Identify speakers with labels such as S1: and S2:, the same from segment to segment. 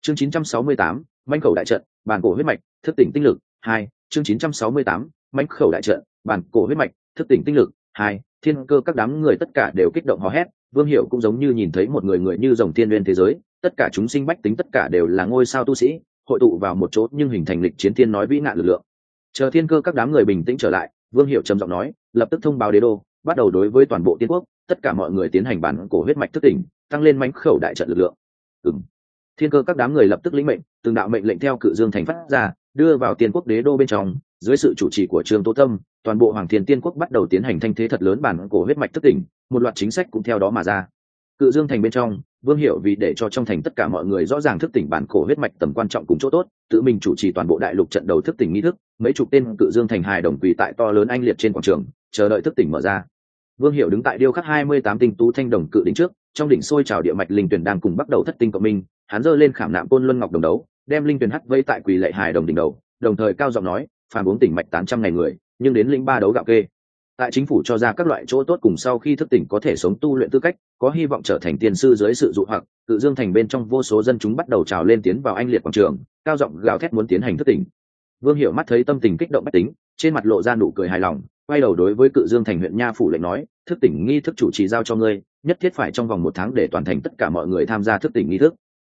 S1: Chương 968, mãnh khẩu đại trận, bản cổ huyết mạch, thức tỉnh tinh lực 2. Chương 968, mãnh khẩu đại trận, bản cổ huyết mạch, thức tỉnh tinh lực 2. Thiên Cơ các đám người tất cả đều kích động hò hét, Vương Hiểu cũng giống như nhìn thấy một người như rồng thiên nguyên thế giới, tất cả chúng sinh bách tính tất cả đều là ngôi sao tu sĩ, hội tụ vào một chỗ nhưng hình thành lịch chiến thiên nói vĩ ngạn lực lượng. Chờ Thiên Cơ các đám người bình tĩnh trở lại, Vương Hiểu trầm giọng nói, lập tức thông báo đế đô, bắt đầu đối với toàn bộ tiên quốc, tất cả mọi người tiến hành bản cổ huyết mạch thức tỉnh, tăng lên mãnh khẩu đại trận lực lượng. Thiên Cơ các đám người lập tức lĩnh mệnh, từng đạo mệnh lệnh theo Cự Dương thành phát ra, đưa vào tiên quốc đế đô bên trong. Dưới sự chủ trì của Trương Tố Tâm, toàn bộ Hoàng Thiên Tiên quốc bắt đầu tiến hành thanh thế thật lớn bản cổ huyết mạch thức tỉnh, một loạt chính sách cũng theo đó mà ra. Cự Dương thành bên trong, Vương Hiểu vì để cho trong thành tất cả mọi người rõ ràng thức tỉnh bản cổ huyết mạch tầm quan trọng cùng chỗ tốt, tự mình chủ trì toàn bộ đại lục trận đầu thức tỉnh nghi thức, mấy chục tên Cự Dương thành hài đồng quỳ tại to lớn anh liệt trên quảng trường, chờ đợi thức tỉnh mở ra. Vương Hiểu đứng tại điêu khắc 28 tinh tú thanh đồng cự đỉnh trước, trong đỉnh sôi trào địa mạch linh tuyển đang cùng bắt đầu thất tinh cộng minh, hắn giơ lên khảm nạm côn luân ngọc đồng đấu, đem linh tuyển hắt vây tại quỳ lệ hài đồng đỉnh đầu, đồng thời cao giọng nói, phàm uống tỉnh mạch 800 ngày người, nhưng đến lĩnh 3 đấu gạo kê. Tại chính phủ cho ra các loại chỗ tốt cùng sau khi thức tỉnh có thể sống tu luyện tư cách, có hy vọng trở thành tiên sư dưới sự dụ hoặc, Cự Dương thành bên trong vô số dân chúng bắt đầu trào lên tiến vào anh liệt quảng trường, cao giọng gào thét muốn tiến hành thức tỉnh. Vương Hiểu mắt thấy tâm tình kích động bách tính, trên mặt lộ ra nụ cười hài lòng, quay đầu đối với Cự Dương thành huyện nha phủ lệnh nói, thức tỉnh nghi thức chủ trì giao cho ngươi, nhất thiết phải trong vòng 1 tháng để toàn thành tất cả mọi người tham gia thức tỉnh nghi thức.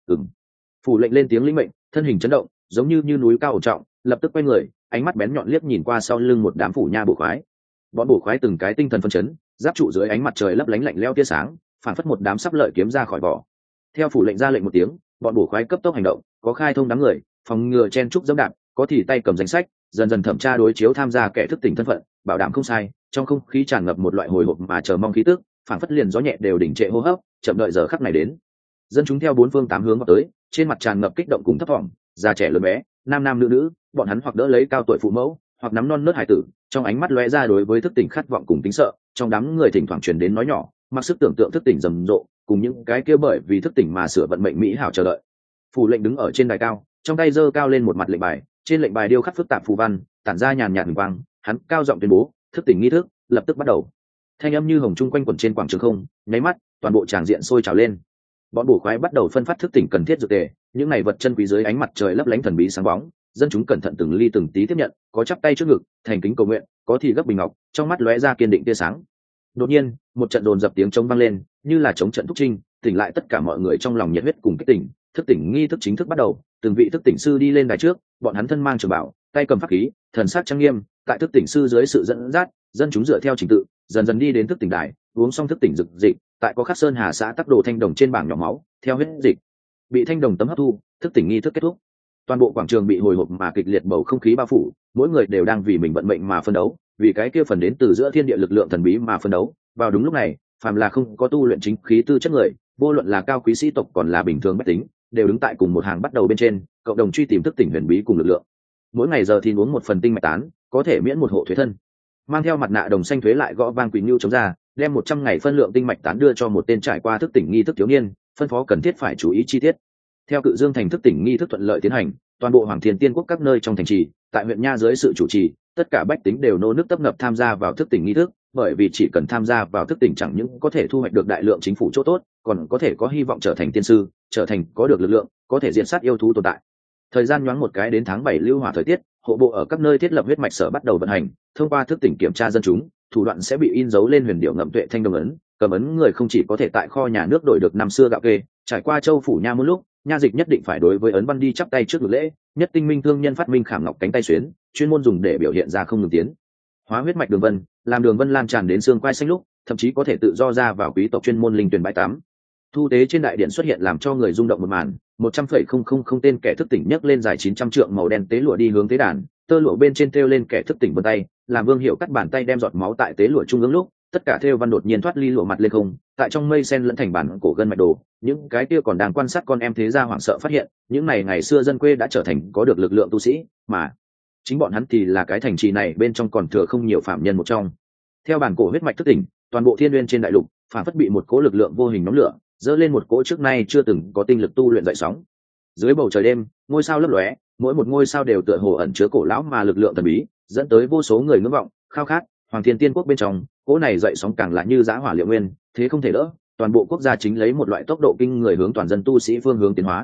S1: Phủ lệnh lên tiếng lĩnh mệnh, thân hình chấn động, giống như núi cao ổn trọng, lập tức quay người, ánh mắt bén nhọn liếc nhìn qua sau lưng một đám phủ nha bổ khoái. Bọn bổ khoái từng cái tinh thần phân chấn, giáp trụ dưới ánh mặt trời lấp lánh lạnh lẽo tia sáng, phản phất một đám sắp lợi kiếm ra khỏi vỏ. Theo phủ lệnh ra lệnh một tiếng, bọn bổ khoái cấp tốc hành động, có khai thông đám người, phòng ngừa chen trúc dẫm đạp, có thì tay cầm danh sách, dần dần thẩm tra đối chiếu tham gia kẻ thức tỉnh thân phận, bảo đảm không sai. Trong không khí tràn ngập một loại hồi hộp mà chờ mong khí tức, phản phất liền gió nhẹ đều đỉnh trệ hô hấp, chậm đợi giờ khắc này đến. Dân chúng theo 4 phương 8 hướng vào tới, trên mặt tràn ngập kích động cùng thấp thỏm, già trẻ lớn bé, nam nam nữ nữ, bọn hắn hoặc đỡ lấy cao tuổi phụ mẫu, hoặc nắm non nớt hải tử, trong ánh mắt lóe ra đối với thức tỉnh khát vọng cùng tính sợ. Trong đám người thỉnh thoảng truyền đến nói nhỏ, mặc sức tưởng tượng thức tỉnh rầm rộ, cùng những cái kia bởi vì thức tỉnh mà sửa vận mệnh mỹ hảo chờ đợi. Phủ lệnh đứng ở trên đài cao, trong tay giơ cao lên một mặt lệnh bài, trên lệnh bài điêu khắc phức tạp phù văn, tản ra nhàn nhạt huỳnh quang, hắn cao giọng tuyên bố, thức tỉnh nghi thức lập tức bắt đầu. Thanh âm như hồng trung quanh quẩn trên quảng trường không, nháy mắt, toàn bộ tràng diện sôi trào lên. Bọn bổ khoái bắt đầu phân phát thức tỉnh cần thiết dược tề, những này vật chân quý dưới ánh mặt trời lấp lánh thần bí sáng bóng, dân chúng cẩn thận từng ly từng tí tiếp nhận, có chắp tay trước ngực, thành kính cầu nguyện, có thì gấp bình ngọc, trong mắt lóe ra kiên định tia sáng. Đột nhiên, một trận đồn dập tiếng trống vang lên, như là trống trận thúc trinh, tỉnh lại tất cả mọi người trong lòng nhiệt huyết cùng kích tỉnh. Thức tỉnh nghi thức chính thức bắt đầu, từng vị thức tỉnh sư đi lên đài trước, bọn hắn thân mang trường bảo, tay cầm pháp khí, thần sắc trang nghiêm, tại thức tỉnh sư dưới sự dẫn dắt, dân chúng dựa theo trình tự, dần dần đi đến thức tỉnh đài, uống xong thức tỉnh dược dịch, tại có khắc sơn hà xã tắc đồ thanh đồng trên bảng nhỏ máu, theo huyết dịch bị thanh đồng tấm hấp thu, thức tỉnh nghi thức kết thúc. Toàn bộ quảng trường bị hồi hộp mà kịch liệt bầu không khí bao phủ, mỗi người đều đang vì mình vận mệnh mà phân đấu, vì cái kia phần đến từ giữa thiên địa lực lượng thần bí mà phân đấu. Vào đúng lúc này, phàm là không có tu luyện chính khí tư chất người, vô luận là cao quý sĩ tộc còn là bình thường bách tính, đều đứng tại cùng một hàng bắt đầu bên trên, cộng đồng truy tìm thức tỉnh huyền bí cùng lực lượng. Mỗi ngày giờ thì uống một phần tinh mạch tán, có thể miễn một hộ thuế thân. Mang theo mặt nạ đồng xanh thuế lại gõ vang quỷ nhu chống ra, đem 100 ngày phân lượng tinh mạch tán đưa cho một tên trải qua thức tỉnh nghi thức thiếu niên, phân phó cần thiết phải chú ý chi tiết. Theo Cự Dương thành thức tỉnh nghi thức thuận lợi tiến hành, toàn bộ Hoàng Thiên Tiên quốc các nơi trong thành trì, tại huyện nha dưới sự chủ trì, tất cả bách tính đều nô nức tấp nập tham gia vào thức tỉnh nghi thức, bởi vì chỉ cần tham gia vào thức tỉnh chẳng những có thể thu hoạch được đại lượng chính phủ chỗ tốt, còn có thể có hy vọng trở thành tiên sư, trở thành có được lực lượng, có thể diệt sát yêu thú tồn tại. Thời gian nhoáng một cái đến tháng 7 lưu hỏa thời tiết, hộ bộ ở các nơi thiết lập huyết mạch sở bắt đầu vận hành, thông qua thức tỉnh kiểm tra dân chúng, thủ đoạn sẽ bị in dấu lên huyền điệu ngậm tuệ thanh đồng ấn, cầm ấn người không chỉ có thể tại kho nhà nước đổi được năm xưa gạo kê, trải qua châu phủ nha một lúc, nha dịch nhất định phải đối với ấn văn đi chắp tay trước ngực lễ, nhất tinh minh thương nhân phát minh khảm ngọc cánh tay xuyến, chuyên môn dùng để biểu hiện ra không ngừng tiến hóa huyết mạch đường vân, làm đường vân lan tràn đến xương quai xanh lúc, thậm chí có thể tự do ra vào quý tộc chuyên môn linh tuyển bãi tắm. Thu tế trên đại điện xuất hiện làm cho người rung động một màn, 100,000 tên kẻ thức tỉnh nhấc lên dài 900 trượng màu đen tế lụa đi hướng tế đàn, tơ lụa bên trên thêu lên kẻ thức tỉnh vân tay, làm Vương Hiểu cắt bàn tay đem giọt máu tại tế lụa trung ương lúc, tất cả thêu văn đột nhiên thoát ly lụa mặt lên không, tại trong mây sen lẫn thành bản cổ gân mạch đồ, những cái kia còn đang quan sát con em thế gia hoảng sợ phát hiện, những này ngày xưa dân quê đã trở thành có được lực lượng tu sĩ, mà chính bọn hắn thì là cái thành trì này bên trong còn thừa không nhiều phạm nhân một trong. Theo bản cổ huyết mạch thức tỉnh, toàn bộ thiên nguyên trên đại lục phản phất bị một cỗ lực lượng vô hình nóng lửa, dỡ lên một cỗ trước nay chưa từng có tinh lực tu luyện dậy sóng. Dưới bầu trời đêm, ngôi sao lấp lóe, mỗi một ngôi sao đều tựa hồ ẩn chứa cổ lão mà lực lượng thần bí, dẫn tới vô số người ngưỡng vọng, khao khát. Hoàng Thiên Tiên quốc bên trong, cỗ này dậy sóng càng là như dã hỏa liệu nguyên, thế không thể đỡ. Toàn bộ quốc gia chính lấy một loại tốc độ kinh người hướng toàn dân tu sĩ phương hướng tiến hóa.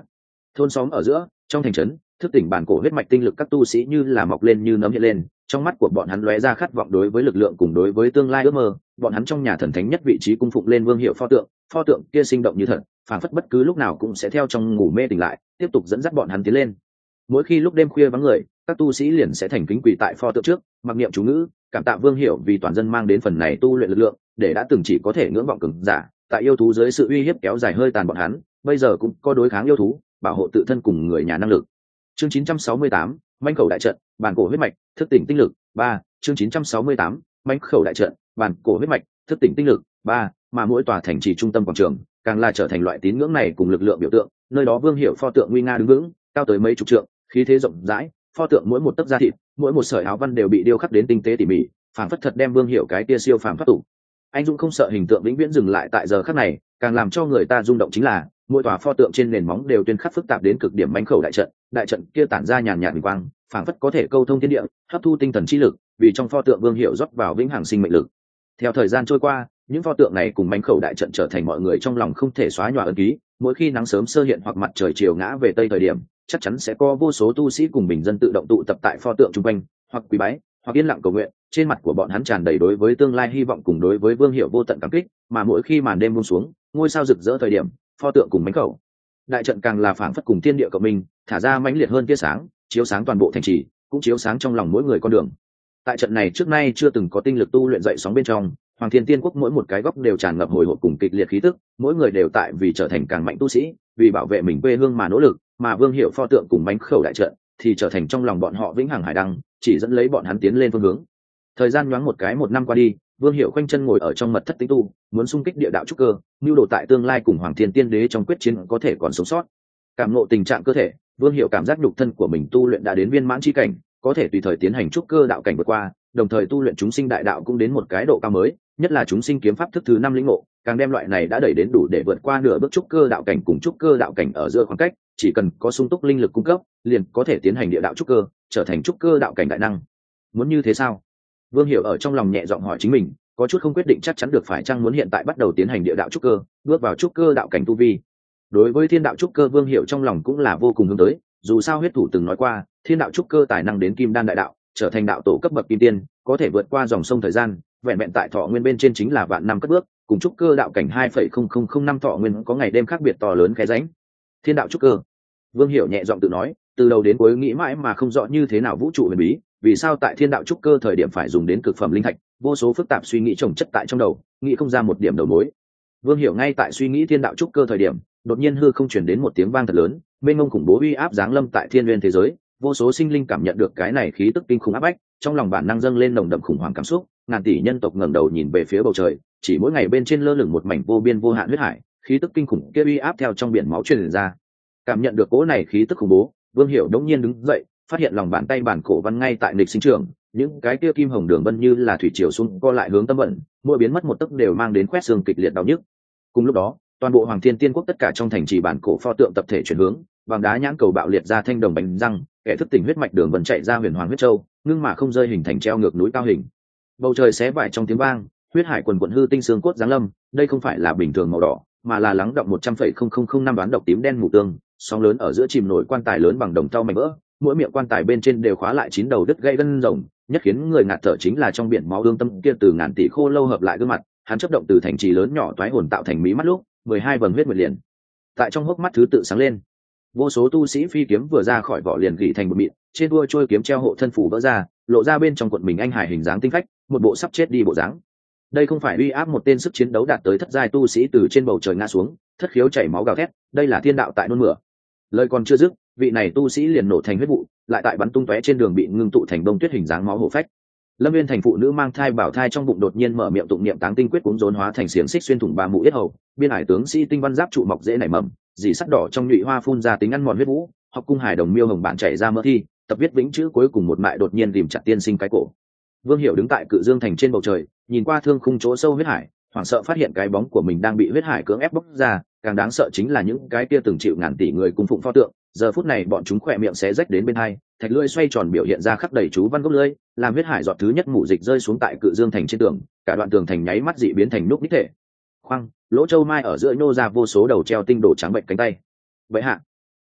S1: Thôn xóm ở giữa, trong thành trấn, thức tỉnh bản cổ huyết mạch tinh lực các tu sĩ như là mọc lên như nấm hiện lên, trong mắt của bọn hắn lóe ra khát vọng đối với lực lượng cùng đối với tương lai ước mơ. Bọn hắn trong nhà thần thánh nhất vị trí cung phụng lên vương hiệu pho tượng kia sinh động như thật, phảng phất bất cứ lúc nào cũng sẽ theo trong ngủ mê tỉnh lại, tiếp tục dẫn dắt bọn hắn tiến lên. Mỗi khi lúc đêm khuya vắng người, các tu sĩ liền sẽ thành kính quỳ tại pho tượng trước, mặc niệm chú ngữ, cảm tạ vương hiệu vì toàn dân mang đến phần này tu luyện lực lượng, để đã từng chỉ có thể ngưỡng vọng cường giả, tại yêu thú dưới sự uy hiếp kéo dài hơi tàn bọn hắn, bây giờ cũng có đối kháng yêu thú, bảo hộ tự thân cùng người nhà năng lực. Chương 968, manh khẩu đại trận, bản cổ huyết mạch, thức tỉnh tinh lực 3. Chương 968, manh khẩu đại trận, bản cổ huyết mạch, thức tỉnh tinh lực 3. Mà mỗi tòa thành trì trung tâm quảng trường càng là trở thành loại tín ngưỡng này cùng lực lượng biểu tượng, nơi đó vương hiệu pho tượng nguy nga đứng vững, cao tới mấy chục trượng, khí thế rộng rãi, pho tượng mỗi một tấc da thịt, mỗi một sợi áo văn đều bị điêu khắc đến tinh tế tỉ mỉ, phảng phất thật đem vương hiệu cái tia siêu phàm thoát tục. Anh dũng không sợ hình tượng vĩnh viễn dừng lại tại giờ khắc này, càng làm cho người ta rung động chính là mỗi tòa pho tượng trên nền móng đều tuyên khắc phức tạp đến cực điểm manh khẩu đại trận kia tản ra nhàn nhạt huỳnh quang, phảng phất có thể câu thông thiên địa, hấp thu tinh thần chi lực, vì trong pho tượng vương hiệu rót vào vĩnh hằng sinh mệnh lực. Theo thời gian trôi qua, những pho tượng này cùng manh khẩu đại trận trở thành mọi người trong lòng không thể xóa nhòa ấn ký. Mỗi khi nắng sớm sơ hiện hoặc mặt trời chiều ngã về tây thời điểm, chắc chắn sẽ có vô số tu sĩ cùng bình dân tự động tụ tập tại pho tượng trung quanh, hoặc quý bái, hoặc yên lặng cầu nguyện. Trên mặt của bọn hắn tràn đầy đối với tương lai hy vọng cùng đối với vương hiệu vô tận cảm kích. Mà mỗi khi màn đêm buông xuống, ngôi sao rực rỡ thời điểm, pho tượng cùng mánh khẩu đại trận càng là phảng phất cùng thiên địa cộng minh, thả ra mãnh liệt hơn tia sáng, chiếu sáng toàn bộ thành trì, cũng chiếu sáng trong lòng mỗi người con đường. Tại trận này trước nay chưa từng có tinh lực tu luyện dậy sóng bên trong, Hoàng Thiên Tiên Quốc mỗi một cái góc đều tràn ngập hồi hộp cùng kịch liệt khí tức, mỗi người đều tại vì trở thành càng mạnh tu sĩ, vì bảo vệ mình quê hương mà nỗ lực, mà vương hiệu pho tượng cùng mánh khẩu đại trận thì trở thành trong lòng bọn họ vĩnh hằng hải đăng, chỉ dẫn lấy bọn hắn tiến lên phương hướng. Thời gian nhoáng một cái, một năm qua đi, vương hiệu khoanh chân ngồi ở trong mật thất tĩnh tu, muốn xung kích địa đạo trúc cơ, nhu đồ tại tương lai cùng Hoàng Thiên Tiên Đế trong quyết chiến có thể còn sống sót. Cảm ngộ tình trạng cơ thể, vương hiệu cảm giác nhục thân của mình tu luyện đã đến viên mãn chi cảnh, có thể tùy thời tiến hành trúc cơ đạo cảnh vượt qua, đồng thời tu luyện chúng sinh đại đạo cũng đến một cái độ cao mới, nhất là chúng sinh kiếm pháp thức thứ 5 lĩnh ngộ, càng đem loại này đã đẩy đến đủ để vượt qua nửa bước trúc cơ đạo cảnh cùng trúc cơ đạo cảnh ở giữa khoảng cách, chỉ cần có sung túc linh lực cung cấp, liền có thể tiến hành địa đạo trúc cơ, trở thành trúc cơ đạo cảnh đại năng. Muốn như thế sao? Vương Hiểu ở trong lòng nhẹ giọng hỏi chính mình, có chút không quyết định chắc chắn được phải chăng muốn hiện tại bắt đầu tiến hành địa đạo trúc cơ, bước vào trúc cơ đạo cảnh tu vi. Đối với thiên đạo trúc cơ, Vương Hiểu trong lòng cũng là vô cùng hướng tới, dù sao huyết thủ từng nói qua, thiên đạo trúc cơ tài năng đến kim đan đại đạo, trở thành đạo tổ cấp bậc kim tiên, có thể vượt qua dòng sông thời gian, vẹn vẹn tại thọ nguyên bên trên chính là vạn năm cất bước, cùng trúc cơ đạo cảnh 2,0005 năm thọ nguyên có ngày đêm khác biệt to lớn cái rãnh. Thiên đạo trúc cơ. Vương Hiểu nhẹ giọng tự nói, từ đầu đến cuối nghĩ mãi mà không rõ như thế nào vũ trụ huyền bí, vì sao tại thiên đạo trúc cơ thời điểm phải dùng đến cực phẩm linh thạch, vô số phức tạp suy nghĩ chồng chất tại trong đầu, nghĩ không ra một điểm đầu mối. Vương Hiểu ngay tại suy nghĩ thiên đạo trúc cơ thời điểm, đột nhiên hư không truyền đến một tiếng vang thật lớn, mênh mông khủng bố uy áp giáng lâm tại thiên nguyên thế giới, vô số sinh linh cảm nhận được cái này khí tức kinh khủng áp bách, trong lòng bản năng dâng lên nồng đậm khủng hoảng cảm xúc, ngàn tỷ nhân tộc ngẩng đầu nhìn về phía bầu trời, chỉ mỗi ngày bên trên lơ lửng một mảnh vô biên vô hạn huyết hải, khí tức kinh khủng kia uy áp theo trong biển máu truyền ra. Cảm nhận được cỗ này khí tức khủng bố, Vương Hiểu đống nhiên đứng dậy, phát hiện lòng bàn tay bản cổ văn ngay tại nghịch sinh trưởng, những cái kia kim hồng đường vân như là thủy triều xuống co lại hướng tâm vận, mỗi biến mất một tấc đều mang đến quét xương kịch liệt đau nhức. Cùng lúc đó, toàn bộ Hoàng Thiên Tiên Quốc tất cả trong thành trì bản cổ pho tượng tập thể chuyển hướng, bằng đá nhãn cầu bạo liệt ra thanh đồng bánh răng, kẻ thức tỉnh huyết mạch đường vân chạy ra huyền hoàng huyết châu, ngưng mà không rơi hình thành treo ngược núi cao hình. Bầu trời xé vải trong tiếng vang, huyết hải quần quần hư tinh xương cốt giáng lâm, đây không phải là bình thường màu đỏ, mà là lắng động 100,0005 năm đoán độc tím đen mù tương, sóng lớn ở giữa chìm nổi quan tài lớn bằng đồng tao mảnh vỡ, mỗi miệng quan tài bên trên đều khóa lại 9 đầu đứt gãy gân rồng, nhất khiến người ngạt thở chính là trong biển máu đương tâm kia từ ngàn tỷ khô lâu hợp lại gương mặt, hắn chớp động từ thành trì lớn nhỏ toái hồn tạo thành mí mắt lúc, 12 vầng huyết nguyệt liền tại trong hốc mắt thứ tự sáng lên. Vô số tu sĩ phi kiếm vừa ra khỏi vỏ liền gỉ thành một mịn, trên đuôi trôi kiếm treo hộ thân phủ vỡ ra, lộ ra bên trong quận mình anh hải hình dáng tinh phách, một bộ sắp chết đi bộ dáng. Đây không phải uy áp một tên sức chiến đấu đạt tới thất giai tu sĩ từ trên bầu trời ngã xuống, thất khiếu chảy máu gào thét, đây là thiên đạo tại nôn mửa. Lời còn chưa dứt, vị này tu sĩ liền nổ thành huyết vụ, lại tại bắn tung tóe trên đường bị ngưng tụ thành bông tuyết hình dáng máu hổ phách. Lâm Viên thành phụ nữ mang thai bảo thai trong bụng đột nhiên mở miệng tụng niệm táng tinh quyết cuống rốn hóa thành xiềng xích xuyên thủng ba mũ yết hầu, biên hải tướng sĩ tinh văn giáp trụ mọc dễ nảy mầm, dì sắt đỏ trong nhụy hoa phun ra tính ăn mòn huyết vũ, học cung hải đồng miêu hồng bản chảy ra mỡ thi, tập viết vĩnh chữ cuối cùng một mại đột nhiên rìm chặt tiên sinh cái cổ. Vương Hiểu đứng tại Cự Dương thành trên bầu trời, nhìn qua thương khung chỗ sâu huyết hải, hoảng sợ phát hiện cái bóng của mình đang bị huyết hải cưỡng ép bóc ra, càng đáng sợ chính là những cái kia từng chịu ngàn tỷ người cung phụng pho tượng, giờ phút này bọn chúng khỏe miệng xé rách đến bên hai, thạch lưỡi xoay tròn biểu hiện ra khắc đầy chú văn gốc lưỡi, làm huyết hải giọt thứ nhất mủ dịch rơi xuống tại Cự Dương thành trên tường, cả đoạn tường thành nháy mắt dị biến thành núc ních thể. Khoang, lỗ châu mai ở giữa nô ra vô số đầu treo tinh đồ trắng bệnh cánh tay. Vậy hạ,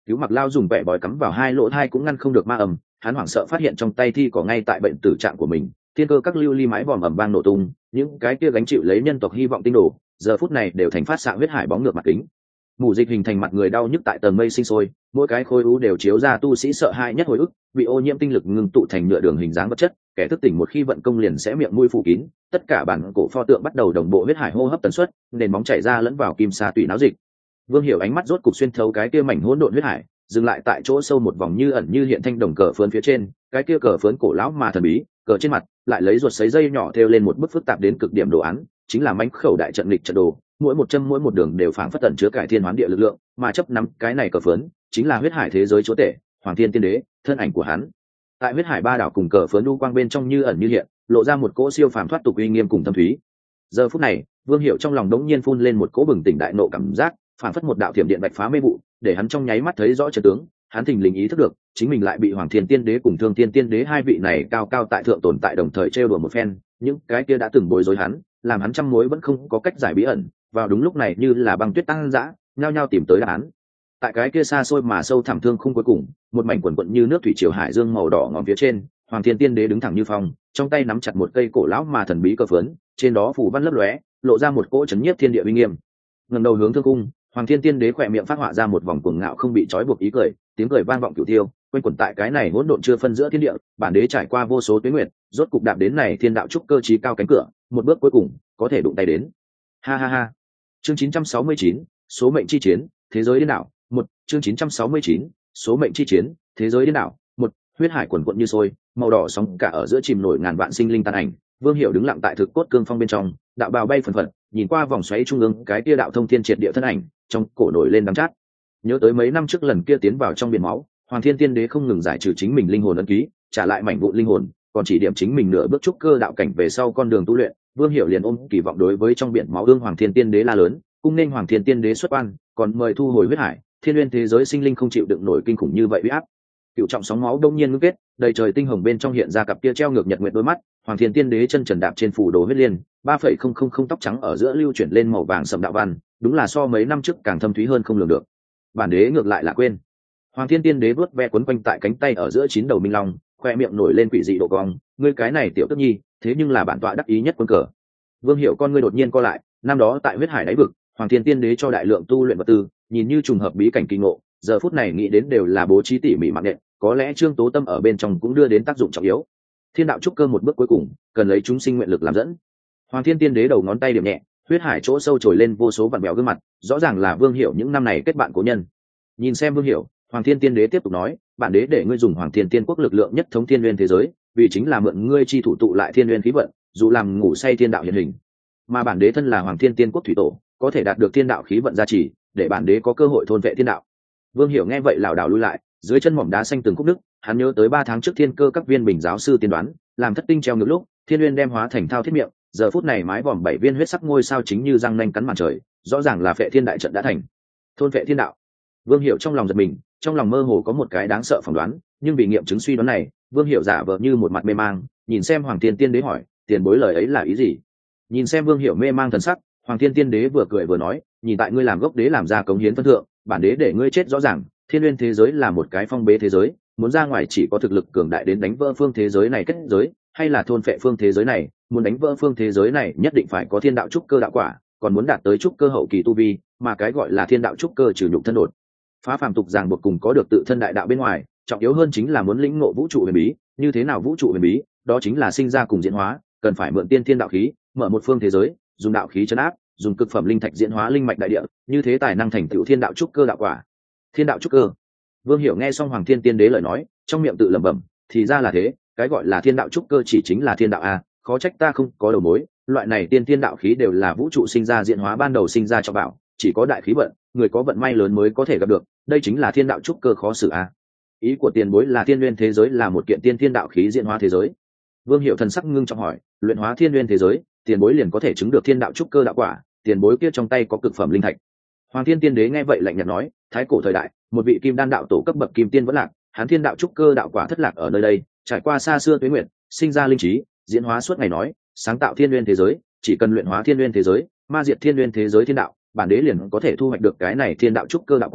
S1: Cứu Mặc Lao dùng vẻ bòi cắm vào hai lỗ thai cũng ngăn không được ma ầm, hắn hoảng sợ phát hiện trong tay thi cỏ ngay tại bệnh tử trạng của mình, thiên cơ các lưu ly mái vòm ầm vang nổ tung, những cái kia gánh chịu lấy nhân tộc hy vọng tinh đồ, giờ phút này đều thành phát xạ huyết hải bóng ngược mặt kính. Mù dịch hình thành mặt người đau nhức tại tầng mây sinh sôi, mỗi cái khối u đều chiếu ra tu sĩ sợ hãi nhất hồi ức, bị ô nhiễm tinh lực ngưng tụ thành nhựa đường hình dáng vật chất, kẻ thức tỉnh một khi vận công liền sẽ miệng mũi phủ kín, tất cả bản cổ pho tượng bắt đầu đồng bộ huyết hải hô hấp tần suất, nền bóng chảy ra lẫn vào kim sa tủy náo dịch. Vương Hiểu ánh mắt rốt cục xuyên thấu cái kia mảnh hỗn độn huyết hải, dừng lại tại chỗ sâu một vòng như ẩn như hiện thanh đồng cờ phướn phía trên, cái kia cờ phướn cổ lão mà thần bí, cờ trên mặt lại lấy ruột sấy dây nhỏ thêu lên một bức phức tạp đến cực điểm đồ án, chính là mãnh khẩu đại trận lịch trận đồ, mỗi một châm mỗi một đường đều phảng phất tẩn chứa cải thiên hoán địa lực lượng, mà chấp nắm cái này cờ phướn chính là huyết hải thế giới chúa tể, Hoàng Thiên Tiên Đế, thân ảnh của hắn. Tại huyết hải ba đảo cùng cờ phướn lưu quang bên trong như ẩn như hiện, lộ ra một cỗ siêu phàm thoát tục uy nghiêm cùng thâm thúy. Giờ phút này, Vương Hiểu trong lòng đống nhiên phun lên một cỗ bừng tỉnh đại nộ cảm giác, phảng phất một đạo thiểm điện bạch phá mê vụ, để hắn trong nháy mắt thấy rõ trận tướng. Hắn thình lình ý thức được chính mình lại bị Hoàng Thiên Tiên Đế cùng Thương Thiên Tiên Đế hai vị này cao cao tại thượng tồn tại đồng thời trêu đùa một phen, những cái kia đã từng bối rối hắn, làm hắn trăm mối vẫn không có cách giải bí ẩn, vào đúng lúc này như là băng tuyết tăng dã, nhao nhao tìm tới đáp án. Tại cái kia xa xôi mà sâu thẳm thương không cuối cùng, một mảnh quần quận như nước thủy triều hải dương màu đỏ ngòm phía trên, Hoàng Thiên Tiên Đế đứng thẳng như phong, trong tay nắm chặt một cây cổ lão mà thần bí cờ phướn, trên đó phù văn lấp lóe, lộ ra một cỗ chấn nhiếp thiên địa uy nghiêm. Ngẩng đầu hướng thương cung, Hoàng Thiên Tiên Đế khỏe miệng phát họa ra một vòng cuồng ngạo không bị trói buộc ý cười, tiếng cười vang vọng cửu tiêu, quanh quẩn tại cái này hỗn độn chưa phân giữa thiên địa, bản đế trải qua vô số tuế nguyệt, rốt cục đạp đến này thiên đạo trúc cơ chí cao cánh cửa, một bước cuối cùng có thể đụng tay đến. Ha ha ha. Chương 969, số mệnh chi chiến, thế giới điên đảo, một chương 969, số mệnh chi chiến, thế giới điên đảo, một huyết hải quần quận như sôi, màu đỏ sóng cả ở giữa chìm nổi ngàn vạn sinh linh tàn ảnh. Vương Hiểu đứng lặng tại thực cốt cương phong bên trong, đạo bào bay phần phật, nhìn qua vòng xoáy trung ương cái kia đạo thông thiên triệt địa thân ảnh, trong cổ nổi lên đắng chát. Nhớ tới mấy năm trước lần kia tiến vào trong biển máu, Hoàng Thiên Tiên Đế không ngừng giải trừ chính mình linh hồn ấn ký, trả lại mảnh vụn linh hồn, còn chỉ điểm chính mình nửa bước trúc cơ đạo cảnh về sau con đường tu luyện. Vương Hiểu liền ôm kỳ vọng đối với trong biển máu ương Hoàng Thiên Tiên Đế la lớn, cung nên Hoàng Thiên Tiên Đế xuất quan, còn mời thu hồi huyết hải, thiên nguyên thế giới sinh linh không chịu đựng nổi kinh khủng như vậy uy áp. Cựu trọng sóng máu đông nhiên ngưng kết, đầy trời tinh hồng bên trong hiện ra cặp kia treo ngược nhật nguyệt đôi mắt. Hoàng Thiên Tiên Đế chân trần đạp trên phủ đồ huyết liên, 3,000 tóc trắng ở giữa lưu chuyển lên màu vàng sẫm đạo văn, đúng là so mấy năm trước càng thâm thúy hơn không lường được. Bản đế ngược lại là quên. Hoàng Thiên Tiên Đế vuốt ve quấn quanh tại cánh tay ở giữa chín đầu minh long, khoe miệng nổi lên quỷ dị độ cong, ngươi cái này tiểu tức nhi, thế nhưng là bản tọa đắc ý nhất quân cờ. Vương Hiểu con ngươi đột nhiên co lại, năm đó tại huyết hải đáy vực, Hoàng Thiên Tiên Đế cho đại lượng tu luyện vật tư, nhìn như trùng hợp bí cảnh kỳ ngộ, giờ phút này nghĩ đến đều là bố trí tỉ mỉ mạng nện, có lẽ Trương Tố Tâm ở bên trong cũng đưa đến tác dụng trọng yếu. Thiên đạo trúc cơ một bước cuối cùng, cần lấy chúng sinh nguyện lực làm dẫn. Hoàng Thiên Tiên Đế đầu ngón tay điểm nhẹ, huyết hải chỗ sâu trồi lên vô số vặn vẹo gương mặt, rõ ràng là Vương Hiểu những năm này kết bạn cố nhân. Nhìn xem Vương Hiểu, Hoàng Thiên Tiên Đế tiếp tục nói, bản đế để ngươi dùng Hoàng Thiên Tiên quốc lực lượng nhất thống thiên nguyên thế giới, vì chính là mượn ngươi chi thủ tụ lại thiên nguyên khí vận, dù làm ngủ say thiên đạo hiện hình. Mà bản đế thân là Hoàng Thiên Tiên quốc thủy tổ, có thể đạt được thiên đạo khí vận gia trì, để bản đế có cơ hội thôn vệ thiên đạo. Vương Hiểu nghe vậy lảo đảo lui lại, dưới chân mỏm đá xanh từng khúc nứt, hắn nhớ tới 3 tháng trước thiên cơ các viên bình giáo sư tiên đoán, làm thất tinh treo ngược lúc, thiên nguyên đem hóa thành thao thiết miệng, giờ phút này mái vòm 7 viên huyết sắc ngôi sao chính như răng nanh cắn màn trời, rõ ràng là phệ thiên đại trận đã thành. Thôn vệ thiên đạo. Vương Hiểu trong lòng giật mình, trong lòng mơ hồ có một cái đáng sợ phỏng đoán, nhưng vì nghiệm chứng suy đoán này, Vương Hiểu giả vờ như một mặt mê mang, nhìn xem Hoàng Thiên Tiên Đế hỏi, tiền bối lời ấy là ý gì? Nhìn xem Vương Hiểu mê mang thần sắc, Hoàng Thiên Tiên Đế vừa cười vừa nói, nhìn tại ngươi làm gốc đế làm ra cống hiến phân thượng, bản đế để ngươi chết rõ ràng, thiên nguyên thế giới là một cái phong bế thế giới, muốn ra ngoài chỉ có thực lực cường đại đến đánh vỡ phương thế giới này kết giới, hay là thôn phệ phương thế giới này, muốn đánh vỡ phương thế giới này nhất định phải có thiên đạo trúc cơ đạo quả, còn muốn đạt tới trúc cơ hậu kỳ tu vi, mà cái gọi là thiên đạo trúc cơ trừ nhục thân đột phá phàm tục ràng buộc cùng có được tự thân đại đạo bên ngoài, trọng yếu hơn chính là muốn lĩnh ngộ vũ trụ huyền bí. Như thế nào vũ trụ huyền bí? Đó chính là sinh ra cùng diễn hóa, cần phải mượn tiên thiên đạo khí, mở một phương thế giới, dùng đạo khí trấn áp, dùng cực phẩm linh thạch diễn hóa linh mạch đại địa, như thế tài năng thành tựu thiên đạo trúc cơ đạo quả. Thiên đạo trúc cơ. Vương Hiểu nghe xong Hoàng Thiên Tiên Đế lời nói, trong miệng tự lẩm bẩm, thì ra là thế, cái gọi là thiên đạo trúc cơ chỉ chính là thiên đạo a, khó trách ta không có đầu mối, loại này tiên thiên đạo khí đều là vũ trụ sinh ra diễn hóa ban đầu sinh ra cho bảo, chỉ có đại khí vận, người có vận may lớn mới có thể gặp được, đây chính là thiên đạo trúc cơ khó xử a. Ý của tiền bối là thiên nguyên thế giới là một kiện tiên thiên đạo khí diễn hóa thế giới. Vương Hiểu thần sắc ngưng trọng hỏi, luyện hóa thiên nguyên thế giới, tiền bối liền có thể chứng được thiên đạo trúc cơ đạo quả, tiền bối kia trong tay có cực phẩm linh thạch. Hoàng Thiên Tiên Đế nghe vậy lạnh nhạt nói, thái cổ thời đại, một vị kim đan đạo tổ cấp bậc kim tiên vẫn lạc, hắn thiên đạo trúc cơ đạo quả thất lạc ở nơi đây, trải qua xa xưa tuế nguyệt, sinh ra linh trí, diễn hóa suốt ngày nói, sáng tạo thiên nguyên thế giới, chỉ cần luyện hóa thiên nguyên thế giới, ma diệt thiên nguyên thế giới thiên đạo, bản đế liền có thể thu hoạch được cái này thiên đạo trúc cơ đạo quả,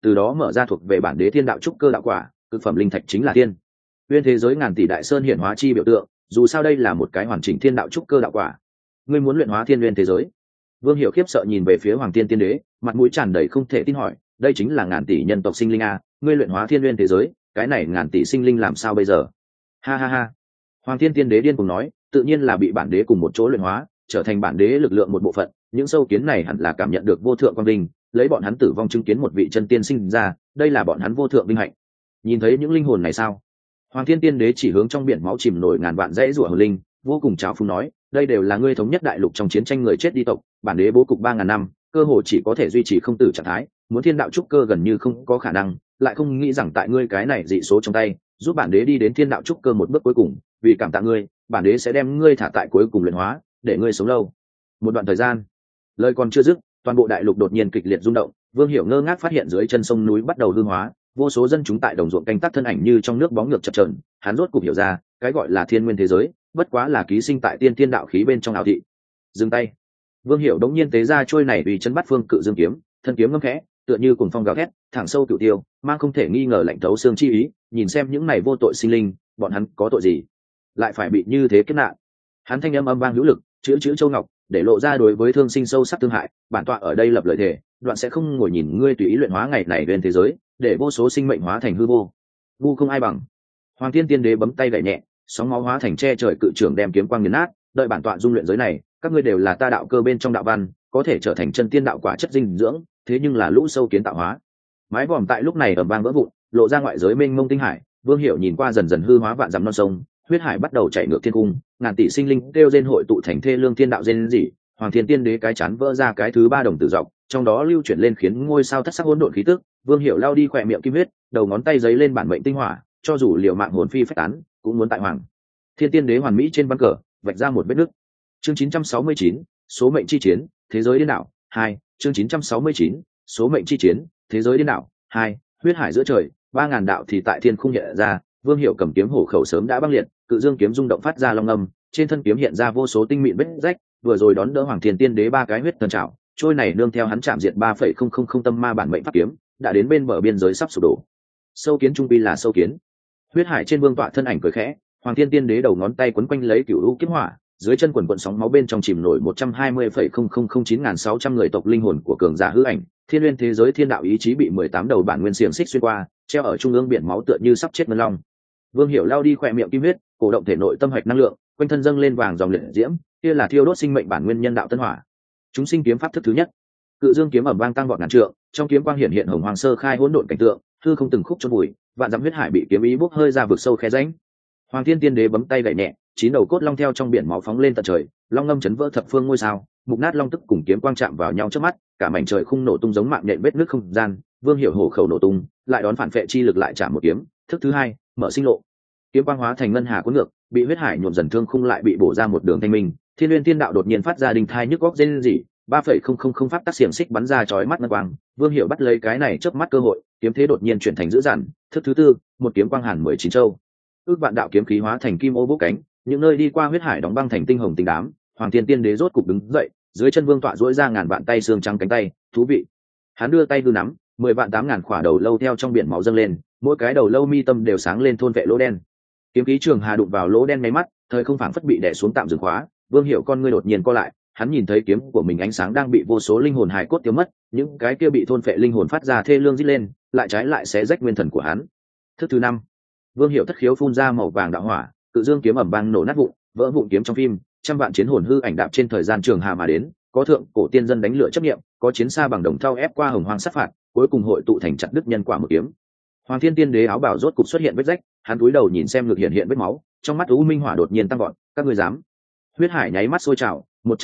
S1: từ đó mở ra thuộc về bản đế thiên đạo trúc cơ đạo quả, cực phẩm linh thạch chính là thiên nguyên thế giới ngàn tỷ đại sơn hiển hóa chi biểu tượng, dù sao đây là một cái hoàn chỉnh thiên đạo trúc cơ đạo quả. Ngươi muốn luyện hóa thiên nguyên thế giới? Vương Hiểu khiếp sợ nhìn về phía Hoàng Thiên Tiên Đế, mặt mũi tràn đầy không thể tin hỏi, đây chính là ngàn tỷ nhân tộc sinh linh a, ngươi luyện hóa thiên nguyên thế giới, cái này ngàn tỷ sinh linh làm sao bây giờ? Ha ha ha. Hoàng Thiên Tiên Đế điên cuồng nói, tự nhiên là bị bản đế cùng một chỗ luyện hóa, trở thành bản đế lực lượng một bộ phận, những sâu kiến này hẳn là cảm nhận được vô thượng quang vinh, lấy bọn hắn tử vong chứng kiến một vị chân tiên sinh ra, đây là bọn hắn vô thượng vinh hạnh. Nhìn thấy những linh hồn này sao? Hoàng Thiên Tiên Đế chỉ hướng trong biển máu chìm nổi ngàn vạn dãy rủa hồn linh, vô cùng trào phúng nói, đây đều là ngươi thống nhất đại lục trong chiến tranh người chết đi tộc, bản đế bố cục 3000 năm, cơ hội chỉ có thể duy trì không tử trạng thái, muốn thiên đạo trúc cơ gần như không có khả năng, lại không nghĩ rằng tại ngươi cái này dị số trong tay, giúp bản đế đi đến thiên đạo trúc cơ một bước cuối cùng, vì cảm tạ ngươi, bản đế sẽ đem ngươi thả tại cuối cùng luyện hóa, để ngươi sống lâu một đoạn thời gian. Lời còn chưa dứt, toàn bộ đại lục đột nhiên kịch liệt rung động, Vương Hiểu ngơ ngác phát hiện dưới chân sông núi bắt đầu hư hóa, vô số dân chúng tại đồng ruộng canh tác thân ảnh như trong nước bóng ngược chập chờn, hắn rốt cục hiểu ra, cái gọi là thiên nguyên thế giới, bất quá là ký sinh tại tiên thiên đạo khí bên trong ảo thị. Dừng tay. Vương Hiểu đống nhiên tế ra trôi này vì chân bắt phương cự dương kiếm, thân kiếm ngâm khẽ, tựa như cuồng phong gào thét, thẳng sâu cửu tiêu, mang không thể nghi ngờ lạnh thấu xương chi ý, nhìn xem những này vô tội sinh linh, bọn hắn có tội gì, lại phải bị như thế kết nạn. Hắn thanh âm âm vang hữu lực, chữ chữ châu ngọc, để lộ ra đối với thương sinh sâu sắc thương hại, bản tọa ở đây lập lời thề, đoạn sẽ không ngồi nhìn ngươi tùy ý luyện hóa ngày này lên thế giới, để vô số sinh mệnh hóa thành hư vô. Vu không ai bằng. Hoàng Thiên Tiên Đế bấm tay gảy nhẹ, sóng máu hóa thành che trời cự trưởng đem kiếm quang nghiền nát, đợi bản tọa dung luyện giới này, các ngươi đều là ta đạo cơ bên trong đạo văn, có thể trở thành chân tiên đạo quả chất dinh dưỡng, thế nhưng là lũ sâu kiến tạo hóa. Mái vòm tại lúc này ầm vang vỡ vụn, lộ ra ngoại giới mênh mông tinh hải. Vương Hiểu nhìn qua dần dần hư hóa vạn dặm non sông, huyết hải bắt đầu chảy ngược thiên cung, ngàn tỷ sinh linh kêu rên hội tụ thành thê lương thiên đạo rên rỉ. Hoàng Thiên Tiên Đế cái chán vỡ ra cái thứ ba đồng tử dọc, trong đó lưu chuyển lên khiến ngôi sao thất sắc hỗn độn khí tức. Vương Hiểu lao đi khỏe miệng kim huyết, đầu ngón tay giấy lên bản mệnh tinh hỏa, cho dù liều mạng hồn phi phách tán, cũng muốn tại Hoàng Thiên Tiên Đế hoàn mỹ trên ván cờ vạch ra một vết nứt. Chương 969, số mệnh chi chiến, thế giới điên đảo 2. Chương 969, số mệnh chi chiến, thế giới điên đảo 2. Huyết hải giữa trời, 3000 đạo thì tại thiên khung hiện ra. Vương Hiểu cầm kiếm hổ khẩu sớm đã băng liệt, cự dương kiếm rung động phát ra long âm, trên thân kiếm hiện ra vô số tinh mịn vết rách, vừa rồi đón đỡ Hoàng Thiên Tiên Đế ba cái huyết thần trảo, trôi này nương theo hắn chạm diệt 3,000 tâm ma bản mệnh pháp kiếm, đã đến bên bờ biên giới sắp sụp đổ. Sâu kiến trung quy là sâu kiến. Huyết hải trên vương tọa thân ảnh cười khẽ, Hoàng Thiên Tiên Đế đầu ngón tay quấn quanh lấy cửu u kiếm hỏa, dưới chân quần quần sóng máu bên trong chìm nổi 120,009.600 người tộc linh hồn của cường giả hư ảnh, thiên nguyên thế giới thiên đạo ý chí bị 18 đầu bản nguyên xiềng xích xuyên qua, treo ở trung ương biển máu tựa như sắp chết ngân long. Vương Hiểu lao đi khỏe miệng kim huyết, cổ động thể nội tâm hạch năng lượng, quanh thân dâng lên vàng dòng liệt diễm, kia là thiêu đốt sinh mệnh bản nguyên nhân đạo tân hỏa. Chúng sinh kiếm pháp thức thứ nhất. Cự dương kiếm ầm vang tăng vọt ngàn trượng, trong kiếm quang hiện hồng hoàng sơ khai hỗn độn cảnh tượng, hư không từng khúc chôn bụi, vạn dặm huyết hải bị kiếm ý bốc hơi ra vực sâu khe rãnh. Hoàng Thiên Tiên Đế bấm tay gảy nhẹ, 9 đầu cốt long theo trong biển máu phóng lên tận trời, long ngâm chấn vỡ thập phương ngôi sao, mục nát long tức cùng kiếm quang chạm vào nhau trước mắt, cả mảnh trời khung nổ tung giống mạng nhện vết nước không gian. Vương Hiểu hổ khẩu nổ tung, lại đón phản phệ chi lực lại chạm một kiếm, thức thứ hai, mở sinh lộ. Kiếm quang hóa thành ngân hà cuốn ngược, bị huyết hải nhuộm dần thương khung lại bị bổ ra một đường thanh minh. Thiên Nguyên Tiên Đạo đột nhiên phát ra đình thai nhức góc rên rỉ, 3,000 pháp tắc xiềng xích bắn ra chói mắt ngân quang. Vương Hiểu bắt lấy cái này chớp mắt cơ hội, kiếm thế đột nhiên chuyển thành dữ dằn, thức thứ tư, một kiếm quang hàn 19 châu. Ước vạn đạo kiếm khí hóa thành kim ô bốc cánh, những nơi đi qua huyết hải đóng băng thành tinh hồng tinh đám. Hoàng Thiên Tiên Đế rốt cục đứng dậy, dưới chân vương tọa duỗi ra ngàn vạn tay xương trắng cánh tay, thú vị. Hắn đưa tay hư nắm, 10 vạn 8000 khỏa đầu lâu theo trong biển máu dâng lên, mỗi cái đầu lâu mi tâm đều sáng lên thôn vệ lỗ đen. Kiếm khí trường hà đụng vào lỗ đen mấy mắt, thời không phảng phất bị đè xuống tạm dừng khóa. Vương Hiểu con ngươi đột nhiên co lại, hắn nhìn thấy kiếm của mình ánh sáng đang bị vô số linh hồn hài cốt tiêu mất, những cái kia bị thôn phệ linh hồn phát ra thê lương rít lên, lại trái lại xé rách nguyên thần của hắn. Thức thứ năm, Vương Hiểu thất khiếu phun ra màu vàng đạo hỏa, cự dương kiếm ầm vang nổ nát vụn, vỡ vụn kiếm trong phim, trăm vạn chiến hồn hư ảnh đạp trên thời gian trường hà mà đến, có thượng cổ tiên dân đánh lửa chấp niệm, có chiến xa bằng đồng thau ép qua hồng hoang sát phạt, cuối cùng hội tụ thành chặt đứt nhân quả một kiếm. Hoàng Thiên Tiên Đế áo bào rốt cục xuất hiện vết rách, hắn cúi đầu nhìn xem ngực hiện vết máu, trong mắt u minh hỏa đột nhiên tăng vọt, các ngươi dám? Huyết hải nháy mắt sôi trào,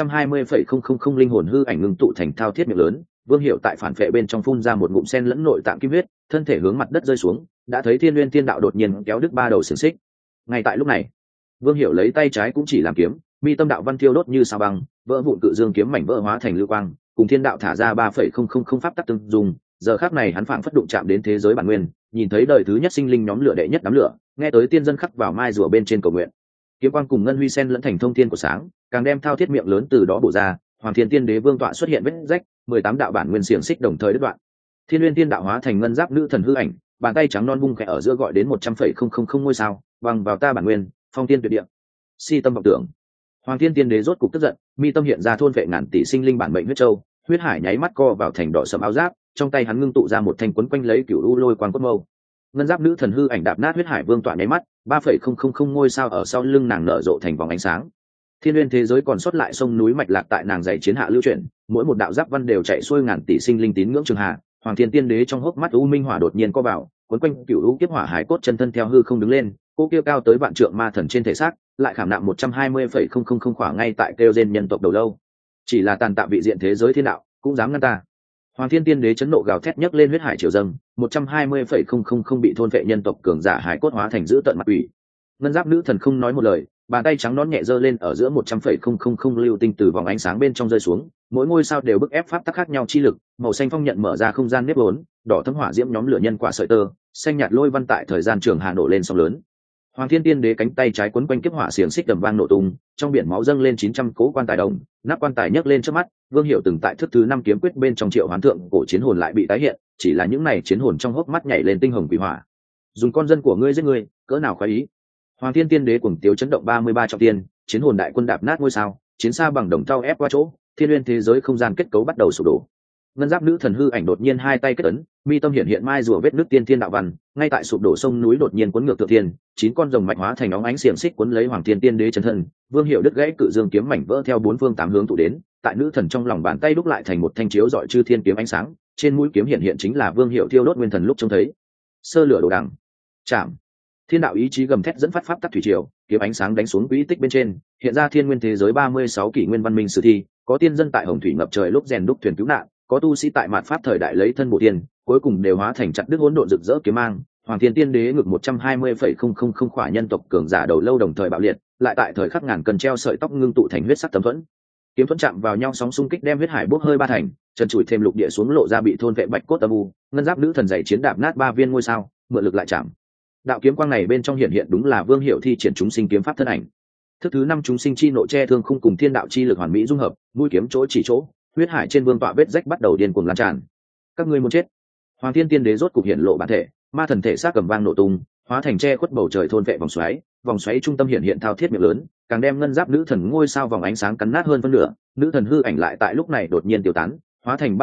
S1: 120,000 linh hồn hư ảnh ngưng tụ thành thao thiết miệng lớn. Vương Hiểu tại phản phệ bên trong phun ra một ngụm sen lẫn nội tạng kim huyết, thân thể hướng mặt đất rơi xuống, đã thấy Thiên Nguyên Tiên Đạo đột nhiên kéo đứt ba đầu xiềng xích. Ngay tại lúc này, Vương Hiểu lấy tay trái cũng chỉ làm kiếm, mi tâm đạo văn thiêu đốt như sao băng, vỡ vụn cự dương kiếm mảnh vỡ hóa thành lưu quang, cùng thiên đạo thả ra 3,000 pháp tắc tương dùng. Giờ khắc này hắn phảng phất đụng chạm đến thế giới bản nguyên, nhìn thấy đời thứ nhất sinh linh nhóm lửa đệ nhất đám lửa, nghe tới tiên dân khắc vào mai rùa bên trên cầu nguyện. Kiếm quang cùng ngân huy sen lẫn thành thông thiên của sáng, càng đem thao thiết miệng lớn từ đó bổ ra. Hoàng Thiên Tiên Đế vương tọa xuất hiện vết rách, 18 đạo bản nguyên xiềng xích đồng thời đứt đoạn. Thiên Nguyên Tiên đạo hóa thành ngân giáp nữ thần hư ảnh, bàn tay trắng non vung khẽ ở giữa gọi đến 100,000 ngôi sao, văng vào ta bản nguyên, phong tiên tuyệt địa. Si tâm vọng tưởng. Hoàng Thiên Tiên Đế rốt cục tức giận, mi tâm hiện ra thôn vệ ngàn tỷ sinh linh bản mệnh huyết châu, huyết hải nháy mắt co vào thành đỏ sẫm áo giáp, trong tay hắn ngưng tụ ra một thanh quấn quanh lấy cửu u lôi quang cốt mâu. Ngân giáp nữ thần hư ảnh đạp nát huyết hải vương tọa nháy mắt, 3,000 ngôi sao ở sau lưng nàng nở rộ thành vòng ánh sáng. Thiên Nguyên thế giới còn sót lại sông núi mạch lạc tại nàng dày chiến hạ lưu chuyển, mỗi một đạo giáp văn đều chạy xuôi ngàn tỷ sinh linh tín ngưỡng trường hạ. Hoàng Thiên Tiên Đế trong hốc mắt u minh hỏa đột nhiên co vào, cuốn quanh cửu u kiếp hỏa hải cốt chân thân theo hư không đứng lên, cô kêu cao tới vạn trượng ma thần trên thể xác, lại khảm nạm 120,000 khỏa ngay tại kêu gen nhân tộc đầu lâu. Chỉ là tàn tạ vị diện thế giới thiên đạo, cũng dám ngăn ta. Hoàng Thiên Tiên Đế chấn nộ gào thét nhấc lên huyết hải triều dâng, 120,000 bị thôn vệ nhân tộc cường giả hải cốt hóa thành giữ tận mặt quỷ. Ngân giáp nữ thần không nói một lời, bàn tay trắng nón nhẹ giơ lên ở giữa 100,000 lưu tinh từ vòng ánh sáng bên trong rơi xuống, mỗi ngôi sao đều bức ép pháp tắc khác nhau chi lực, màu xanh phong nhận mở ra không gian nếp vốn, đỏ thấm hỏa diễm nhóm lửa nhân quả sợi tơ, xanh nhạt lôi văn tại thời gian trường hà nổ lên sóng lớn. Hoàng Thiên Tiên Đế cánh tay trái quấn quanh kiếp hỏa xiềng xích tầm vang nổ tung, trong biển máu dâng lên 900 cố quan tài đồng, nắp quan tài nhấc lên trước mắt, Vương Hiểu từng tại thức thứ 5 kiếm quyết bên trong Triệu Hoán Thượng cổ chiến hồn lại bị tái hiện, chỉ là những này chiến hồn trong hốc mắt nhảy lên tinh hồng quỷ hỏa. Dùng con dân của ngươi giết ngươi, cỡ nào khoái ý. Hoàng Thiên Tiên Đế cuồng tiếu chấn động 33 trọng tiên, chiến hồn đại quân đạp nát ngôi sao, chiến xa bằng đồng trao ép qua chỗ, thiên nguyên thế giới không gian kết cấu bắt đầu sụp đổ. Ngân giáp nữ thần hư ảnh đột nhiên hai tay kết ấn, mi tâm hiện mai rùa vết nước tiên thiên đạo văn, ngay tại sụp đổ sông núi đột nhiên cuốn ngược thượng thiên, 9 con rồng mạch hóa thành óng ánh xiềng xích cuốn lấy Hoàng Thiên Tiên Đế chân thân, Vương Hiểu đứt gãy cự dương kiếm mảnh vỡ theo bốn phương tám hướng tụ đến, tại nữ thần trong lòng bàn tay đúc lại thành một thanh chiếu rọi chư thiên kiếm ánh sáng, trên mũi kiếm hiện chính là Vương Hiểu thiêu đốt nguyên thần lúc trông thấy. Sơ lửa đồ đằng, chạm. Thiên đạo ý chí gầm thét dẫn phát pháp tắc thủy triều, kiếm ánh sáng đánh xuống quỹ tích bên trên, hiện ra thiên nguyên thế giới 36 kỷ nguyên văn minh sử thi, có tiên dân tại hồng thủy ngập trời lúc rèn đúc thuyền cứu nạn, có tu sĩ tại mạt pháp thời đại lấy thân bổ tiên, cuối cùng đều hóa thành chặt đứt hỗn độn rực rỡ kiếm mang. Hoàng Thiên Tiên Đế ngực 120,000 khỏa nhân tộc cường giả đầu lâu đồng thời bạo liệt, lại tại thời khắc ngàn cần treo sợi tóc ngưng tụ thành huyết sắc tấm thuẫn. Kiếm thuẫn chạm vào nhau sóng xung kích đem huyết hải bốc hơi ba thành, trần trụi thêm lục địa xuống lộ ra bị thôn vệ bạch cốt âm u, ngân giáp nữ thần dày chiến đạp nát 3 viên ngôi sao, mượn lực lại chạm. Đạo kiếm quang này bên trong hiện đúng là Vương Hiểu thi triển chúng sinh kiếm pháp thân ảnh. Thức thứ 5 chúng sinh chi nộ che thương khung cùng thiên đạo chi lực hoàn mỹ dung hợp, mũi kiếm chỗ chỉ chỗ, huyết hải trên vương tọa vết rách bắt đầu điên cuồng lan tràn. Các ngươi muốn chết. Hoàng Thiên Tiên Đế rốt cục hiện lộ bản thể, ma thần thể xác cầm vang nổ tung, hóa thành che khuất bầu trời thôn vệ vòng xoáy trung tâm hiện thao thiết miệng lớn, càng đem ngân giáp nữ thần ngôi sao vòng ánh sáng cắn nát hơn phân nửa, nữ thần hư ảnh lại tại lúc này đột nhiên tiêu tán, hóa thành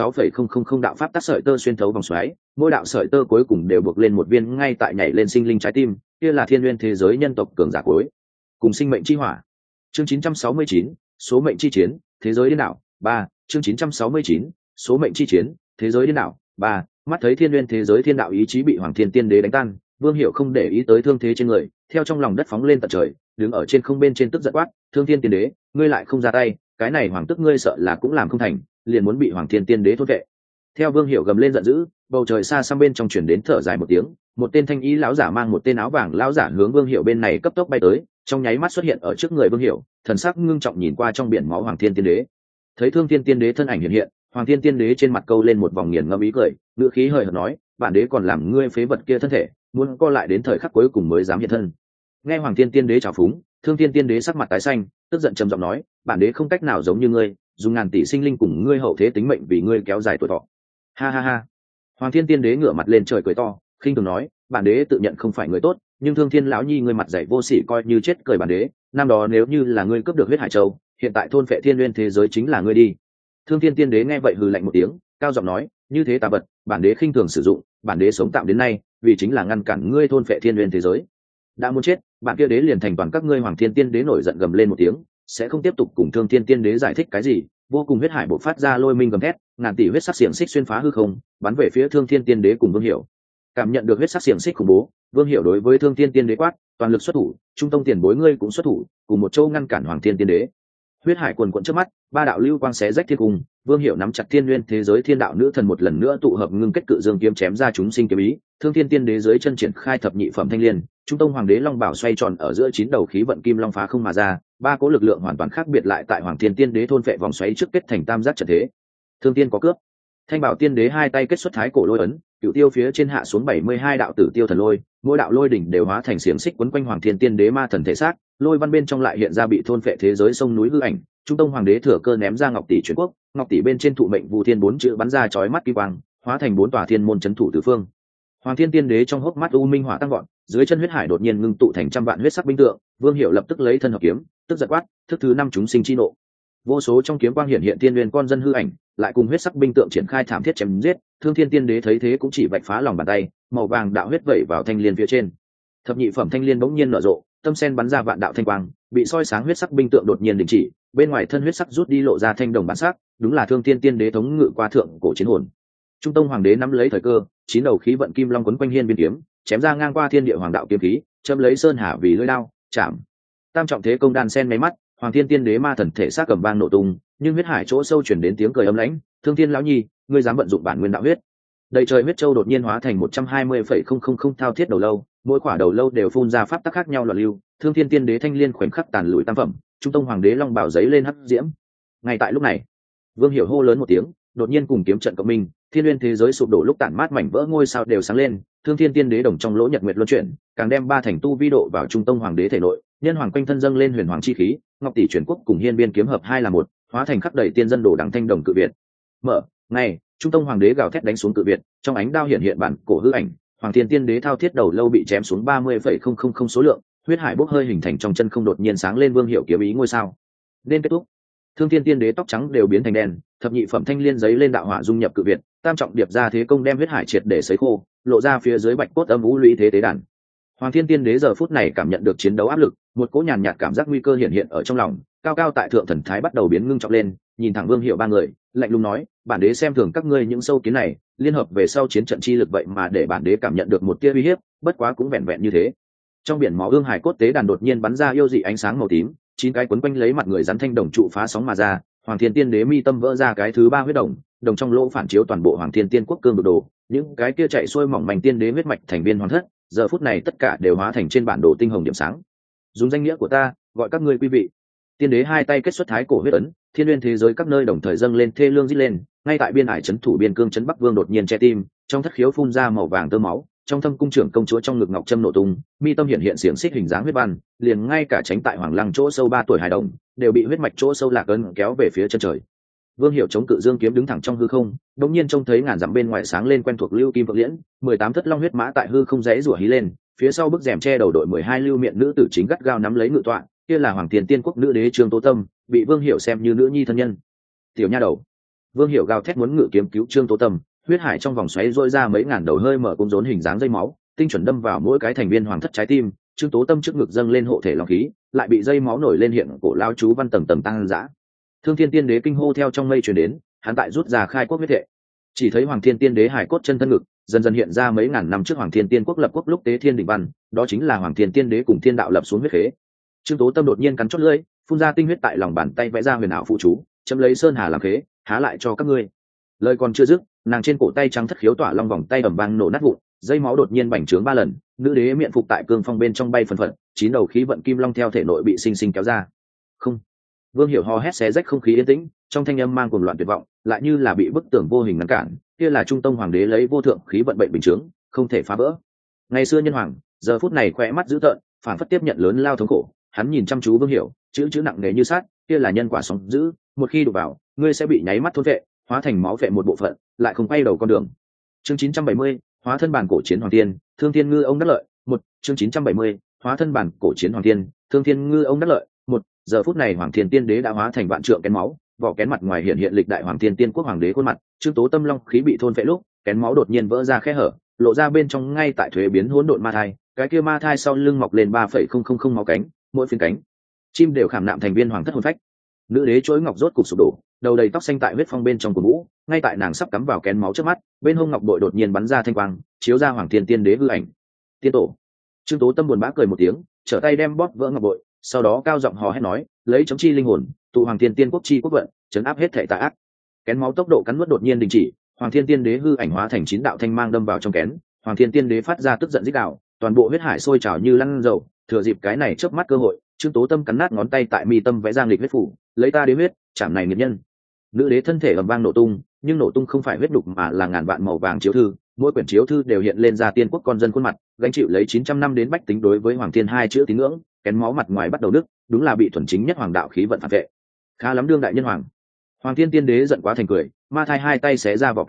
S1: 36,000 đạo pháp tắc sợi tơ xuyên thấu vòng xoáy, mỗi đạo sợi tơ cuối cùng đều buộc lên một viên ngay tại nhảy lên sinh linh trái tim, kia là thiên nguyên thế giới nhân tộc cường giả cuối cùng sinh mệnh chi hỏa. Chương 969, số mệnh chi chiến, thế giới điên đảo 3, chương 969, số mệnh chi chiến, thế giới điên đảo 3. Mắt thấy thiên nguyên thế giới thiên đạo ý chí bị Hoàng Thiên Tiên Đế đánh tan, Vương Hiểu không để ý tới thương thế trên người, theo trong lòng đất phóng lên tận trời, đứng ở trên không bên trên tức giận quát, Thương Thiên Tiên Đế, ngươi lại không ra tay, cái này hoàng tức ngươi sợ là cũng làm không thành, liền muốn bị Hoàng Thiên Tiên Đế thôn vệ. Theo Vương Hiểu gầm lên giận dữ, bầu trời xa xăm bên trong truyền đến thở dài một tiếng, một tên thanh ý lão giả mang một tên áo vàng lão giả hướng Vương Hiểu bên này cấp tốc bay tới, trong nháy mắt xuất hiện ở trước người Vương Hiểu, thần sắc ngưng trọng nhìn qua trong biển máu Hoàng Thiên Tiên Đế. Thấy Thương Thiên Tiên Đế thân ảnh hiện, Hoàng Thiên Tiên Đế trên mặt câu lên một vòng nghiền ngẫm ý cười, ngữ khí hời hợt nói, bản đế còn làm ngươi phế vật kia thân thể, muốn co lại đến thời khắc cuối cùng mới dám hiện thân. Nghe Hoàng Thiên Tiên Đế chào phúng, Thương Thiên Tiên Đế sắc mặt tái xanh, tức giận trầm giọng nói, bản đế không cách nào giống như ngươi, dùng ngàn tỷ sinh linh cùng ngươi hậu thế tính mệnh vì ngươi kéo dài tuổi thọ. Ha ha ha. Hoàng Thiên Tiên Đế ngửa mặt lên trời cười to, khinh thường nói, bản đế tự nhận không phải người tốt, nhưng Thương Thiên lão nhi ngươi mặt dày vô sỉ coi như chết cười bản đế, năm đó nếu như là ngươi cướp được huyết hải châu, hiện tại thôn phệ thiên nguyên thế giới chính là ngươi đi. Thương Thiên Tiên Đế nghe vậy hừ lạnh một tiếng, cao giọng nói, như thế tà vật, bản đế khinh thường sử dụng, bản đế sống tạm đến nay, vì chính là ngăn cản ngươi thôn phệ thiên nguyên thế giới. Đã muốn chết, bạn kia đế liền thành toàn các ngươi. Hoàng Thiên Tiên Đế nổi giận gầm lên một tiếng, sẽ không tiếp tục cùng Thương Thiên Tiên Đế giải thích cái gì, vô cùng huyết hải bộc phát ra lôi minh gầm thét, ngàn tỷ huyết sắc xiềng xích xuyên phá hư không, bắn về phía Thương Thiên Tiên Đế cùng Vương Hiểu. Cảm nhận được huyết sắc xiềng xích khủng bố, Vương Hiểu đối với Thương Thiên Tiên Đế quát, toàn lực xuất thủ, trung tông tiền bối ngươi cũng xuất thủ, cùng một châu ngăn cản Hoàng Thiên Tiên Đế. Huyết hải quần quận trước mắt, ba đạo lưu quang xé rách thiên cung, Vương Hiểu nắm chặt thiên nguyên thế giới thiên đạo nữ thần một lần nữa tụ hợp ngưng kết cự dương kiếm chém ra chúng sinh kiếm ý, Thương Thiên Tiên Đế dưới chân triển khai thập nhị phẩm thanh liên, trung tông hoàng đế long bảo xoay tròn ở giữa 9 đầu khí vận kim long phá không mà ra, ba cỗ lực lượng hoàn toàn khác biệt lại tại Hoàng Thiên Tiên Đế thôn phệ vòng xoáy trước kết thành tam giác trận thế. Thương Tiên có cướp. Thanh Bảo Tiên Đế hai tay kết xuất thái cổ lôi ấn, cựu tiêu phía trên hạ xuống 72 đạo tử tiêu thần lôi, mỗi đạo lôi đỉnh đều hóa thành xiềng xích quấn quanh Hoàng Thiên Tiên Đế ma thần thể xác, lôi văn bên trong lại hiện ra bị thôn phệ thế giới sông núi hư ảnh. Trung tông hoàng đế thừa cơ ném ra ngọc tỷ truyền quốc, ngọc tỷ bên trên thụ mệnh vu thiên 4 chữ bắn ra chói mắt kỳ quang, hóa thành 4 tòa thiên môn trấn thủ tứ phương. Hoàng Thiên Tiên Đế trong hốc mắt u minh hỏa tăng vọt, dưới chân huyết hải đột nhiên ngưng tụ thành trăm vạn huyết sắc binh tượng, Vương Hiểu lập tức lấy thân hợp kiếm, tức giật quát, thức thứ 5 chúng sinh chi nộ. Vô số trong kiếm quang hiện hiện tiên nguyên con dân hư ảnh, lại cùng huyết sắc binh tượng triển khai thảm thiết chém giết. Thương Thiên Tiên Đế thấy thế cũng chỉ vạch phá lòng bàn tay, màu vàng đạo huyết vẩy vào thanh liên phía trên. Thập nhị phẩm thanh liên bỗng nhiên nở rộ, tâm sen bắn ra vạn đạo thanh quang, bị soi sáng huyết sắc binh tượng đột nhiên đình chỉ, bên ngoài thân huyết sắc rút đi lộ ra thanh đồng bản sắc, đúng là Thương Thiên Tiên Đế thống ngự qua thượng cổ chiến hồn. Trung Tông Hoàng Đế nắm lấy thời cơ, 9 đầu khí vận kim long quấn quanh hiên biên kiếm, chém ra ngang qua thiên địa hoàng đạo kiếm khí, châm lấy sơn hà vì lưỡi đao, chạm. Tam trọng thế công đan sen mấy mắt, Hoàng Thiên Tiên Đế ma thần thể xác cầm vang nổ tung, nhưng huyết hải chỗ sâu chuyển đến tiếng cười âm lãnh, Thương Thiên lão nhi, ngươi dám vận dụng bản nguyên đạo huyết. Đầy trời huyết châu đột nhiên hóa thành 120,000 thao thiết đầu lâu, mỗi quả đầu lâu đều phun ra pháp tắc khác nhau loạn lưu. Thương Thiên Tiên Đế thanh liên khoảnh khắc tàn lùi tam phẩm, Trung Tông Hoàng Đế long bảo giấy lên hắc diễm. Ngay tại lúc này, Vương Hiểu hô lớn một tiếng, đột nhiên cùng kiếm trận cộng minh, thiên nguyên thế giới sụp đổ lúc tản mát mảnh vỡ ngôi sao đều sáng lên. Thương Thiên Tiên Đế đồng trong lỗ nhật nguyệt luân chuyển, càng đem 3 thành tu vi độ vào Trung Tông Hoàng Đế thể nội, nhân hoàng quanh thân dâng lên huyền hoàng chi khí, ngọc tỷ chuyển quốc cùng hiên biên kiếm hợp 2 là 1, hóa thành khắc đầy tiên dân đồ đẳng thanh đồng cự việt. Mở, ngay, Trung Tông Hoàng Đế gào thét đánh xuống cự việt, trong ánh đao hiện hiện bản cổ hư ảnh, Hoàng Thiên Tiên Đế thao thiết đầu lâu bị chém xuống 30,000 số lượng, huyết hải bốc hơi hình thành trong chân không đột nhiên sáng lên Vương Hiểu kiếm ý ngôi sao. Nên kết thúc. Thương Thiên Tiên Đế tóc trắng đều biến thành đen, thập nhị phẩm thanh liên giấy lên đạo hỏa dung nhập cự việt, tam trọng điệp ra thế công đem huyết hải triệt để sấy khô, lộ ra phía dưới bạch cốt âm vũ lũy thế tế đàn. Hoàng Thiên Tiên Đế giờ phút này cảm nhận được chiến đấu áp lực, một cỗ nhàn nhạt cảm giác nguy cơ hiện hiện ở trong lòng, cao cao tại thượng thần thái bắt đầu biến ngưng trọng lên, nhìn thẳng Vương Hiểu ba người, lạnh lùng nói, bản đế xem thường các ngươi những sâu kiến này, liên hợp về sau chiến trận chi lực vậy mà để bản đế cảm nhận được một tia uy hiếp, bất quá cũng vẹn vẹn như thế. Trong biển máu ương hải cốt tế đàn đột nhiên bắn ra yêu dị ánh sáng màu tím, 9 cái quấn quanh lấy mặt người rắn thanh đồng trụ phá sóng mà ra, Hoàng Thiên Tiên Đế mi tâm vỡ ra cái thứ 3 huyết đồng, đồng trong lỗ phản chiếu toàn bộ Hoàng Thiên Tiên quốc cương vực đồ, những cái kia chạy xuôi mỏng manh tiên đế huyết mạch thành viên hoàn thất, giờ phút này tất cả đều hóa thành trên bản đồ tinh hồng điểm sáng. Dùng danh nghĩa của ta, gọi các ngươi quý vị. Tiên đế hai tay kết xuất thái cổ huyết ấn, thiên nguyên thế giới các nơi đồng thời dâng lên thê lương rít lên, ngay tại biên hải trấn thủ biên cương trấn Bắc Vương đột nhiên che tim, trong thất khiếu phun ra màu vàng tơ máu, trong thâm cung trưởng công chúa trong ngực ngọc trâm nổ tung, mi tâm hiện hiện xiềng xích hình dáng huyết văn, liền ngay cả tránh tại hoàng lăng chỗ sâu 3 tuổi hài đồng đều bị huyết mạch chỗ sâu lạc ấn kéo về phía chân trời. Vương Hiểu chống cự dương kiếm đứng thẳng trong hư không, đột nhiên trông thấy ngàn dặm bên ngoài sáng lên quen thuộc lưu kim phượng liễn, 18 thất long huyết mã tại hư không rẽ rủa hí lên, phía sau bức rèm che đầu đội 12 lưu miệng nữ tử chính gắt gao nắm lấy ngự tọa, kia là Hoàng Thiên Tiên quốc nữ đế Trương Tố Tâm, bị Vương Hiểu xem như nữ nhi thân nhân. Tiểu nha đầu. Vương Hiểu gào thét muốn ngự kiếm cứu Trương Tố Tâm, huyết hải trong vòng xoáy rỗi ra mấy ngàn đầu hơi mở cung rốn hình dáng dây máu, tinh chuẩn đâm vào mỗi cái thành viên hoàng thất trái tim. Trương Tố Tâm trước ngực dâng lên hộ thể long khí, lại bị dây máu nổi lên hiện cổ lao chú văn tầng tầng tăng dã. Thương Thiên Tiên Đế kinh hô theo trong mây truyền đến, hắn tại rút ra khai quốc huyết thệ. Chỉ thấy Hoàng Thiên Tiên Đế hải cốt chân thân ngực dần dần hiện ra mấy ngàn năm trước Hoàng Thiên Tiên quốc lập quốc lúc tế thiên đỉnh văn, đó chính là Hoàng Thiên Tiên Đế cùng thiên đạo lập xuống huyết khế. Trương Tố Tâm đột nhiên cắn chót lưỡi, phun ra tinh huyết tại lòng bàn tay vẽ ra huyền ảo phụ chú, chấm lấy sơn hà làm khế, há lại cho các ngươi. Lời còn chưa dứt, nàng trên cổ tay trắng thất khiếu tỏa long vòng tay ầm vang nổ nát vụn, dây máu đột nhiên bành trướng 3 lần, nữ đế miệng phục tại cương phong bên trong bay phần phật, 9 đầu khí vận kim long theo thể nội bị sinh sinh kéo ra. Không. Vương Hiểu ho hét xé rách không khí yên tĩnh, trong thanh âm mang cuồng loạn tuyệt vọng, lại như là bị bức tường vô hình ngăn cản, kia là Trung Tông Hoàng Đế lấy vô thượng khí vận bệnh bình chứng, không thể phá vỡ. Ngày xưa nhân hoàng, giờ phút này khỏe mắt dữ tợn, phản phất tiếp nhận lớn lao thống khổ, hắn nhìn chăm chú Vương Hiểu, chữ nặng nề như sát, kia là nhân quả sóng dữ, một khi đụng vào, ngươi sẽ bị nháy mắt thôn vệ, hóa thành máu vệ một bộ phận, lại không quay đầu con đường. Chương 970, hóa thân bản cổ chiến hoàng tiên, Thương Thiên Ngư ông đắc lợi. Chương 970, hóa thân bản cổ chiến hoàng tiên, Thương Thiên Ngư ông đắc lợi. Giờ phút này Hoàng Thiên Tiên Đế đã hóa thành vạn trượng kén máu, vỏ kén mặt ngoài hiện hiện lịch đại Hoàng Thiên Tiên quốc hoàng đế khuôn mặt, Trương Tố Tâm long khí bị thôn phệ lúc, kén máu đột nhiên vỡ ra khe hở, lộ ra bên trong ngay tại thuế biến hỗn độn ma thai, cái kia ma thai sau lưng mọc lên 3,000 máu cánh, mỗi phiến cánh chim đều khảm nạm thành viên hoàng thất hồn phách. Nữ đế chuỗi ngọc rốt cục sụp đổ, đầu đầy tóc xanh tại huyết phong bên trong của mũ, ngay tại nàng sắp cắm vào kén máu trước mắt, bên hông ngọc bội đột nhiên bắn ra thanh quang, chiếu ra Hoàng Thiên Tiên Đế hư ảnh. Tiên tổ. Trương Tố Tâm buồn bã cười một tiếng, trở tay đem bóp vỡ ngọc bội, sau đó cao giọng hò hét nói, lấy chống chi linh hồn, tụ Hoàng Thiên Tiên quốc chi quốc vận, chấn áp hết thảy tà ác. Kén máu tốc độ cắn nuốt đột nhiên đình chỉ, Hoàng Thiên Tiên Đế hư ảnh hóa thành 9 đạo thanh mang đâm vào trong kén, Hoàng Thiên Tiên Đế phát ra tức giận rít gào, toàn bộ huyết hải sôi trào như lăn dầu, thừa dịp cái này chớp mắt cơ hội, Trương Tố Tâm cắn nát ngón tay tại mi tâm vẽ ra nghịch huyết phủ, lấy ta đế huyết, chạm này nghiệt nhân. Nữ đế thân thể ầm vang nổ tung, nhưng nổ tung không phải huyết đục mà là ngàn vạn màu vàng chiếu thư, mỗi quyển chiếu thư đều hiện lên ra tiên quốc con dân khuôn mặt, gánh chịu lấy 900 năm đến bách tính đối với Hoàng Thiên hai chữ tín ngưỡng, kén máu mặt ngoài bắt đầu nứt, đúng là bị thuần chính nhất hoàng đạo khí vận phản vệ. Khá lắm đương đại nhân hoàng. Hoàng Thiên Tiên Đế giận quá thành cười, ma thai hai tay xé ra vỏ kén,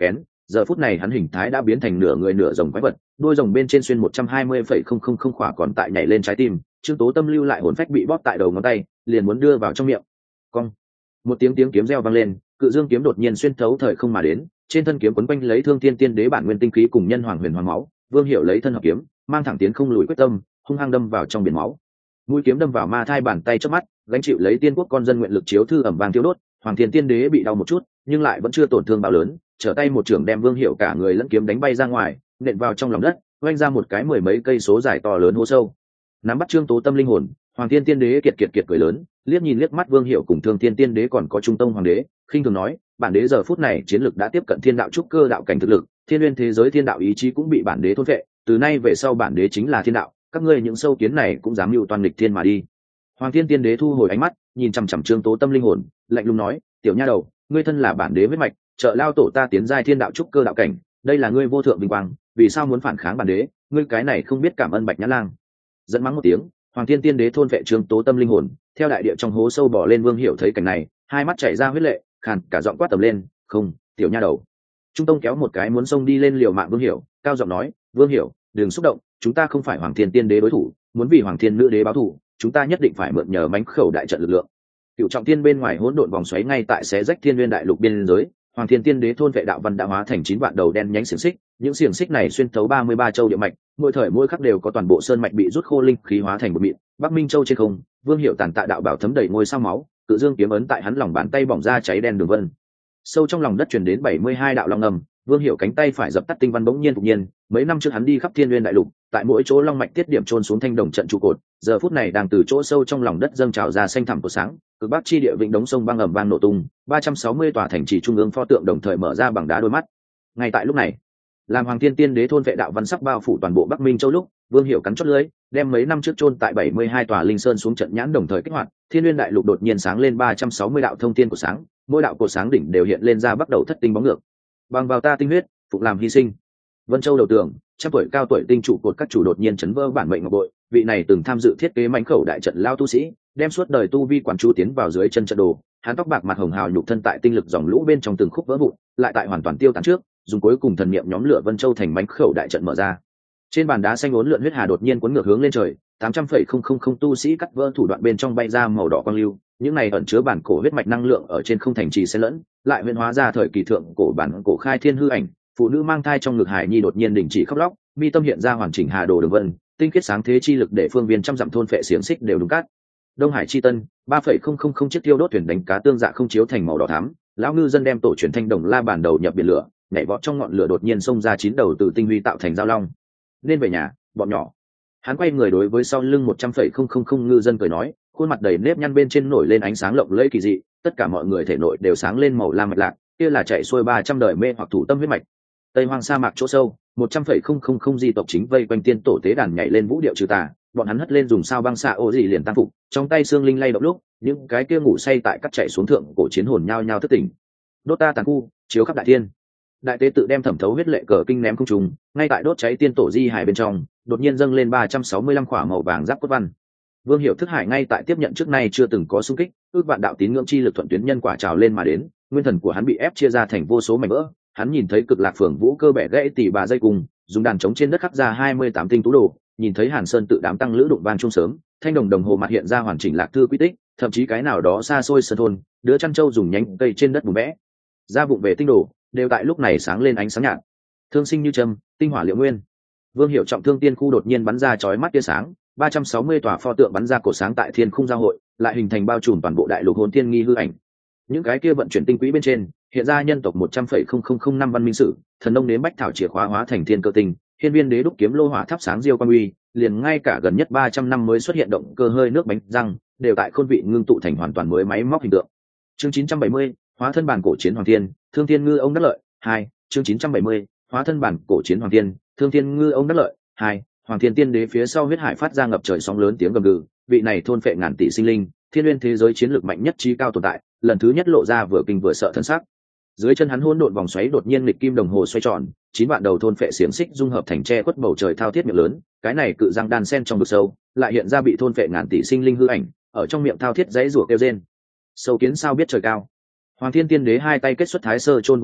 S1: giờ phút này hắn hình thái đã biến thành nửa người nửa rồng quái vật, đuôi rồng bên trên xuyên 120,000 khỏa còn tại nhảy lên trái tim. Trương Tố Tâm lưu lại hồn phách bị bóp tại đầu ngón tay, liền muốn đưa vào trong miệng. Cong, một tiếng kiếm reo vang lên, cự dương kiếm đột nhiên xuyên thấu thời không mà đến, trên thân kiếm quấn quanh lấy Thương Thiên Tiên Đế bản nguyên tinh khí cùng nhân hoàng huyền hoàng máu. Vương Hiểu lấy thân hợp kiếm, mang thẳng tiến không lùi quyết tâm, hung hăng đâm vào trong biển máu. Mũi kiếm đâm vào ma thai bàn tay chớp mắt, gánh chịu lấy tiên quốc con dân nguyện lực chiếu thư ẩm vàng thiêu đốt. Hoàng Thiên Tiên Đế bị đau một chút, nhưng lại vẫn chưa tổn thương bao lớn, trở tay một trưởng đem Vương Hiểu cả người lẫn kiếm đánh bay ra ngoài, nện vào trong lòng đất, oanh ra một cái 10 mấy cây số dài to lớn hố sâu. Nắm bắt Trương Tố Tâm linh hồn, Hoàng Thiên Tiên Đế kiệt cười lớn, liếc nhìn liếc mắt Vương Hiểu cùng Thương Thiên Tiên Đế còn có Trung Tông Hoàng Đế, khinh thường nói, bản đế giờ phút này chiến lực đã tiếp cận thiên đạo trúc cơ đạo cảnh thực lực, thiên nguyên thế giới thiên đạo ý chí cũng bị bản đế thôn phệ, từ nay về sau bản đế chính là thiên đạo, các ngươi những sâu kiến này cũng dám mưu toàn nghịch thiên mà đi. Hoàng Thiên Tiên Đế thu hồi ánh mắt, nhìn chằm chằm Trương Tố Tâm linh hồn, lạnh lùng nói, tiểu nha đầu, ngươi thân là bản đế huyết mạch, trợ lao tổ ta tiến giai thiên đạo trúc cơ đạo cảnh, đây là ngươi vô thượng vinh quang, vì sao muốn phản kháng bản đế, ngươi cái này không biết cảm ơn Bạch Nhã Lang. Giận mắng một tiếng, Hoàng Thiên Tiên Đế thôn vệ Trương Tố Tâm linh hồn, theo đại địa trong hố sâu bỏ lên. Vương Hiểu thấy cảnh này, hai mắt chảy ra huyết lệ, khàn cả giọng quát tầm lên, không, tiểu nha đầu. Trung Tông kéo một cái muốn xông đi lên liều mạng Vương Hiểu, cao giọng nói, Vương Hiểu, đừng xúc động, chúng ta không phải Hoàng Thiên Tiên Đế đối thủ, muốn vì Hoàng Thiên Nữ Đế báo thù, chúng ta nhất định phải mượn nhờ mánh khẩu đại trận lực lượng. Cựu trọng tiên bên ngoài hỗn độn vòng xoáy ngay tại xé rách thiên nguyên đại lục biên giới, Hoàng Thiên Tiên Đế thôn vệ đạo văn đã hóa thành 9 vạn đầu đen nhánh xiềng xích, những xiềng xích này xuyên thấu 33 châu địa mạch, mỗi thời mỗi khắc đều có toàn bộ sơn mạch bị rút khô linh khí hóa thành một mịn. Bắc Minh Châu trên không, Vương Hiểu tàn tạ đạo bảo thấm đầy ngôi sao máu, cự dương kiếm ấn tại hắn lòng bàn tay bỏng ra cháy đen đường vân. Sâu trong lòng đất truyền đến 72 đạo long ngầm, Vương Hiểu cánh tay phải dập tắt tinh văn bỗng nhiên phục nhiên, mấy năm trước hắn đi khắp thiên nguyên đại lục, tại mỗi chỗ long mạch tiết điểm chôn xuống thanh đồng trận trụ cột, giờ phút này đang từ chỗ sâu trong lòng đất dâng trào ra xanh thẳm của sáng, cực bắc chi địa vịnh đống sông băng ầm vang nổ tung, 360 tòa thành trì trung ương pho tượng đồng thời mở ra bằng đá đôi mắt. Ngay tại lúc này, làm Hoàng Thiên Tiên Đế thôn vệ đạo văn sắc bao phủ toàn bộ Bắc Minh Châu lúc, Vương Hiểu cắn chót lưỡi, đem mấy năm trước chôn tại 72 tòa linh sơn xuống trận nhãn đồng thời kích hoạt, thiên nguyên đại lục đột nhiên sáng lên 360 đạo thông thiên của sáng, mỗi đạo của sáng đỉnh đều hiện lên ra bắt đầu thất tinh bóng ngược. Bằng vào ta tinh huyết, phục làm hy sinh. Vân Châu đầu tường, trăm tuổi cao tuổi tinh trụ cột các chủ đột nhiên chấn vỡ bản mệnh ngọc bội, vị này từng tham dự thiết kế mãnh khẩu đại trận lao tu sĩ, đem suốt đời tu vi quản chú tiến vào dưới chân trận đồ, hắn tóc bạc mặt hồng hào nhục thân tại tinh lực dòng lũ bên trong từng khúc vỡ vụn, lại tại hoàn toàn tiêu tán trước, dùng cuối cùng thần niệm nhóm lửa Vân Châu thành mãnh khẩu đại trận mở ra. Trên bàn đá xanh uốn lượn huyết hà đột nhiên cuốn ngược hướng lên trời, 800,000 tu sĩ cắt vỡ thủ đoạn bên trong bay ra màu đỏ quang lưu, những này ẩn chứa bản cổ huyết mạch năng lượng ở trên không thành trì xen lẫn, lại huyễn hóa ra thời kỳ thượng cổ bản cổ khai thiên hư ảnh, phụ nữ mang thai trong ngực hải nhi đột nhiên đình chỉ khóc lóc, mi tâm hiện ra hoàn chỉnh hà đồ đường vân, tinh khiết sáng thế chi lực để phương viên trăm dặm thôn phệ xiềng xích đều đúng cát. Đông Hải chi tân, 3,000 chiếc tiêu đốt thuyền đánh cá tương dạ không chiếu thành màu đỏ thắm, lão ngư dân đem tổ truyền thanh đồng la bàn đầu nhập biển lửa, nhảy vọt trong ngọn lửa đột nhiên xông ra 9 đầu từ tinh huy tạo thành giao long. Nên về nhà, bọn nhỏ. Hắn quay người đối với sau lưng 100,000 ngư dân cười nói, khuôn mặt đầy nếp nhăn bên trên nổi lên ánh sáng lộng lẫy kỳ dị, tất cả mọi người thể nội đều sáng lên màu lam mạch lạc, kia là chạy xuôi 300 đời mê hoặc thủ tâm huyết mạch. Tây hoang sa mạc chỗ sâu, 100,000 di tộc chính vây quanh tiên tổ tế đàn nhảy lên vũ điệu trừ tà, bọn hắn hất lên dùng sao băng xạ ô gì liền tăng phục, trong tay xương linh lay động lúc, những cái kia ngủ say tại cắt chạy xuống thượng cổ chiến hồn nhao nhao thức tỉnh. Đốt ta tàn khu, chiếu khắp đại thiên. Đại tế tự đem thẩm thấu huyết lệ cờ kinh ném không trùng, ngay tại đốt cháy tiên tổ di hải bên trong, đột nhiên dâng lên 365 khỏa màu vàng giáp cốt văn. Vương Hiểu thức hải ngay tại tiếp nhận trước nay chưa từng có xung kích, ước vạn đạo tín ngưỡng chi lực thuận tuyến nhân quả trào lên mà đến, nguyên thần của hắn bị ép chia ra thành vô số mảnh vỡ. Hắn nhìn thấy cực lạc phường vũ cơ bẻ gãy tỷ bà dây cùng, dùng đàn trống trên đất khắc ra 28 tinh tú đồ, nhìn thấy Hàn Sơn tự đám tăng lữ đụng vang chung sớm, thanh đồng đồng hồ mặt hiện ra hoàn chỉnh lạc thư quy tích, thậm chí cái nào đó xa xôi sơn thôn, đứa chăn trâu dùng nhánh cây trên đất bùn vẽ ra vụng về tinh đồ, đều tại lúc này sáng lên ánh sáng nhạt. Thương sinh như trầm, tinh hỏa liệu nguyên. Vương Hiểu trọng thương tiên khu đột nhiên bắn ra chói mắt tia sáng, 360 tòa pho tượng bắn ra cổ sáng tại thiên khung giao hội, lại hình thành bao trùm toàn bộ đại lục hồn thiên nghi hư ảnh. Những cái kia vận chuyển tinh quỹ bên trên, hiện ra nhân tộc 100,005 văn minh sử, thần nông đến bách thảo chìa khóa hóa thành thiên cơ tinh, hiên viên đế đúc kiếm lô hỏa thắp sáng diêu quan uy, liền ngay cả gần nhất 300 năm mới xuất hiện động cơ hơi nước bánh răng, đều tại khôn vị ngưng tụ thành hoàn toàn mới máy móc hình tượng. Chương 970, hóa thân bản cổ chiến hoàng thiên, thương thiên ngư ông đắc lợi. 2. Chương 970, hóa thân bản cổ chiến hoàng thiên, thương thiên ngư ông đắc lợi. 2. Hoàng thiên tiên đế phía sau huyết hải phát ra ngập trời sóng lớn tiếng gầm gừ, vị này thôn phệ ngàn tỷ sinh linh, thiên nguyên thế giới chiến lược mạnh nhất trí cao tồn tại, lần thứ nhất lộ ra vừa kinh vừa sợ thân sắc. Dưới chân hắn hỗn độn vòng xoáy đột nhiên nghịch kim đồng hồ xoay tròn, 9 vạn đầu thôn phệ xiềng xích dung hợp thành che khuất bầu trời thao thiết miệng lớn, cái này cự răng đan sen trong vực sâu, lại hiện ra bị thôn phệ ngàn tỷ sinh linh hư ảnh, ở trong miệng thao thiết dãy rủa kêu rên. Sâu kiến sao biết trời cao. Hoàng thiên tiên đế hai tay kết xuất thái sơ chôn bùi ấn,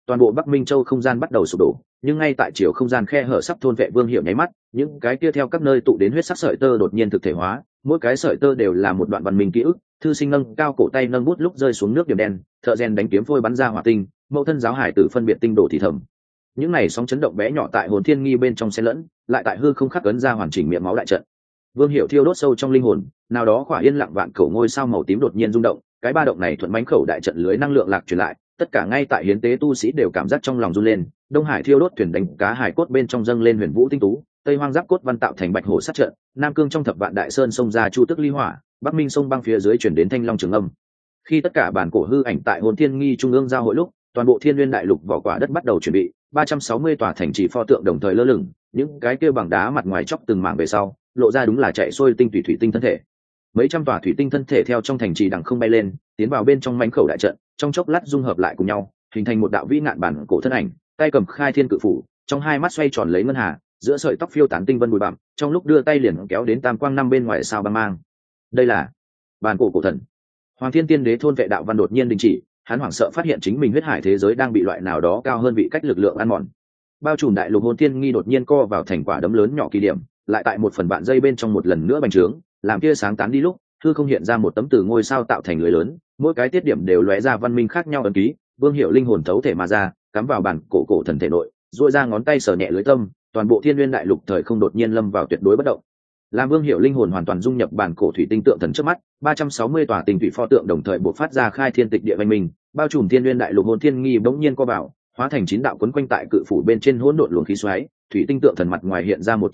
S1: toàn bộ Bắc Minh Châu không gian bắt đầu sụp đổ, nhưng ngay tại chiều không gian khe hở sắp thôn vệ Vương Hiểu nháy mắt, những cái kia theo các nơi tụ đến huyết sắc sợi tơ đột nhiên thực thể hóa, mỗi cái sợi tơ đều là một đoạn văn minh ký ức. Thư sinh nâng cao cổ tay nâng bút lúc rơi xuống nước điểm đen, thợ rèn đánh kiếm phôi bắn ra hỏa tinh, mẫu thân giáo hải tử phân biệt tinh đồ thì thầm. Những này sóng chấn động bé nhỏ tại hồn thiên nghi bên trong xen lẫn, lại tại hư không khắc ấn ra hoàn chỉnh miệng máu đại trận. Vương Hiểu thiêu đốt sâu trong linh hồn, nào đó khỏa yên lặng vạn cổ ngôi sao màu tím đột nhiên rung động, cái ba động này thuận mãnh khẩu đại trận lưới năng lượng lạc truyền lại, tất cả ngay tại hiến tế tu sĩ đều cảm giác trong lòng run lên. Đông Hải thiêu đốt thuyền đánh cá hải cốt bên trong dâng lên huyền vũ tinh tú, Tây Hoang giáp cốt văn tạo thành bạch hổ sát trận, Nam Cương trong thập vạn đại sơn sông ra chu tức ly hỏa, Bắc Minh sông băng phía dưới chuyển đến thanh long trường âm. Khi tất cả bản cổ hư ảnh tại hồn thiên nghi trung ương giao hội lúc, toàn bộ thiên nguyên đại lục vỏ quả đất bắt đầu chuẩn bị, 360 tòa thành trì pho tượng đồng thời lơ lửng, những cái kia bằng đá mặt ngoài chóc từng mảng về sau, lộ ra đúng là chạy xuôi tinh thủy tinh thân thể. Mấy trăm tòa thủy tinh thân thể theo trong thành trì đằng không bay lên, tiến vào bên trong mãnh khẩu đại trận, trong chốc lát dung hợp lại cùng nhau, hình thành một đạo vĩ ngạn bản cổ thân ảnh, tay cầm khai thiên cự phủ, trong hai mắt xoay tròn lấy ngân hà, giữa sợi tóc phiêu tán tinh vân bụi bặm, trong lúc đưa tay liền kéo đến tam quang năm bên ngoài sao băng mang. Đây là bản cổ cổ thần. Hoàng Thiên Tiên Đế thôn vệ đạo văn đột nhiên đình chỉ, hắn hoảng sợ phát hiện chính mình huyết hải thế giới đang bị loại nào đó cao hơn vị cách lực lượng ăn mòn. Bao trùm đại lục hồn tiên nghi đột nhiên co vào thành quả đấm lớn nhỏ kỳ điểm, lại tại một phần bạn dây bên trong một lần nữa bành trướng, làm kia sáng tán đi lúc, hư không hiện ra một tấm từ ngôi sao tạo thành lưới lớn, mỗi cái tiết điểm đều lóe ra văn minh khác nhau ấn ký. Vương Hiểu linh hồn thấu thể mà ra, cắm vào bản cổ cổ thần thể nội, duỗi ra ngón tay sờ nhẹ lưới tâm, toàn bộ thiên nguyên đại lục thời không đột nhiên lâm vào tuyệt đối bất động. Làm Vương Hiểu linh hồn hoàn toàn dung nhập bản cổ thủy tinh tượng thần trước mắt, 360 tòa tinh thủy pho tượng đồng thời bộc phát ra khai thiên tịch địa văn minh, bao trùm thiên nguyên đại lục hồn thiên nghi bỗng nhiên co vào, hóa thành 9 đạo quấn quanh tại cự phủ bên trên hỗn độn luồng khí xoáy, thủy tinh tượng thần mặt ngoài hiện ra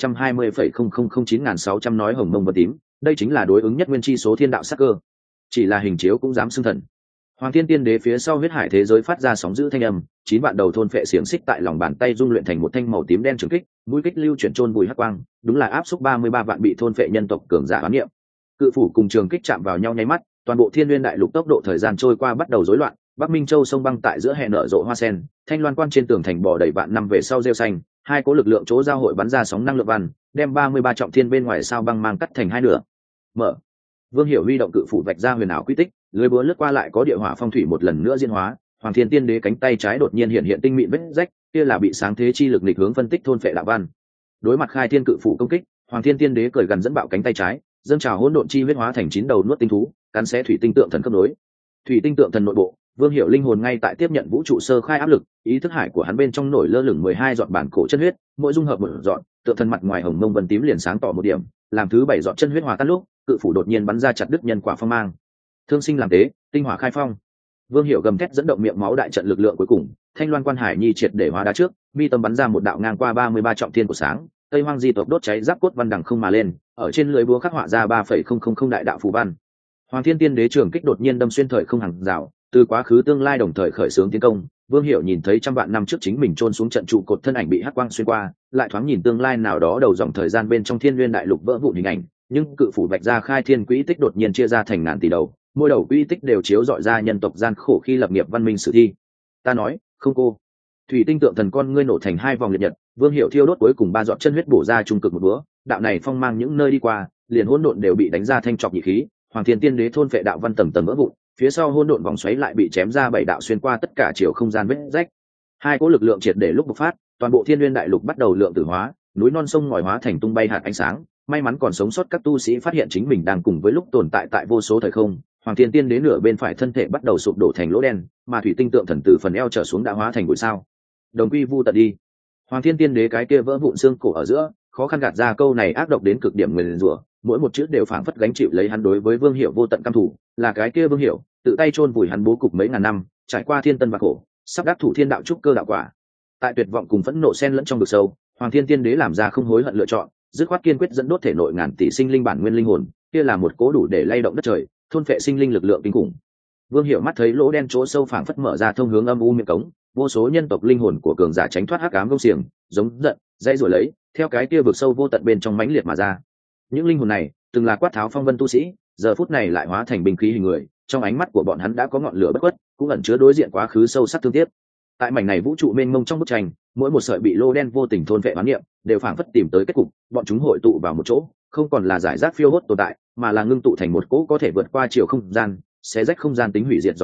S1: 120,0009.600 nói hồng mông và tím, đây chính là đối ứng nhất nguyên chi số thiên đạo sắc cơ. Chỉ là hình chiếu cũng dám xưng thần. Hoàng Thiên Tiên Đế phía sau huyết hải thế giới phát ra sóng dữ thanh âm, 9 vạn đầu thôn phệ xiềng xích tại lòng bàn tay dung luyện thành một thanh màu tím đen trường kích, mũi kích lưu chuyển chôn bùi hắc quang, đúng là áp xúc 33 vạn bị thôn phệ nhân tộc cường giả oán niệm. Cự phủ cùng trường kích chạm vào nhau nháy mắt, toàn bộ thiên nguyên đại lục tốc độ thời gian trôi qua bắt đầu rối loạn, Bắc Minh Châu sông băng tại giữa hè nở rộ hoa sen, thanh loan quan trên tường thành bò đầy vạn năm về sau rêu xanh, hai cố lực lượng chỗ giao hội bắn ra sóng năng lượng văn, đem 33 trọng thiên bên ngoài sao băng mang cắt thành hai nửa. Mở. Vương Hiểu huy động cự phủ vạch ra huyền ảo quy tích, lưới búa lướt qua lại có địa hỏa phong thủy một lần nữa diễn hóa. Hoàng Thiên Tiên Đế cánh tay trái đột nhiên hiện tinh mịn vết rách, kia là bị sáng thế chi lực nghịch hướng phân tích thôn phệ đạo văn. Đối mặt khai thiên cự phủ công kích, Hoàng Thiên Tiên Đế cởi gần dẫn bạo cánh tay trái, dâng trào hỗn độn chi huyết hóa thành 9 đầu nuốt tinh thú, cắn xé thủy tinh tượng thần cấp nối. Thủy tinh tượng thần nội bộ, Vương Hiểu linh hồn ngay tại tiếp nhận vũ trụ sơ khai áp lực, ý thức hải của hắn bên trong nổi lơ lửng 12 giọt bản cổ chân huyết, mỗi dung hợp một giọt, tượng thần mặt ngoài hồng mông vân tím liền sáng tỏ một điểm, làm thứ 7 giọt chân huyết hòa tan lúc, cự phủ đột nhiên bắn ra chặt đứt nhân quả phong mang. Thương sinh làm tế, tinh hỏa khai phong. Vương Hiểu gầm thét dẫn động miệng máu đại trận lực lượng cuối cùng, thanh loan quan hải nhi triệt để hóa đá trước, mi tâm bắn ra một đạo ngang qua 33 trọng thiên của sáng, Tây Hoang di tộc đốt cháy giáp cốt văn đằng không mà lên, ở trên lưới búa khắc họa ra 3,000 đại đạo phù văn. Hoàng Thiên Tiên Đế trường kích đột nhiên đâm xuyên thời không hàng rào, từ quá khứ tương lai đồng thời khởi xướng tiến công. Vương Hiểu nhìn thấy trăm vạn năm trước chính mình chôn xuống trận trụ cột thân ảnh bị hắc quang xuyên qua, lại thoáng nhìn tương lai nào đó đầu dòng thời gian bên trong thiên nguyên đại lục vỡ vụn hình ảnh, nhưng cự phủ vạch ra khai thiên quỹ tích đột nhiên chia ra thành ngàn tỷ đầu, mỗi đầu quỹ tích đều chiếu dọi ra nhân tộc gian khổ khi lập nghiệp văn minh sử thi. Ta nói, không cô. Thủy tinh tượng thần con ngươi nổ thành 2 vòng liệt nhật, Vương Hiểu thiêu đốt cuối cùng 3 giọt chân huyết bổ ra trung cực một búa, đạo này phong mang những nơi đi qua, liền hỗn độn đều bị đánh ra thanh trọc nhị khí. Hoàng Thiên Tiên Đế thôn phệ đạo văn tầng tầng vỡ vụn, phía sau hỗn độn vòng xoáy lại bị chém ra 7 đạo xuyên qua tất cả chiều không gian vết rách. Hai cỗ lực lượng triệt để lúc bộc phát, toàn bộ thiên nguyên đại lục bắt đầu lượng tử hóa, núi non sông ngòi hóa thành tung bay hạt ánh sáng. May mắn còn sống sót các tu sĩ phát hiện chính mình đang cùng với lúc tồn tại tại vô số thời không. Hoàng Thiên Tiên Đế nửa bên phải thân thể bắt đầu sụp đổ thành lỗ đen, mà thủy tinh tượng thần từ phần eo trở xuống đã hóa thành bụi sao. Đồng quy vu tận đi. Hoàng Thiên Tiên Đế cái kia vỡ vụn xương cổ ở giữa, khó khăn gạt ra câu này ác độc đến cực điểm nguyền rủa, mỗi một chữ đều phảng phất gánh chịu lấy hắn đối với Vương Hiểu vô tận căm thù, là cái kia Vương Hiểu, tự tay chôn vùi hắn bố cục mấy ngàn năm, trải qua thiên tân và khổ, sắp đắc thủ thiên đạo trúc cơ đạo quả. Tại tuyệt vọng cùng phẫn nộ xen lẫn trong vực sâu, Hoàng Thiên Tiên Đế làm ra không hối hận lựa chọn, dứt khoát kiên quyết dẫn đốt thể nội ngàn tỷ sinh linh bản nguyên linh hồn, kia là một cố đủ để lay động đất trời, thôn phệ sinh linh lực lượng kinh khủng. Vương Hiểu mắt thấy lỗ đen chỗ sâu phảng phất mở ra thông hướng âm u miệng cống, vô số nhân tộc linh hồn của cường giả tránh thoát hắc ám gông xiềng, giống giận, dãy rồi lấy, theo cái kia vực sâu vô tận bên trong mãnh liệt mà ra. Những linh hồn này, từng là quát tháo phong vân tu sĩ, giờ phút này lại hóa thành binh khí hình người, trong ánh mắt của bọn hắn đã có ngọn lửa bất khuất, cũng ẩn chứa đối diện quá khứ sâu sắc thương tiếc. Tại mảnh này vũ trụ mênh mông trong bức tranh, mỗi một sợi bị lô đen vô tình thôn vệ bán niệm, đều phảng phất tìm tới kết cục, bọn chúng hội tụ vào một chỗ, không còn là giải rác phiêu hốt tồn tại, mà là ngưng tụ thành một cỗ có thể vượt qua chiều không gian, xé rách không gian tính hủy diệt dòng lũ,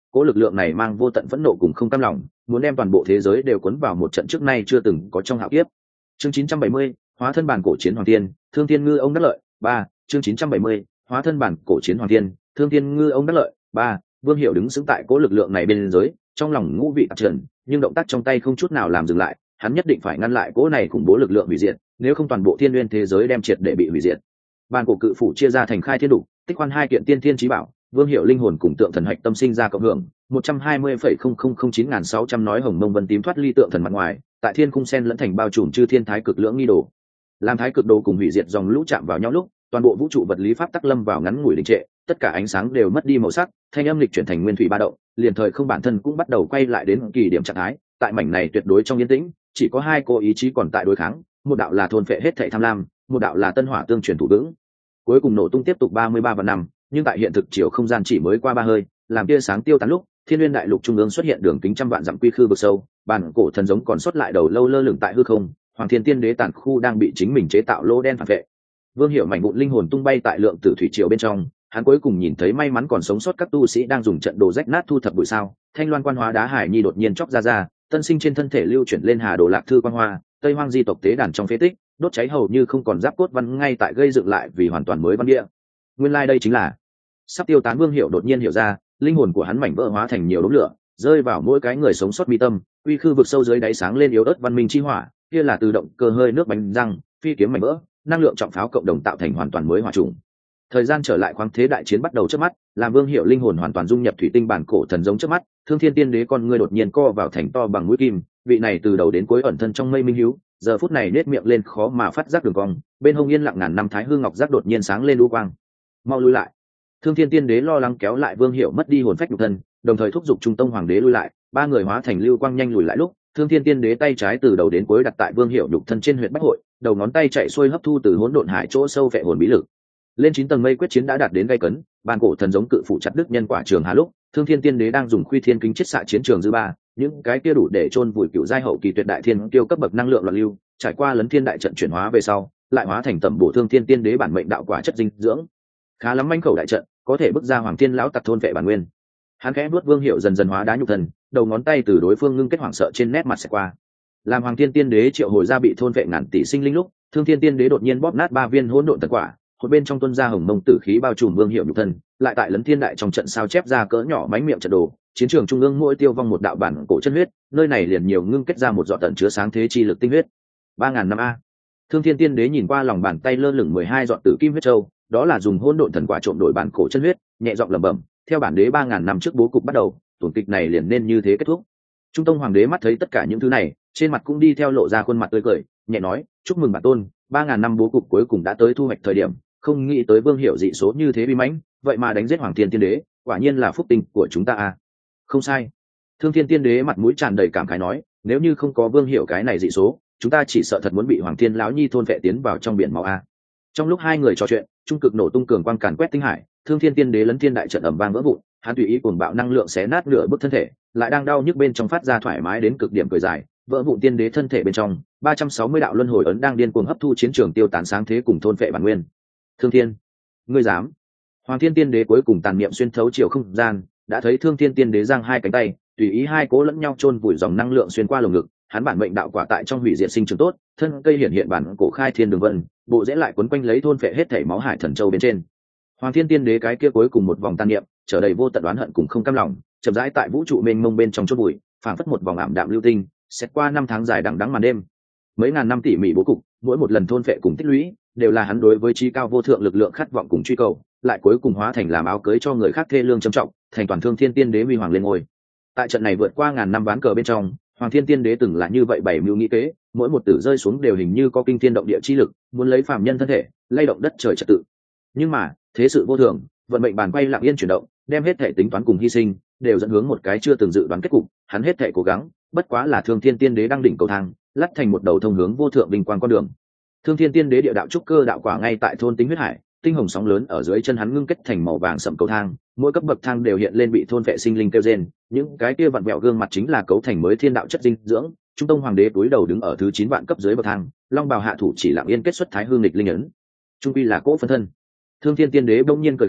S1: cỗ lực lượng này mang vô tận phẫn nộ cùng không cam lòng, muốn đem toàn bộ thế giới đều cuốn vào một trận trước nay chưa từng có trong hạo kiếp. Chương 970, hóa thân bản cổ chiến hoàng tiên, thương thiên ngư ông đắc lợi. 3. Chương 970, hóa thân bản cổ chiến hoàng tiên, thương thiên ngư ông đắc lợi. 3. Vương Hiểu đứng sững tại cỗ lực lượng này bên dưới, trong lòng ngũ vị tạp trần, nhưng động tác trong tay không chút nào làm dừng lại, hắn nhất định phải ngăn lại cỗ này khủng bố lực lượng hủy diệt, nếu không toàn bộ thiên nguyên thế giới đem triệt để bị hủy diệt. Bản cổ cự phủ chia ra thành khai thiên đủ, tích khoan hai kiện tiên thiên chí bảo, Vương Hiểu linh hồn cùng tượng thần hạch tâm sinh ra cộng hưởng, 120,0009.600 nói hồng mông vân tím thoát ly tượng thần mặt ngoài, tại thiên cung sen lẫn thành bao trùm chư thiên thái cực lưỡng nghi đồ. Làm thái cực đồ cùng hủy diệt dòng lũ chạm vào nhau lúc, toàn bộ vũ trụ vật lý pháp tắc lâm vào ngắn ngủi đình trệ, tất cả ánh sáng đều mất đi màu sắc, thanh âm lịch chuyển thành nguyên thủy ba động, liền thời không bản thân cũng bắt đầu quay lại đến kỳ điểm trạng thái. Tại mảnh này tuyệt đối trong yên tĩnh, chỉ có hai cô ý chí còn tại đối kháng, một đạo là thôn phệ hết thảy tham lam, một đạo là tân hỏa tương truyền thủ vững. Cuối cùng nổ tung tiếp tục 33 vạn năm, nhưng tại hiện thực chiều không gian chỉ mới qua 3 hơi, làm tia sáng tiêu tán lúc, thiên nguyên đại lục trung ương xuất hiện đường kính trăm vạn dặm quy khư vực sâu, bản cổ thần giống còn sót lại đầu lâu lơ lửng tại hư không, hoàng thiên tiên đế tàn khu đang bị chính mình chế tạo lỗ đen phản vệ. Vương Hiểu mảnh vụn linh hồn tung bay tại lượng tử thủy triều bên trong, hắn cuối cùng nhìn thấy may mắn còn sống sót các tu sĩ đang dùng trận đồ rách nát thu thập bụi sao, thanh loan quan hóa đá hải nhi đột nhiên chóc ra, tân sinh trên thân thể lưu chuyển lên hà đồ lạc thư quan hoa, tây hoang di tộc tế đàn trong phế tích, đốt cháy hầu như không còn giáp cốt văn ngay tại gây dựng lại vì hoàn toàn mới văn địa. Nguyên lai đây chính là sắp tiêu tán. Vương Hiểu đột nhiên hiểu ra, linh hồn của hắn mảnh vỡ hóa thành nhiều đống lửa, rơi vào mỗi cái người sống sót mi tâm, uy khư vực sâu dưới đáy sáng lên yếu ớt văn minh chi hỏa, kia là từ động cơ hơi nước bánh răng, phi kiếm mảnh vỡ, năng lượng trọng pháo cộng đồng tạo thành hoàn toàn mới hỏa trùng. Thời gian trở lại khoáng thế đại chiến bắt đầu trước mắt, làm Vương Hiểu linh hồn hoàn toàn dung nhập thủy tinh bản cổ thần giống trước mắt, thương thiên tiên đế con ngươi đột nhiên co vào thành to bằng mũi kim, vị này từ đầu đến cuối ẩn thân trong mây minh hiếu, giờ phút này nết miệng lên khó mà phát giác đường cong, bên hông yên lặng ngàn năm thái hư ngọc giác đột nhiên sáng lên u quang. Mau lui lại. Thương thiên tiên đế lo lắng kéo lại Vương Hiểu mất đi hồn phách nhục thân, đồng thời thúc giục trung tông hoàng đế lui lại, ba người hóa thành lưu quang nhanh lùi lại lúc, thương thiên tiên đế tay trái từ đầu đến cuối đặt tại Vương Hiểu nhục thân trên huyệt bách hội, đầu ngón tay chạy xuôi hấp thu từ hỗn độn hải chỗ sâu phệ hồn bí lực. Lên 9 tầng mây quyết chiến đã đạt đến gay cấn, bàn cổ thần giống cự phụ chặt đứt nhân quả trường hà lúc, thương thiên tiên đế đang dùng khuy thiên kính chiết xạ chiến trường dư ba, những cái kia đủ để chôn vùi cựu giai hậu kỳ tuyệt đại thiên tiêu cấp bậc năng lượng loạn lưu, trải qua lấn thiên đại trận chuyển hóa về sau, lại hóa thành tầm bổ thương thiên tiên đế bản mệnh đạo quả chất dinh dưỡng. Khá lắm manh khẩu đại trận, có thể bước ra hoàng thiên lão tặc thôn vệ bản nguyên. Hắn khẽ nuốt Vương Hiểu dần dần hóa đá nhục thần, đầu ngón tay từ đối phương ngưng kết hoảng sợ trên nét mặt sẽ qua. Làm hoàng thiên tiên đế triệu hồi ra bị thôn vệ ngàn tỷ sinh linh lúc, thương thiên tiên đế đột nhiên bóp nát 3 viên hỗn độn tật quả, một bên trong tuân ra hồng mông tử khí bao trùm Vương Hiểu nhục thân, lại tại lấn thiên đại trong trận sao chép ra cỡ nhỏ mánh miệng trận đồ, chiến trường trung ương mỗi tiêu vong một đạo bản cổ chân huyết, nơi này liền nhiều ngưng kết ra một giọt tận chứa sáng thế chi lực tinh huyết. 3000 năm a. Thương thiên tiên đế nhìn qua lòng bàn tay lơ lửng 12 giọt tử kim huyết châu, đó là dùng hỗn độn thần quả trộn đổi bản cổ chân huyết, nhẹ giọng lẩm bẩm, theo bản đế 3000 năm trước bố cục bắt đầu, tuần kịch này liền nên như thế kết thúc. Trung tông hoàng đế mắt thấy tất cả những thứ này, trên mặt cũng đi theo lộ ra khuôn mặt tươi cười, nhẹ nói, chúc mừng bản tôn, 3000 năm bố cục cuối cùng đã tới thu hoạch thời điểm, không nghĩ tới Vương Hiểu dị số như thế bi mãnh, vậy mà đánh giết hoàng thiên tiên đế, quả nhiên là phúc tinh của chúng ta a. Không sai. Thương thiên tiên đế mặt mũi tràn đầy cảm khái nói, nếu như không có Vương Hiểu cái này dị số, chúng ta chỉ sợ thật muốn bị hoàng thiên lão nhi thôn vệ tiến vào trong biển máu a. Trong lúc hai người trò chuyện, trung cực nổ tung cường quang càn quét tinh hải, thương thiên tiên đế lấn thiên đại trận ầm vang vỡ vụn, hắn tùy ý cuồng bạo năng lượng xé nát nửa bức thân thể, lại đang đau nhức bên trong phát ra thoải mái đến cực điểm cười dài, vỡ vụn tiên đế thân thể bên trong 360 đạo luân hồi ấn đang điên cuồng hấp thu chiến trường tiêu tán sáng thế cùng thôn vệ bản nguyên. Thương thiên, ngươi dám? Hoàng thiên tiên đế cuối cùng tàn niệm xuyên thấu chiều không gian, đã thấy thương thiên tiên đế giang hai cánh tay, tùy ý hai cố lẫn nhau chôn vùi dòng năng lượng xuyên qua lồng ngực, hắn bản mệnh đạo quả tại trong hủy diệt sinh trưởng tốt, thân cây hiển hiện bản cổ khai thiên đường vân, bộ rễ lại quấn quanh lấy thôn phệ hết thảy máu hải thần châu bên trên. Hoàng thiên tiên đế cái kia cuối cùng một vòng tan niệm, trở đầy vô tận oán hận cùng không cam lòng, chậm rãi tại vũ trụ mênh mông bên trong chôn vùi, phảng phất một vòng ảm đạm lưu tinh, xét qua năm tháng dài đằng đẵng màn đêm. Mấy ngàn năm tỉ mỉ bố cục, mỗi một lần thôn phệ cùng tích lũy, đều là hắn đối với trí cao vô thượng lực lượng khát vọng cùng truy cầu, lại cuối cùng hóa thành làm áo cưới cho người khác thê lương trầm trọng, thành toàn thương thiên tiên đế huy hoàng lên ngôi. Tại trận này vượt qua ngàn năm ván cờ bên trong, hoàng thiên tiên đế từng là như vậy bảy mưu nghĩ kế, mỗi một tử rơi xuống đều hình như có kinh thiên động địa chi lực, muốn lấy phàm nhân thân thể lay động đất trời trật tự. Nhưng mà thế sự vô thường, vận mệnh bàn quay lặng yên chuyển động, đem hết thể tính toán cùng hy sinh đều dẫn hướng một cái chưa từng dự đoán kết cục. Hắn hết thể cố gắng bất quá là thương thiên tiên đế đang đỉnh cầu thang, lắt thành một đầu thông hướng vô thượng bình quang con đường. Thương thiên tiên đế địa đạo trúc cơ đạo quả ngay tại thôn tính huyết hải, tinh hồng sóng lớn ở dưới chân hắn ngưng kết thành màu vàng sậm cầu thang, mỗi cấp bậc thang đều hiện lên bị thôn vệ sinh linh kêu rên, những cái kia vặn vẹo gương mặt chính là cấu thành mới thiên đạo chất dinh dưỡng. Trung tông hoàng đế túi đầu đứng ở thứ 9 vạn cấp dưới bậc thang, long bào hạ thủ chỉ lặng yên kết xuất thái hương lịch linh ấn. Trung quy là cỗ phân thân. Thương thiên tiên đế bỗng nhiên cười khẽ,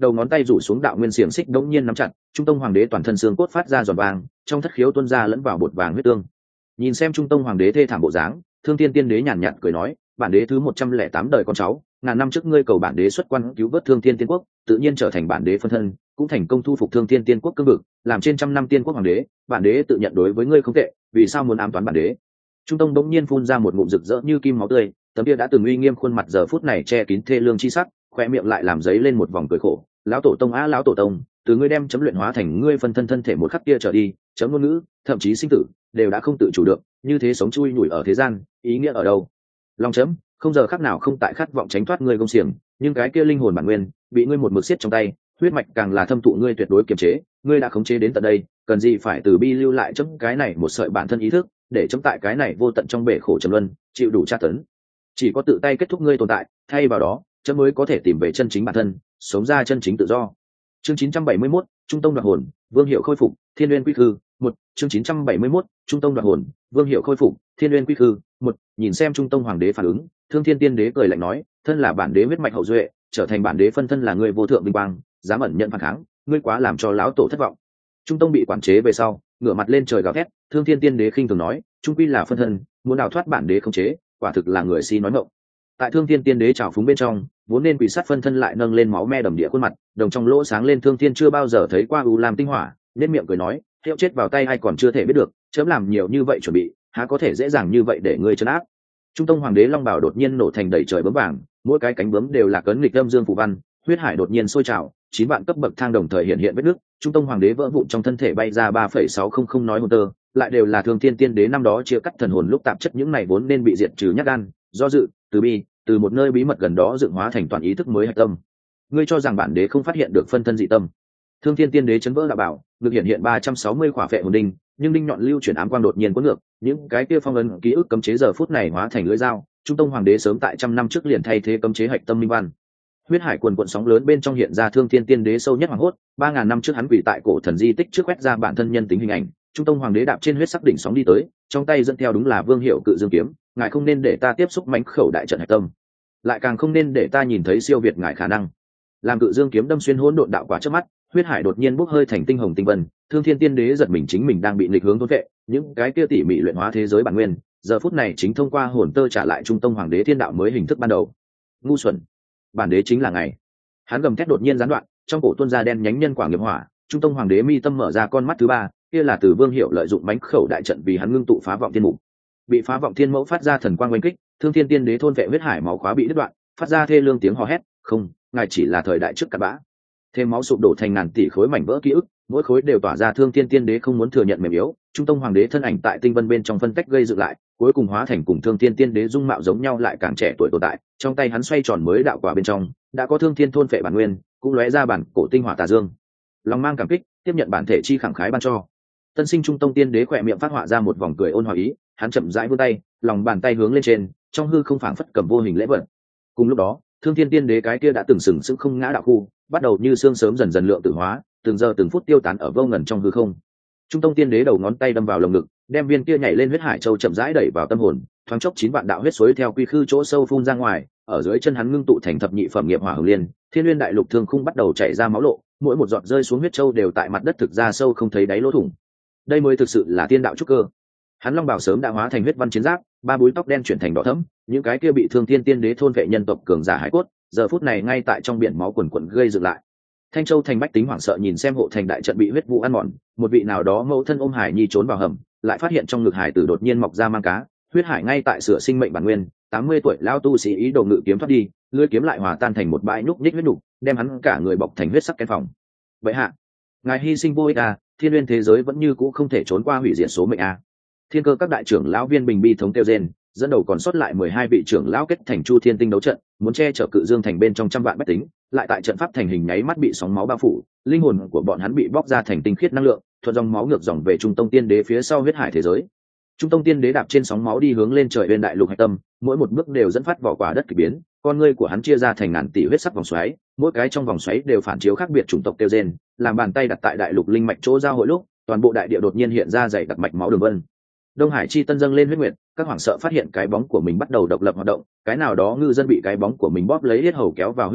S1: đầu ngón tay rủ xuống đạo nguyên xiềng xích đống nhiên nắm chặt, Trung Tông Hoàng đế toàn thân xương cốt phát ra giòn vàng, trong thất khiếu tuôn ra lẫn vào bột vàng huyết tương. Nhìn xem Trung Tông Hoàng đế thê thảm bộ dáng, Thương Thiên Tiên đế nhàn nhạt cười nói, bản đế thứ 108 đời con cháu, ngàn năm trước ngươi cầu bản đế xuất quan cứu vớt Thương Thiên Tiên quốc, tự nhiên trở thành bản đế phân thân, cũng thành công thu phục Thương Thiên Tiên quốc cương vực, làm trên trăm năm tiên quốc hoàng đế, bản đế tự nhận đối với ngươi không tệ, vì sao muốn ám toán bản đế? Trung Tông bỗng nhiên phun ra một ngụm rực rỡ như kim máu tươi, tấm kia đã từng uy nghiêm khuôn mặt giờ phút này che kín thê lương chi sắc, khoe miệng lại làm giấy lên một vòng cười khổ. Lão tổ tông á, lão tổ tông, từ ngươi đem chấm luyện hóa thành ngươi phân thân thân thể một khắc kia trở đi, chấm ngôn ngữ, thậm chí sinh tử đều đã không tự chủ được, như thế sống chui nhủi ở thế gian, ý nghĩa ở đâu? Long chấm không giờ khắc nào không tại khát vọng tránh thoát ngươi công xiềng, nhưng cái kia linh hồn bản nguyên bị ngươi một mực siết trong tay, huyết mạch càng là thâm thụ ngươi tuyệt đối kiềm chế, ngươi đã khống chế đến tận đây, cần gì phải từ bi lưu lại chấm cái này một sợi bản thân ý thức, để chấm tại cái này vô tận trong bể khổ trầm luân chịu đủ tra tấn. Chỉ có tự tay kết thúc ngươi tồn tại, thay vào đó chấm mới có thể tìm về chân chính bản thân, sống ra chân chính tự do. Chương 971, Trung Tông đoạt hồn, Vương Hiệu khôi phục, Thiên Nguyên quy khư. Một, chương 971, Trung Tông đoạt hồn, Vương Hiệu khôi phục, Thiên Nguyên quy khư. Một, nhìn xem Trung Tông Hoàng đế phản ứng, Thương Thiên Tiên đế cười lạnh nói, thân là bản đế huyết mạch hậu duệ, trở thành bản đế phân thân là người vô thượng vinh quang, dám ẩn nhận phản kháng, ngươi quá làm cho lão tổ thất vọng. Trung Tông bị quản chế về sau, ngửa mặt lên trời gào thét, Thương Thiên Tiên đế khinh thường nói, trung quy là phân thân, muốn đào thoát bản đế khống chế, quả thực là người si nói ngọng. Tại Thương Thiên Tiên đế trào phúng bên trong, vốn nên quỷ sát phân thân lại nâng lên máu me đầm địa khuôn mặt, đồng trong lỗ sáng lên Thương Thiên chưa bao giờ thấy qua u lam tinh hỏa, nên miệng cười nói, hiệu chết vào tay ai còn chưa thể biết được, chớm làm nhiều như vậy chuẩn bị, há có thể dễ dàng như vậy để ngươi trấn áp. Trung Tông Hoàng đế long bào đột nhiên nổ thành đầy trời bướm vàng, mỗi cái cánh bướm đều là cấn nghịch âm dương phù văn, huyết hải đột nhiên sôi trào, 9 vạn cấp bậc thang đồng thời hiện vết nước, Trung Tông Hoàng đế vỡ vụn trong thân thể bay ra 3,600 nói hồn tơ, lại đều là Thương Thiên Tiên đế năm đó chia cắt thần hồn lúc tạp chất những này vốn nên bị diệt trừ nhát gan, do dự, từ bi, từ một nơi bí mật gần đó dựng hóa thành toàn ý thức mới hạch tâm. Ngươi cho rằng bản đế không phát hiện được phân thân dị tâm? Thương Thiên Tiên đế chấn vỡ đạo bảo, được hiện 360 khỏa phệ hồn đinh, nhưng đinh nhọn lưu chuyển ám quang đột nhiên cuốn ngược, những cái kia phong ấn ký ức cấm chế giờ phút này hóa thành lưỡi dao. Trung Tông Hoàng đế sớm tại trăm năm trước liền thay thế cấm chế hạch tâm minh văn. Huyết hải quần quận sóng lớn bên trong hiện ra Thương Thiên Tiên đế sâu nhất hoàng hốt, 3000 năm trước hắn quỳ tại cổ thần di tích trước quét ra bản thân nhân tính hình ảnh. Trung Tông Hoàng đế đạp trên huyết sắc đỉnh sóng đi tới, trong tay dẫn theo đúng là Vương Hiệu cự dương kiếm, ngài không nên để ta tiếp xúc mãnh khẩu đại trận hạch tâm, lại càng không nên để ta nhìn thấy siêu việt ngài khả năng. Làm cự dương kiếm đâm xuyên hỗn độn đạo quả trước mắt, huyết hải đột nhiên bốc hơi thành tinh hồng tinh vân. Thương Thiên Tiên đế giật mình, chính mình đang bị nghịch hướng thôn vệ, những cái kia tỉ mỉ luyện hóa thế giới bản nguyên, giờ phút này chính thông qua hồn tơ trả lại Trung Tông Hoàng đế thiên đạo mới hình thức ban đầu. Ngu xuẩn, bản đế chính là ngài. Hắn gầm thét đột nhiên gián đoạn, trong cổ tuôn ra đen nhánh nhân quả nghiệp hỏa. Trung Tông Hoàng đế mi tâm mở ra con mắt thứ ba, kia là từ Vương Hiệu lợi dụng mãnh khẩu đại trận vì hắn ngưng tụ phá vọng thiên mục. Bị phá vọng thiên mẫu phát ra thần quang oanh kích, Thương Thiên Tiên đế thôn vệ huyết hải máu khóa bị đứt đoạn, phát ra thê lương tiếng hò hét, không, ngài chỉ là thời đại trước cặn bã. Thêm máu sụp đổ thành ngàn tỷ khối mảnh vỡ ký ức, mỗi khối đều tỏa ra Thương Thiên Tiên đế không muốn thừa nhận mềm yếu. Trung Tông Hoàng đế thân ảnh tại tinh vân bên trong phân tách gây dựng lại, cuối cùng hóa thành cùng Thương Thiên Tiên đế dung mạo giống nhau lại càng trẻ tuổi tồn tại. Trong tay hắn xoay tròn mới đạo quả bên trong đã có Thương Thiên thôn phệ bản nguyên, cũng lóe ra bản cổ tinh hỏa tà dương. Lòng mang cảm kích, tiếp nhận bản thể chi khẳng khái ban cho. Tân sinh Trung Tông Tiên đế khỏe miệng phát họa ra một vòng cười ôn hòa ý, hắn chậm rãi vươn tay, lòng bàn tay hướng lên trên, trong hư không phảng phất cầm vô hình lễ vật. Cùng lúc đó, Thương Thiên Tiên đế cái kia đã từng sừng sững không ngã đạo khu, bắt đầu như xương sớm dần dần lượng tử hóa, từng giờ từng phút tiêu tán ở vô ngần trong hư không. Trung Tông Tiên đế đầu ngón tay đâm vào lồng ngực, đem viên kia nhảy lên huyết hải châu chậm rãi đẩy vào tâm hồn, thoáng chốc 9 vạn đạo huyết suối theo quy khư chỗ sâu phun ra ngoài, ở dưới chân hắn ngưng tụ thành thập nhị phẩm nghiệp hỏa hồng liên, Thiên Nguyên đại lục thương khung bắt đầu chảy ra máu lộ, mỗi một giọt rơi xuống huyết châu đều tại mặt đất thực ra sâu không thấy đáy lỗ thủng. Đây mới thực sự là tiên đạo trúc cơ. Hắn long bào sớm đã hóa thành huyết văn chiến giáp, ba búi tóc đen chuyển thành đỏ thẫm, những cái kia bị Thương Thiên Tiên đế thôn vệ nhân tộc cường giả hải cốt, giờ phút này ngay tại trong biển máu quần quần gây dựng lại. Thanh Châu thành bách tính hoảng sợ nhìn xem hộ thành đại trận bị huyết vụ ăn mòn, một vị nào đó mẫu thân ôm hải nhi trốn vào hầm, lại phát hiện trong ngực hải tử đột nhiên mọc ra mang cá, huyết hải ngay tại sửa sinh mệnh bản nguyên. 80 tuổi lao tu sĩ ý đồ ngự kiếm thoát đi, lưỡi kiếm lại hòa tan thành một bãi nhúc nhích huyết nục, đem hắn cả người bọc thành huyết sắc kén phòng. Vậy hạ, ngài hy sinh vô ích à, thiên nguyên thế giới vẫn như cũ không thể trốn qua hủy diệt số mệnh à. Thiên cơ các đại trưởng lão viên bình bi thống kêu rên, dẫn đầu còn sót lại 12 vị trưởng lão kết thành Chu Thiên Tinh đấu trận, muốn che chở Cự Dương thành bên trong trăm vạn bách tính, lại tại trận pháp thành hình nháy mắt bị sóng máu bao phủ, linh hồn của bọn hắn bị bóc ra thành tinh khiết năng lượng, thuận dòng máu ngược dòng về Trung Tông Tiên đế phía sau huyết hải thế giới. Trung Tông Tiên đế đạp trên sóng máu đi hướng lên trời bên đại lục hải tâm, mỗi một bước đều dẫn phát vỏ quả đất kỳ biến, con ngươi của hắn chia ra thành ngàn tỷ huyết sắc vòng xoáy, mỗi cái trong vòng xoáy đều phản chiếu khác biệt chủng tộc tiêu gen, làm bàn tay đặt tại đại lục linh mạch chỗ giao hội lúc, toàn bộ đại địa đột nhiên hiện ra dày đặc mạch máu đường vân. Đông Hải chi tân dâng lên huyết nguyệt, các hoảng sợ phát hiện cái bóng của mình bắt đầu độc lập hoạt động, cái nào đó ngư dân bị cái bóng của mình bóp lấy yết hầu kéo vào huyết hải,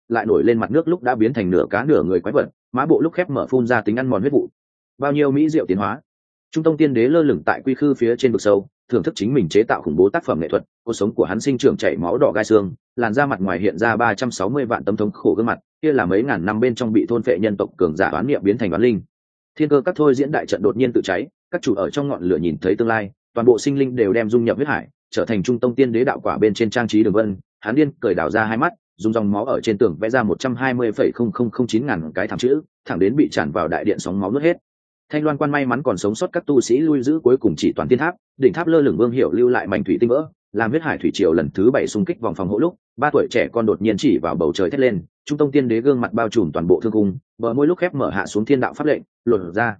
S1: lại nổi lên mặt nước lúc đã biến thành nửa cá nửa người quái vật, má bộ lúc khép mở phun ra tính ăn mòn huyết vụ. Bao nhiêu mỹ diệu tiến hóa. Trung tông tiên đế lơ lửng tại quy khư phía trên vực sâu, thưởng thức chính mình chế tạo khủng bố tác phẩm nghệ thuật. Cuộc sống của hắn sinh trưởng chảy máu đỏ gai xương, làn da mặt ngoài hiện ra 360 vạn tấm thống khổ gương mặt, kia là mấy ngàn năm bên trong bị thôn phệ nhân tộc cường giả oán niệm biến thành oán linh. Thiên cơ các thôi diễn đại trận đột nhiên tự cháy, các chủ ở trong ngọn lửa nhìn thấy tương lai, toàn bộ sinh linh đều đem dung nhập huyết hải, trở thành trung tông tiên đế đạo quả bên trên trang trí đường vân. Hắn điên cởi đảo ra hai mắt, dùng dòng máu ở trên tường vẽ ra 120,0009 ngàn cái thẳng chữ, thẳng đến bị tràn vào đại điện sóng máu nuốt hết. Thanh Loan Quan may mắn còn sống sót các tu sĩ lui giữ cuối cùng chỉ toàn tiên tháp, đỉnh tháp lơ lửng Vương Hiểu lưu lại mảnh thủy tinh vỡ, làm huyết hải thủy triều lần thứ 7 xung kích vòng phòng hộ lúc, 3 tuổi trẻ con đột nhiên chỉ vào bầu trời thét lên, trung tông tiên đế gương mặt bao trùm toàn bộ thương cung, bờ môi lúc khép mở hạ xuống thiên đạo pháp lệnh, lột ra.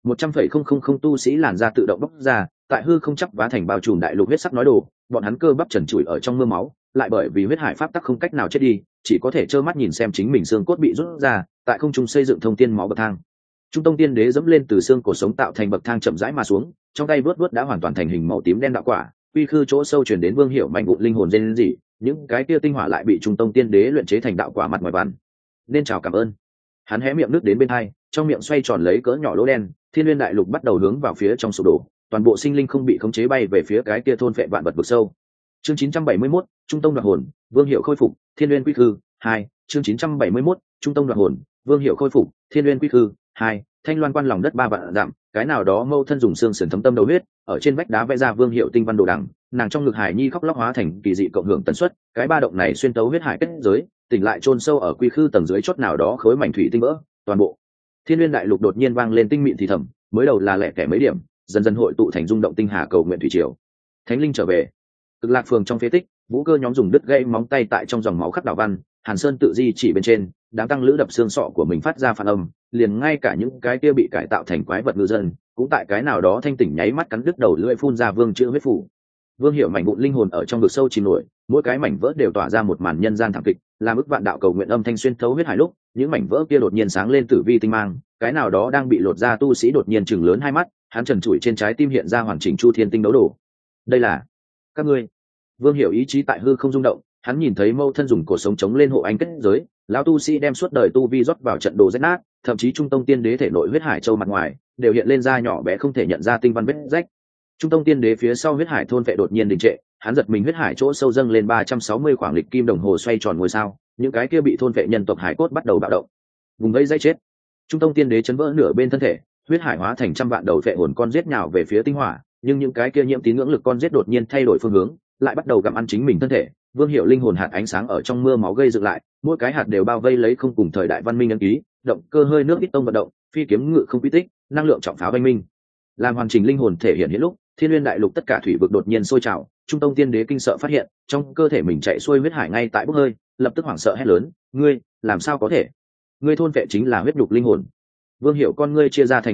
S1: 100,000 tu sĩ làn da tự động bốc ra, tại hư không chắp vá thành bao trùm đại lục huyết sắc nói đồ, bọn hắn cơ bắp trần trụi ở trong mưa máu, lại bởi vì huyết hải pháp tắc không cách nào chết đi, chỉ có thể trơ mắt nhìn xem chính mình xương cốt bị rút ra, tại không trung xây dựng thông tiên máu bậc thang. Trung tông tiên đế dẫm lên từ xương cổ sống tạo thành bậc thang chậm rãi mà xuống, trong tay vớt đã hoàn toàn thành hình màu tím đen đạo quả, quy khư chỗ sâu truyền đến Vương Hiểu mạnh vụn linh hồn rên rỉ, những cái kia tinh hỏa lại bị trung tông tiên đế luyện chế thành đạo quả mặt ngoài vằn. Nên chào cảm ơn. Hắn hé miệng nước đến bên hai, trong miệng xoay tròn lấy cỡ nhỏ lỗ đen, thiên nguyên đại lục bắt đầu hướng vào phía trong sụp đổ, toàn bộ sinh linh không bị khống chế bay về phía cái kia thôn phệ vạn vật vực sâu. Chương 971, Trung tông đoạt hồn, Vương Hiểu khôi phục, Thiên Nguyên quy khư 2, chương 971, Trung tông đoạt hồn, Vương Hiểu khôi phục, Thiên Nguyên quy khư 2, Thanh Loan Quan lòng đất 3 vạn dặm, cái nào đó mâu thân dùng xương sườn thấm tâm đầu huyết, ở trên vách đá vẽ ra Vương Hiểu tinh văn đồ đằng, nàng trong ngực hải nhi khóc lóc hóa thành kỳ dị cộng hưởng tần suất, cái ba động này xuyên tấu huyết hải kết giới, tỉnh lại chôn sâu ở quy khư tầng dưới chót nào đó khối mảnh thủy tinh vỡ, toàn bộ Thiên Nguyên đại lục đột nhiên vang lên tinh mịn thì thầm, mới đầu là lẻ tẻ mấy điểm, dần dần hội tụ thành rung động tinh hà cầu nguyện thủy triều. Thánh linh trở về. Cực Lạc phường trong phế tích, vũ cơ nhóm dùng đứt gãy móng tay tại trong dòng máu khắc đảo văn, Hàn Sơn tự di chỉ bên trên, đám tăng lữ đập xương sọ của mình phát ra phản âm, liền ngay cả những cái kia bị cải tạo thành quái vật ngư dân, cũng tại cái nào đó thanh tỉnh nháy mắt cắn đứt đầu lưỡi phun ra vương chữ huyết phủ. Vương Hiểu mảnh vụn linh hồn ở trong vực sâu chìm nổi, mỗi cái mảnh vỡ đều tỏa ra một màn nhân gian thảm kịch, làm ức vạn đạo cầu nguyện âm thanh xuyên thấu huyết hải lúc, những mảnh vỡ kia đột nhiên sáng lên tử vi tinh mang, cái nào đó đang bị lột ra tu sĩ đột nhiên chừng lớn hai mắt, hắn trần trụi trên trái tim hiện ra hoàn chỉnh chu thiên tinh đấu đồ. Đây là các ngươi. Vương Hiểu ý chí tại hư không rung động, hắn nhìn thấy mâu thân dùng cổ sống chống lên hộ anh kết giới, lão tu sĩ đem suốt đời tu vi rót vào trận đồ rách nát, thậm chí trung tông tiên đế thể nội huyết hải châu mặt ngoài đều hiện lên ra nhỏ bé không thể nhận ra tinh văn vết rách. Trung tông tiên đế phía sau huyết hải thôn vệ đột nhiên đình trệ, hắn giật mình huyết hải chỗ sâu dâng lên 360 khoảng lịch kim đồng hồ xoay tròn ngôi sao, những cái kia bị thôn vệ nhân tộc hải cốt bắt đầu bạo động. Vùng vây dây chết. Trung tông tiên đế chấn vỡ nửa bên thân thể, huyết hải hóa thành trăm vạn đầu vệ hồn con giết nhào về phía tinh hỏa, nhưng những cái kia nhiễm tín ngưỡng lực con giết đột nhiên thay đổi phương hướng, lại bắt đầu gặm ăn chính mình thân thể. Vương Hiểu linh hồn hạt ánh sáng ở trong mưa máu gây dựng lại, mỗi cái hạt đều bao vây lấy không cùng thời đại văn minh ấn ký, động cơ hơi nước ít tông vận động, phi kiếm ngự không quy tích, năng lượng trọng pháo văn minh. Làm hoàn chỉnh linh hồn thể hiện hiện lúc, Thiên Nguyên đại lục tất cả thủy vực đột nhiên sôi trào, Trung tông tiên đế kinh sợ phát hiện, trong cơ thể mình chạy xuôi huyết hải ngay tại bốc hơi, lập tức hoảng sợ hét lớn, "Ngươi, làm sao có thể? Ngươi thôn vệ chính là huyết nhục linh hồn." Vương Hiểu con ngươi chia ra thành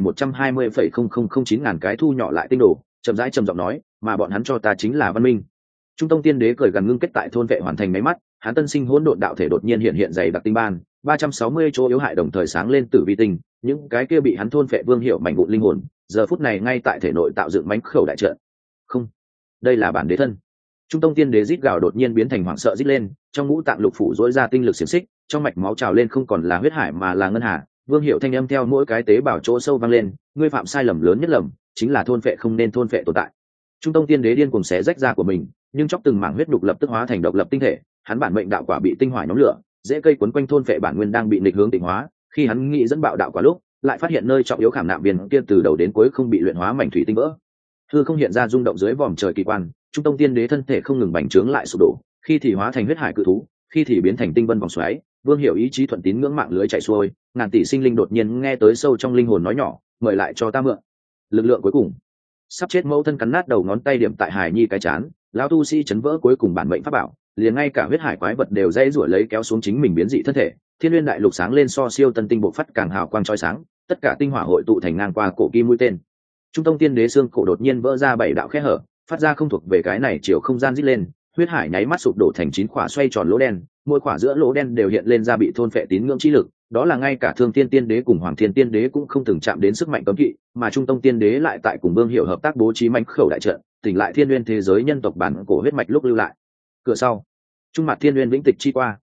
S1: 120,0009 ngàn cái thu nhỏ lại tinh đồ, chậm rãi trầm giọng nói, "Mà bọn hắn cho ta chính là văn minh." Trung tông tiên đế cười gần ngưng kết tại thôn vệ hoàn thành máy mắt, hắn tân sinh hỗn độn đạo thể đột nhiên hiện dày đặc tinh ban, 360 chỗ yếu hại đồng thời sáng lên tử vi tinh, những cái kia bị hắn thôn vệ Vương Hiểu mảnh vụn linh hồn, giờ phút này ngay tại thể nội tạo dựng mánh khẩu đại trận. Không, đây là bản đế thân. Trung tông tiên đế rít gào đột nhiên biến thành hoảng sợ rít lên, trong ngũ tạng lục phủ rỗi ra tinh lực xiềng xích, trong mạch máu trào lên không còn là huyết hải mà là ngân hà. Vương Hiểu thanh âm theo mỗi cái tế bào chỗ sâu vang lên, ngươi phạm sai lầm lớn nhất lầm, chính là thôn vệ không nên thôn vệ tồn tại. Trung tông tiên đế điên cuồng xé rách da của mình, nhưng chóc từng mảng huyết đục lập tức hóa thành độc lập tinh thể, hắn bản mệnh đạo quả bị tinh hỏa nhóm lửa, dễ cây quấn quanh thôn vệ bản nguyên đang bị nghịch hướng tịnh hóa, khi hắn nghĩ dẫn bạo đạo quả lúc, lại phát hiện nơi trọng yếu khảm nạm viên kia từ đầu đến cuối không bị luyện hóa mảnh thủy tinh vỡ. Hư không hiện ra rung động dưới vòm trời kỳ quan, Trung tông tiên đế thân thể không ngừng bành trướng lại sụp đổ, khi thì hóa thành huyết hải cự thú, khi thì biến thành tinh vân vòng xoáy. Vương Hiểu ý chí thuận tín ngưỡng mạng lưới chạy xuôi, ngàn tỷ sinh linh đột nhiên nghe tới sâu trong linh hồn nói nhỏ, mời lại cho ta mượn. Lực lượng cuối cùng, sắp chết mẫu thân cắn nát đầu ngón tay điểm tại hải nhi cái chán, lão tu sĩ chấn vỡ cuối cùng bản mệnh pháp bảo, liền ngay cả huyết hải quái vật đều dãy rủa lấy kéo xuống chính mình biến dị thân thể. Thiên Nguyên đại lục sáng lên so siêu tân tinh bộ phát càng hào quang chói sáng, tất cả tinh hỏa hội tụ thành ngang qua cổ kim mũi tên. Trung tông tiên đế xương cổ đột nhiên vỡ ra 7 đạo khe hở, phát ra không thuộc về cái này chiều không gian rít lên, huyết hải nháy mắt sụp đổ thành 9 khỏa xoay tròn lỗ đen, mỗi khỏa giữa lỗ đen đều hiện lên ra bị thôn phệ tín ngưỡng chi lực, đó là ngay cả Thương Thiên Tiên Đế cùng Hoàng Thiên Tiên Đế cũng không từng chạm đến sức mạnh cấm kỵ, mà Trung tông Tiên Đế lại tại cùng Vương Hiểu hợp tác bố trí mãnh khẩu đại trận, tỉnh lại Thiên Nguyên thế giới nhân tộc bản cổ huyết mạch lúc lưu lại. Cửa sau, trung mặt Thiên Nguyên vĩnh tịch chi qua.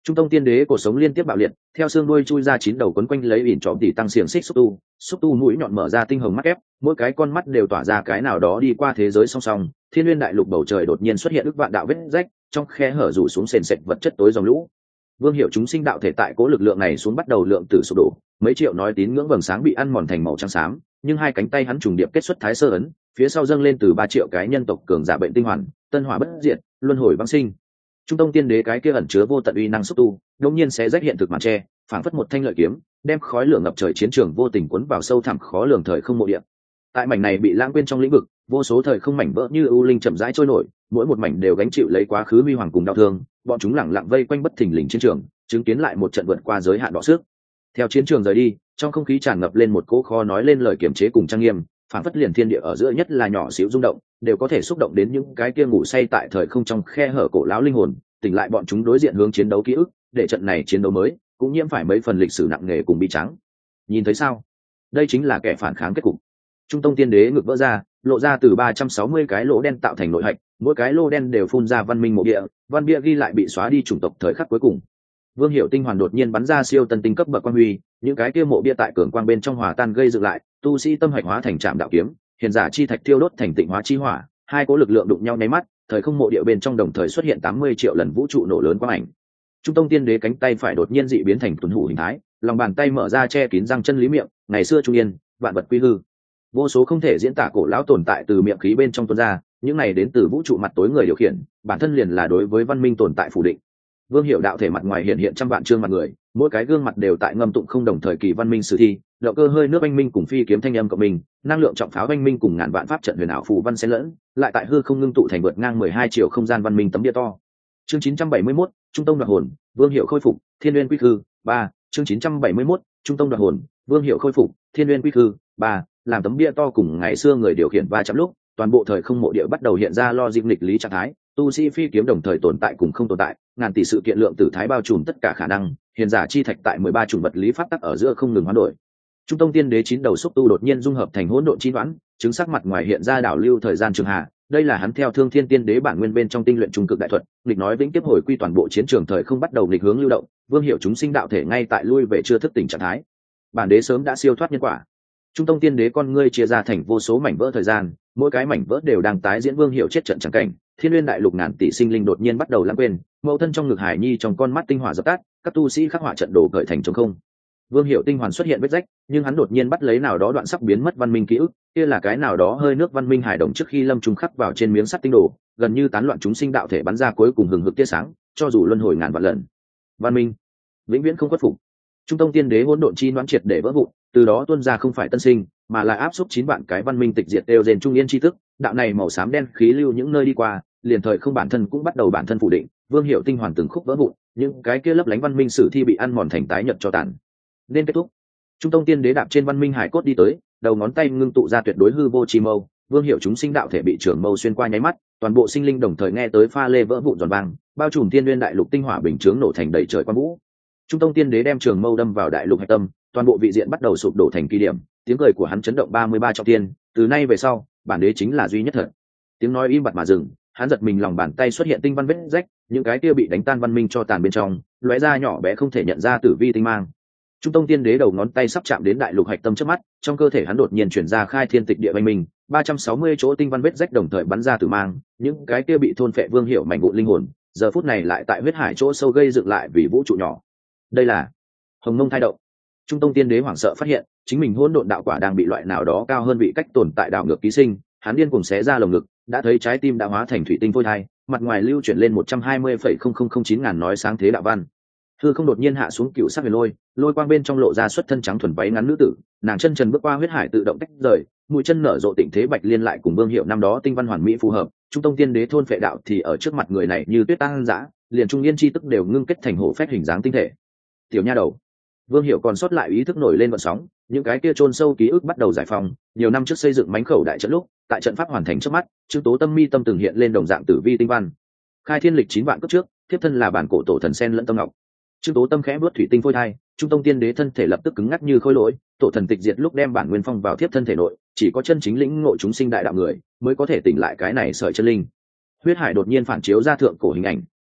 S1: Trung tông tiên đế cổ sống liên tiếp bạo liệt, theo xương đuôi chui ra 9 đầu quấn quanh lấy ỉn trọm tỉ tăng xiềng xích xúc tu mũi nhọn mở ra tinh hồng mắt ép, mỗi cái con mắt đều tỏa ra cái nào đó đi qua thế giới song song. Thiên Nguyên đại lục bầu trời đột nhiên xuất hiện ức vạn đạo vết rách, trong khe hở rủ xuống sền sệt vật chất tối dòng lũ. Vương Hiểu chúng sinh đạo thể tại cố lực lượng này xuống bắt đầu lượng tử sụp đổ, mấy triệu nói tín ngưỡng vầng sáng bị ăn mòn thành màu trắng xám, nhưng hai cánh tay hắn trùng điệp kết xuất thái sơ ấn, phía sau dâng lên từ 3 triệu cái nhân tộc cường giả bệnh tinh hoàn, tân hỏa bất diệt, luân hồi vãng sinh. Trung tông tiên đế cái kia ẩn chứa vô tận uy năng xúc tu, đột nhiên sẽ rách hiện thực màn che, phảng phất một thanh lợi kiếm, đem khói lửa ngập trời chiến trường vô tình cuốn vào sâu thẳm khó lường thời không mộ địa. Tại mảnh này bị lãng quên trong lĩnh vực, vô số thời không mảnh vỡ như ưu linh chậm rãi trôi nổi, mỗi một mảnh đều gánh chịu lấy quá khứ huy hoàng cùng đau thương, bọn chúng lẳng lặng vây quanh bất thình lình chiến trường, chứng kiến lại một trận vượt qua giới hạn đọ sức. Theo chiến trường rời đi, trong không khí tràn ngập lên một cỗ khó nói lên lời kiềm chế cùng trang nghiêm, phảng phất liền thiên địa ở giữa nhất là nhỏ xíu rung động, đều có thể xúc động đến những cái kia ngủ say tại thời không trong khe hở cổ lão linh hồn, tỉnh lại bọn chúng đối diện hướng chiến đấu ký ức, để trận này chiến đấu mới cũng nhiễm phải mấy phần lịch sử nặng nề cùng bi trắng. Nhìn thấy sao? Đây chính là kẻ phản kháng kết cục. Trung tông tiên đế ngực vỡ ra, lộ ra từ 360 cái lỗ đen tạo thành nội hạch, mỗi cái lỗ đen đều phun ra văn minh mộ địa, văn bia ghi lại bị xóa đi chủng tộc thời khắc cuối cùng. Vương Hiểu tinh hoàn đột nhiên bắn ra siêu tân tinh cấp bậc quang huy, những cái kia mộ bia tại cường quang bên trong hòa tan gây dựng lại, tu sĩ tâm hạch hóa thành trạm đạo kiếm, hiền giả chi thạch tiêu đốt thành tịnh hóa chi hỏa, hai cố lực lượng đụng nhau nháy mắt, thời không mộ địa bên trong đồng thời xuất hiện 80 triệu lần vũ trụ nổ lớn quang ảnh. Trung tông tiên đế cánh tay phải đột nhiên dị biến thành tuần hủ hình thái, lòng bàn tay mở ra che kín răng chân lý miệng, ngày xưa trung yên, vạn vật quy hư. Vô số không thể diễn tả cổ lão tồn tại từ miệng khí bên trong tuôn ra, những này đến từ vũ trụ mặt tối người điều khiển, bản thân liền là đối với văn minh tồn tại phủ định. Vương Hiểu đạo thể mặt ngoài hiện trăm vạn trương mặt người, mỗi cái gương mặt đều tại ngâm tụng không đồng thời kỳ văn minh sử thi, động cơ hơi nước anh minh cùng phi kiếm thanh âm cộng mình, năng lượng trọng pháo anh minh cùng ngàn vạn pháp trận huyền ảo phù văn xen lẫn, lại tại hư không ngưng tụ thành vượt ngang 12 triệu không gian văn minh tấm bia to. Chương 971, Trung tông đoạt hồn, Vương Hiểu khôi phục, Thiên Nguyên quy khư, 3, chương 971, Trung tông đoạt hồn, Vương Hiểu khôi phục, Thiên Nguyên quy khư, 3, làm tấm bia to cùng ngày xưa người điều khiển 300 lúc, toàn bộ thời không mộ địa bắt đầu hiện ra logic nghịch lý trạng thái, tu sĩ phi kiếm đồng thời tồn tại cùng không tồn tại, ngàn tỷ sự kiện lượng tử thái bao trùm tất cả khả năng, hiền giả chi thạch tại 13 chủng vật lý pháp tắc ở giữa không ngừng hoán đổi. Trung tông tiên đế 9 đầu xúc tu đột nhiên dung hợp thành hỗn độn chi đoán, chứng sắc mặt ngoài hiện ra đảo lưu thời gian trường hạ, đây là hắn theo Thương Thiên Tiên Đế bản nguyên bên trong tinh luyện trung cực đại thuật, nghịch nói vĩnh tiếp hồi quy toàn bộ chiến trường thời không bắt đầu nghịch hướng lưu động, Vương Hiểu chúng sinh đạo thể ngay tại lui về chưa thức tỉnh trạng thái. Bản đế sớm đã siêu thoát nhân quả. Trung tông tiên đế con ngươi chia ra thành vô số mảnh vỡ thời gian, mỗi cái mảnh vỡ đều đang tái diễn Vương Hiểu chết trận chẳng cảnh, Thiên Nguyên đại lục ngàn tỷ sinh linh đột nhiên bắt đầu lãng quên, mẫu thân trong ngực hải nhi trong con mắt tinh hỏa dập tắt, các tu sĩ khắc họa trận đồ cởi thành trống không. Vương Hiểu tinh hoàn xuất hiện vết rách, nhưng hắn đột nhiên bắt lấy nào đó đoạn sắp biến mất văn minh ký ức, kia là cái nào đó hơi nước văn minh hải đồng trước khi lâm trùng khắc vào trên miếng sắt tinh đồ, gần như tán loạn chúng sinh đạo thể bắn ra cuối cùng hừng hực tia sáng, cho dù luân hồi ngàn vạn lần. Văn minh vĩnh viễn không khuất phục. Trung tông tiên đế hỗn độn chi đoán triệt để vỡ vụn, từ đó tuôn ra không phải tân sinh, mà là áp xúc 9 vạn cái văn minh tịch diệt đều rèn trung yên chi tức, đạo này màu xám đen khí lưu những nơi đi qua, liền thời không bản thân cũng bắt đầu bản thân phủ định, Vương Hiểu tinh hoàn từng khúc vỡ vụn, những cái kia lấp lánh văn minh sử thi bị ăn mòn thành tái nhợt cho tàn. Nên kết thúc. Trung tông tiên đế đạp trên văn minh hải cốt đi tới, đầu ngón tay ngưng tụ ra tuyệt đối hư vô chi mâu, Vương Hiểu chúng sinh đạo thể bị trưởng mâu xuyên qua nháy mắt, toàn bộ sinh linh đồng thời nghe tới pha lê vỡ vụn giòn vang, bao trùm Thiên Nguyên đại lục tinh hỏa bình chướng nổ thành đầy trời quang vũ. Trung tông tiên đế đem trường mâu đâm vào đại lục hạch tâm, toàn bộ vị diện bắt đầu sụp đổ thành kỳ điểm, tiếng cười của hắn chấn động 33 trọng thiên, từ nay về sau, bản đế chính là duy nhất thật. Tiếng nói im bặt mà dừng, hắn giật mình lòng bàn tay xuất hiện tinh văn vết rách, những cái kia bị đánh tan văn minh cho tàn bên trong, lóe ra nhỏ bé không thể nhận ra tử vi tinh mang. Trung tông tiên đế đầu ngón tay sắp chạm đến đại lục hạch tâm trước mắt, trong cơ thể hắn đột nhiên chuyển ra khai thiên tịch địa văn minh, 360 chỗ tinh văn vết rách đồng thời bắn ra tử mang, những cái kia bị thôn phệ Vương Hiểu mảnh vụn linh hồn, giờ phút này lại tại huyết hải chỗ sâu gây dựng lại vì vũ trụ nhỏ. Đây là Hồng Mông thai động. Trung tông tiên đế hoảng sợ phát hiện, chính mình hỗn độn đạo quả đang bị loại nào đó cao hơn vị cách tồn tại đảo ngược ký sinh, hắn điên cuồng xé ra lồng ngực, đã thấy trái tim đã hóa thành thủy tinh phôi thai, mặt ngoài lưu chuyển lên 120,0009 ngàn nói sáng thế đạo văn. Hư không đột nhiên hạ xuống cựu sắc huyền lôi, lôi quang bên trong lộ ra xuất thân trắng thuần váy ngắn nữ tử, nàng chân trần bước qua huyết hải tự động tách rời, mũi chân nở rộ tịnh thế bạch liên lại cùng Vương Hiểu năm đó tinh văn hoàn mỹ phù hợp, trung tông tiên đế thôn phệ đạo thì ở trước mặt người này như tuyết tăng dã, liền trung yên chi tức đều ngưng kết thành hổ phách hình dáng tinh thể. Tiểu nha đầu. Vương Hiểu còn sót lại ý thức nổi lên vận sóng, những cái kia chôn sâu ký ức bắt đầu giải phóng, nhiều năm trước xây dựng mánh khẩu đại trận lúc, tại trận pháp hoàn thành trước mắt, Trương Tố Tâm mi tâm từng hiện lên đồng dạng tử vi tinh văn. Khai thiên lịch 9 vạn cấp trước, tiếp thân là bản cổ tổ thần sen lẫn tâm ngọc. Trương Tố Tâm khẽ bước thủy tinh phôi thai, trung tông tiên đế thân thể lập tức cứng ngắc như khối lỗi, tổ thần tịch diệt lúc đem bản nguyên phong vào tiếp thân thể nội, chỉ có chân chính lĩnh ngộ chúng sinh đại đạo người mới có thể tỉnh lại cái này sợi chân linh. Huyết hải đột nhiên phản chiếu ra thượng cổ hình ảnh,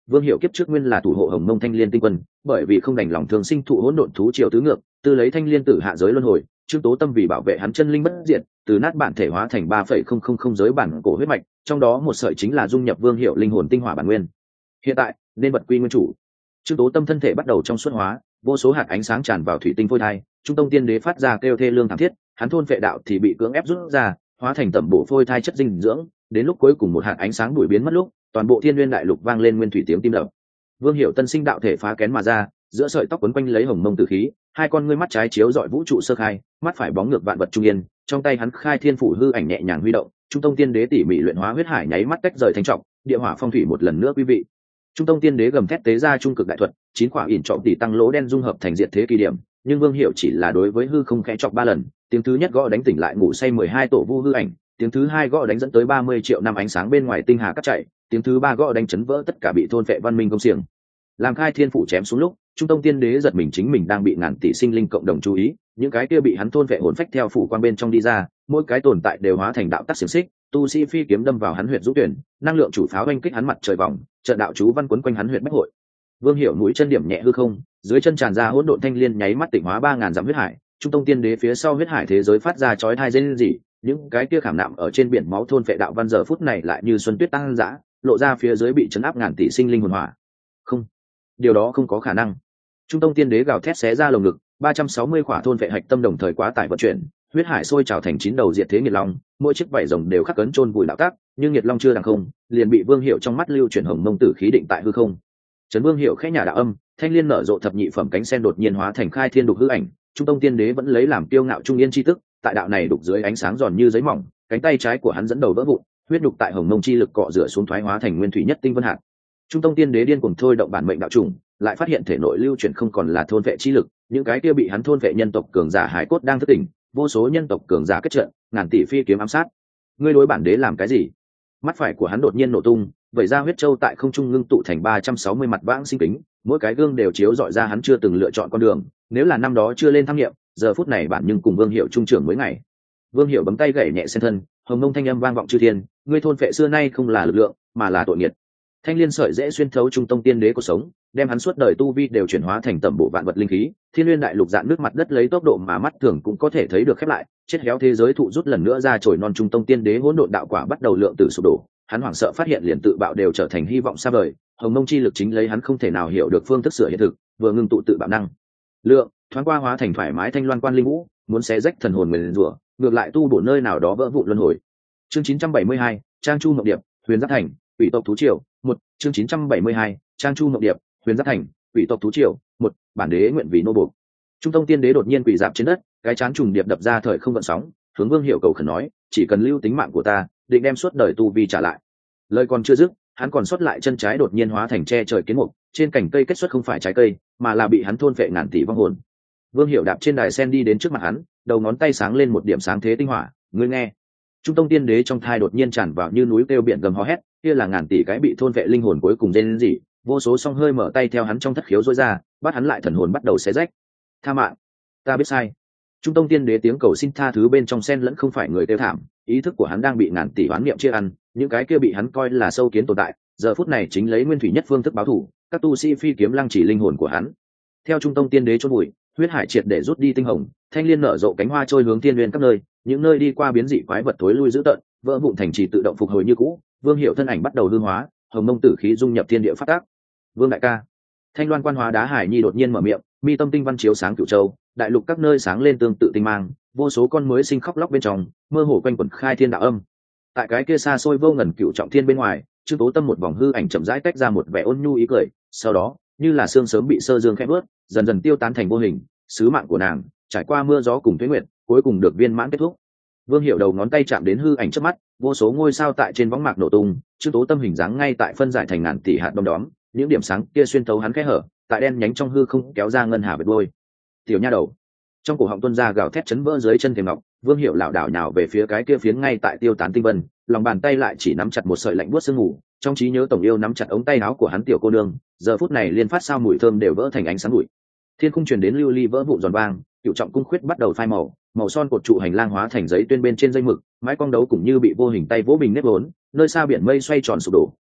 S1: Vương Hiểu kiếp trước nguyên là thủ hộ Hồng Mông Thanh Liên tinh quân, bởi vì không đành lòng thường sinh thụ hỗn độn thú triều tứ ngược, tư lấy Thanh Liên tử hạ giới luân hồi, Trương Tố Tâm vì bảo vệ hắn chân linh bất diệt, từ nát bản thể hóa thành 3,000 giới bản cổ huyết mạch, trong đó một sợi chính là dung nhập Vương Hiểu linh hồn tinh hỏa bản nguyên. Hiện tại, nên bật quy nguyên chủ. Trương Tố Tâm thân thể bắt đầu trong suốt hóa, vô số hạt ánh sáng tràn vào thủy tinh phôi thai, Trung Tông Tiên Đế phát ra kêu thê lương thảm thiết, hắn thôn vệ đạo thì bị cưỡng ép rút ra, hóa thành tẩm bổ phôi thai chất dinh dưỡng, đến lúc cuối cùng một hạt ánh sáng đuổi biến mất lúc, toàn bộ Thiên Nguyên đại lục vang lên nguyên thủy tiếng tim đập. Vương Hiểu tân sinh đạo thể phá kén mà ra, giữa sợi tóc quấn quanh lấy hồng mông tử khí, hai con ngươi mắt trái chiếu rọi vũ trụ sơ khai, mắt phải bóng ngược vạn vật trung yên, trong tay hắn khai thiên phủ hư ảnh nhẹ nhàng huy động, Trung Tông Tiên Đế tỉ mỉ luyện hóa huyết hải nháy mắt tách rời thành trọng, địa hỏa phong thủy một lần nữa quý vị. Trung Tông Tiên Đế gầm thét tế ra trung cực đại thuật, 9 quả ỉn trọng tỷ tăng lỗ đen dung hợp thành diệt thế kỳ điểm, nhưng Vương Hiểu chỉ là đối với hư không khẽ chọc 3 lần, tiếng thứ nhất gõ đánh tỉnh lại ngủ say 12 tổ vu hư ảnh, tiếng thứ hai gõ đánh dẫn tới 30 triệu năm ánh sáng bên ngoài tinh hà cắt chạy, tiếng thứ ba gõ đánh chấn vỡ tất cả bị thôn phệ văn minh công xiềng. Làm khai thiên phủ chém xuống lúc, Trung Tông Tiên Đế giật mình chính mình đang bị ngàn tỷ sinh linh cộng đồng chú ý, những cái kia bị hắn thôn phệ hồn phách theo phủ quang bên trong đi ra, mỗi cái tồn tại đều hóa thành đạo tắc xiềng xích, tu sĩ phi kiếm đâm vào hắn huyệt rũ tuyển, năng lượng chủ pháo oanh kích hắn mặt trời vòng, trận đạo chú văn quấn quanh hắn huyệt bách hội. Vương Hiểu mũi chân điểm nhẹ hư không, dưới chân tràn ra hỗn độn thanh liên nháy mắt tịnh hóa 3000 dặm huyết hải, Trung Tông Tiên Đế phía sau huyết hải thế giới phát ra chói tai rên rỉ, những cái kia khảm nạm ở trên biển máu thôn phệ đạo văn giờ phút này lại như xuân tuyết tăng dã, lộ ra phía dưới bị chấn áp ngàn tỷ sinh linh hồn hỏa. Không, điều đó không có khả năng. Trung Tông Tiên Đế gào thét xé ra lồng ngực, 360 khỏa thôn phệ hạch tâm đồng thời quá tải vận chuyển, huyết hải sôi trào thành 9 đầu diệt thế nghiệt long, mỗi chiếc vảy rồng đều khắc cấn chôn vùi đạo tác, nhưng nghiệt long chưa đằng không, liền bị Vương Hiểu trong mắt lưu chuyển hồng mông tử khí định tại hư không. Trấn Vương Hiểu khẽ nhả đạo âm, thanh liên nở rộ thập nhị phẩm cánh sen đột nhiên hóa thành khai thiên đục hư ảnh, Trung Tông Tiên Đế vẫn lấy làm kiêu ngạo trung yên chi tức, tại đạo này đục dưới ánh sáng giòn như giấy mỏng, cánh tay trái của hắn dẫn đầu vỡ vụn, huyết đục tại hồng mông chi lực cọ rửa xuống thoái hóa thành nguyên thủy nhất tinh vân hạt. Trung Tông Tiên Đế điên cuồng thôi động bản mệnh đạo trùng, lại phát hiện thể nội lưu chuyển không còn là thôn vệ chi lực, những cái kia bị hắn thôn vệ nhân tộc cường giả hải cốt đang thức tỉnh, vô số nhân tộc cường giả kết trận, ngàn tỷ phi kiếm ám sát. Ngươi đối bản đế làm cái gì? Mắt phải của hắn đột nhiên nổ tung, vẩy ra huyết châu tại không trung ngưng tụ thành 360 mặt vãng sinh kính, mỗi cái gương đều chiếu rọi ra hắn chưa từng lựa chọn con đường, nếu là năm đó chưa lên tham nghiệm, giờ phút này bản nhưng cùng Vương Hiểu trung trưởng mới ngày. Vương Hiểu bấm tay gảy nhẹ sen thân, hồng mông thanh âm vang vọng chư thiên, ngươi thôn phệ xưa nay không là lực lượng, mà là tội nghiệt. Thanh liên sợi dễ xuyên thấu Trung Tông Tiên Đế cuộc sống, đem hắn suốt đời tu vi đều chuyển hóa thành tẩm bộ vạn vật linh khí, Thiên Nguyên đại lục dạn nước mặt đất lấy tốc độ mà mắt thường cũng có thể thấy được khép lại, chết héo thế giới thụ rút lần nữa ra chồi non. Trung Tông Tiên Đế hỗn độn đạo quả bắt đầu lượng tử sụp đổ, hắn hoảng sợ phát hiện liền tự bạo đều trở thành hy vọng xa vời, hồng mông chi lực chính lấy hắn không thể nào hiểu được phương thức sửa hiện thực, vừa ngưng tụ tự bạo năng lượng, thoáng qua hóa thành thoải mái thanh loan quan linh vũ, muốn xé rách thần hồn nguyền rủa, ngược lại tu bổ nơi nào đó vỡ vụn luân hồi. Chương 972, Trang Chu Mộng Điệp, Huyền Giáp Thành, Quỷ tộc thú triều, 1, chương 972, Trang Chu Mộng Điệp, Huyền Giáp Thành, Quỷ tộc thú triều, 1, bản đế nguyện vì nô buộc. Trung Tông Tiên Đế đột nhiên quỳ dạp trên đất, cái chán trùng điệp đập ra thời không gợn sóng, hướng Vương Hiểu cầu khẩn nói, chỉ cần lưu tính mạng của ta, định đem suốt đời tu vi trả lại. Lời còn chưa dứt, hắn còn sót lại chân trái đột nhiên hóa thành che trời kiến mục, trên cành cây kết xuất không phải trái cây, mà là bị hắn thôn phệ ngàn tỷ vong hồn. Vương Hiểu đạp trên đài sen đi đến trước mặt hắn, đầu ngón tay sáng lên một điểm sáng thế tinh hỏa, ngươi nghe. Trung Tông Tiên Đế trong thai đột nhiên tràn vào như núi kêu biển gầm hò hét, kia là ngàn tỷ cái bị thôn vệ linh hồn cuối cùng rên rỉ, vô số song hơi mở tay theo hắn trong thất khiếu rối ra, bắt hắn lại thần hồn bắt đầu xé rách. Tha mạng, ta biết sai. Trung Tông Tiên Đế tiếng cầu xin tha thứ bên trong sen lẫn không phải người tiêu thảm, ý thức của hắn đang bị ngàn tỷ oán niệm chia ăn, những cái kia bị hắn coi là sâu kiến tồn tại, giờ phút này chính lấy nguyên thủy nhất phương thức báo thù, các tu sĩ phi kiếm lăng chỉ linh hồn của hắn. Theo Trung Tông Tiên Đế chôn bụi, huyết hải triệt để rút đi tinh hồng, thanh liên nở rộ cánh hoa trôi hướng thiên nguyên các nơi, những nơi đi qua biến dị quái vật thối lui dữ tợn, vỡ vụn thành trì tự động phục hồi như cũ. Vương Hiểu thân ảnh bắt đầu hư hóa, hồng mông tử khí dung nhập thiên địa phát tác. Vương đại ca, Thanh Loan quan hóa đá hải nhi đột nhiên mở miệng, mi tâm tinh văn chiếu sáng cửu châu, đại lục các nơi sáng lên tương tự tinh mang, vô số con mới sinh khóc lóc bên trong, mơ hồ quanh quẩn khai thiên đạo âm. Tại cái kia xa xôi vô ngần cửu trọng thiên bên ngoài, Trương Tố Tâm một vòng hư ảnh chậm rãi tách ra một vẻ ôn nhu ý cười, sau đó, như là sương sớm bị sơ dương khẽ bớt, dần dần tiêu tán thành vô hình. Sứ mạng của nàng trải qua mưa gió cùng tuế nguyệt, cuối cùng được viên mãn kết thúc. Vương Hiểu đầu ngón tay chạm đến hư ảnh trước mắt, vô số ngôi sao tại trên võng mạc nổ tung, Trương Tố Tâm hình dáng ngay tại phân giải thành ngàn tỷ hạt đom đóm, những điểm sáng kia xuyên thấu hắn kẽ hở, tại đen nhánh trong hư không kéo ra ngân hà vệt đôi. Tiểu nha đầu, trong cổ họng tuôn ra gào thét chấn vỡ dưới chân thềm ngọc, Vương Hiểu lảo đảo nhào về phía cái kia phiến ngay tại tiêu tán tinh vân, lòng bàn tay lại chỉ nắm chặt một sợi lạnh buốt sương mù, trong trí nhớ tổng yêu nắm chặt ống tay áo của hắn tiểu cô nương, giờ phút này liên phát sao mùi thơm đều vỡ thành ánh sáng bụi. Thiên khung truyền đến lưu ly vỡ vụn giòn vang, cựu trọng cung khuyết bắt đầu phai màu, màu son cột trụ hành lang hóa thành giấy tuyên bên trên dây mực, mái cong đấu cũng như bị vô hình tay vỗ bình nếp vốn, nơi xa biển mây xoay tròn sụp đổ,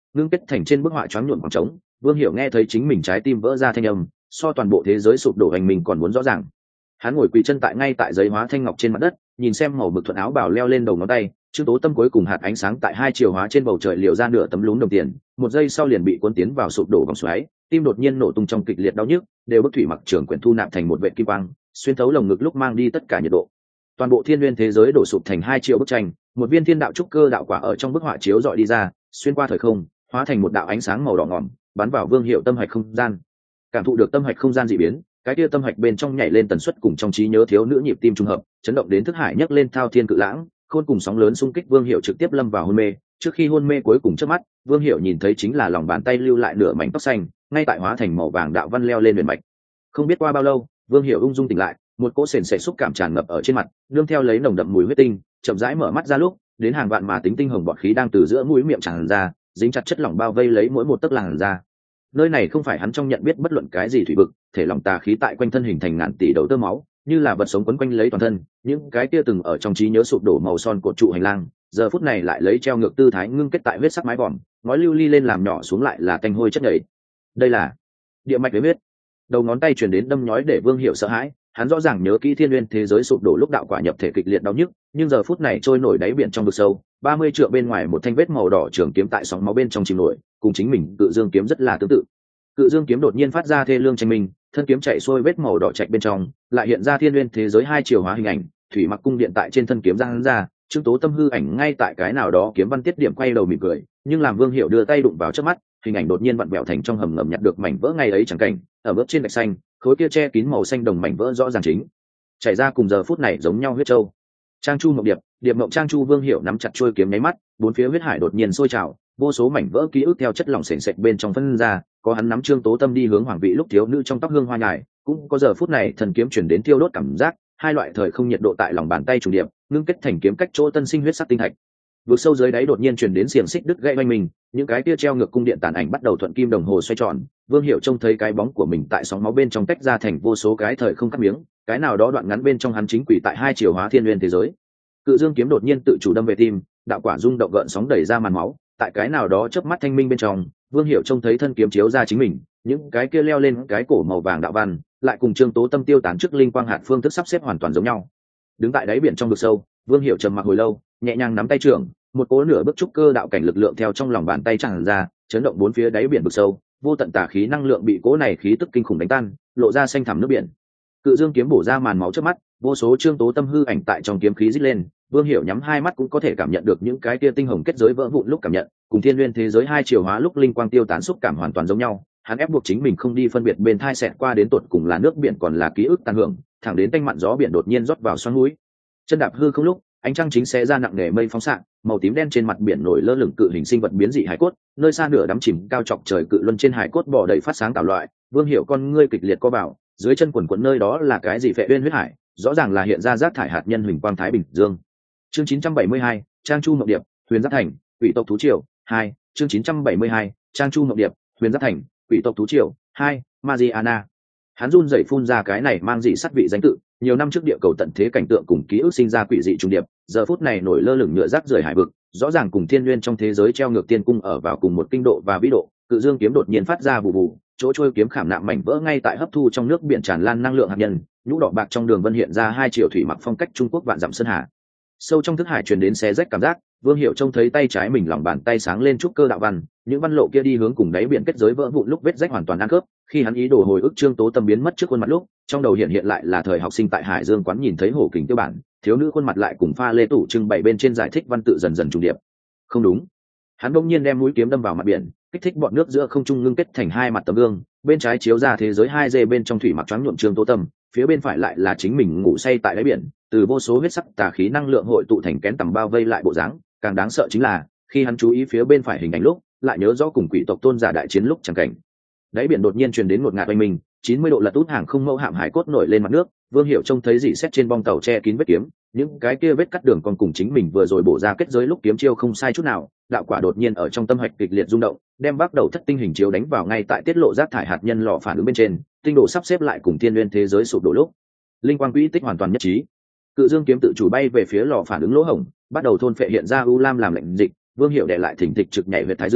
S1: ngưng kết thành trên bức họa choáng nhuộm khoảng trống. Vương Hiểu nghe thấy chính mình trái tim vỡ ra thanh âm, so toàn bộ thế giới sụp đổ hành mình còn muốn rõ ràng. Hắn ngồi quỳ chân tại ngay tại giấy hóa thanh ngọc trên mặt đất, nhìn xem màu mực thuận áo bào leo lên đầu ngón tay, Trương Tố Tâm cuối cùng hạt ánh sáng tại hai chiều hóa trên bầu trời liều ra nửa tấm lún đồng tiền, một giây sau liền bị cuốn tiến vào sụp đổ vòng xoáy, tim đột nhiên nổ tung trong kịch liệt đau nhức, đều bức thủy mặc trường quyển thu nạp thành một vệt kim quang, xuyên thấu lồng ngực lúc mang đi tất cả nhiệt độ. Toàn bộ thiên nguyên thế giới đổ sụp thành hai chiều bức tranh, một viên thiên đạo trúc cơ đạo quả ở trong bức họa chiếu dọi đi ra, xuyên qua thời không, hóa thành một đạo ánh sáng màu đỏ ngòm, bắn vào Vương Hiểu tâm hạch không gian. Cảm thụ được tâm hạch không gian dị biến, cái kia tâm hạch bên trong nhảy lên tần suất cùng trong trí nhớ thiếu nữ nhịp tim trùng hợp, chấn động đến thức hải nhấc lên thao thiên cự lãng, khôn cùng sóng lớn xung kích Vương Hiểu trực tiếp lâm vào hôn mê. Trước khi hôn mê cuối cùng trước mắt, Vương Hiểu nhìn thấy chính là lòng bàn tay lưu lại nửa mảnh tóc xanh, ngay tại hóa thành màu vàng đạo văn leo lên huyền mạch. Không biết qua bao lâu, Vương Hiểu ung dung tỉnh lại, một cỗ sền sệt xúc cảm tràn ngập ở trên mặt, nương theo lấy nồng đậm mùi huyết tinh, chậm rãi mở mắt ra lúc, đến hàng vạn mà tính tinh hồng bọt khí đang từ giữa mũi miệng tràn ra, dính chặt chất lỏng bao vây lấy mỗi một tấc làn da. Nơi này không phải hắn trong nhận biết bất luận cái gì thủy vực, thể lỏng tà khí tại quanh thân hình thành ngàn tỷ đầu tơ máu, như là vật sống quấn quanh lấy toàn thân, những cái kia từng ở trong trí nhớ sụp đổ màu son cột trụ hành lang, giờ phút này lại lấy treo ngược tư thái ngưng kết tại huyết sắc mái vòm, ngói lưu ly lên làm nhỏ xuống lại là tanh hôi chất nhầy. Đây là địa mạch với huyết. Đầu ngón tay truyền đến đâm nhói để Vương Hiểu sợ hãi, hắn rõ ràng nhớ kỹ thiên nguyên thế giới sụp đổ lúc đạo quả nhập thể kịch liệt đau nhức, nhưng giờ phút này trôi nổi đáy biển trong vực sâu, 30 trượng bên ngoài một thanh vết màu đỏ trường kiếm tại sóng máu bên trong chìm nổi, cùng chính mình cự dương kiếm rất là tương tự. Cự dương kiếm đột nhiên phát ra thê lương tranh minh, thân kiếm chạy xuôi vết màu đỏ chạch bên trong, lại hiện ra thiên nguyên thế giới hai chiều hóa hình ảnh, thủy mặc cung điện tại trên thân kiếm giang ra, Trương Tố Tâm hư ảnh ngay tại cái nào đó kiếm văn tiết điểm quay đầu mỉm cười, nhưng làm Vương Hiểu đưa tay đụng vào trước mắt, hình ảnh đột nhiên vặn vẹo thành trong hầm ngầm nhặt được mảnh vỡ ngày ấy chẳng cảnh, ở bước trên gạch xanh, khối kia che kín màu xanh đồng mảnh vỡ rõ ràng chính chảy ra cùng giờ phút này giống nhau huyết châu. Trang Chu Mộng Điệp, Điệp Mộng Trang Chu. Vương Hiểu nắm chặt chuôi kiếm nháy mắt, bốn phía huyết hải đột nhiên sôi trào, vô số mảnh vỡ ký ức theo chất lỏng sền sệt bên trong phân ra, có hắn nắm Trương Tố Tâm đi hướng hoàng vị lúc thiếu nữ trong tóc hương hoa nhài, cũng có giờ phút này thần kiếm chuyển đến thiêu đốt cảm giác, hai loại thời không nhiệt độ tại lòng bàn tay trùng điệp, ngưng kết thành kiếm cách chỗ tân sinh huyết sắc tinh thạch. Vực sâu dưới đáy đột nhiên truyền đến xiềng xích đứt gãy oanh mình, những cái tia treo ngược cung điện tàn ảnh bắt đầu thuận kim đồng hồ xoay tròn. Vương Hiểu trông thấy cái bóng của mình tại sóng máu bên trong tách ra thành vô số cái thời không cắt miếng, cái nào đó đoạn ngắn bên trong hắn chính quỷ tại hai chiều hóa thiên nguyên thế giới. Cự dương kiếm đột nhiên tự chủ đâm về tim, đạo quả rung động gợn sóng đẩy ra màn máu, tại cái nào đó chớp mắt thanh minh bên trong, Vương Hiểu trông thấy thân kiếm chiếu ra chính mình, những cái kia leo lên cái cổ màu vàng đạo văn, lại cùng Trương Tố Tâm tiêu tán trước linh quang hạt phương thức sắp xếp hoàn toàn giống nhau. Đứng tại đáy biển trong vực sâu, Vương Hiểu trầm mặc hồi lâu, nhẹ nhàng nắm tay trưởng, một cỗ nửa bước trúc cơ đạo cảnh lực lượng theo trong lòng bàn tay tràn ra, chấn động bốn phía đáy biển vực sâu, vô tận tà khí năng lượng bị cỗ này khí tức kinh khủng đánh tan, lộ ra xanh thẳm nước biển. Cự dương kiếm bổ ra màn máu trước mắt, vô số Trương Tố Tâm hư ảnh tại trong kiếm khí rít lên, Vương Hiểu nhắm hai mắt cũng có thể cảm nhận được những cái kia tinh hồng kết giới vỡ vụn lúc cảm nhận, cùng thiên nguyên thế giới hai chiều hóa lúc linh quang tiêu tán xúc cảm hoàn toàn giống nhau. Hắn ép buộc chính mình không đi phân biệt bên thai xẹt qua đến tột cùng là nước biển còn là ký ức tàn hưởng, thẳng đến tanh mặn gió biển đột nhiên rót vào xoắn mũi. Chân đạp hư không lúc, ánh trăng chính sẽ ra nặng nề mây phóng xạ, màu tím đen trên mặt biển nổi lơ lửng cự hình sinh vật biến dị hải cốt, nơi xa nửa đắm chìm cao chọc trời cự luân trên hải cốt bò đầy phát sáng tạo loại. Vương Hiểu con ngươi kịch liệt co bảo, dưới chân quần quần nơi đó là cái gì phệ uyên huyết hải, rõ ràng là hiện ra rác thải hạt nhân huỳnh quang thái bình dương. Chương 972, Trang Chu Mộng Điệp, Huyền Giáp Thành, Quỷ tộc thú triều 2, chương 972, Trang Chu Mộng Điệp, Huyền Giáp Thành, Quỷ tộc thú triều 2, Mariana. Hắn run rẩy phun ra cái này mang dị sắt vị danh tự, nhiều năm trước địa cầu tận thế cảnh tượng cùng ký ức sinh ra quỷ dị trùng điệp, giờ phút này nổi lơ lửng nhựa rác rưởi hải vực, rõ ràng cùng thiên nguyên trong thế giới treo ngược tiên cung ở vào cùng một kinh độ và vĩ độ. Cự dương kiếm đột nhiên phát ra bù bù, chỗ trôi kiếm khảm nạm mảnh vỡ ngay tại hấp thu trong nước biển tràn lan năng lượng hạt nhân, nhũ đỏ bạc trong đường vân hiện ra hai triệu thủy mặc phong cách Trung Quốc vạn dặm sơn hà. Sâu trong thức hải truyền đến xé rách cảm giác, Vương Hiểu trông thấy tay trái mình lòng bàn tay sáng lên trúc cơ đạo văn, những văn lộ kia đi hướng cùng đáy biển kết giới vỡ vụn lúc vết rách hoàn toàn ăn khớp. Khi hắn ý đồ hồi ức Trương Tố Tâm biến mất trước khuôn mặt lúc, trong đầu hiện lại là thời học sinh tại Hải Dương quán nhìn thấy hổ kình tiêu bản, thiếu nữ khuôn mặt lại cùng pha lê tủ trưng bày bên trên giải thích văn tự dần dần trùng điệp. Không đúng. Hắn bỗng nhiên đem mũi kiếm đâm vào mặt biển, kích thích bọn nước giữa không trung ngưng kết thành hai mặt tấm gương, bên trái chiếu ra thế giới 2D bên trong thủy mặc choáng nhuộm Trương Tố Tâm, phía bên phải lại là chính mình ngủ say tại đáy biển, từ vô số huyết sắc tà khí năng lượng hội tụ thành kén tầm bao vây lại bộ dáng. Càng đáng sợ chính là khi hắn chú ý phía bên phải hình ảnh lúc, lại nhớ rõ cùng quỷ tộc tôn giả đại chiến lúc chẳng cảnh. Đáy biển đột nhiên truyền đến một ngạt oanh minh, 90 độ lật út hàng không mẫu hạm hải cốt nổi lên mặt nước. Vương Hiểu trông thấy dị xét trên bong tàu che kín vết kiếm, những cái kia vết cắt đường còn cùng chính mình vừa rồi bổ ra kết giới lúc kiếm chiêu không sai chút nào. Đạo quả đột nhiên ở trong tâm hạch kịch liệt rung động, đem bắt đầu thất tinh hình chiếu đánh vào ngay tại tiết lộ rác thải hạt nhân lò phản ứng bên trên, tinh độ sắp xếp lại cùng thiên nguyên thế giới sụp đổ lúc, linh quang quỹ tích hoàn toàn nhất trí. Cự dương kiếm tự chủ bay về phía lò phản ứng lỗ hổng, bắt đầu thôn phệ hiện ra u lam làm lệnh dịch. Vương Hiểu đè lại thỉnh thịch trực nhảy huyệt thái dương,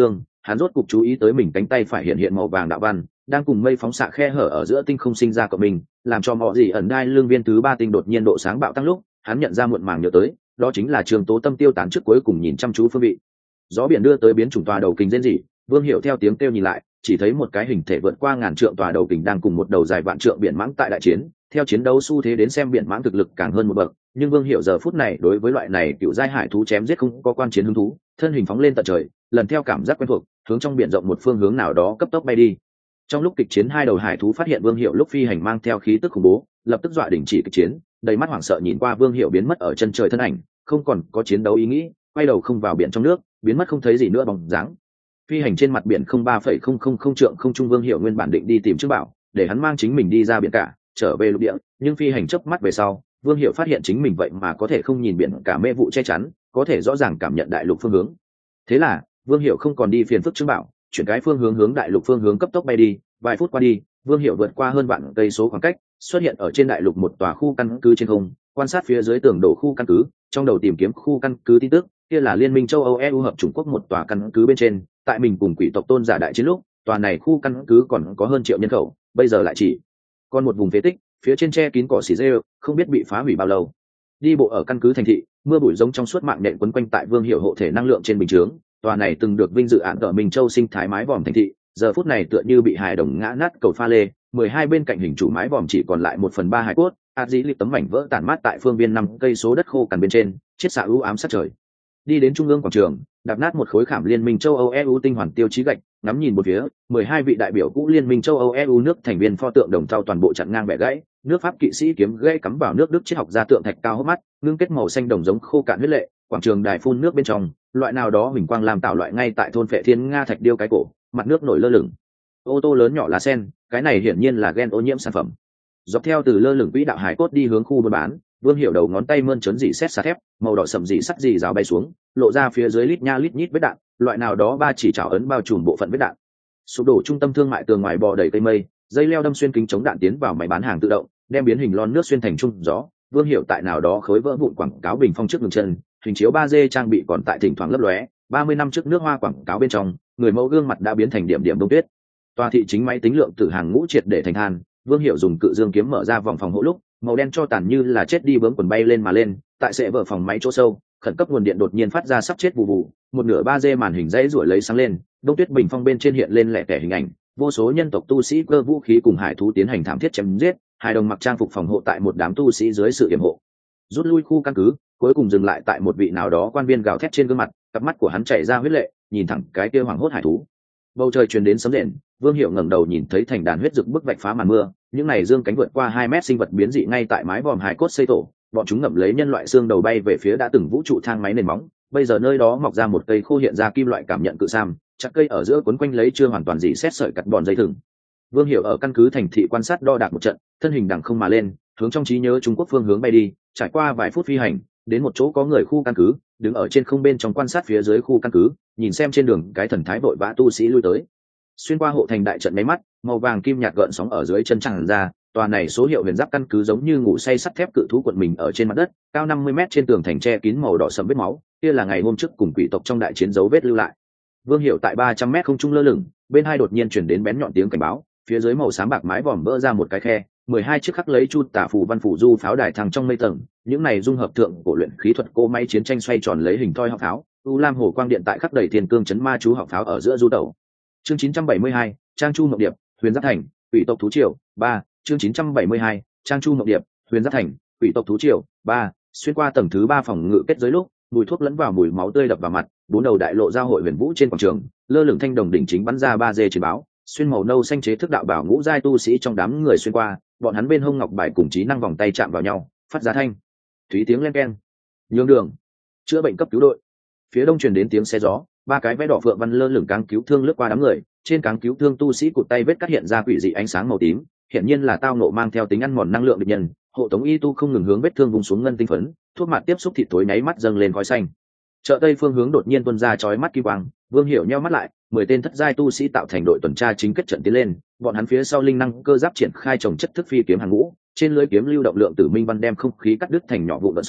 S1: hắn rốt cục chú ý tới mình cánh tay phải hiện hiện màu vàng đạo văn đang cùng mây phóng xạ khe hở ở giữa tinh không sinh ra của mình, làm cho mọi gì ẩn đai lương viên thứ 3 tinh đột nhiên độ sáng bạo tăng lúc hắn nhận ra muộn màng nhớ tới, đó chính là Trường Tố Tâm tiêu tán trước cuối cùng nhìn chăm chú phương vị. Gió biển đưa tới biến chủng tòa đầu kình rên rỉ, Vương Hiểu theo tiếng kêu nhìn lại, chỉ thấy một cái hình thể vượt qua ngàn trượng tòa đầu kình đang cùng một đầu dài vạn trượng biển mãng tại đại chiến. Theo chiến đấu xu thế đến xem biển mãng thực lực càng hơn một bậc, nhưng Vương Hiểu giờ phút này đối với loại này cựu giai hải thú chém giết không có quan chiến hứng thú, thân hình phóng lên tận trời, lần theo cảm giác quen thuộc, hướng trong biển rộng một phương hướng nào đó cấp tốc bay đi. Trong lúc kịch chiến, hai đầu hải thú phát hiện Vương Hiểu lúc phi hành mang theo khí tức khủng bố, lập tức dọa đình chỉ kịch chiến, đầy mắt hoảng sợ nhìn qua Vương Hiểu biến mất ở chân trời thân ảnh, không còn có chiến đấu ý nghĩ, quay đầu không vào biển trong nước, biến mất không thấy gì nữa bóng dáng. Phi hành trên mặt biển không 3,000 trượng không trung, Vương Hiểu nguyên bản định đi tìm Trương Bảo, để hắn mang chính mình đi ra biển cả, trở về lục địa, nhưng phi hành chớp mắt về sau, Vương Hiểu phát hiện chính mình vậy mà có thể không nhìn biển cả mê vụ che chắn, có thể rõ ràng cảm nhận đại lục phương hướng. Thế là, Vương Hiểu không còn đi phiền phức Trương Bảo, chuyển cái phương hướng hướng đại lục phương hướng cấp tốc bay đi. Vài phút qua đi, Vương Hiểu vượt qua hơn vạn cây số khoảng cách, xuất hiện ở trên đại lục một tòa khu căn cứ trên không, quan sát phía dưới tường đổ khu căn cứ, trong đầu tìm kiếm khu căn cứ tin tức, kia là Liên minh châu Âu EU hợp chủng quốc một tòa căn cứ bên trên, tại mình cùng quỷ tộc tôn giả đại chiến lúc, tòa này khu căn cứ còn có hơn triệu nhân khẩu, bây giờ lại chỉ còn một vùng phế tích, phía trên che kín cỏ xỉ rêu, không biết bị phá hủy bao lâu. Đi bộ ở căn cứ thành thị, mưa bụi giống trong suốt mạng nện quấn quanh tại Vương Hiểu hộ thể năng lượng trên bình chướng, tòa này từng được vinh dự án ở Minh Châu sinh thái mái vòm thành thị, giờ phút này tựa như bị hài đồng ngã nát cầu pha lê, 12 bên cạnh hình chủ mái vòm chỉ còn lại 1/3 hài cốt, dĩ lịp tấm mảnh vỡ tản mát tại phương viên 5 cây số đất khô cằn bên trên, chiết xạ u ám sát trời. Đi đến trung ương quảng trường, đạp nát một khối khảm Liên minh châu Âu EU tinh hoàn tiêu chí gạch, ngắm nhìn một phía, 12 vị đại biểu cũ Liên minh châu Âu EU nước thành viên pho tượng đồng thau toàn bộ chặn ngang bẻ gãy, nước Pháp kỵ sĩ kiếm gãy cắm vào nước Đức triết học gia tượng thạch cao hốc mắt, ngưng kết màu xanh đồng giống khô cạn huyết lệ, quảng trường đài phun nước bên trong, loại nào đó huỳnh quang làm tạo loại ngay tại thôn Phệ Thiên Nga thạch điêu cái cổ, mặt nước nổi lơ lửng. Ô tô lớn nhỏ lá sen, cái này hiển nhiên là gen ô nhiễm sản phẩm. Dọc theo từ lơ lửng quỹ đạo hải cốt đi hướng khu buôn bán, Vương Hiểu đầu ngón tay mơn trớn dỉ xét xà thép, màu đỏ sậm dỉ sắt dỉ rào bay xuống, lộ ra phía dưới lít nha lít nhít vết đạn, loại nào đó ba chỉ trảo ấn bao trùm bộ phận vết đạn. Sụp đổ trung tâm thương mại tường ngoài bò đầy cây mây, dây leo đâm xuyên kính chống đạn tiến vào máy bán hàng tự động, đem biến hình lon nước xuyên thành trung gió. Vương Hiểu tại nào đó khối vỡ vụn quảng cáo bình phong trước ngừng chân, hình chiếu 3D trang bị còn tại thỉnh thoảng lấp lóe, 30 năm trước nước hoa quảng cáo bên trong, người mẫu gương mặt đã biến thành điểm điểm đông tuyết. Tòa thị chính máy tính lượng tử hàng ngũ triệt để thành than, Vương Hiểu dùng cự dương kiếm mở ra vòng phòng hộ lúc, màu đen cho tàn như là chết đi bướm quần bay lên mà lên, tại sệ vở phòng máy chỗ sâu, khẩn cấp nguồn điện đột nhiên phát ra sắp chết bù bù, một nửa 3D màn hình dãy rủi lấy sáng lên, đông tuyết bình phong bên trên hiện lên lẻ tẻ hình ảnh, vô số nhân tộc tu sĩ cơ vũ khí cùng hải thú tiến hành thảm thiết chém giết, hai đồng mặc trang phục phòng hộ tại một đám tu sĩ dưới sự yểm hộ. Rút lui khu căn cứ, cuối cùng dừng lại tại một vị nào đó quan viên gào thét trên gương mặt, cặp mắt của hắn chảy ra huyết lệ, nhìn thẳng cái kia hoảng hốt hải thú. Bầu trời truyền đến sấm rền, Vương Hiểu ngẩng đầu nhìn thấy thành đàn huyết rực bức vạch phá màn mưa, những này dương cánh vượt qua 2 mét sinh vật biến dị ngay tại mái vòm hải cốt xây tổ, bọn chúng ngậm lấy nhân loại xương đầu bay về phía đã từng vũ trụ thang máy nền móng, bây giờ nơi đó mọc ra một cây khô hiện ra kim loại cảm nhận cự sam, chặt cây ở giữa quấn quanh lấy chưa hoàn toàn dị xét sợi cắt bòn dây thừng. Vương Hiểu ở căn cứ thành thị quan sát đo đạc một trận, thân hình đằng không mà lên, hướng trong trí nhớ Trung Quốc phương hướng bay đi, trải qua vài phút phi hành, đến một chỗ có người khu căn cứ, đứng ở trên không bên trong quan sát phía dưới khu căn cứ, nhìn xem trên đường cái thần thái vội vã tu sĩ lui tới. Xuyên qua hộ thành đại trận mấy mắt, màu vàng kim nhạt gợn sóng ở dưới chân tràn ra, tòa này số hiệu huyền giáp căn cứ giống như ngủ say sắt thép cự thú quận mình ở trên mặt đất, cao 50 mét trên tường thành che kín màu đỏ sẫm vết máu, kia là ngày hôm trước cùng quỷ tộc trong đại chiến dấu vết lưu lại. Vương Hiểu tại 300 mét không trung lơ lửng, bên hai đột nhiên chuyển đến bén nhọn tiếng cảnh báo, phía dưới màu xám bạc mái vòm vỡ ra một cái khe, 12 chiếc khắc lấy chu tả phù văn phủ du pháo đài thăng trong mây tầng, những này dung hợp thượng cổ luyện khí thuật cỗ máy chiến tranh xoay tròn lấy hình thoi họng pháo, u lam hồ quang điện tại khắc đầy thiên cương chấn ma chú họng pháo ở giữa du tẩu. Chương 972, Trang Chu Mộng Điệp, Huyền Giáp Thành, Quỷ tộc thú triều 3, chương 972, Trang Chu Mộng Điệp, Huyền Giáp Thành, Quỷ tộc thú triều 3, xuyên qua tầng thứ 3 phòng ngự kết giới lúc, mùi thuốc lẫn vào mùi máu tươi đập vào mặt, bốn đầu đại lộ giao hội huyền vũ trên quảng trường, lơ lửng thanh đồng đỉnh chính bắn ra 3D chiến báo, xuyên màu nâu xanh chế thức đạo bảo ngũ giai tu sĩ trong đám người xuyên qua, bọn hắn bên hông ngọc bài cùng trí năng vòng tay chạm vào nhau, phát ra thanh thúy tiếng len keng. Nhường đường, chữa bệnh cấp cứu đội. Phía đông truyền đến tiếng xe gió, ba cái vẽ đỏ phượng văn lơ lửng cáng cứu thương lướt qua đám người, trên cáng cứu thương tu sĩ cụt tay vết cắt hiện ra quỷ dị ánh sáng màu tím, hiển nhiên là tao nộ mang theo tính ăn mòn năng lượng địch nhân. Hộ tống y tu không ngừng hướng vết thương vùng xuống ngân tinh phấn, thuốc mạt tiếp xúc thịt tối nháy mắt dâng lên khói xanh. Chợ tây phương hướng đột nhiên tuôn ra chói mắt kim quang, Vương Hiểu nheo mắt lại, 10 tên thất giai tu sĩ tạo thành đội tuần tra chính kết trận tiến lên, bọn hắn phía sau linh năng cơ giáp triển khai trồng chất thức phi kiếm hàng ngũ, trên lưới kiếm lưu động lượng tử minh văn đem không khí cắt đứt thành nhỏ vụn vận sóng,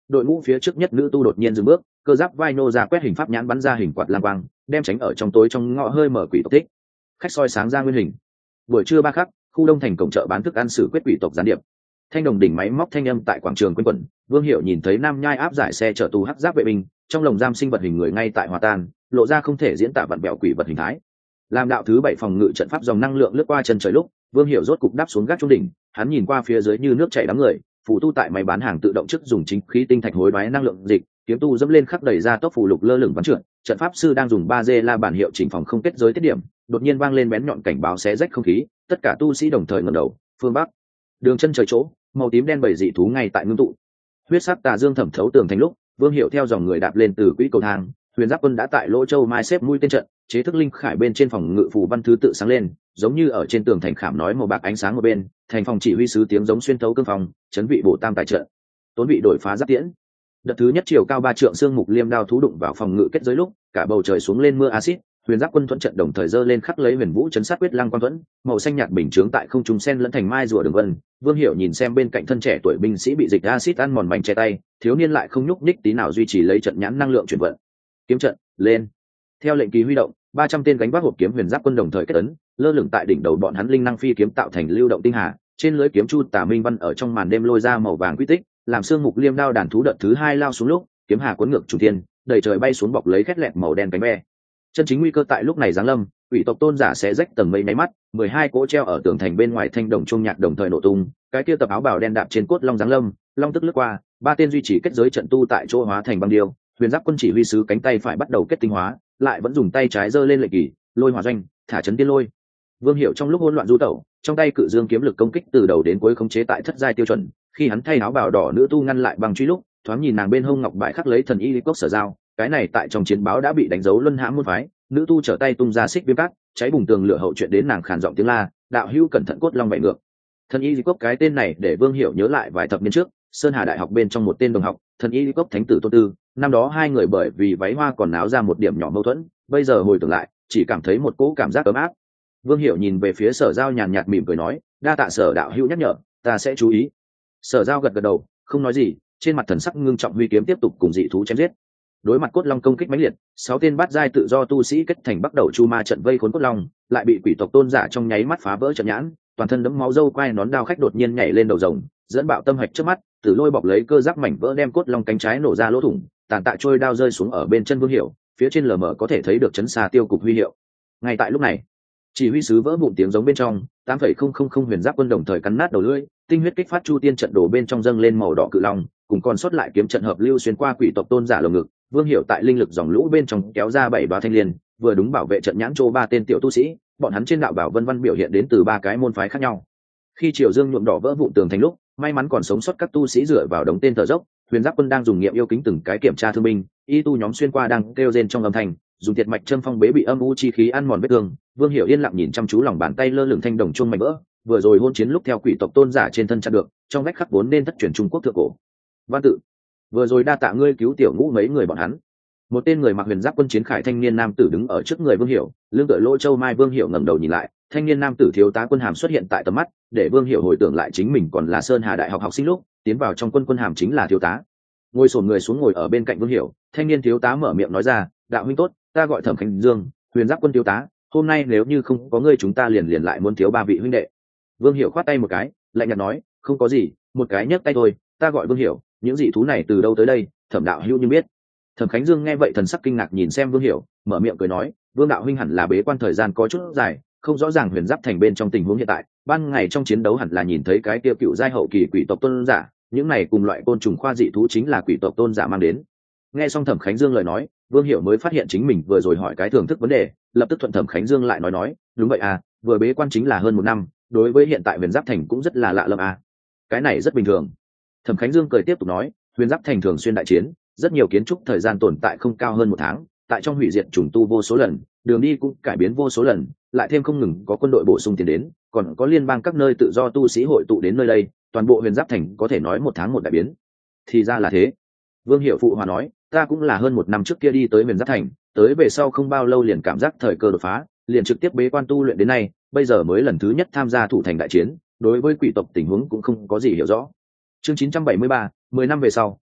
S1: đội ngũ phía trước nhất nữ tu đột nhiên dừng bước, cơ giáp vai nô ra quét hình pháp nhãn bắn ra hình quạt lang quang, đem tránh ở trong tối trong ngõ hơi mở quỷ tộc thích khách soi sáng ra nguyên hình. Buổi trưa ba khắc, khu đông thành cổng chợ bán thức ăn xử quyết quỷ tộc gián điệp. Thanh đồng đỉnh máy móc thanh âm tại quảng trường quanh quẩn. Vương Hiểu nhìn thấy Nam Nhai áp giải xe chở tù hắc giáp vệ binh, trong lồng giam sinh vật hình người ngay tại hòa tan, lộ ra không thể diễn tả vặn bẹo quỷ vật hình thái. Làm đạo thứ 7 phòng ngự trận pháp dòng năng lượng lướt qua chân trời lúc, Vương Hiểu rốt cục đáp xuống gác trung đỉnh, hắn nhìn qua phía dưới như nước chảy đám người, phụ tu tại máy bán hàng tự động trước dùng chính khí tinh thạch hối đoái năng lượng dịch, kiếm tu dẫm lên khắc đẩy ra tốc phù lục lơ lửng bắn trượt, trận pháp sư đang dùng 3G la bản hiệu chỉnh phòng không kết giới tiết điểm, đột nhiên vang lên bén nhọn cảnh báo xé rách không khí, tất cả tu sĩ đồng thời ngẩng đầu, phương bắc, đường chân trời chỗ, màu tím đen bảy dị thú ngay tại ngưng tụ. Huyết sắc tà dương thẩm thấu tường thành lúc, Vương Hiểu theo dòng người đạp lên từ quỹ cầu thang, Huyền Giáp quân đã tại Lỗ Châu mai xếp mũi tên trận, chế thức linh khải bên trên phòng ngự phù văn thứ tự sáng lên, giống như ở trên tường thành khảm nói màu bạc ánh sáng một bên, thành phòng chỉ huy sứ tiếng giống xuyên thấu cương phòng, chấn vị bổ tam tài trận. Tốn vị đổi phá giáp tiễn. Đợt thứ nhất chiều cao 3 trượng xương mục liêm đao thú đụng vào phòng ngự kết giới lúc, cả bầu trời xuống lên mưa axit, Huyền Giáp quân thuận trận đồng thời giơ lên khắc lấy Huyền Vũ chấn sát quyết lăng quan thuẫn, màu xanh nhạt bình chướng tại không trung sen lẫn thành mai rùa đường vân. Vương Hiểu nhìn xem bên cạnh thân trẻ tuổi binh sĩ bị dịch axit ăn mòn mảnh che tay, thiếu niên lại không nhúc nhích tí nào duy trì lấy trận nhãn năng lượng chuyển vận. Kiếm trận, lên. Theo lệnh kỳ huy động, 300 tên gánh vác hộp kiếm Huyền Giáp quân đồng thời kết ấn, lơ lửng tại đỉnh đầu bọn hắn linh năng phi kiếm tạo thành lưu động tinh hà, trên lưới kiếm chu tả minh văn ở trong màn đêm lôi ra màu vàng quy tích, làm xương mục liêm đao đàn thú đợt thứ 2 lao xuống lúc, kiếm hà cuốn ngược trùng thiên, đầy trời bay xuống bọc lấy khét lẹt màu đen cánh be. Chân chính nguy cơ tại lúc này giáng lâm, quỷ tộc tôn giả sẽ rách tầng mây nháy mắt, 12 cỗ treo ở tường thành bên ngoài thanh đồng trung nhạc đồng thời nổ tung, cái kia tập áo bào đen đạp trên cốt long giáng lâm, long tức lướt qua, ba tên duy trì kết giới trận tu tại chỗ hóa thành băng điêu, Huyền Giáp quân chỉ huy sứ cánh tay phải bắt đầu kết tinh hóa, lại vẫn dùng tay trái giơ lên lệnh kỳ, lôi hỏa doanh, thả chấn tiên lôi. Vương Hiểu trong lúc hỗn loạn du tẩu, trong tay cự dương kiếm lực công kích từ đầu đến cuối khống chế tại thất giai tiêu chuẩn, khi hắn thay áo bào đỏ nữ tu ngăn lại bằng truy lúc, thoáng nhìn nàng bên hông ngọc bại khắc lấy thần y cốc sở giao, cái này tại trong chiến báo đã bị đánh dấu luân hãm môn phái. Nữ tu trở tay tung ra xích viêm cát, cháy bùng tường lửa hậu chuyện đến nàng khàn giọng tiếng la, đạo hữu cẩn thận cốt long bại ngược. Thần y cốc cái tên này để Vương Hiểu nhớ lại vài thập niên trước, Sơn Hà đại học bên trong một tên đồng học, thần y cốc thánh tử Tôn Tư, năm đó hai người bởi vì váy hoa còn náo ra một điểm nhỏ mâu thuẫn, bây giờ hồi tưởng lại, chỉ cảm thấy một cỗ cảm giác ấm áp. Vương Hiểu nhìn về phía Sở Giao nhàn nhạt mỉm cười nói, đa tạ Sở đạo hữu nhắc nhở, ta sẽ chú ý. Sở Giao gật gật đầu, không nói gì, trên mặt thần sắc ngưng trọng huy kiếm tiếp tục cùng dị thú chém giết. Đối mặt cốt long công kích mãnh liệt, 6 tên bát giai tự do tu sĩ kết thành bắt đầu chu ma trận vây khốn cốt long, lại bị quỷ tộc tôn giả trong nháy mắt phá vỡ trận nhãn, toàn thân đẫm máu râu quai nón đao khách đột nhiên nhảy lên đầu rồng, dẫn bạo tâm hạch trước mắt, tử lôi bọc lấy cơ giáp mảnh vỡ đem cốt long cánh trái nổ ra lỗ thủng, tàn tạ trôi đao rơi xuống ở bên chân Vương Hiểu, phía trên lờ mờ có thể thấy được chấn xa tiêu cục huy hiệu. Ngay tại lúc này, chỉ huy sứ vỡ vụn tiếng giống bên trong, 8,000 Huyền Giáp quân đồng thời cắn nát đầu lưỡi, tinh huyết kích phát chu tiên trận đồ bên trong dâng lên màu đỏ cự long, cùng còn sót lại kiếm trận hợp lưu xuyên qua quỷ tộc tôn giả lồng ngực. Vương Hiểu tại linh lực dòng lũ bên trong kéo ra 7 đóa thanh liên, vừa đúng bảo vệ trận nhãn châu 3 tên tiểu tu sĩ, bọn hắn trên đạo bảo vân văn biểu hiện đến từ 3 cái môn phái khác nhau. Khi triều dương nhuộm đỏ vỡ vụn tường thành lúc, may mắn còn sống sót các tu sĩ dựa vào đống tên thở dốc, Huyền Giáp quân đang dùng nghiệm yêu kính từng cái kiểm tra thương binh, y tu nhóm xuyên qua đang kêu rên trong âm thanh, dùng thiệt mạch châm phong bế bị âm u chi khí ăn mòn vết thương. Vương Hiểu yên lặng nhìn chăm chú lòng bàn tay lơ lửng thanh đồng chuông mảnh vỡ, vừa rồi hôn chiến lúc theo quỷ tộc tôn giả trên thân chặn được, trong vách khắc vốn nên thất truyền Trung Quốc thượng cổ. Văn tự, vừa rồi đa tạ ngươi cứu tiểu ngũ mấy người bọn hắn. Một tên người mặc huyền giáp quân chiến khải thanh niên nam tử đứng ở trước người Vương Hiểu, lưng tựa Lỗ Châu Mai. Vương Hiểu ngẩng đầu nhìn lại, thanh niên nam tử thiếu tá quân hàm xuất hiện tại tầm mắt, để Vương Hiểu hồi tưởng lại chính mình còn là Sơn Hà đại học học sinh lúc tiến vào trong quân hàm chính là thiếu tá. Ngồi xổm người xuống ngồi ở bên cạnh Vương Hiểu, thanh niên thiếu tá mở miệng nói ra, đạo huynh tốt, ta gọi Thẩm Khánh Dương, huyền giáp quân thiếu tá, hôm nay nếu như không có ngươi chúng ta liền lại muốn thiếu 3 vị huynh đệ. Vương Hiểu khoát tay một cái, lạnh nhạt nói, không có gì, một cái nhấc tay thôi, ta gọi Vương Hiểu, những dị thú này từ đâu tới đây, Thẩm đạo hữu như biết. Thẩm Khánh Dương nghe vậy thần sắc kinh ngạc nhìn xem Vương Hiểu, mở miệng cười nói, Vương đạo huynh hẳn là bế quan thời gian có chút dài, không rõ ràng huyền giáp thành bên trong tình huống hiện tại, ban ngày trong chiến đấu hẳn là nhìn thấy cái tiêu cựu giai hậu kỳ quỷ tộc tôn giả, những này cùng loại côn trùng khoa dị thú chính là quỷ tộc tôn giả mang đến. Nghe xong Thẩm Khánh Dương lời nói, Vương Hiểu mới phát hiện chính mình vừa rồi hỏi cái thưởng thức vấn đề, lập tức thuận Thẩm Khánh Dương lại nói, đúng vậy à, vừa bế quan chính là hơn 1 năm, đối với hiện tại huyền giáp thành cũng rất là lạ lẫm à. Cái này rất bình thường. Thẩm Khánh Dương cười tiếp tục nói, huyền giáp thành thường xuyên đại chiến, rất nhiều kiến trúc thời gian tồn tại không cao hơn 1 tháng, tại trong hủy diệt trùng tu vô số lần, đường đi cũng cải biến vô số lần, lại thêm không ngừng có quân đội bổ sung tiền đến, còn có liên bang các nơi tự do tu sĩ hội tụ đến nơi đây, toàn bộ huyền giáp thành có thể nói 1 tháng một đại biến. Thì ra là thế. Vương Hiểu phụ hòa nói, ta cũng là hơn 1 năm trước kia đi tới huyền giáp thành, tới về sau không bao lâu liền cảm giác thời cơ đột phá, liền trực tiếp bế quan tu luyện đến nay, bây giờ mới lần thứ nhất tham gia thủ thành đại chiến, đối với quỷ tộc tình huống cũng không có gì hiểu rõ. Chương 973, 10 năm về sau,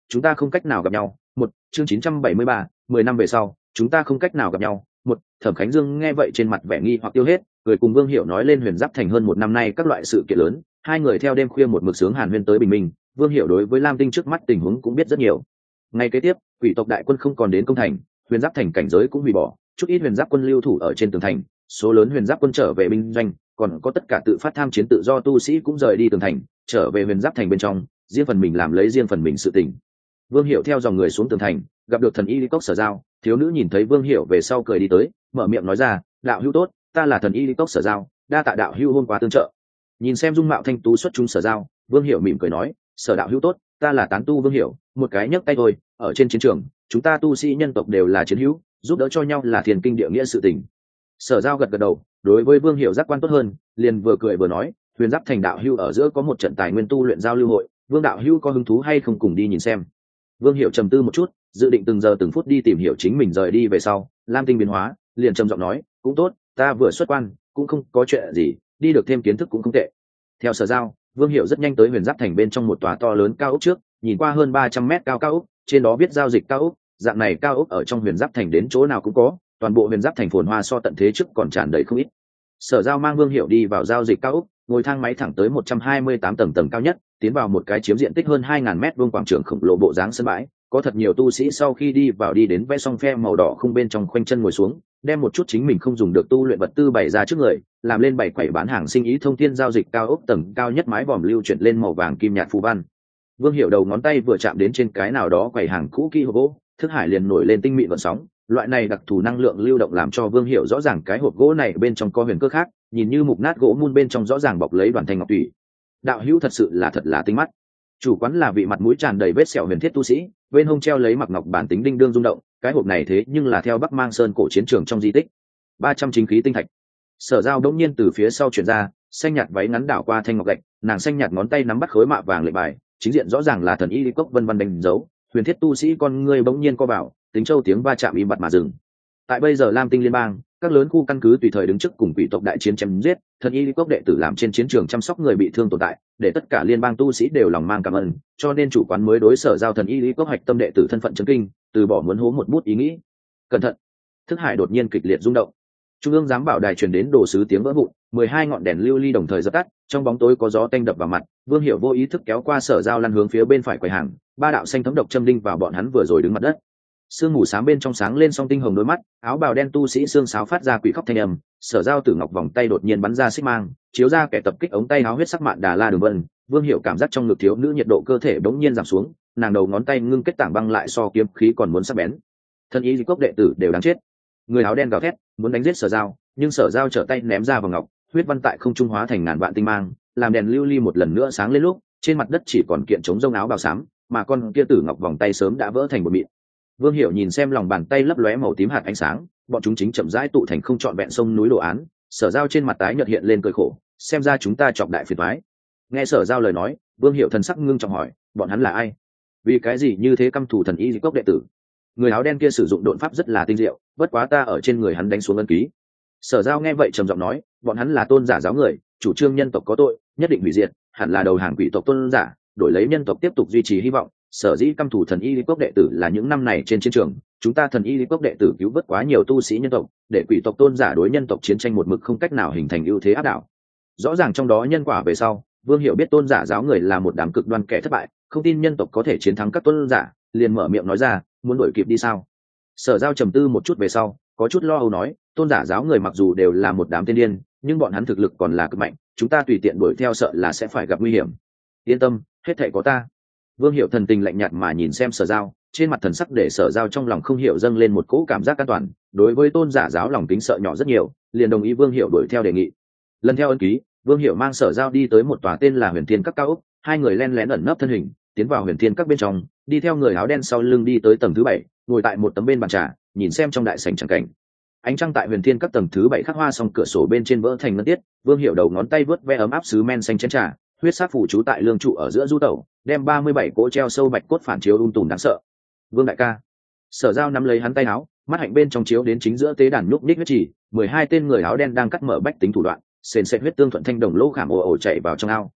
S1: chúng ta không cách nào gặp nhau. Một chương 973, 10 năm về sau chúng ta không cách nào gặp nhau. Một Thẩm Khánh Dương nghe vậy trên mặt vẻ nghi hoặc tiêu hết, cười cùng Vương Hiểu nói lên Huyền Giáp Thành hơn một năm nay các loại sự kiện lớn, hai người theo đêm khuya một mực sướng hàn huyên tới bình minh. Vương Hiểu đối với Lam Tinh trước mắt tình huống cũng biết rất nhiều. Ngày kế tiếp, quỷ tộc đại quân không còn đến công thành, Huyền Giáp Thành cảnh giới cũng hủy bỏ, chút ít Huyền Giáp quân lưu thủ ở trên tường thành, số lớn Huyền Giáp quân trở về binh doanh, còn có tất cả tự phát tham chiến tự do tu sĩ cũng rời đi tường thành, trở về Huyền Giáp Thành bên trong, riêng phần mình làm lấy riêng phần mình sự tình. Vương Hiểu theo dòng người xuống tường thành, gặp được thần y Cốc Sở Giao, thiếu nữ nhìn thấy Vương Hiểu về sau cười đi tới, mở miệng nói ra, đạo hữu tốt, ta là thần y Cốc Sở Giao, đa tạ đạo hữu hôm qua tương trợ. Nhìn xem dung mạo thanh tú xuất chúng Sở Giao, Vương Hiểu mỉm cười nói, Sở đạo hữu tốt, ta là tán tu Vương Hiểu, một cái nhấc tay thôi, ở trên chiến trường, chúng ta tu sĩ nhân tộc đều là chiến hữu, giúp đỡ cho nhau là thiên kinh địa nghĩa sự tình. Sở Giao gật gật đầu, đối với Vương Hiểu giác quan tốt hơn, liền vừa cười vừa nói, Huyền Giáp Thành đạo hữu ở giữa có một trận tài nguyên tu luyện giao lưu hội, Vương đạo hữu có hứng thú hay không cùng đi nhìn xem. Vương Hiểu trầm tư một chút, dự định từng giờ từng phút đi tìm hiểu chính mình rời đi về sau, Lam Tinh biến hóa, liền trầm giọng nói, cũng tốt, ta vừa xuất quan, cũng không có chuyện gì, đi được thêm kiến thức cũng không tệ. Theo Sở Giao, Vương Hiểu rất nhanh tới Huyền Giáp Thành bên trong một tòa to lớn cao ốc trước, nhìn qua hơn 300 mét cao cao ốc, trên đó viết giao dịch cao ốc, dạng này cao ốc ở trong Huyền Giáp Thành đến chỗ nào cũng có, toàn bộ Huyền Giáp Thành phồn hoa so tận thế trước còn tràn đầy không ít. Sở Giao mang Vương Hiểu đi vào giao dịch cao ốc, ngồi thang máy thẳng tới 128 tầng cao nhất, tiến vào một cái chiếm diện tích hơn 2000 mét vuông quảng trường khổng lồ bộ dáng sân bãi, có thật nhiều tu sĩ sau khi đi vào đi đến vẽ xong phe màu đỏ không bên trong khoanh chân ngồi xuống, đem một chút chính mình không dùng được tu luyện vật tư bày ra trước người, làm lên bày quầy bán hàng sinh ý thông thiên giao dịch cao ốc tầng cao nhất mái vòm lưu chuyển lên màu vàng kim nhạt phù văn. Vương Hiểu đầu ngón tay vừa chạm đến trên cái nào đó quầy hàng cũ kỹ hộp gỗ, thức hải liền nổi lên tinh mịn gợn sóng, loại này đặc thù năng lượng lưu động làm cho Vương Hiểu rõ ràng cái hộp gỗ này bên trong có huyền cơ khác, nhìn như mục nát gỗ mun bên trong rõ ràng bọc lấy đoàn thanh ngọc thủy. Đạo hữu thật sự là thật là tinh mắt. Chủ quán là vị mặt mũi tràn đầy vết sẹo huyền thiết tu sĩ, bên hông treo lấy mặc ngọc bản tính đinh đương rung động, cái hộp này thế nhưng là theo Bắc Mang Sơn cổ chiến trường trong di tích. 300 chính khí tinh thạch. Sở Giao đống nhiên từ phía sau chuyển ra, xanh nhạt váy ngắn đảo qua thanh ngọc gạch, nàng xanh nhạt ngón tay nắm bắt khối mạ vàng lệnh bài, chính diện rõ ràng là thần y cốc vân vân đánh dấu, huyền thiết tu sĩ con ngươi bỗng nhiên co bảo, tính châu tiếng va chạm im bặt mà dừng. Tại bây giờ Lam Tinh liên bang, các lớn khu căn cứ tùy thời đứng trước cùng quỷ tộc đại chiến chém giết, thần y cốc đệ tử làm trên chiến trường chăm sóc người bị thương tồn tại, để tất cả liên bang tu sĩ đều lòng mang cảm ơn, cho nên chủ quán mới đối Sở Giao thần y cốc hạch tâm đệ tử thân phận chấn kinh, từ bỏ muốn hố một bút ý nghĩ. Cẩn thận! Thức hải đột nhiên kịch liệt rung động. Trung ương giám bảo đài truyền đến đồ sứ tiếng vỡ vụn, 12 ngọn đèn lưu ly đồng thời dập tắt, trong bóng tối có gió tanh đập vào mặt, Vương Hiểu vô ý thức kéo qua Sở Giao lăn hướng phía bên phải quầy hàng, ba đạo xanh thấm độc châm đinh vào bọn hắn vừa rồi đứng mặt đất. Sương mù sáng bên trong sáng lên song tinh hồng đôi mắt, áo bào đen tu sĩ xương sáo phát ra quỷ khóc thanh âm, Sở Giao tử ngọc vòng tay đột nhiên bắn ra xích mang, chiếu ra kẻ tập kích ống tay áo huyết sắc mạn đà la đường vân. Vương Hiểu cảm giác trong ngực thiếu nữ nhiệt độ cơ thể bỗng nhiên giảm xuống, nàng đầu ngón tay ngưng kết tảng băng lại so kiếm khí còn muốn sắc bén. Thân ý cốc đệ tử đều đáng chết. Người áo đen gào thét, muốn đánh giết Sở Giao, nhưng Sở Giao trở tay ném ra vào ngọc, huyết văn tại không trung hóa thành ngàn vạn tinh mang, làm đèn lưu ly một lần nữa sáng lên lúc, trên mặt đất chỉ còn kiện trống rông áo bào xám, mà con kia tử ngọc vòng tay sớm đã vỡ thành bột mịn. Vương Hiểu nhìn xem lòng bàn tay lấp lóe màu tím hạt ánh sáng, bọn chúng chính chậm rãi tụ thành không trọn vẹn sông núi đồ án. Sở Giao trên mặt tái nhợt hiện lên cười khổ, xem ra chúng ta chọc đại phiền toái. Nghe Sở Giao lời nói, Vương Hiểu thần sắc ngưng trọng hỏi, bọn hắn là ai? Vì cái gì như thế căm thù thần y cốc đệ tử? Người áo đen kia sử dụng độn pháp rất là tinh diệu, bất quá ta ở trên người hắn đánh xuống ân ký. Sở Giao nghe vậy trầm giọng nói, bọn hắn là tôn giả giáo người, chủ trương nhân tộc có tội, nhất định hủy diệt, hẳn là đầu hàng quỷ tộc tôn giả, đổi lấy nhân tộc tiếp tục duy trì hy vọng. Sở dĩ căm thủ thần y cốc đệ tử là những năm này trên chiến trường, chúng ta thần y cốc đệ tử cứu vớt quá nhiều tu sĩ nhân tộc, để quỷ tộc tôn giả đối nhân tộc chiến tranh một mực không cách nào hình thành ưu thế áp đảo. Rõ ràng trong đó nhân quả về sau, Vương Hiểu biết tôn giả giáo người là một đám cực đoan kẻ thất bại, không tin nhân tộc có thể chiến thắng các tôn giả, liền mở miệng nói ra, muốn đuổi kịp đi sao? Sở Giao trầm tư một chút về sau, có chút lo âu nói, tôn giả giáo người mặc dù đều là một đám tiên điên, nhưng bọn hắn thực lực còn là cực mạnh, chúng ta tùy tiện đuổi theo sợ là sẽ phải gặp nguy hiểm. Yên tâm, hết thảy có ta. Vương Hiểu thần tình lạnh nhạt mà nhìn xem Sở Giao, trên mặt thần sắc để Sở Giao trong lòng không hiểu dâng lên một cỗ cảm giác an toàn, đối với tôn giả giáo lòng kính sợ nhỏ rất nhiều, liền đồng ý Vương Hiểu đuổi theo đề nghị. Lần theo ân ký, Vương Hiểu mang Sở Giao đi tới một tòa tên là Huyền Thiên Các cao ốc, hai người len lén ẩn nấp thân hình, tiến vào Huyền Thiên Các bên trong, đi theo người áo đen sau lưng đi tới tầng thứ 7, ngồi tại một tấm bên bàn trà, nhìn xem trong đại sảnh tràng cảnh. Ánh trăng tại Huyền Thiên Các tầng thứ 7 khắc hoa xong cửa sổ bên trên vỡ thành ngân tiết, Vương Hiểu đầu ngón tay vớt ve ấm áp sứ men xanh chén trà, huyết sát phủ chú tại lương trụ ở giữa du tẩu, đem 37 cỗ treo sâu bạch cốt phản chiếu tùm đáng sợ. Vương đại ca. Sở Giao nắm lấy hắn tay áo, mắt hạnh bên trong chiếu đến chính giữa tế đàn nhúc nhích huyết chỉ, 12 tên người áo đen đang cắt mở bách tính thủ đoạn, sền sệt huyết tương thuận thanh đồng lỗ khảm ồ ồ chạy vào trong ao.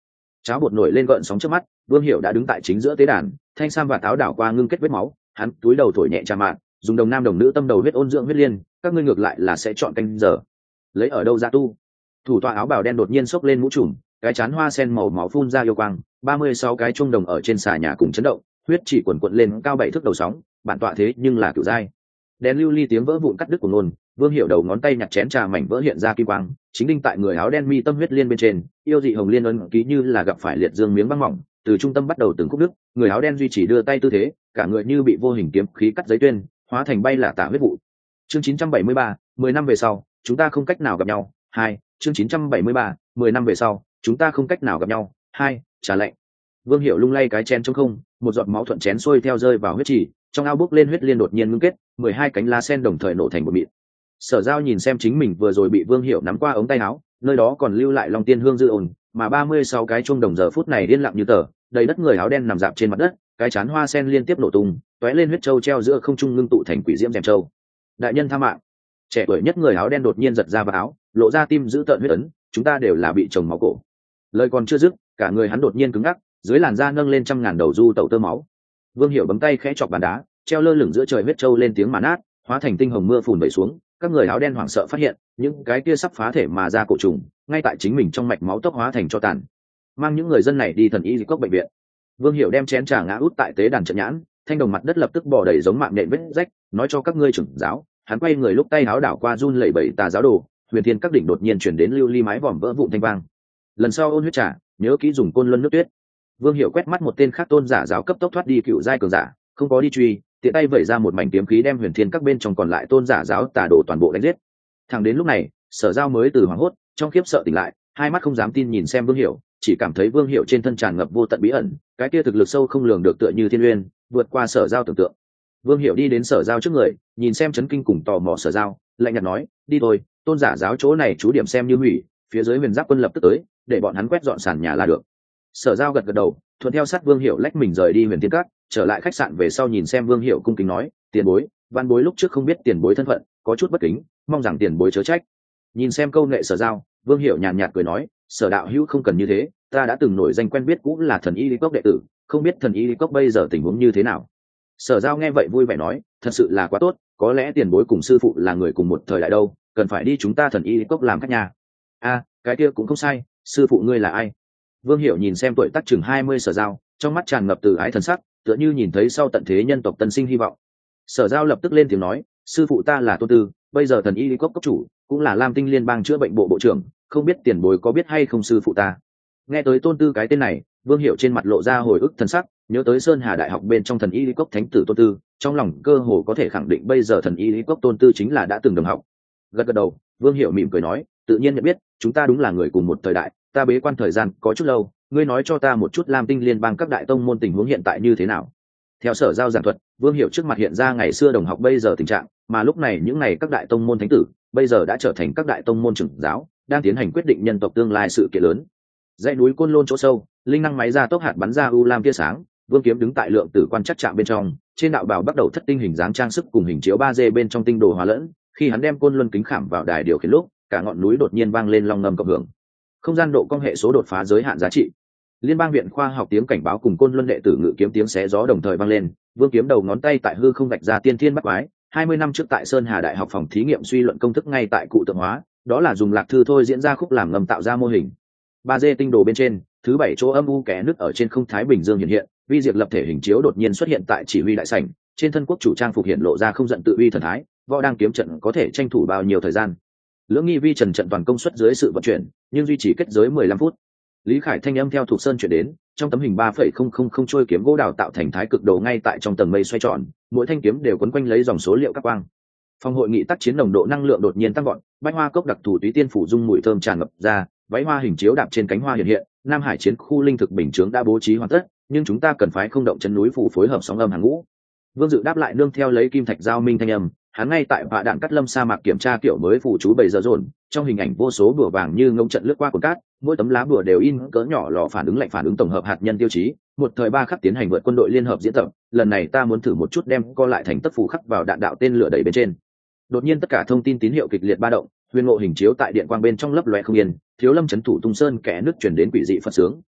S1: cháo bột nổi lên gợn sóng trước mắt. Vương Hiểu đã đứng tại chính giữa tế đàn, thanh sam và táo đảo qua ngưng kết vết máu, hắn túi đầu thổi nhẹ trà mạn, dùng đồng nam đồng nữ tâm đầu huyết ôn dưỡng huyết liên, các ngươi ngược lại là sẽ chọn canh giờ. Lấy ở đâu ra tu? Thủ tọa áo bào đen đột nhiên xốc lên mũ trùm, cái chán hoa sen màu máu phun ra yêu quang, 36 cái chuông đồng ở trên xà nhà cùng chấn động, huyết chỉ quần quật lên cao 7 thước đầu sóng, bản tọa thế nhưng là cửu giai. Đèn lưu ly tiếng vỡ vụn cắt đứt của nôn, Vương Hiểu đầu ngón tay nhặt chén trà mảnh vỡ hiện ra kim quang, chính đinh tại người áo đen mi tâm huyết liên bên trên, yêu dị hồng liên ấn ký như là gặp phải liệt dương miếng băng mỏng, từ trung tâm bắt đầu từng khúc đứt, người áo đen duy trì đưa tay tư thế, cả người như bị vô hình kiếm khí cắt giấy tuyên, hóa thành bay là tả huyết vụ. Chương 973, 10 năm về sau, chúng ta không cách nào gặp nhau. 2, chương 973, 10 năm về sau, chúng ta không cách nào gặp nhau. 2, trà lạnh. Vương Hiểu lung lay cái chén trống không, một giọt máu thuận chén xuôi theo rơi vào huyết chỉ, trong ao bốc lên huyết liên đột nhiên ngưng kết, 12 cánh lá sen đồng thời nổ thành một mịn. Sở Giao nhìn xem chính mình vừa rồi bị Vương Hiểu nắm qua ống tay áo, nơi đó còn lưu lại long tiên hương dư ồn, mà 36 cái chuông đồng giờ phút này điên lặng như tờ, đầy đất người áo đen nằm dạp trên mặt đất, cái chán hoa sen liên tiếp nổ tung, tóe lên huyết châu treo giữa không trung ngưng tụ thành quỷ diễm rèm châu. Đại nhân tha mạng. Trẻ tuổi nhất người áo đen đột nhiên giật ra vào áo, lộ ra tim giữ tợn huyết ấn, chúng ta đều là bị chồng máu cổ. Lời còn chưa dứt, cả người hắn đột nhiên cứng ngắc, dưới làn da nâng lên trăm ngàn đầu du tẩu tơ máu. Vương Hiểu bấm tay khẽ chọc bàn đá, treo lơ lửng giữa trời huyết châu lên tiếng mà nát, hóa thành tinh hồng mưa phùn vẩy xuống. Các người áo đen hoảng sợ phát hiện, những cái kia sắp phá thể mà ra cổ trùng, ngay tại chính mình trong mạch máu tốc hóa thành cho tàn. Mang những người dân này đi thần y dịch cốc bệnh viện. Vương Hiểu đem chén trà ngã út tại tế đàn trận nhãn, thanh đồng mặt đất lập tức bò đầy giống mạng nện vết rách, nói cho các ngươi trưởng giáo. Hắn quay người lúc tay áo đảo qua run lẩy bẩy tà giáo đồ, huyền thiên các đỉnh đột nhiên chuyển đến lưu ly mái vòm vỡ vụn thanh vang. Lần sau ôn huyết trà, nhớ kỹ dùng côn luân nước tuyết. Vương Hiểu quét mắt một tên khác tôn giả giáo cấp tốc thoát đi cựu giai cường giả, không có đi truy, tiện tay vẩy ra một mảnh kiếm khí đem huyền thiên các bên trong còn lại tôn giả giáo tà đồ toàn bộ đánh giết. Thẳng đến lúc này, Sở Giao mới từ hoảng hốt trong khiếp sợ tỉnh lại, hai mắt không dám tin nhìn xem Vương Hiểu, chỉ cảm thấy Vương Hiểu trên thân tràn ngập vô tận bí ẩn, cái kia thực lực sâu không lường được tựa như thiên uyên, vượt qua Sở Giao tưởng tượng. Vương Hiểu đi đến Sở Giao trước người, nhìn xem chấn kinh cùng tò mò Sở Giao, lạnh nhạt nói, đi thôi, tôn giả giáo chỗ này chú điểm xem như hủy, phía dưới huyền giáp quân lập tức tới, để bọn hắn quét dọn sàn nhà là được. Sở Giao gật gật đầu, thuận theo sát Vương Hiểu lách mình rời đi huyền thiên các, trở lại khách sạn về sau nhìn xem Vương Hiểu cung kính nói, tiền bối, văn bối lúc trước không biết tiền bối thân phận, có chút bất kính, mong rằng tiền bối chớ trách. Nhìn xem câu nệ Sở Giao, Vương Hiểu nhàn nhạt cười nói, Sở đạo hữu không cần như thế, ta đã từng nổi danh quen biết cũng là thần y lý cốc đệ tử, không biết thần y lý cốc bây giờ tình huống như thế nào. Sở Giao nghe vậy vui vẻ nói, thật sự là quá tốt, có lẽ tiền bối cùng sư phụ là người cùng một thời đại đâu, cần phải đi chúng ta thần y lý cốc làm khách nhà. A, cái kia cũng không sai, sư phụ ngươi là ai? Vương Hiểu nhìn xem tuổi tác chừng 20 Sở Giao, trong mắt tràn ngập từ ái thần sắc, tựa như nhìn thấy sau tận thế nhân tộc tân sinh hy vọng. Sở Giao lập tức lên tiếng nói, sư phụ ta là Tôn Tư, bây giờ thần y lý cốc cấp chủ, cũng là Lam Tinh liên bang chữa bệnh bộ bộ trưởng, không biết tiền bối có biết hay không sư phụ ta. Nghe tới Tôn Tư cái tên này, Vương Hiểu trên mặt lộ ra hồi ức thần sắc, nhớ tới Sơn Hà Đại học bên trong thần y lý cốc thánh tử Tôn Tư, trong lòng cơ hồ có thể khẳng định bây giờ thần y lý cốc Tôn Tư chính là đã từng đồng học. Gật gật đầu, Vương Hiểu mỉm cười nói, tự nhiên nhận biết, chúng ta đúng là người cùng một thời đại, ta bế quan thời gian có chút lâu, ngươi nói cho ta một chút Lam Tinh liên bang các đại tông môn tình huống hiện tại như thế nào. Theo Sở Giao giảng thuật, Vương Hiểu trước mặt hiện ra ngày xưa đồng học bây giờ tình trạng, mà lúc này những ngày các đại tông môn thánh tử bây giờ đã trở thành các đại tông môn trưởng giáo, đang tiến hành quyết định nhân tộc tương lai sự kiện lớn. Dãy núi Côn Lôn chỗ sâu, linh năng máy ra tốc hạt bắn ra u lam tia sáng, Vương Kiếm đứng tại lượng tử quan chắc chạm bên trong, trên đạo bào bắt đầu thất tinh hình dáng trang sức cùng hình chiếu 3D bên trong tinh đồ hòa lẫn, khi hắn đem Côn Luân kính khảm vào đài điều khiển lúc, cả ngọn núi đột nhiên vang lên long ngâm cộng hưởng. Không gian độ công hệ số đột phá giới hạn giá trị. Liên bang viện khoa học tiếng cảnh báo cùng Côn Luân đệ tử ngự kiếm tiếng xé gió đồng thời vang lên, Vương Kiếm đầu ngón tay tại hư không vạch ra tiên thiên bắt quái, 20 năm trước tại Sơn Hà Đại học phòng thí nghiệm suy luận công thức ngay tại cụ tượng hóa, đó là dùng lạc thư thôi diễn ra khúc làm ngầm tạo ra mô hình. 3D tinh đồ bên trên, thứ 7 chỗ âm u kẽ nứt ở trên không thái bình dương hiện hiện, vi diệt lập thể hình chiếu đột nhiên xuất hiện tại chỉ huy đại sảnh, trên thân quốc chủ trang phục hiện lộ ra không giận tự uy thần thái, võ đang kiếm trận có thể tranh thủ bao nhiêu thời gian. Lưỡng nghi vi trần trận toàn công suất dưới sự vận chuyển, nhưng duy trì kết giới 15 phút. Lý Khải thanh âm theo thuộc sơn chuyển đến, trong tấm hình 3,000 trôi kiếm gỗ đào tạo thành thái cực đồ ngay tại trong tầng mây xoay tròn, mỗi thanh kiếm đều quấn quanh lấy dòng số liệu các quang. Phòng hội nghị tác chiến nồng độ năng lượng đột nhiên tăng vọt, bách hoa cốc đặc thù túy tiên phủ dung mùi thơm tràn ngập ra, váy hoa hình chiếu đạp trên cánh hoa hiện hiện, Nam Hải chiến khu linh thực bình chướng đã bố trí hoàn tất, nhưng chúng ta cần phải không động chân núi phủ phối hợp sóng âm hàng ngũ. Vương Dự đáp lại nương theo lấy kim thạch giao minh thanh âm, hắn ngay tại vạ đạn cắt lâm sa mạc kiểm tra kiểu mới phủ chú bầy giờ dồn, trong hình ảnh vô số bùa vàng như ngông trận lướt qua cồn cát, mỗi tấm lá bùa đều in cỡ nhỏ lò phản ứng lạnh phản ứng tổng hợp hạt nhân tiêu chí, một thời ba khắc tiến hành vượt quân đội liên hợp diễn tập, lần này ta muốn thử một chút đem co lại thành tất phù khắc vào đạn đạo tên lửa đẩy bên trên. Đột nhiên tất cả thông tin tín hiệu kịch liệt ba động, huyền ngộ hình chiếu tại điện quang bên trong lấp loé không yên, thiếu lâm chấn thủ tung sơn kẽ nước chuyển đến quỷ dị phật sướng,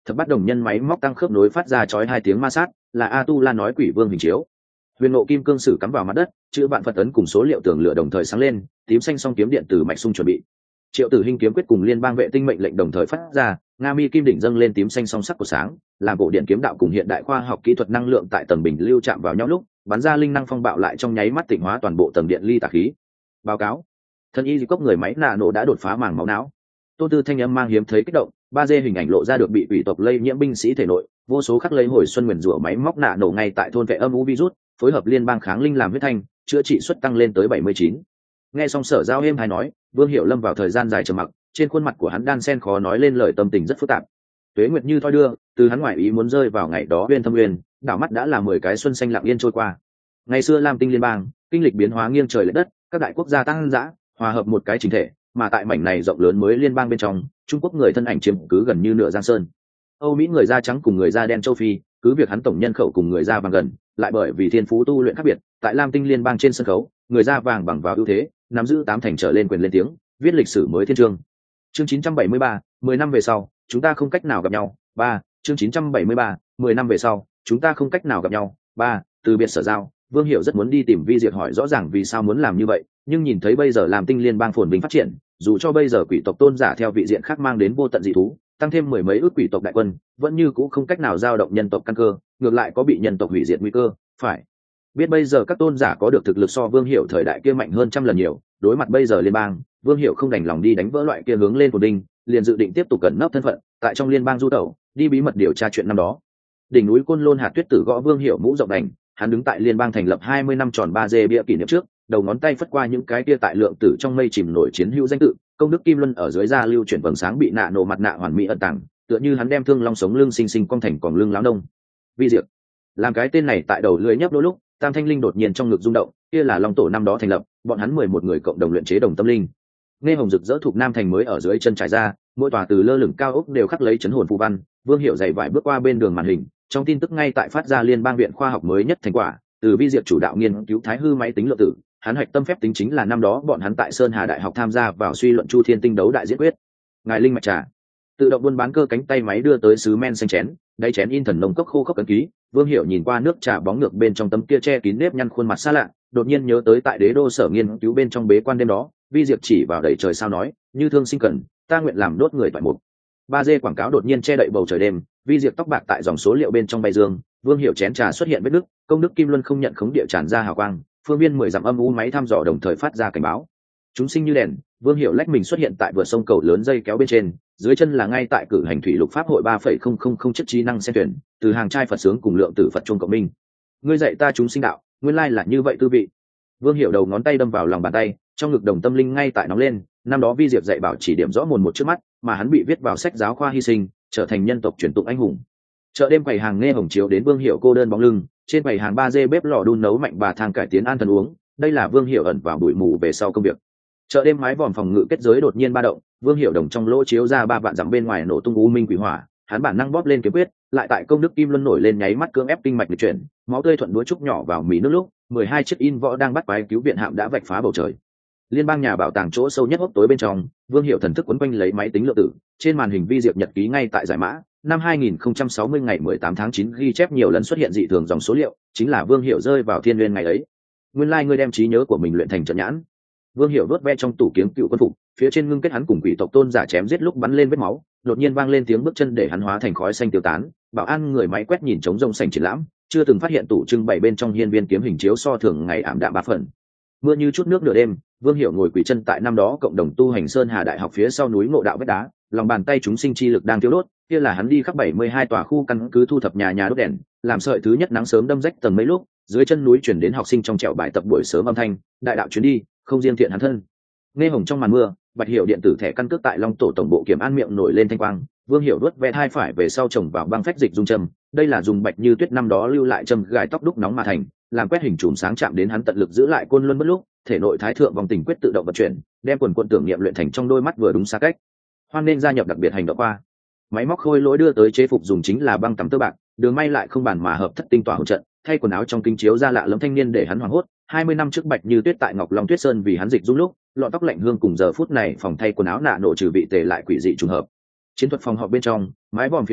S1: thập bát đồng nhân máy móc tăng khớp nối phát ra chói hai tiếng ma sát, là A Tu La nói quỷ vương hình chiếu. Huyền Ngộ Kim Cương sử cắm vào mặt đất, chữ vạn Phật ấn cùng số liệu tường lửa đồng thời sáng lên, tím xanh song kiếm điện từ mạch sung chuẩn bị. Triệu Tử Hinh kiếm quyết cùng liên bang vệ tinh mệnh lệnh đồng thời phát ra, Nga Mi kim đỉnh dâng lên tím xanh song sắc của sáng, làm cổ điện kiếm đạo cùng hiện đại khoa học kỹ thuật năng lượng tại tầng bình lưu chạm vào nhau lúc, bắn ra linh năng phong bạo lại trong nháy mắt tịnh hóa toàn bộ tầng điện ly tà khí. Báo cáo, thân y cốc người máy nạ nổ đã đột phá màng máu não. Tôn Tư thanh âm mang hiếm thấy kích động, 3D hình ảnh lộ ra được bị ủy tộc lây nhiễm binh sĩ thể nội, vô số khắc lấy hồi xuân nguyền rủa máy móc nạ nổ ngay tại thôn vệ âm u virus, phối hợp liên bang kháng linh làm huyết thanh, chữa trị suất tăng lên tới 79. Nghe xong Sở Giao êm hay nói, Vương Hiểu lâm vào thời gian dài trầm mặc, trên khuôn mặt của hắn đan sen khó nói lên lời, tâm tình rất phức tạp. Tuế nguyệt như thoi đưa, từ hắn ngoại ý muốn rơi vào ngày đó uyên thâm uyên, đảo mắt đã là 10 cái xuân xanh lặng yên trôi qua. Ngày xưa Lam Tinh liên bang, kinh lịch biến hóa nghiêng trời lệch đất, các đại quốc gia tăng dã, hòa hợp một cái chỉnh thể, mà tại mảnh này rộng lớn mới liên bang bên trong, Trung Quốc người thân ảnh chiếm cứ gần như nửa giang sơn. Âu Mỹ người da trắng cùng người da đen châu Phi, cứ việc hắn tổng nhân khẩu cùng người da vàng gần, lại bởi vì thiên phú tu luyện khác biệt, tại Lam Tinh liên bang trên sân khấu, người da vàng bằng vào ưu thế, nắm giữ 8 thành trở lên quyền lên tiếng, viết lịch sử mới thiên chương. Chương 973, 10 năm về sau, chúng ta không cách nào gặp nhau. 3, chương 973, 10 năm về sau, chúng ta không cách nào gặp nhau. 3, từ biệt Sở Giao, Vương Hiểu rất muốn đi tìm Vi Diệt hỏi rõ ràng vì sao muốn làm như vậy, nhưng nhìn thấy bây giờ Lam Tinh liên bang phồn vinh phát triển, dù cho bây giờ quỷ tộc tôn giả theo vị diện khác mang đến vô tận dị thú, tăng thêm 10 mấy ước quỷ tộc đại quân, vẫn như cũ không cách nào dao động nhân tộc căn cơ, ngược lại có bị nhân tộc hủy diệt nguy cơ. Phải biết bây giờ các tôn giả có được thực lực so Vương Hiểu thời đại kia mạnh hơn trăm lần nhiều, đối mặt bây giờ liên bang, Vương Hiểu không đành lòng đi đánh vỡ loại kia hướng lên phồn vinh, liền dự định tiếp tục cẩn nấp thân phận, tại trong liên bang du tẩu, đi bí mật điều tra chuyện năm đó. Đỉnh núi Côn Lôn Hạt Tuyết Tử gõ Vương Hiểu mũ rộng đành, hắn đứng tại liên bang thành lập 20 năm tròn 3D bia kỷ niệm trước, đầu ngón tay phất qua những cái kia tại lượng tử trong mây chìm nổi chiến hữu danh tự, công đức kim luân ở dưới da lưu chuyển vầng sáng bị nạ nổ mặt nạ hoàn mỹ ẩn tàng, tựa như hắn đem thương long sống lưng sinh sinh cong thành còn lưng lão nông. Vi Diệp, làm cái tên này tại đầu lưỡi nhấp đôi lúc, Tam Thanh Linh đột nhiên trong ngực rung động, kia là Long Tổ năm đó thành lập, bọn hắn 11 người cộng đồng luyện chế đồng tâm linh. Nghe hồng rực rỡ thuộc Nam thành mới ở dưới chân trải ra, mỗi tòa từ lơ lửng cao ốc đều khắc lấy chấn hồn phù văn. Vương Hiểu dày vải bước qua bên đường màn hình, trong tin tức ngay tại phát ra liên bang viện khoa học mới nhất thành quả, từ Vi Diệp chủ đạo nghiên cứu thái hư máy tính lượng tử, hắn hạch tâm phép tính chính là năm đó bọn hắn tại Sơn Hà Đại học tham gia vào suy luận Chu Thiên Tinh đấu đại diễn quyết. Ngài linh mạch trà, tự động buôn bán cơ cánh tay máy đưa tới sứ men xanh chén, đáy chén in thần nồng cốc khô khốc ấn ký. Vương Hiểu nhìn qua nước trà bóng ngược bên trong tấm kia che kín nếp nhăn khuôn mặt xa lạ, đột nhiên nhớ tới tại Đế đô sở nghiên cứu bên trong bế quan đêm đó, Vi Diệp chỉ vào đầy trời sao nói, như thương sinh cần, ta nguyện làm đốt người toại mục. 3D quảng cáo đột nhiên che đậy bầu trời đêm, Vi Diệp tóc bạc tại dòng số liệu bên trong bay dương, Vương Hiểu chén trà xuất hiện vết nứt, công đức kim luân không nhận khống địa tràn ra hào quang, phương viên 10 dặm âm u máy thăm dò đồng thời phát ra cảnh báo. Chúng sinh như đèn, Vương Hiểu lách mình xuất hiện tại vượt sông cầu lớn dây kéo bên trên, dưới chân là ngay tại cử hành thủy lục pháp hội 3,000 chất trí năng xe thuyền, từ hàng trai Phật sướng cùng lượng tử Phật trung cộng minh. Ngươi dạy ta chúng sinh đạo, nguyên lai là như vậy tư vị. Vương Hiểu đầu ngón tay đâm vào lòng bàn tay, trong ngực đồng tâm linh ngay tại nóng lên, năm đó Vi Diệp dạy bảo chỉ điểm rõ mồn một trước mắt, mà hắn bị viết vào sách giáo khoa hy sinh, trở thành nhân tộc truyền tụng anh hùng. Chợ đêm quầy hàng nghe hồng chiếu đến Vương Hiểu cô đơn bóng lưng, trên quầy hàng 3D bếp lò đun nấu mạnh bà thang cải tiến an thần uống, đây là Vương Hiểu ẩn vào bụi mù về sau công việc. Chợ đêm mái vòm phòng ngự kết giới đột nhiên ba động, Vương Hiểu đồng trong lỗ chiếu ra 3 vạn dặm bên ngoài nổ tung u minh quỷ hỏa, hắn bản năng bóp lên kiếm quyết, lại tại công đức kim luân nổi lên nháy mắt cưỡng ép kinh mạch lịch chuyển, máu tươi thuận đuối trúc nhỏ vào mí nước lúc, 12 chiếc in võ đang bắt quái cứu viện hạm đã vạch phá bầu trời. Liên bang nhà bảo tàng chỗ sâu nhất hốc tối bên trong, Vương Hiểu thần thức quấn quanh lấy máy tính lượng tử, trên màn hình Vi Diệp nhật ký ngay tại giải mã, năm 2060 ngày 18 tháng 9 ghi chép nhiều lần xuất hiện dị thường dòng số liệu, chính là Vương Hiểu rơi vào thiên nguyên ngày ấy. Nguyên lai ngươi đem trí nhớ của mình luyện thành trận nhãn. Vương Hiểu đốt ve trong tủ kiếm cựu quân phục, phía trên ngưng kết hắn cùng quỷ tộc tôn giả chém giết lúc bắn lên vết máu, đột nhiên vang lên tiếng bước chân để hắn hóa thành khói xanh tiêu tán. Bảo an người máy quét nhìn trống rông sành triển lãm, chưa từng phát hiện tủ trưng bày bên trong hiên viên kiếm hình chiếu so thường ngày ảm đạm 3 phần. Mưa như chút nước nửa đêm, Vương Hiểu ngồi quỳ chân tại năm đó cộng đồng tu hành Sơn Hà Đại học phía sau núi Ngộ Đạo vách đá, lòng bàn tay chúng sinh chi lực đang tiêu đốt, kia là hắn đi khắp 72 tòa khu căn cứ thu thập nhà nhà đốt đèn, làm sợi thứ nhất nắng sớm đâm rách tầng mấy lúc, dưới chân núi chuyển đến học sinh trong trẻo bài tập buổi sớm âm thanh, đại đạo chuyến đi, không riêng thiện hắn thân. Nghe hồng trong màn mưa, Bạch Hiểu điện tử thẻ căn cước tại Long Tổ tổng bộ kiểm an miệng nổi lên thanh quang, Vương Hiểu đuốt ve hai phải về sau chồng vào băng phách dịch dung châm, đây là dùng Bạch Như Tuyết năm đó lưu lại châm gài tóc đúc nóng mà thành, làm quét hình chùm sáng chạm đến hắn tận lực giữ lại côn luân bất lúc, thể nội thái thượng vòng tình quyết tự động vận chuyển, đem quần quần tưởng niệm luyện thành trong đôi mắt vừa đúng xa cách. Hoan nên gia nhập đặc biệt hành động qua. Máy móc khôi lỗi đưa tới chế phục dùng chính là băng tắm tơ bạc, đường may lại không bàn mà hợp thất tinh tỏa hỗn trận, thay quần áo trong kinh chiếu ra lạ lẫm thanh niên để hắn hoảng hốt. 20 năm trước Bạch Như Tuyết tại Ngọc Long Tuyết Sơn vì hắn dịch dung lúc, lọn tóc lạnh hương cùng giờ phút này phòng thay quần áo nạ nổ trừ vị tề lại quỷ dị trùng hợp. Chiến thuật phòng họp bên trong, mái vòm phía trên,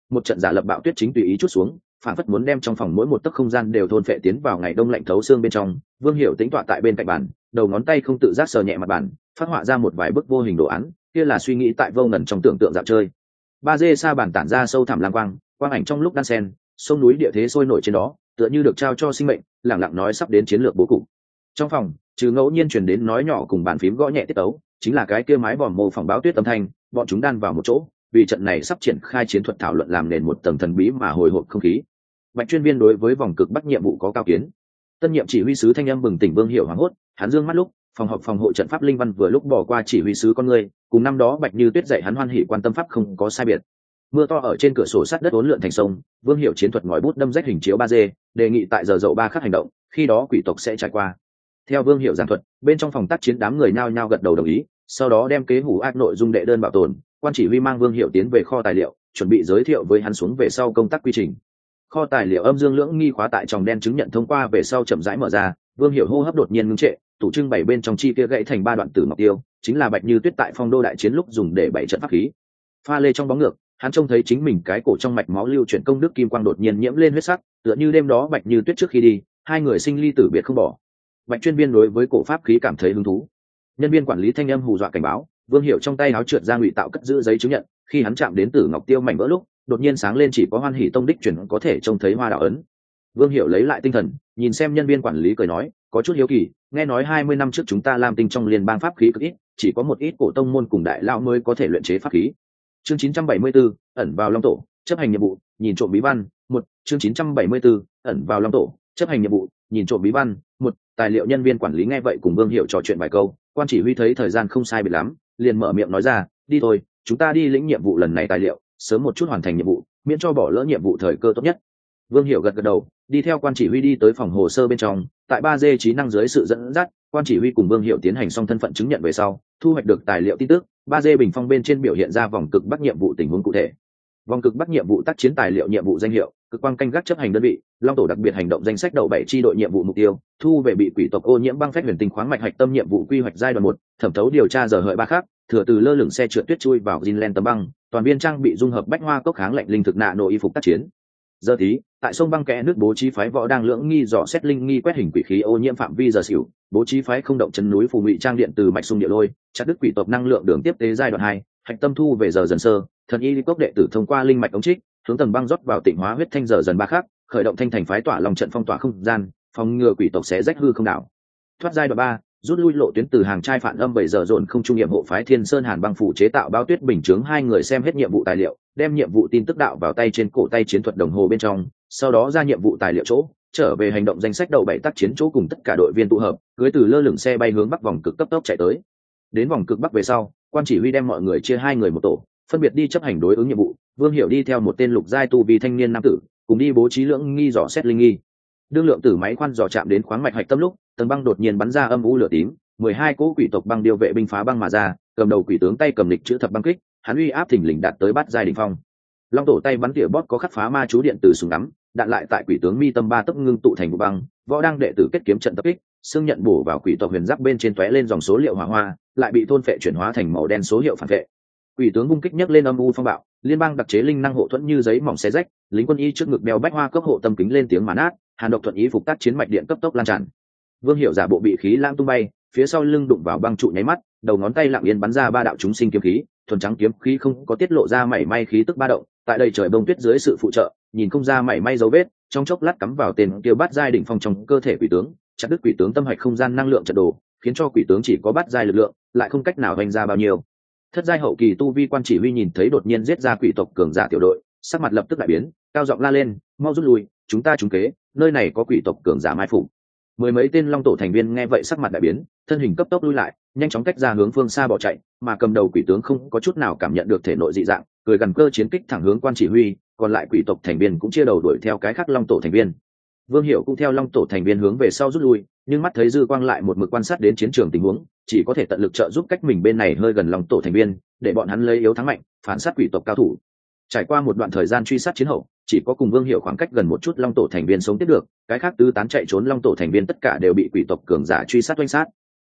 S1: một trận giả lập bạo tuyết chính tùy ý chút xuống, phản phất muốn đem trong phòng mỗi một tấc không gian đều thôn phệ tiến vào ngày đông lạnh thấu xương bên trong. Vương Hiểu tĩnh tọa tại bên cạnh bàn, đầu ngón tay không tự giác sờ nhẹ mặt bàn, phát họa ra một vài bức vô hình đồ án, kia là suy nghĩ tại vô ngần trong tưởng tượng dạo chơi. Ba dê sa bàn tản ra sâu thẳm lang quang, quang ảnh trong lúc đan sen, sông núi địa thế sôi nổi trên đó, tựa như được trao cho sinh mệnh, lẳng lặng nói sắp đến chiến lược bố cục. Trong phòng, trừ ngẫu nhiên truyền đến nói nhỏ cùng bàn phím gõ nhẹ tiết tấu, chính là cái kia mái vòm mô phỏng báo tuyết âm thanh, bọn chúng đan vào một chỗ, vì trận này sắp triển khai chiến thuật thảo luận làm nền một tầng thần bí mà hồi hộp không khí. Bạch chuyên viên đối với vòng cực bắc nhiệm vụ có cao kiến. Tân nhiệm chỉ huy sứ thanh âm bừng tỉnh Vương Hiểu hoảng hốt, hắn dương mắt lúc, phòng họp phòng hộ trận pháp linh văn vừa lúc bỏ qua chỉ huy sứ con người, cùng năm đó Bạch Như Tuyết dạy hắn hoan hỉ quan tâm pháp không có sai biệt. Mưa to ở trên cửa sổ sắt đất uốn lượn thành sông, Vương Hiểu chiến thuật ngòi bút đâm rách hình chiếu 3D, đề nghị tại giờ dậu 3 khắc hành động, khi đó quỷ tộc sẽ trải qua. Theo Vương Hiểu giảng thuật, bên trong phòng tác chiến đám người nhao nhao gật đầu đồng ý, sau đó đem kế hủ ác nội dung đệ đơn bảo tồn, quan chỉ huy mang Vương Hiểu tiến về kho tài liệu, chuẩn bị giới thiệu với hắn xuống về sau công tác quy trình. Kho tài liệu âm dương lưỡng nghi khóa tại tròng đen chứng nhận thông qua về sau chậm rãi mở ra, Vương Hiểu hô hấp đột nhiên ngưng trệ, tủ trưng bày bên trong chi kia gãy thành 3 đoạn tử ngọc tiêu, chính là Bạch Như Tuyết tại Phong Đô đại chiến lúc dùng để bày trận pháp khí. Pha lê trong bóng ngược, hắn trông thấy chính mình cái cổ trong mạch máu lưu chuyển công đức kim quang đột nhiên nhiễm lên huyết sắc, tựa như đêm đó Bạch Như Tuyết trước khi đi, hai người sinh ly tử biệt không bỏ. Bạch chuyên viên đối với cổ pháp khí cảm thấy hứng thú. Nhân viên quản lý thanh âm hù dọa cảnh báo, Vương Hiểu trong tay áo trượt ra ngụy tạo cất giữ giấy chứng nhận, khi hắn chạm đến tử ngọc tiêu mảnh vỡ lúc, đột nhiên sáng lên chỉ có Hoan Hỷ Tông đích truyền có thể trông thấy hoa đạo ấn. Vương Hiểu lấy lại tinh thần, nhìn xem nhân viên quản lý cười nói, có chút hiếu kỳ, nghe nói 20 năm trước chúng ta Lam Tinh trong liên bang pháp khí cực ít, chỉ có một ít cổ tông môn cùng đại lão mới có thể luyện chế pháp khí. Chương 974, ẩn vào Long Tổ, chấp hành nhiệm vụ, nhìn trộm bí văn, 1, chương 974, ẩn vào Long Tổ, chấp hành nhiệm vụ, nhìn trộm bí văn, 1, tài liệu nhân viên quản lý nghe vậy cùng Vương Hiểu trò chuyện vài câu, quan chỉ huy thấy thời gian không sai biệt lắm, liền mở miệng nói ra, đi thôi, chúng ta đi lĩnh nhiệm vụ lần này tài liệu, sớm một chút hoàn thành nhiệm vụ, miễn cho bỏ lỡ nhiệm vụ thời cơ tốt nhất. Vương Hiểu gật gật đầu, đi theo quan chỉ huy đi tới phòng hồ sơ bên trong, tại 3D trí năng dưới sự dẫn dắt, quan chỉ huy cùng Vương Hiểu tiến hành xong thân phận chứng nhận về sau, thu hoạch được tài liệu tin tức, 3D bình phong bên trên biểu hiện ra vòng cực bắc nhiệm vụ tình huống cụ thể. Vòng cực bắc nhiệm vụ tác chiến tài liệu nhiệm vụ danh hiệu, cực quang canh gác chấp hành đơn vị, Long Tổ đặc biệt hành động danh sách đầu 7 chi đội nhiệm vụ mục tiêu, thu về bị quỷ tộc ô nhiễm băng phách huyền tinh khoáng mạch hạch tâm nhiệm vụ quy hoạch giai đoạn 1, thẩm thấu điều tra giờ hợi 3 khác, thừa từ lơ lửng xe trượt tuyết chui vào Greenland tấm băng, toàn viên trang bị dung hợp bách hoa cốc kháng lạnh linh thực nạ nội y phục tác chiến. Giờ tí, tại sông băng kẽ nước bố trí phái võ đang lưỡng nghi dò xét linh nghi quét hình quỷ khí ô nhiễm phạm vi giờ xỉu, bố trí phái không động chân núi phù ngụy trang điện từ mạch sung địa lôi, chặt đứt quỷ tộc năng lượng đường tiếp tế giai đoạn 2, hạch tâm thu về giờ dần sơ, thần y cốc đệ tử thông qua linh mạch ống trích, hướng tầng băng rót vào tịnh hóa huyết thanh giờ dần 3 khác, khởi động thanh thành phái tỏa lòng trận phong tỏa không gian, phòng ngừa quỷ tộc sẽ rách hư không đảo. Thoát giai đoạn 3, rút lui lộ tuyến từ hàng trai phản âm 7 giờ dồn không trung nhiệm hộ phái Thiên Sơn Hàn băng phủ chế tạo bao tuyết bình chướng, hai người xem hết nhiệm vụ tài liệu, đem nhiệm vụ tin tức đạo vào tay trên cổ tay chiến thuật đồng hồ bên trong, sau đó ra nhiệm vụ tài liệu chỗ, trở về hành động danh sách đầu 7 tác chiến chỗ cùng tất cả đội viên tụ hợp, cưỡi từ lơ lửng xe bay hướng bắc vòng cực cấp tốc chạy tới. Đến vòng cực bắc về sau, quan chỉ huy đem mọi người chia hai người một tổ, phân biệt đi chấp hành đối ứng nhiệm vụ. Vương Hiểu đi theo một tên lục giai tu vi thanh niên nam tử, cùng đi bố trí lưỡng nghi dò xét linh nghi. Đương lượng tử máy khoan dò chạm đến khoáng mạch hạch tâm lúc, tầng băng đột nhiên bắn ra âm u lửa tím, 12 cỗ quỷ tộc băng điêu vệ binh phá băng mà ra, cầm đầu quỷ tướng tay cầm lịch chữ thập băng kích, hắn uy áp thình lình đạt tới bát giai đỉnh phong. Long Tổ tay bắn tỉa bót có khắc phá ma chú điện từ súng ngắm, đạn lại tại quỷ tướng mi tâm 3 tấc ngưng tụ thành vụ băng, võ đang đệ tử kết kiếm trận tập kích, xương nhận bổ vào quỷ tộc huyền giáp bên trên tóe lên dòng số liệu hỏa hoa, lại bị thôn phệ chuyển hóa thành màu đen số hiệu phản vệ. Quỷ tướng vung kích nhấc lên âm u phong bạo, liên bang đặc chế linh năng hộ thuẫn như giấy mỏng xé rách, lính quân y trước ngực đeo bách hoa cấp hộ tâm kính lên tiếng mà nát, hàn độc thuận ý phục tác chiến mạch điện cấp tốc lan tràn. Vương Hiểu giả bộ bị khí lãng tung bay, phía sau lưng đụng vào băng trụ nháy mắt, đầu ngón tay lặng yên bắn ra 3 đạo chúng sinh kiếm khí, thuần trắng kiếm khí không có tiết lộ ra mảy may khí tức ba động, tại đây trời bông tuyết dưới sự phụ trợ, nhìn không ra mảy may dấu vết, trong chốc lát cắm vào tên kia bát giai đỉnh phong trong cơ thể quỷ tướng, chặt đứt quỷ tướng tâm hạch không gian năng lượng trận đồ, khiến cho quỷ tướng chỉ có bát giai lực lượng, lại không cách nào vành ra bao nhiêu. Thất giai hậu kỳ tu vi quan chỉ huy nhìn thấy đột nhiên giết ra quỷ tộc cường giả tiểu đội, sắc mặt lập tức đại biến, cao giọng la lên, mau rút lui, chúng ta trúng kế, nơi này có quỷ tộc cường giả mai phục. Mười mấy tên Long Tổ thành viên nghe vậy sắc mặt đại biến, thân hình cấp tốc lui lại, nhanh chóng tách ra hướng phương xa bỏ chạy, mà cầm đầu quỷ tướng không có chút nào cảm nhận được thể nội dị dạng, cười gần cơ chiến kích thẳng hướng quan chỉ huy, còn lại quỷ tộc thành viên cũng chia đầu đuổi theo cái khác Long Tổ thành viên. Vương Hiểu cũng theo Long Tổ thành viên hướng về sau rút lui, nhưng mắt thấy dư quang lại một mực quan sát đến chiến trường tình huống, chỉ có thể tận lực trợ giúp cách mình bên này hơi gần Long Tổ thành viên, để bọn hắn lấy yếu thắng mạnh, phản sát quỷ tộc cao thủ. Trải qua một đoạn thời gian truy sát chiến hậu, chỉ có cùng Vương Hiểu khoảng cách gần một chút Long Tổ thành viên sống tiếp được, cái khác tứ tán chạy trốn Long Tổ thành viên tất cả đều bị quỷ tộc cường giả truy sát oanh sát.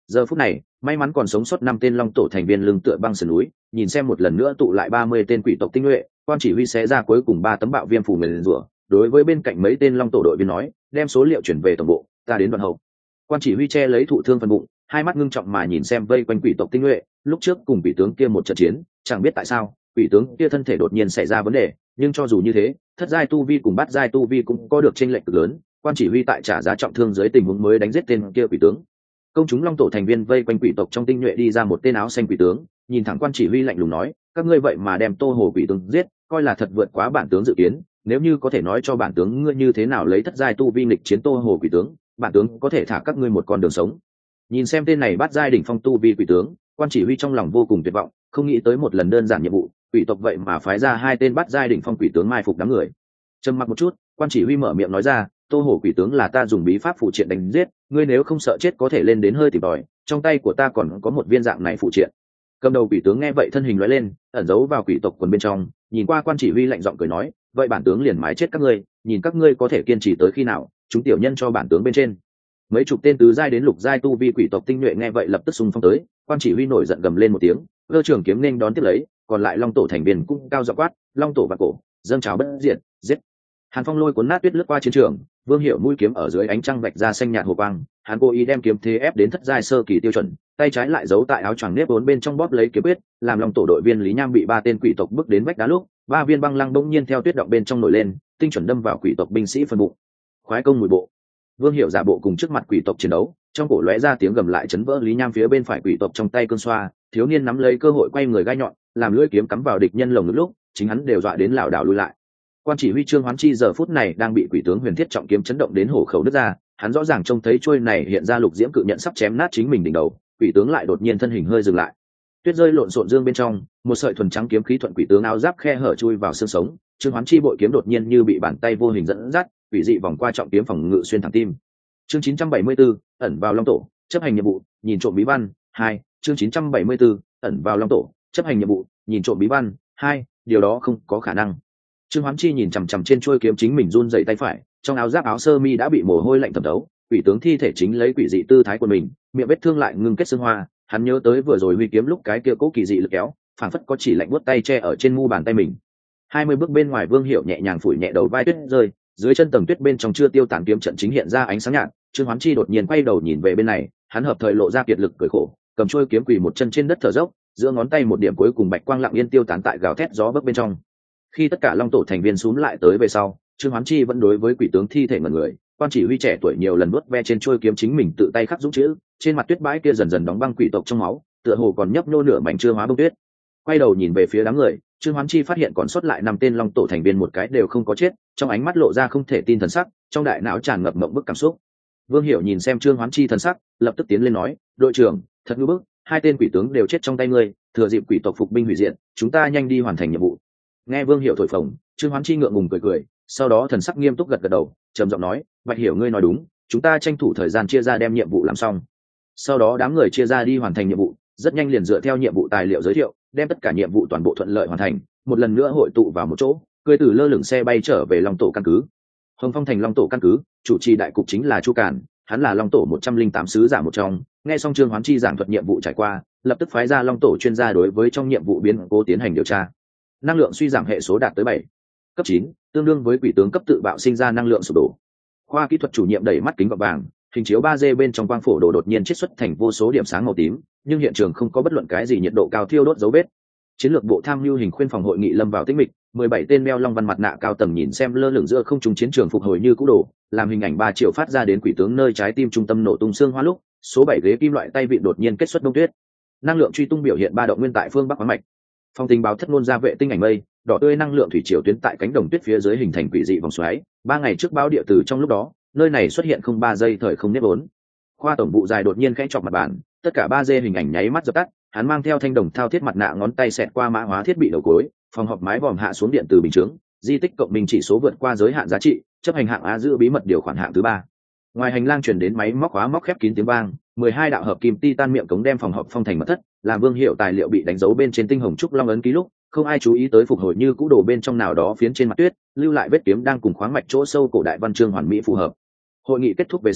S1: Giờ phút này may mắn còn sống sót 5 tên long tổ thành viên lưng tựa băng sườn núi, nhìn xem một lần nữa tụ lại 30 tên quỷ tộc tinh nhuệ, quan chỉ huy xé ra cuối cùng 3 tấm bạo viêm phù nguyền rủa, đối với bên cạnh mấy tên long tổ đội viên nói, đem số liệu chuyển về tổng bộ, ta đến đoạn hậu. Quan chỉ huy che lấy thụ thương phần bụng, hai mắt ngưng trọng mà nhìn xem vây quanh quỷ tộc tinh nhuệ, lúc trước cùng quỷ tướng kia một trận chiến, chẳng biết tại sao quỷ tướng kia thân thể đột nhiên xảy ra vấn đề, nhưng cho dù như thế, thất giai tu vi cùng bát giai tu vi cũng có được chênh lệch cực lớn, quan chỉ huy tại trả giá trọng thương dưới tình huống mới đánh giết tên kia quỷ tướng. Công chúng long tổ thành viên vây quanh quỷ tộc trong tinh nhuệ đi ra một tên áo xanh quỷ tướng, nhìn thẳng quan chỉ huy lạnh lùng nói, các ngươi vậy mà đem Tô Hồ quỷ tướng giết, coi là thật vượt quá bản tướng dự kiến, nếu như có thể nói cho bản tướng ngươi như thế nào lấy thất giai tu vi nghịch chiến Tô Hồ quỷ tướng, bản tướng có thể thả các ngươi một con đường sống. Nhìn xem tên này bắt giai đỉnh phong tu vi quỷ tướng, quan chỉ huy trong lòng vô cùng tuyệt vọng, không nghĩ tới một lần đơn giản nhiệm vụ, quỷ tộc vậy mà phái ra 2 tên bắt giai đỉnh phong quỷ tướng mai phục đám người. Trầm mặc một chút, quan chỉ huy mở miệng nói ra, Tô Hổ quỷ tướng là ta dùng bí pháp phụ triện đánh giết, ngươi nếu không sợ chết có thể lên đến hơi tìm tòi, trong tay của ta còn có một viên dạng này phụ triện. Cầm đầu quỷ tướng nghe vậy thân hình lóe lên, ẩn giấu vào quỷ tộc quần bên trong, nhìn qua quan chỉ huy lạnh giọng cười nói, vậy bản tướng liền mái chết các ngươi, nhìn các ngươi có thể kiên trì tới khi nào, chúng tiểu nhân cho bản tướng bên trên. Mấy chục tên tứ giai đến lục giai tu vi quỷ tộc tinh nhuệ nghe vậy lập tức xung phong tới, quan chỉ huy nổi giận gầm lên một tiếng, cơ trường kiếm nên đón tiếp lấy, còn lại long tổ thành viên cũng cao giọng quát, long tổ và cổ, dâng trào bất diệt, giết. Hàn Phong lôi cuốn nát tuyết lướt qua chiến trường, Vương Hiểu mũi kiếm ở dưới ánh trăng vạch ra xanh nhạt hồ quang, hắn cố ý đem kiếm thế ép đến thất giai sơ kỳ tiêu chuẩn, tay trái lại giấu tại áo choàng nếp vốn bên trong bóp lấy kiếm quyết, làm long tổ đội viên Lý Nham bị 3 tên quỷ tộc bước đến vách đá lúc, 3 viên băng lăng bỗng nhiên theo tuyết động bên trong nổi lên, tinh chuẩn đâm vào quỷ tộc binh sĩ phần bụng. Khoái công mùi bộ. Vương Hiểu giả bộ cùng trước mặt quỷ tộc chiến đấu, trong cổ lóe ra tiếng gầm lại chấn vỡ Lý Nham phía bên phải quỷ tộc trong tay cương xoa, thiếu niên nắm lấy cơ hội quay người gai nhọn, làm lưỡi kiếm cắm vào địch nhân lồng ngực lúc, chính hắn đều dọa đến lảo đảo lùi lại. Quan chỉ huy Trương Hoán Chi giờ phút này đang bị quỷ tướng Huyền Thiết trọng kiếm chấn động đến hổ khẩu đứt ra, hắn rõ ràng trông thấy chuôi này hiện ra lục diễm cự nhận sắp chém nát chính mình đỉnh đầu, quỷ tướng lại đột nhiên thân hình hơi dừng lại. Tuyết rơi lộn xộn dương bên trong, một sợi thuần trắng kiếm khí thuận quỷ tướng áo giáp khe hở chui vào xương sống, Trương Hoán Chi bội kiếm đột nhiên như bị bàn tay vô hình dẫn dắt, quỷ dị vòng qua trọng kiếm phòng ngự xuyên thẳng tim. Chương 974, ẩn vào long tổ, chấp hành nhiệm vụ, nhìn trộm bí văn 2, chương 974, ẩn vào long tổ, chấp hành nhiệm vụ, nhìn trộm bí văn 2, điều đó không có khả năng. Trương Hoán Chi nhìn chằm chằm trên chuôi kiếm chính mình run rẩy tay phải, trong áo giáp áo sơ mi đã bị mồ hôi lạnh thấm thấu, quỷ tướng thi thể chính lấy quỷ dị tư thái của mình, miệng vết thương lại ngưng kết xương hoa, hắn nhớ tới vừa rồi huy kiếm lúc cái kia cố kỳ dị lực kéo, phảng phất có chỉ lạnh buốt tay che ở trên mu bàn tay mình. 20 bước bên ngoài Vương Hiểu nhẹ nhàng phủi nhẹ đầu vai tuyết rơi, dưới chân tầng tuyết bên trong chưa tiêu tán kiếm trận chính hiện ra ánh sáng nhạt, Trương Hoán Chi đột nhiên quay đầu nhìn về bên này, hắn hợp thời lộ ra kiệt lực cười khổ, cầm chuôi kiếm quỳ một chân trên đất thở dốc, giữa ngón tay một điểm cuối cùng bạch quang lặng yên tiêu tán tại gào thét gió bấc bên trong. Khi tất cả long tổ thành viên xúm lại tới về sau, Trương Hoán Chi vẫn đối với quỷ tướng thi thể ngẩn người, quan chỉ huy trẻ tuổi nhiều lần nuốt ve trên chuôi kiếm chính mình tự tay khắc dũng chữ, trên mặt tuyết bãi kia dần dần đóng băng quỷ tộc trong máu, tựa hồ còn nhấp nhô nửa mảnh chưa hóa bông tuyết. Quay đầu nhìn về phía đám người, Trương Hoán Chi phát hiện còn sót lại 5 tên long tổ thành viên một cái đều không có chết, trong ánh mắt lộ ra không thể tin thần sắc, trong đại não tràn ngập mộng bức cảm xúc. Vương Hiểu nhìn xem Trương Hoán Chi thần sắc, lập tức tiến lên nói, đội trưởng, thật ngư bức, 2 tên quỷ tướng đều chết trong tay ngươi, thừa dịp quỷ tộc phục binh hủy diệt, chúng ta nhanh đi hoàn thành nhiệm vụ. Nghe Vương Hiểu thổi phồng, Trương Hoán Chi ngượng ngùng cười cười, sau đó thần sắc nghiêm túc gật gật đầu, trầm giọng nói, Bạch Hiểu ngươi nói đúng, chúng ta tranh thủ thời gian chia ra đem nhiệm vụ làm xong. Sau đó đám người chia ra đi hoàn thành nhiệm vụ, rất nhanh liền dựa theo nhiệm vụ tài liệu giới thiệu, đem tất cả nhiệm vụ toàn bộ thuận lợi hoàn thành, một lần nữa hội tụ vào một chỗ, cười từ lơ lửng xe bay trở về Long tổ căn cứ. Hồng Phong thành Long tổ căn cứ, chủ trì đại cục chính là Chu Cản, hắn là Long tổ 108 sứ giả một trong, nghe xong Trương Hoán Chi giảng thuật nhiệm vụ trải qua, lập tức phái ra Long tổ chuyên gia đối với trong nhiệm vụ biến cố tiến hành điều tra. Năng lượng suy giảm hệ số đạt tới 7. Cấp 9, tương đương với quỷ tướng cấp tự bạo sinh ra năng lượng sụp đổ. Khoa kỹ thuật chủ nhiệm đẩy mắt kính gọt vàng, hình chiếu 3D bên trong quang phổ đồ đột nhiên chiết xuất thành vô số điểm sáng màu tím, nhưng hiện trường không có bất luận cái gì nhiệt độ cao thiêu đốt dấu vết. Chiến lược bộ tham mưu hình khuyên phòng hội nghị lâm vào tĩnh mịch, 17 tên đeo long văn mặt nạ cao tầng nhìn xem lơ lửng giữa không trung chiến trường phục hồi như cũ đổ, làm hình ảnh 3 triệu phát ra đến quỷ tướng nơi trái tim trung tâm nổ tung xương hoa lúc, số 7 ghế kim loại tay vịn đột nhiên kết xuất đông tuyết. Năng lượng truy tung biểu hiện ba động nguyên tại phương bắc khoáng mạch. Phong tình báo thất ngôn ra vệ tinh ảnh mây, đỏ tươi năng lượng thủy triều tuyến tại cánh đồng tuyết phía dưới hình thành quỷ dị vòng xoáy. 3 ngày trước báo địa từ trong lúc đó, nơi này xuất hiện không 3 giây thời không nếp vốn. Khoa tổng vụ dài đột nhiên khẽ chọc mặt bàn, tất cả 3D hình ảnh nháy mắt dập tắt, hắn mang theo thanh đồng thao thiết mặt nạ ngón tay xẹt qua mã hóa thiết bị đầu cuối, phòng họp mái vòm hạ xuống điện từ bình chướng, di tích cộng minh chỉ số vượt qua giới hạn giá trị, chấp hành hạng A giữ bí mật điều khoản hạng thứ 3. Ngoài hành lang truyền đến máy móc khóa móc khép kín tiếng vang, 12 đạo hợp kim titan miệng cống đem phòng họp phong thành mật thất, làm Vương Hiệu tài liệu bị đánh dấu bên trên tinh hồng trúc long ấn ký lúc, không ai chú ý tới phục hồi như cũ đồ bên trong nào đó phiến trên mặt tuyết, lưu lại vết kiếm đang cùng khoáng mạch chỗ sâu cổ đại văn chương hoàn mỹ phù hợp. Hội nghị kết thúc về sau,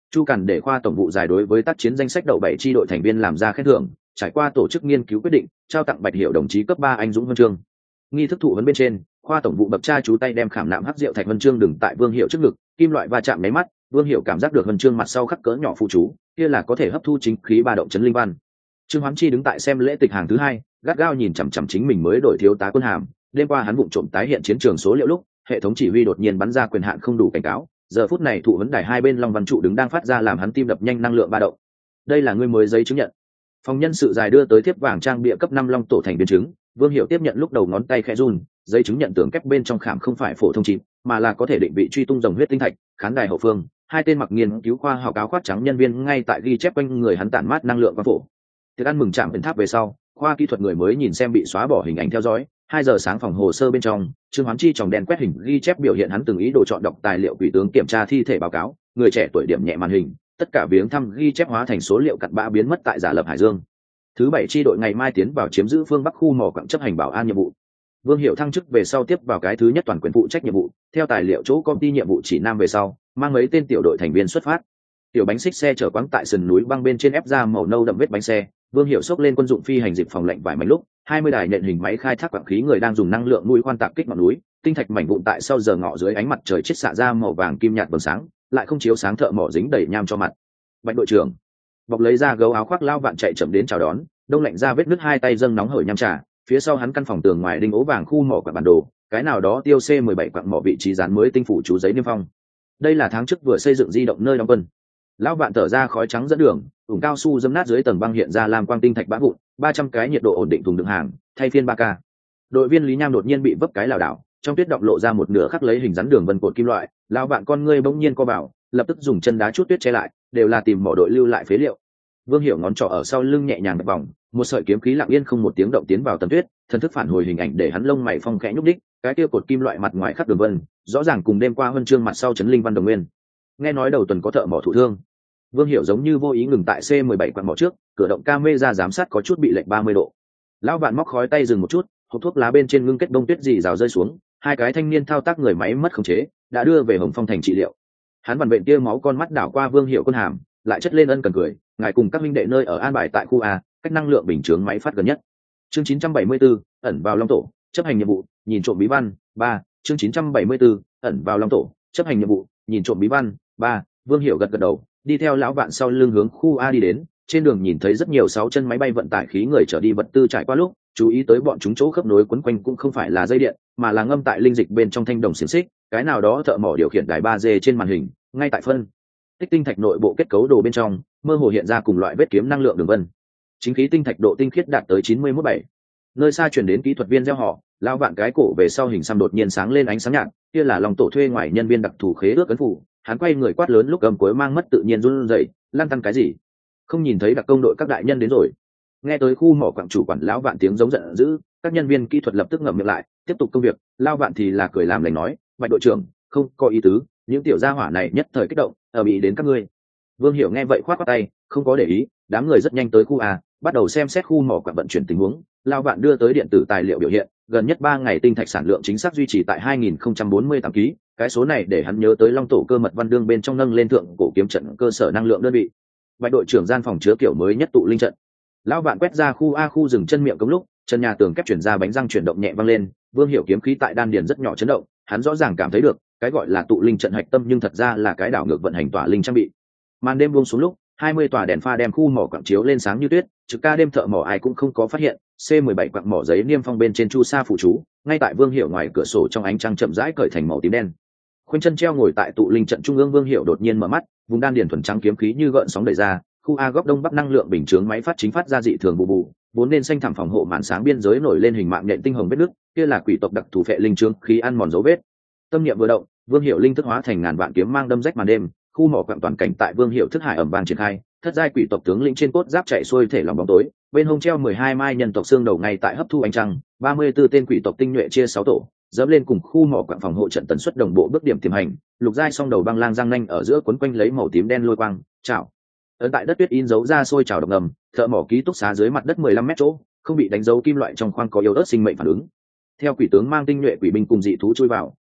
S1: Chu Cằn để khoa tổng vụ giải đối với tác chiến danh sách đậu 7 chi đội thành viên làm ra khen thưởng, trải qua tổ chức nghiên cứu quyết định trao tặng Bạch Hiệu đồng chí cấp 3 anh dũng huân chương. Nghi thức thụ huấn bên trên, khoa tổng vụ bậc cha chú tay đem khảm nạm hắc diệu thạch huân chương đừng tại Vương Hiệu trước ngực, kim loại va chạm máy mắt, Vương Hiệu cảm giác được huân chương mặt sau khắc cỡ nhỏ phụ chú, kia là có thể hấp thu chính khí ba động chấn linh văn. Trương Hoán Chi đứng tại xem lễ tịch hàng thứ hai, gắt gao nhìn chằm chằm chính mình mới đổi thiếu tá quân hàm. Đêm qua hắn vụng trộm tái hiện chiến trường số liệu lúc, hệ thống chỉ huy đột nhiên bắn ra quyền hạn không đủ cảnh cáo. Giờ phút này thụ huấn đài hai bên long văn trụ đứng đang phát ra làm hắn tim đập nhanh năng lượng ba động. Đây là người mới giấy chứng nhận. Phòng nhân sự dài đưa tới thiếp vàng trang bịa cấp 5 long tổ thành viên chứng. Vương Hiểu tiếp nhận lúc đầu ngón tay khẽ run, giấy chứng nhận tưởng kép bên trong khảm không phải phổ thông chip, mà là có thể định vị truy tung dòng huyết tinh thạch. Khán đài hậu phương, hai tên mặc nghiên cứu khoa học áo khoác trắng nhân viên ngay tại ghi chép quanh người hắn tản mát năng lượng quang phổ. Tiệc ăn mừng chạm bên tháp về sau, khoa kỹ thuật người mới nhìn xem bị xóa bỏ hình ảnh theo dõi. 2 giờ sáng phòng hồ sơ bên trong, Trương Hoán Chi tròng đèn quét hình ghi chép biểu hiện hắn từng ý đồ chọn đọc tài liệu quỷ tướng kiểm tra thi thể báo cáo, người trẻ tuổi điểm nhẹ màn hình, tất cả viếng thăm ghi chép hóa thành số liệu cặn bã biến mất tại giả lập hải dương. Thứ 7 chi đội ngày mai tiến vào chiếm giữ phương Bắc khu mỏ quặng chấp hành bảo an nhiệm vụ. Vương Hiệu thăng chức về sau tiếp vào cái thứ nhất toàn quyền phụ trách nhiệm vụ, theo tài liệu chỗ công ty nhiệm vụ chỉ nam về sau, mang mấy tên tiểu đội thành viên xuất phát. Tiểu bánh xích xe chở quáng tại sườn núi băng bên trên ép ra màu nâu đậm vết bánh xe, Vương Hiệu xốc lên quân dụng phi hành dịp phòng lạnh vài mảnh lúc, 20 đài nhận hình máy khai thác quặng khí người đang dùng năng lượng mũi khoan tạp kích ngọn núi, tinh thạch mảnh vụn tại sau giờ ngọ dưới ánh mặt trời chiết xạ ra màu vàng kim nhạt bừng sáng, lại không chiếu sáng thợ mỏ dính đầy nham cho mặt. Bạch đội trưởng bọc lấy ra gấu áo khoác lao vạn chạy chậm đến chào đón, đông lạnh ra vết nứt hai tay dâng nóng hởi nham trà, phía sau hắn căn phòng tường ngoài đinh ố vàng khu mỏ quặng bản đồ, cái nào đó tiêu C17 quặng mỏ vị trí dán mới tinh phủ chú giấy niêm phong. Đây là tháng trước vừa xây dựng di động nơi đóng quân. Lão vạn thở ra khói trắng dẫn đường, ủng cao su dâm nát dưới tầng băng hiện ra làm quang tinh thạch bã vụn, 300 cái nhiệt độ ổn định thùng đựng hàng, thay phiên 3K. Đội viên Lý Nham đột nhiên bị vấp cái lảo đảo, trong tuyết động lộ ra một nửa khắc lấy hình rắn đường vân cột kim loại, lão vạn con ngươi bỗng nhiên co bảo, lập tức dùng chân đá chút tuyết che lại, đều là tìm mỏ đội lưu lại phế liệu. Vương Hiểu ngón trỏ ở sau lưng nhẹ nhàng đập vòng, một sợi kiếm khí lặng yên không một tiếng động tiến vào tầng tuyết, thần thức phản hồi hình ảnh để hắn lông mày phong khẽ nhúc đích, cái kia cột kim loại mặt ngoài khắc đường vân, rõ ràng cùng đêm qua huân chương mặt sau chấn linh văn đồng nguyên. Nghe nói đầu tuần có thợ mỏ thụ thương. Vương Hiểu giống như vô ý ngừng tại C17 quặng mỏ trước, cửa động camera giám sát có chút bị lệch 30 độ. Lão vạn móc khói tay dừng một chút, hộp thuốc lá bên trên ngưng kết bông tuyết dì rào rơi xuống, hai cái thanh niên thao tác người máy mất khống chế, đã đưa về Hồng Phong thành trị liệu. Hắn vằn vện tia máu con mắt đảo qua Vương Hiểu quân hàm, lại chất lên ân cần cười, ngài cùng các minh đệ nơi ở an bài tại khu A, cách năng lượng bình chướng máy phát gần nhất. Chương 974, ẩn vào Long tổ, chấp hành nhiệm vụ, nhìn trộm bí văn 3, chương 974, ẩn vào Long tổ, chấp hành nhiệm vụ, nhìn trộm bí văn 3. Vương Hiểu gật gật đầu, đi theo lão vạn sau lưng hướng khu A đi đến. Trên đường nhìn thấy rất nhiều 6 chân máy bay vận tải khí người chở đi vật tư trải qua lúc, chú ý tới bọn chúng chỗ khớp nối quấn quanh cũng không phải là dây điện, mà là ngâm tại linh dịch bên trong thanh đồng xiềng xích, cái nào đó thợ mỏ điều khiển đài 3D trên màn hình, ngay tại phân tích tinh thạch nội bộ kết cấu đồ bên trong, mơ hồ hiện ra cùng loại vết kiếm năng lượng đường vân. Chính khí tinh thạch độ tinh khiết đạt tới 91.7. Nơi xa truyền đến kỹ thuật viên reo hò, lão vạn cái cổ về sau hình xăm đột nhiên sáng lên ánh sáng nhạt, kia là Long tổ thuê ngoài nhân viên đặc thù khế ước ấn phủ. Hắn quay người quát lớn lúc cầm cuối mang mất tự nhiên run rẩy, lăn tăn cái gì? Không nhìn thấy đặc công đội các đại nhân đến rồi. Nghe tới khu mỏ quặng chủ quản lão vạn tiếng giống giận dữ, các nhân viên kỹ thuật lập tức ngậm miệng lại, tiếp tục công việc. Lão vạn thì là cười làm lành nói, Bạch đội trưởng, không có ý tứ, những tiểu gia hỏa này nhất thời kích động, ở bị đến các ngươi. Vương Hiểu nghe vậy khoát khoát tay, không có để ý, đám người rất nhanh tới khu A, bắt đầu xem xét khu mỏ quặng vận chuyển tình huống. Lão vạn đưa tới điện tử tài liệu biểu hiện, gần nhất 3 ngày tinh thạch sản lượng chính xác duy trì tại 2048 kg, cái số này để hắn nhớ tới Long tổ cơ mật văn đương bên trong nâng lên thượng cổ kiếm trận cơ sở năng lượng đơn vị. Bạch đội trưởng gian phòng chứa kiểu mới nhất tụ linh trận. Lão vạn quét ra khu A khu dừng chân miệng cống lúc, chân nhà tường kép chuyển ra bánh răng chuyển động nhẹ vang lên, Vương Hiểu kiếm khí tại đan điền rất nhỏ chấn động, hắn rõ ràng cảm thấy được, cái gọi là tụ linh trận hạch tâm nhưng thật ra là cái đảo ngược vận hành tỏa linh trang bị. Màn đêm buông xuống lúc, 20 tòa đèn pha đem khu mỏ quặng chiếu lên sáng như tuyết, trực ca đêm thợ mỏ ai cũng không có phát hiện, C17 quặng mỏ giấy niêm phong bên trên chu sa phụ chú, ngay tại Vương Hiểu ngoài cửa sổ trong ánh trăng chậm rãi cởi thành màu tím đen. Khuynh chân treo ngồi tại tụ linh trận trung ương Vương Hiểu đột nhiên mở mắt, vùng đan điền thuần trắng kiếm khí như gợn sóng đẩy ra, khu A góc đông bắc năng lượng bình chướng máy phát chính phát ra dị thường bù bù, vốn nên xanh thẳm phòng hộ màn sáng biên giới nổi lên hình mạng nhện tinh hồng vết nước, kia là quỷ tộc đặc thù phệ linh trướng khí ăn mòn dấu vết. Tâm niệm vừa động, Vương Hiểu linh thức hóa thành ngàn vạn kiếm mang đâm rách màn đêm, khu mỏ quặng toàn cảnh tại Vương Hiểu thức hải ẩm vàng triển khai, thất giai quỷ tộc tướng lĩnh trên cốt giáp chạy xuôi thể lòng bóng tối, bên hông treo 12 mai nhân tộc xương đầu ngay tại hấp thu ánh trăng, 34 tên quỷ tộc tinh nhuệ chia 6 tổ, dẫm lên cùng khu mỏ quặng phòng hộ trận tần suất đồng bộ bước điểm tiềm hành, lục giai song đầu băng lang răng nanh ở giữa quấn quanh lấy màu tím đen lôi quang, chảo. Ấn tại đất tuyết in dấu ra sôi trào độc ngầm, thợ mỏ ký túc xá dưới mặt đất 15 mét chỗ, không bị đánh dấu kim loại trong khoang có yếu ớt sinh mệnh phản ứng. Theo quỷ tướng mang tinh nhuệ quỷ binh cùng dị thú chui vào,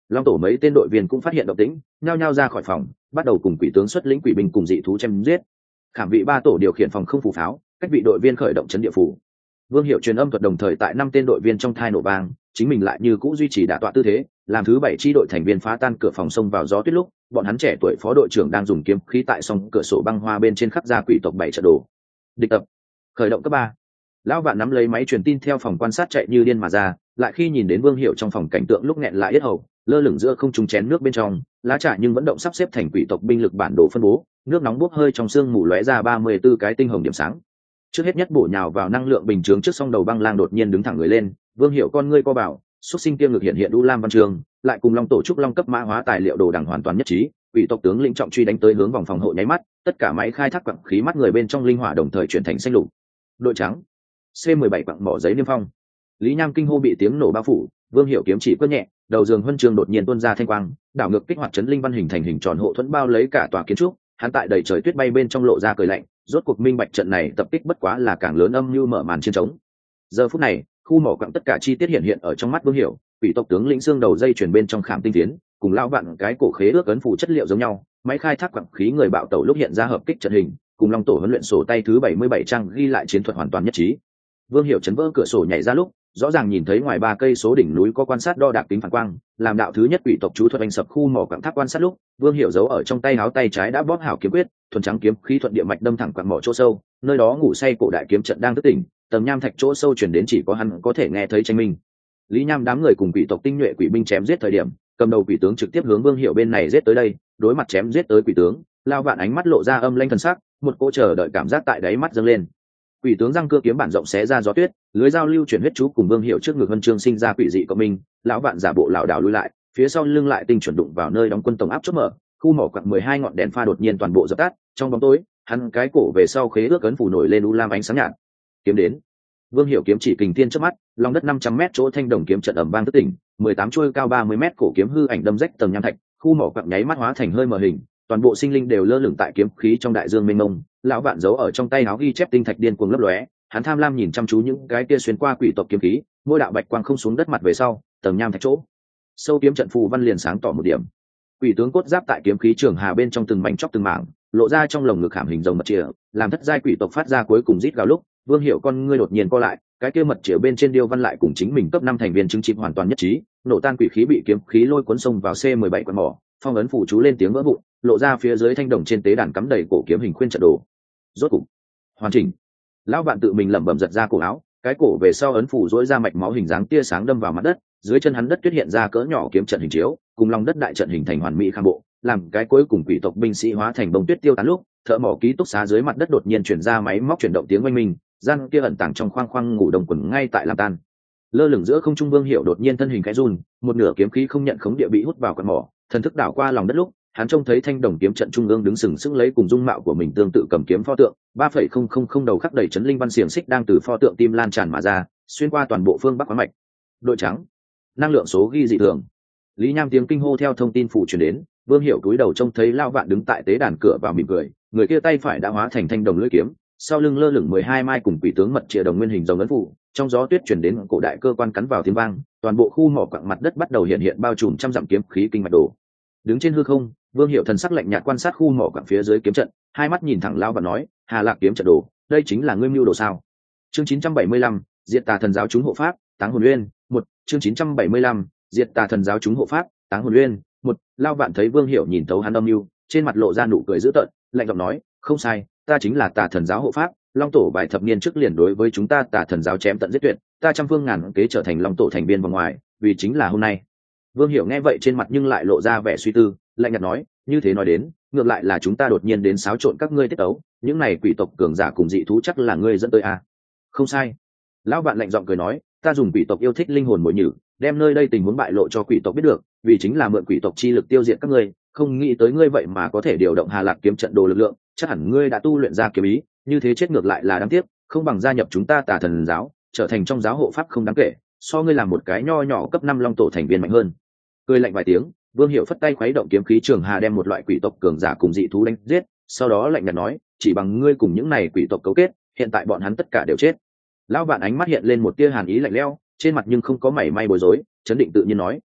S1: long tổ mấy tên đội viên cũng phát hiện động tĩnh, nhao nhao ra khỏi phòng, bắt đầu cùng quỷ tướng xuất lĩnh quỷ binh cùng dị thú chém giết. Khảm vị ba tổ điều khiển phòng không phủ pháo, cách vị đội viên khởi động chấn địa phủ. Vương Hiệu truyền âm thuật đồng thời tại 5 tên đội viên trong thai nổ vang, chính mình lại như cũ duy trì đả tọa tư thế, làm thứ 7 chi đội thành viên phá tan cửa phòng xông vào gió tuyết lúc, bọn hắn trẻ tuổi phó đội trưởng đang dùng kiếm khí tại song cửa sổ băng hoa bên trên khắc ra quỷ tộc 7 trận đồ. Địch tập, khởi động cấp 3. Lão Vạn nắm lấy máy truyền tin theo phòng quan sát chạy như điên mà ra, lại khi nhìn đến Vương Hiệu trong phòng cảnh tượng lúc nghẹn lại yết hầu, lơ lửng giữa không trung chén nước bên trong, lá trà nhưng vẫn động sắp xếp thành quỷ tộc binh lực bản đồ phân bố, nước nóng bốc hơi trong sương mù lóe ra 34 cái tinh hồng điểm sáng. Trước hết nhất bổ nhào vào năng lượng bình chướng trước song đầu băng lang đột nhiên đứng thẳng người lên, Vương Hiệu con ngươi co bảo, xuất sinh tiêm ngực hiện hiện u lam văn trường, lại cùng long tổ trúc long cấp mã hóa tài liệu đồ đẳng hoàn toàn nhất trí, quỷ tộc tướng lĩnh trọng truy đánh tới hướng vòng phòng hộ nháy mắt, tất cả máy khai thác quặng khí mắt người bên trong linh hỏa đồng thời chuyển thành xanh lục. Đội trắng, C17 quặng mỏ giấy niêm phong. Lý Nham kinh hô bị tiếng nổ bao phủ, Vương Hiểu kiếm chỉ quất nhẹ, đầu giường huân trường đột nhiên tuôn ra thanh quang, đảo ngược kích hoạt chấn linh văn hình thành hình tròn hộ thuẫn bao lấy cả tòa kiến trúc, hắn tại đầy trời tuyết bay bên trong lộ ra cười lạnh, rốt cuộc minh bạch trận này tập kích bất quá là càng lớn âm mưu mở màn chiến trống. Giờ phút này, khu mỏ quặng tất cả chi tiết hiện hiện ở trong mắt Vương Hiểu, quỷ tộc tướng lĩnh xương đầu dây chuyển bên trong khảm tinh tiến, cùng lão vạn cái cổ khế ước ấn phủ chất liệu giống nhau, máy khai thác quặng khí người bạo tẩu lúc hiện ra hợp kích trận hình, cùng long tổ huấn luyện sổ tay thứ 77 trang ghi lại chiến thuật hoàn toàn nhất trí. Vương Hiểu chấn vỡ cửa sổ nhảy ra lúc, rõ ràng nhìn thấy ngoài 3 cây số đỉnh núi có quan sát đo đạc kính phản quang, làm đạo thứ nhất quỷ tộc chú thuật anh sập khu mỏ quặng tháp quan sát lúc, Vương Hiểu giấu ở trong tay áo tay trái đã bóp hảo kiếm quyết, thuần trắng kiếm khí thuận địa mạch đâm thẳng quặng mỏ chỗ sâu, nơi đó ngủ say cổ đại kiếm trận đang thức tỉnh, tầng nham thạch chỗ sâu truyền đến chỉ có hắn có thể nghe thấy tranh minh. Lý Nham đám người cùng quỷ tộc tinh nhuệ quỷ binh chém giết thời điểm, cầm đầu quỷ tướng trực tiếp hướng Vương Hiểu bên này giết tới đây, đối mặt chém giết tới quỷ tướng, lao vạn ánh mắt lộ ra âm lãnh thần sắc, một cỗ chờ đợi cảm giác tại đáy mắt dâng lên. Quỷ tướng răng cưa kiếm bản rộng xé ra gió tuyết, lưới giao lưu chuyển huyết chú cùng Vương Hiểu trước ngực Vân Trương sinh ra quỷ dị cộng minh, lão vạn giả bộ lão đảo lùi lại, phía sau lưng lại tinh chuẩn đụng vào nơi đóng quân tổng áp chốt mở, khu mỏ quặng 12 ngọn đèn pha đột nhiên toàn bộ dập tắt, trong bóng tối, hắn cái cổ về sau khế ước ấn phủ nổi lên u lam ánh sáng nhạt. Kiếm đến. Vương Hiểu kiếm chỉ kình thiên chớp mắt, lòng đất 500m chỗ thanh đồng kiếm trận ầm vang thức tỉnh, 18 chuôi cao 30m cổ kiếm hư ảnh đâm rách tầng nham thạch, khu mỏ quặng nháy mắt hóa thành hơi mờ hình, toàn bộ sinh linh đều lơ lửng tại kiếm khí trong đại dương mênh mông, lão vạn giấu ở trong tay áo ghi chép tinh thạch điên cuồng lấp lóe, hắn tham lam nhìn chăm chú những cái kia xuyên qua quỷ tộc kiếm khí, mỗi đạo bạch quang không xuống đất mặt về sau, tầng nham thạch chỗ sâu kiếm trận phù văn liền sáng tỏ một điểm. Quỷ tướng cốt giáp tại kiếm khí trường hà bên trong từng mảnh chóc từng mảng, lộ ra trong lồng ngực hàm hình rồng mật chìa, làm thất giai quỷ tộc phát ra cuối cùng rít gào lúc, Vương Hiểu con ngươi đột nhiên co lại, cái kia mật chìa bên trên điêu văn lại cùng chính mình cấp 5 thành viên chứng chip hoàn toàn nhất trí, nổ tan quỷ khí bị kiếm khí lôi cuốn sông vào C17 quần mỏ, phong ấn phủ chú lên tiếng vỡ vụn, lộ ra phía dưới thanh đồng trên tế đàn cắm đầy cổ kiếm hình khuyên trận đồ. Rốt cục hoàn chỉnh. Lão vạn tự mình lẩm bẩm giật ra cổ áo, cái cổ về sau ấn phủ rỗi ra mạch máu hình dáng tia sáng đâm vào mặt đất, dưới chân hắn đất tuyết hiện ra cỡ nhỏ kiếm trận hình chiếu, cùng lòng đất đại trận hình thành hoàn mỹ khang bộ, làm cái cuối cùng quỷ tộc binh sĩ hóa thành bông tuyết tiêu tán lúc, thợ mỏ ký túc xá dưới mặt đất đột nhiên chuyển ra máy móc chuyển động tiếng oanh minh, gian kia ẩn tàng trong khoang khoang ngủ đồng quần ngay tại làm tan. Lơ lửng giữa không trung Vương Hiểu đột nhiên thân hình khẽ run, một nửa kiếm khí không nhận khống địa bị hút vào quần mỏ, thần thức đảo qua lòng đất lúc, hắn trông thấy thanh đồng kiếm trận trung ương đứng sừng sững lấy cùng dung mạo của mình tương tự cầm kiếm pho tượng, 3,000 đầu khắc đầy chấn linh văn xiềng xích đang từ pho tượng tim lan tràn mà ra, xuyên qua toàn bộ phương bắc khoáng mạch. Đội trắng, năng lượng số ghi dị thường. Lý Nham tiếng kinh hô theo thông tin phủ truyền đến, Vương Hiểu cúi đầu trông thấy lão vạn đứng tại tế đàn cửa vào mỉm cười, người kia tay phải đã hóa thành thanh đồng lưỡi kiếm, sau lưng lơ lửng 12 mai cùng quỷ tướng mật chìa đồng nguyên hình rồng ấn phủ, trong gió tuyết truyền đến cổ đại cơ quan cắn vào tiếng vang, toàn bộ khu mỏ quặng mặt đất bắt đầu hiện hiện bao trùm trăm dặm kiếm khí kinh mạch đồ. Đứng trên hư không, Vương Hiểu thần sắc lạnh nhạt quan sát khu mỏ quặng phía dưới kiếm trận, hai mắt nhìn thẳng lão và nói, Hà Lạc kiếm trận đồ, đây chính là ngươi mưu đồ sao? Chương 975, diệt tà thần giáo chúng hộ pháp, táng hồn uyên, 1, chương 975, diệt tà thần giáo chúng hộ pháp, táng hồn uyên, 1. Lão vạn thấy Vương Hiểu nhìn thấu hắn âm mưu, trên mặt lộ ra nụ cười dữ tợn, lạnh giọng nói, không sai, ta chính là tà thần giáo hộ pháp, long tổ vài thập niên trước liền đối với chúng ta tà thần giáo chém tận giết tuyệt, ta trăm phương ngàn kế trở thành long tổ thành viên vòng ngoài, vì chính là hôm nay. Vương Hiểu nghe vậy trên mặt nhưng lại lộ ra vẻ suy tư, lạnh nhạt nói, như thế nói đến, ngược lại là chúng ta đột nhiên đến xáo trộn các ngươi tiết tấu, những này quỷ tộc cường giả cùng dị thú chắc là ngươi dẫn tới à? Không sai. Lão vạn lạnh giọng cười nói, ta dùng quỷ tộc yêu thích linh hồn mồi nhử, đem nơi đây tình huống bại lộ cho quỷ tộc biết được, vì chính là mượn quỷ tộc chi lực tiêu diệt các ngươi, không nghĩ tới ngươi vậy mà có thể điều động Hà Lạc kiếm trận đồ lực lượng, chắc hẳn ngươi đã tu luyện ra kiếm ý, như thế chết ngược lại là đáng tiếc, không bằng gia nhập chúng ta tà thần giáo, trở thành trong giáo hộ pháp không đáng kể, so ngươi làm một cái nho nhỏ cấp 5 long tổ thành viên mạnh hơn. Cười lạnh vài tiếng, Vương Hiểu phất tay khuấy động kiếm khí trường hà đem một loại quỷ tộc cường giả cùng dị thú đánh giết, sau đó lạnh nhạt nói, chỉ bằng ngươi cùng những này quỷ tộc cấu kết, hiện tại bọn hắn tất cả đều chết. Lão vạn ánh mắt hiện lên một tia hàn ý lạnh lẽo, trên mặt nhưng không có mảy may bối rối, chấn định tự nhiên nói,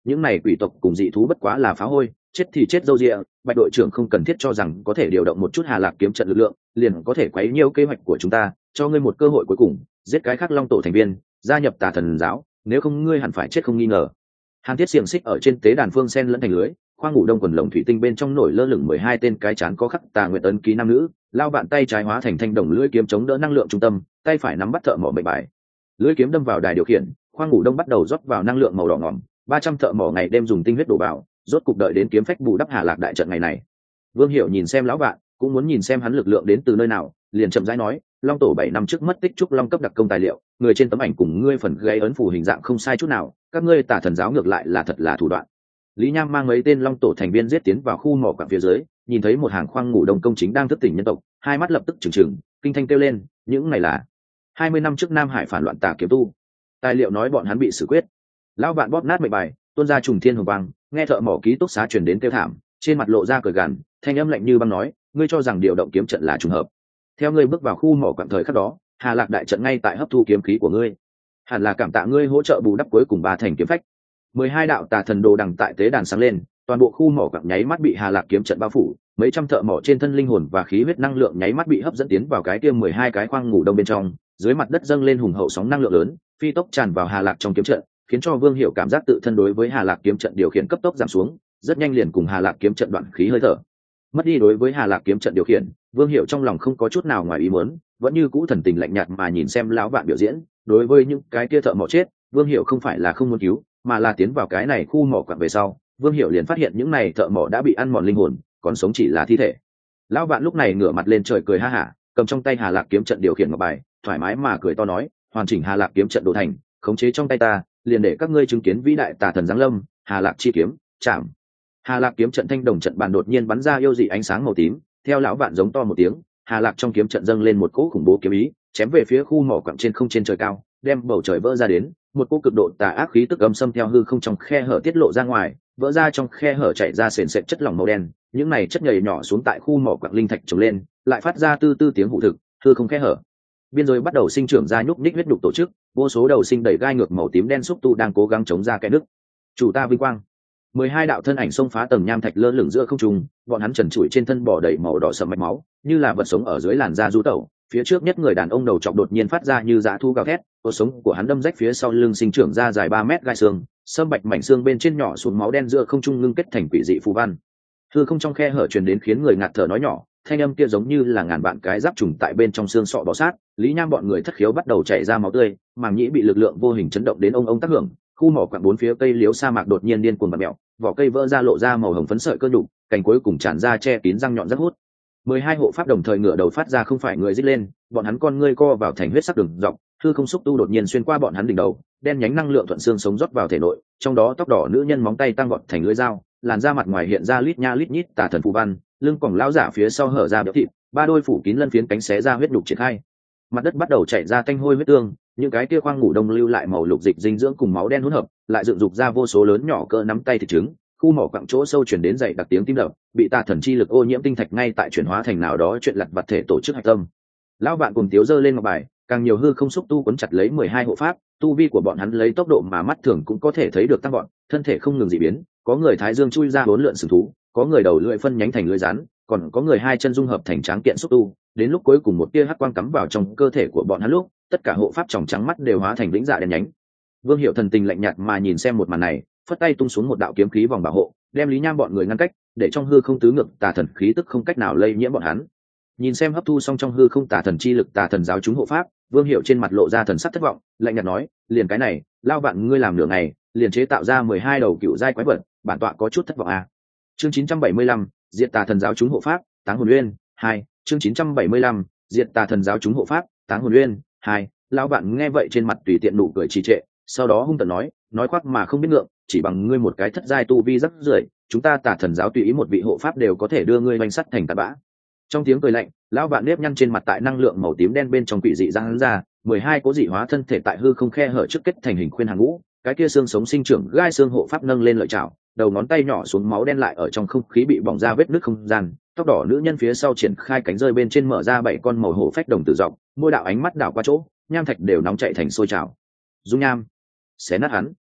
S1: những này quỷ tộc cùng dị thú bất quá là phá hôi, chết thì chết dâu rịa. Bạch đội trưởng không cần thiết cho rằng có thể điều động một chút Hà Lạc kiếm trận lực lượng liền có thể quấy nhiễu kế hoạch của chúng ta, cho ngươi một cơ hội cuối cùng, giết cái khác Long tổ thành viên, gia nhập Tà Thần giáo, nếu không ngươi hẳn phải chết không nghi ngờ. Hàn Thiết xiềng xích ở trên tế đàn phương sen lẫn thành lưới, khoang ngủ đông quần lồng thủy tinh bên trong nổi lơ lửng 12 tên cái chán có khắc Tà Nguyệt ấn ký nam nữ, lao bạn tay trái hóa thành thanh đồng lưỡi kiếm chống đỡ năng lượng trung tâm, tay phải nắm bắt thợ mỏ mệnh bài. Lưỡi kiếm đâm vào đài điều khiển, khoang ngủ đông bắt đầu rót vào năng lượng màu đỏ ngòm, 300 thợ mỏ ngày đêm dùng tinh huyết đổ vào, rốt cục đợi đến kiếm phách bù đắp Hà Lạc đại trận ngày này. Vương Hiểu nhìn xem lão bạn, cũng muốn nhìn xem hắn lực lượng đến từ nơi nào, liền chậm rãi nói, Long tổ 7 năm trước mất tích trúc long cấp đặc công tài liệu, người trên tấm ảnh cùng ngươi phần gây ấn phù hình dạng không sai chút nào, các ngươi Tà Thần giáo ngược lại là thật là thủ đoạn. Lý Nham mang mấy tên Long tổ thành viên giết tiến vào khu mỏ quặng phía dưới, nhìn thấy một hàng khoang ngủ đông công chính đang thức tỉnh nhân tộc, hai mắt lập tức trừng trừng, kinh thanh kêu lên, những này là 20 năm trước Nam Hải phản loạn Tà kiếm tu. Tài liệu nói bọn hắn bị xử quyết. Lão bạn bóp nát mệnh bài, tuôn ra trùng thiên hồng quang, nghe thợ mỏ ký túc xá truyền đến kêu thảm, trên mặt lộ ra cười gằn, thanh âm lạnh như băng nói, ngươi cho rằng điều động kiếm trận là trùng hợp? Theo ngươi bước vào khu mỏ quặng thời khắc đó, Hà Lạc đại trận ngay tại hấp thu kiếm khí của ngươi, hẳn là cảm tạ ngươi hỗ trợ bù đắp cuối cùng ba thành kiếm phách. 12 đạo tà thần đồ đằng tại tế đàn sáng lên, toàn bộ khu mỏ quặng nháy mắt bị Hà Lạc kiếm trận bao phủ, mấy trăm thợ mỏ trên thân linh hồn và khí huyết năng lượng nháy mắt bị hấp dẫn tiến vào cái kia 12 cái khoang ngủ đông bên trong, dưới mặt đất dâng lên hùng hậu sóng năng lượng lớn, phi tốc tràn vào Hà Lạc trong kiếm trận, khiến cho Vương Hiểu cảm giác tự thân đối với Hà Lạc kiếm trận điều khiển cấp tốc giảm xuống, rất nhanh liền cùng Hà Lạc kiếm trận đoạn khí hơi thở. Mất đi đối với Hà Lạc kiếm trận điều khiển, Vương Hiểu trong lòng không có chút nào ngoài ý muốn, vẫn như cũ thần tình lạnh nhạt mà nhìn xem lão vạn biểu diễn. Đối với những cái kia thợ mỏ chết, Vương Hiểu không phải là không muốn cứu, mà là tiến vào cái này khu mỏ quặng về sau, Vương Hiểu liền phát hiện những này thợ mỏ đã bị ăn mòn linh hồn, còn sống chỉ là thi thể. Lão vạn lúc này ngửa mặt lên trời cười ha hả, cầm trong tay Hà Lạc kiếm trận điều khiển ngọc bài, thoải mái mà cười to nói, hoàn chỉnh Hà Lạc kiếm trận đồ thành, khống chế trong tay ta, liền để các ngươi chứng kiến vĩ đại Tà Thần giáng lâm, Hà Lạc chi kiếm, chạm. Hà Lạc kiếm trận thanh đồng trận bàn đột nhiên bắn ra yêu dị ánh sáng màu tím, theo lão vạn giống to một tiếng, Hà Lạc trong kiếm trận dâng lên một cỗ khủng bố kiếm ý, chém về phía khu mỏ quặng trên không trên trời cao, đem bầu trời vỡ ra đến, một cỗ cực độ tà ác khí tức âm xâm theo hư không trong khe hở tiết lộ ra ngoài, vỡ ra trong khe hở chảy ra sền sệt chất lỏng màu đen, những này chất nhầy nhỏ xuống tại khu mỏ quặng linh thạch trồng lên, lại phát ra tư tư tiếng hụ thực, hư không khe hở. Biên giới bắt đầu sinh trưởng ra nhúc nhích huyết đục tổ chức, vô số đầu sinh đẩy gai ngược màu tím đen xúc tu đang cố gắng chống ra kẽ nứt. Chủ ta vinh quang. 12 đạo thân ảnh xông phá tầng nham thạch lơ lửng giữa không trung, bọn hắn trần trụi trên thân bò đầy màu đỏ sẫm mạch máu, như là vật sống ở dưới làn da du tẩu. Phía trước nhất người đàn ông đầu trọc đột nhiên phát ra như dã thú gào thét, cột sống của hắn đâm rách phía sau lưng sinh trưởng ra dài 3 mét gai xương, sâm bạch mảnh xương bên trên nhỏ xuống máu đen giữa không trung ngưng kết thành quỷ dị phù văn. Hư không trong khe hở truyền đến khiến người ngạt thở nói nhỏ, thanh âm kia giống như là ngàn vạn cái giáp trùng tại bên trong xương sọ bò sát. Lý Nham bọn người thất khiếu bắt đầu chảy ra máu tươi, màng nhĩ bị lực lượng vô hình chấn động đến ông tác hưởng. Khu mỏ quặng bốn phía cây liễu sa mạc đột nhiên điên cuồng bật mèo, vỏ cây vỡ ra lộ ra màu hồng phấn sợi cơ đục, cành cuối cùng tràn ra che kín răng nhọn rất hút. 12 hộ pháp đồng thời ngửa đầu phát ra không phải người rít lên, bọn hắn con ngươi co vào thành huyết sắc đường dọc, hư không xúc tu đột nhiên xuyên qua bọn hắn đỉnh đầu, đen nhánh năng lượng thuận xương sống rót vào thể nội, trong đó tóc đỏ nữ nhân móng tay tăng vọt thành lưỡi dao, làn da mặt ngoài hiện ra lít nha lít nhít tà thần phù văn, lưng còng lão giả phía sau hở ra béo thịt, ba đôi phủ kín lân phiến cánh xé ra huyết nhục triển khai. Mặt đất bắt đầu chảy ra tanh hôi huyết tương, những cái kia khoang ngủ đông lưu lại màu lục dịch dinh dưỡng cùng máu đen hỗn hợp, lại dựng dục ra vô số lớn nhỏ cỡ nắm tay thịt trứng. Khu mỏ quặng chỗ sâu chuyển đến dậy đặc tiếng tim đập, bị tà thần chi lực ô nhiễm tinh thạch ngay tại chuyển hóa thành nào đó chuyện lặt vặt thể tổ chức hạch tâm. Lão bạn cùng tiếu giơ lên ngọc bài, càng nhiều hư không xúc tu quấn chặt lấy 12 hộ pháp, tu vi của bọn hắn lấy tốc độ mà mắt thường cũng có thể thấy được tăng gọn, thân thể không ngừng dị biến, có người thái dương chui ra bốn lượn sừng thú, có người đầu lưỡi phân nhánh thành lưỡi rắn, còn có người hai chân dung hợp thành tráng kiện xúc tu, đến lúc cuối cùng một tia hắc quang cắm vào trong cơ thể của bọn hắn lúc, tất cả hộ pháp tròng trắng mắt đều hóa thành lĩnh dạ đen nhánh. Vương Hiểu thần tình lạnh nhạt mà nhìn xem một màn này, phất tay tung xuống một đạo kiếm khí vòng bảo hộ, đem Lý Nham bọn người ngăn cách, để trong hư không tứ ngược tà thần khí tức không cách nào lây nhiễm bọn hắn. Nhìn xem hấp thu xong trong hư không tà thần chi lực tà thần giáo chúng hộ pháp, Vương Hiểu trên mặt lộ ra thần sắc thất vọng, lạnh nhạt nói, liền cái này, lao bạn ngươi làm nửa ngày, liền chế tạo ra 12 đầu cựu giai quái vật, bản tọa có chút thất vọng à. Chương 975, diệt tà thần giáo chúng hộ pháp, Táng Hồn Uyên 2, chương 975, diệt tà thần giáo chúng hộ pháp, Táng Hồn Uyên 2. Lão bạn nghe vậy trên mặt tùy tiện nụ cười trì trệ, sau đó hung tợn nói khoác mà không biết ngượng, chỉ bằng ngươi một cái thất giai tu vi rất rưởi, chúng ta tà thần giáo tùy ý một vị hộ pháp đều có thể đưa ngươi oanh sắt thành tạt bã. Trong tiếng cười lạnh, lão bạn nếp nhăn trên mặt tại năng lượng màu tím đen bên trong quỷ dị giáng ra, 12 cố dị hóa thân thể tại hư không khe hở trước kết thành hình khuyên hàng ngũ, cái kia xương sống sinh trưởng gai xương hộ pháp nâng lên lợi chảo, đầu ngón tay nhỏ xuống máu đen lại ở trong không khí bị bỏng ra vết nứt không gian, tóc đỏ nữ nhân phía sau triển khai cánh rơi bên trên mở ra 7 con màu hổ phách đồng tử dọc, môi đạo ánh mắt đảo qua chỗ, nham thạch đều nóng chảy thành sôi trào. Dung nham, xé nát hắn.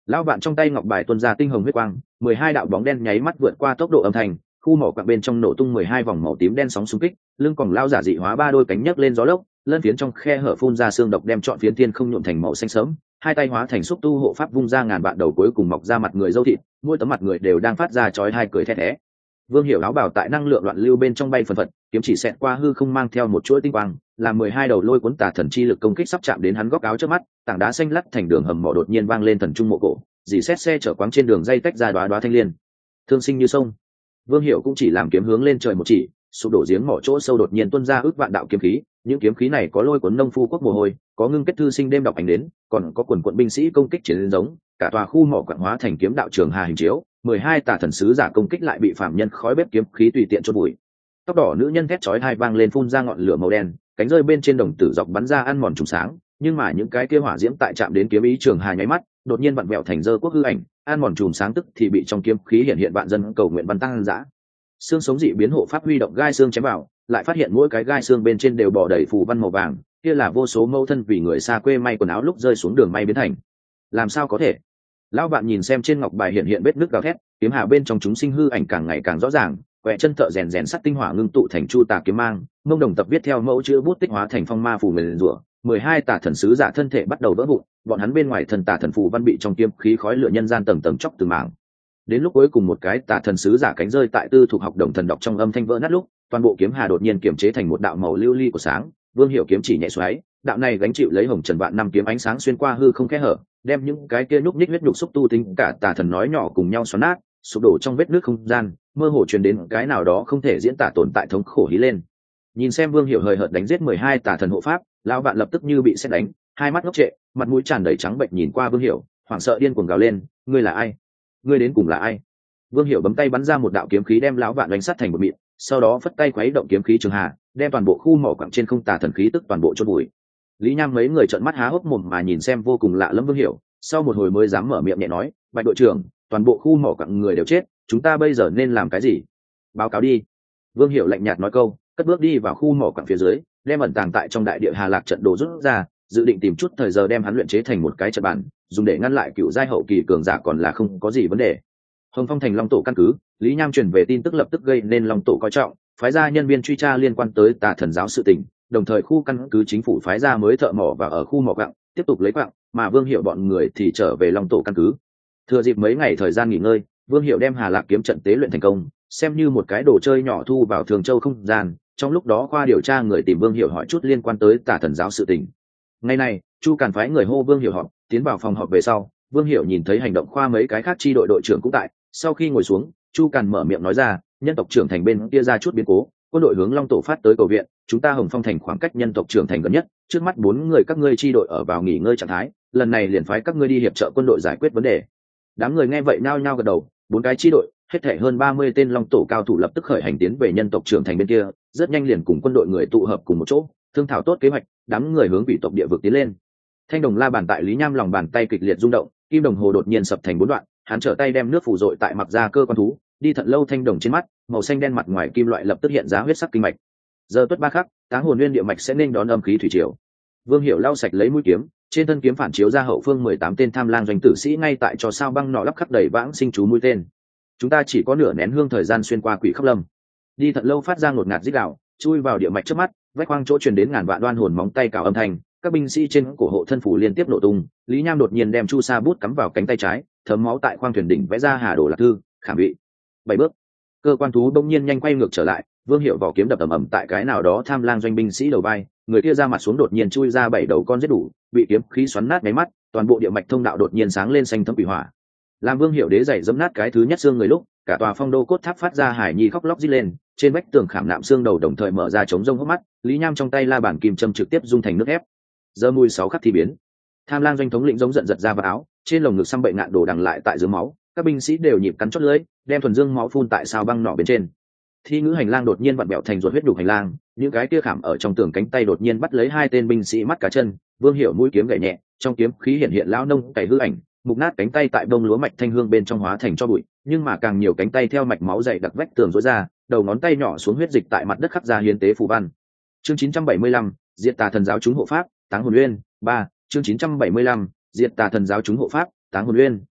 S1: Lão vạn trong tay ngọc bài tuôn ra tinh hồng huyết quang, 12 đạo bóng đen nháy mắt vượt qua tốc độ âm thanh, khu mỏ quặng bên trong nổ tung 12 vòng màu tím đen sóng xung kích, lưng còng lao giả dị hóa ba đôi cánh nhấc lên gió lốc, lân phiến trong khe hở phun ra xương độc đem trọn phiến thiên không nhuộm thành màu xanh sớm, hai tay hóa thành xúc tu hộ pháp vung ra ngàn vạn đầu cuối cùng mọc ra mặt người dâu thịt, mỗi tấm mặt người đều đang phát ra chói hai cười thét thé. Vương Hiểu áo bào tại năng lượng loạn lưu bên trong bay phần phật, kiếm chỉ xẹt qua hư không mang theo một chuỗi tinh quang, làm 12 đầu lôi cuốn tà thần chi lực công kích sắp chạm đến hắn góc áo trước mắt, tảng đá xanh lắc thành đường hầm mỏ đột nhiên vang lên thần trung mộ cổ, dì xét xe chở quáng trên đường dây tách ra đóa đóa thanh liên. Thương sinh như sông. Vương Hiểu cũng chỉ làm kiếm hướng lên trời một chỉ, sụp đổ giếng mỏ chỗ sâu đột nhiên tuôn ra ước vạn đạo kiếm khí, những kiếm khí này có lôi cuốn nông phu quốc mồ hôi, có ngưng kết thư sinh đêm đọc ảnh đến, còn có quần quận binh sĩ công kích chiến giống, cả tòa khu mỏ quặng hóa thành kiếm đạo trường hà hình chiếu, 12 tà thần sứ giả công kích lại bị phạm nhân khói bếp kiếm khí tùy tiện chôn bụi. Tóc đỏ nữ nhân thét chói tai vang lên phun ra ngọn lửa màu đen, cánh rơi bên trên đồng tử dọc bắn ra ăn mòn trùng sáng, nhưng mà những cái kia hỏa diễm tại chạm đến kiếm ý trường hà nháy mắt, đột nhiên vặn vẹo thành dơ quốc hư ảnh, ăn mòn trùng sáng tức thì bị trong kiếm khí hiện hiện vạn dân cầu nguyện văn tăng dã. Xương sống dị biến hộ pháp huy động gai xương chém vào, lại phát hiện mỗi cái gai xương bên trên đều bò đầy phù văn màu vàng, kia là vô số mâu thân vì người xa quê may quần áo lúc rơi xuống đường may biến thành. Làm sao có thể? Lão bạn nhìn xem trên ngọc bài hiện hiện vết nước gào thét, kiếm hà bên trong chúng sinh hư ảnh càng ngày càng rõ ràng, quẹ chân thợ rèn rèn sắt tinh hỏa ngưng tụ thành chu tà kiếm mang, mông đồng tập viết theo mẫu chữ bút tích hóa thành phong ma phù nguyền rủa, 12 tà thần sứ giả thân thể bắt đầu vỡ vụn, bọn hắn bên ngoài thần tà thần phù văn bị trong kiếm khí khói lửa nhân gian tầng tầng chóc từng mảng. Đến lúc cuối cùng một cái tà thần sứ giả cánh rơi tại tư thuộc học đồng thần đọc trong âm thanh vỡ nát lúc, toàn bộ kiếm hà đột nhiên kiềm chế thành một đạo màu lưu ly của sáng, Vương Hiểu kiếm chỉ nhẹ xoáy, đạo này gánh chịu lấy hồng trần vạn năm kiếm ánh sáng xuyên qua hư không kẽ hở, đem những cái kia nhúc nhích huyết nhục xúc tu tính cả tà thần nói nhỏ cùng nhau xoắn nát, sụp đổ trong vết nước không gian, mơ hồ truyền đến cái nào đó không thể diễn tả tồn tại thống khổ hí lên. Nhìn xem Vương Hiểu hời hợt đánh giết 12 tà thần hộ pháp, lão vạn lập tức như bị sét đánh, hai mắt ngốc trệ, mặt mũi tràn đầy trắng bệnh nhìn qua Vương Hiểu, hoảng sợ điên cuồng gào lên, ngươi là ai? Ngươi đến cùng là ai? Vương Hiểu bấm tay bắn ra một đạo kiếm khí đem lão vạn đánh sát thành một mịn, sau đó phất tay khuấy động kiếm khí trường hà, đem toàn bộ khu mỏ quặng trên không tà thần khí tức toàn bộ chôn bụi. Lý Nham mấy người trợn mắt há hốc mồm mà nhìn xem vô cùng lạ lẫm Vương Hiểu, sau một hồi mới dám mở miệng nhẹ nói, "Bạch đội trưởng, toàn bộ khu mỏ quặng người đều chết, chúng ta bây giờ nên làm cái gì?" "Báo cáo đi." Vương Hiểu lạnh nhạt nói câu, cất bước đi vào khu mỏ quặng phía dưới, đem ẩn tàng tại trong đại địa Hà Lạc trận đồ rút ra, dự định tìm chút thời giờ đem hắn luyện chế thành một cái trận bản, dùng để ngăn lại cựu giai hậu kỳ cường giả còn là không có gì vấn đề. Hồng Phong thành Long tổ căn cứ, Lý Nham truyền về tin tức lập tức gây nên Long tổ coi trọng, phái ra nhân viên truy tra liên quan tới tà thần giáo sự tình, đồng thời khu căn cứ chính phủ phái ra mới thợ mỏ và ở khu mỏ quặng, tiếp tục lấy quặng, mà Vương Hiểu bọn người thì trở về Long tổ căn cứ. Thừa dịp mấy ngày thời gian nghỉ ngơi, Vương Hiểu đem Hà Lạc kiếm trận tế luyện thành công, xem như một cái đồ chơi nhỏ thu vào Thường Châu không gian. Trong lúc đó khoa điều tra người tìm Vương Hiểu hỏi chút liên quan tới tà thần giáo sự tình. Ngày này, Chu Càn phái người hô Vương Hiểu họp, tiến vào phòng họp về sau, Vương Hiểu nhìn thấy hành động khoa mấy cái khác chi đội đội trưởng cũng tại, sau khi ngồi xuống, Chu Càn mở miệng nói ra, nhân tộc trưởng thành bên kia ra chút biến cố, quân đội hướng Long tổ phát tới cầu viện, chúng ta Hồng Phong thành khoảng cách nhân tộc trưởng thành gần nhất, trước mắt 4 người các ngươi chi đội ở vào nghỉ ngơi trạng thái, lần này liền phái các ngươi đi hiệp trợ quân đội giải quyết vấn đề. Đám người nghe vậy nao nhao gật đầu, 4 cái chi đội, hết thảy hơn 30 tên Long tổ cao thủ lập tức khởi hành tiến về nhân tộc trưởng thành bên kia, rất nhanh liền cùng quân đội người tụ hợp cùng một chỗ, thương thảo tốt kế hoạch, đám người hướng vị tộc địa vực tiến lên. Thanh đồng la bàn tại Lý Nham lòng bàn tay kịch liệt rung động, kim đồng hồ đột nhiên sập thành 4 đoạn, hắn trở tay đem nước phủ dội tại mặt da cơ quan thú, đi thận lâu thanh đồng trên mắt, màu xanh đen mặt ngoài kim loại lập tức hiện ra huyết sắc kinh mạch. Giờ tuất 3 khắc, Táng Hồn Nguyên địa mạch sẽ nên đón âm khí thủy triều. Vương Hiểu lau sạch lấy mũi kiếm, trên thân kiếm phản chiếu ra hậu phương 18 tên tham lang doanh tử sĩ ngay tại cho sao băng nọ lắp khắc đầy vãng sinh chú mũi tên. Chúng ta chỉ có nửa nén hương thời gian xuyên qua quỷ khắp lâm. Đi thận lâu phát ra ngột ngạt rít gào, chui vào địa mạch trước mắt, vách khoang chỗ truyền đến ngàn vạn đoan hồn móng tay cào âm thanh, các binh sĩ trên cổ hộ thân phủ liên tiếp nổ tung. Lý Nham đột nhiên đem chu sa bút cắm vào cánh tay trái, thấm máu tại khoang thuyền đỉnh vẽ ra hà đồ lạc thư, khảm vị. 7 bước, cơ quan thú bỗng nhiên nhanh quay ngược trở lại, Vương Hiểu vỏ kiếm đập ầm ầm tại cái nào đó tham lang doanh binh sĩ đầu vai, người kia ra mặt xuống đột nhiên chui ra 7 đầu con giết đủ, bị kiếm khí xoắn nát mấy mắt, toàn bộ địa mạch thông đạo đột nhiên sáng lên xanh thấm quỷ hỏa. Làm Vương Hiểu đế giày dẫm nát cái thứ nhất xương người lúc, cả tòa phong đô cốt tháp phát ra hải nhi khóc lóc rít lên, trên vách tường khảm nạm xương đầu đồng thời mở ra chống rông hốc mắt, Lý Nham trong tay la bàn kim châm trực tiếp dung thành nước ép. Giờ mùi 6 khắc thì biến. Tham lang doanh thống lĩnh giống giận giật ra vào áo, trên lồng ngực xăm bệnh ngạn đồ đằng lại tại dưới máu, các binh sĩ đều nhịp cắn chót lưỡi, đem thuần dương máu phun tại sao băng nỏ bên trên. Thi ngữ hành lang đột nhiên vặn bẹo thành ruột huyết đục hành lang, những cái kia khảm ở trong tường cánh tay đột nhiên bắt lấy 2 tên binh sĩ mắt cá chân. Vương Hiểu mũi kiếm gảy nhẹ, trong kiếm khí hiện hiện lão nông cày hư ảnh, mục nát cánh tay tại bông lúa mạch thanh hương bên trong hóa thành cho bụi, nhưng mà càng nhiều cánh tay theo mạch máu dày đặc vách tường rối ra, đầu ngón tay nhỏ xuống huyết dịch tại mặt đất khắc ra hiến tế phù văn. Chương 975, diệt tà thần giáo chúng hộ pháp, Táng Hồn Nguyên 3, chương 975, diệt tà thần giáo chúng hộ pháp, Táng Hồn Nguyên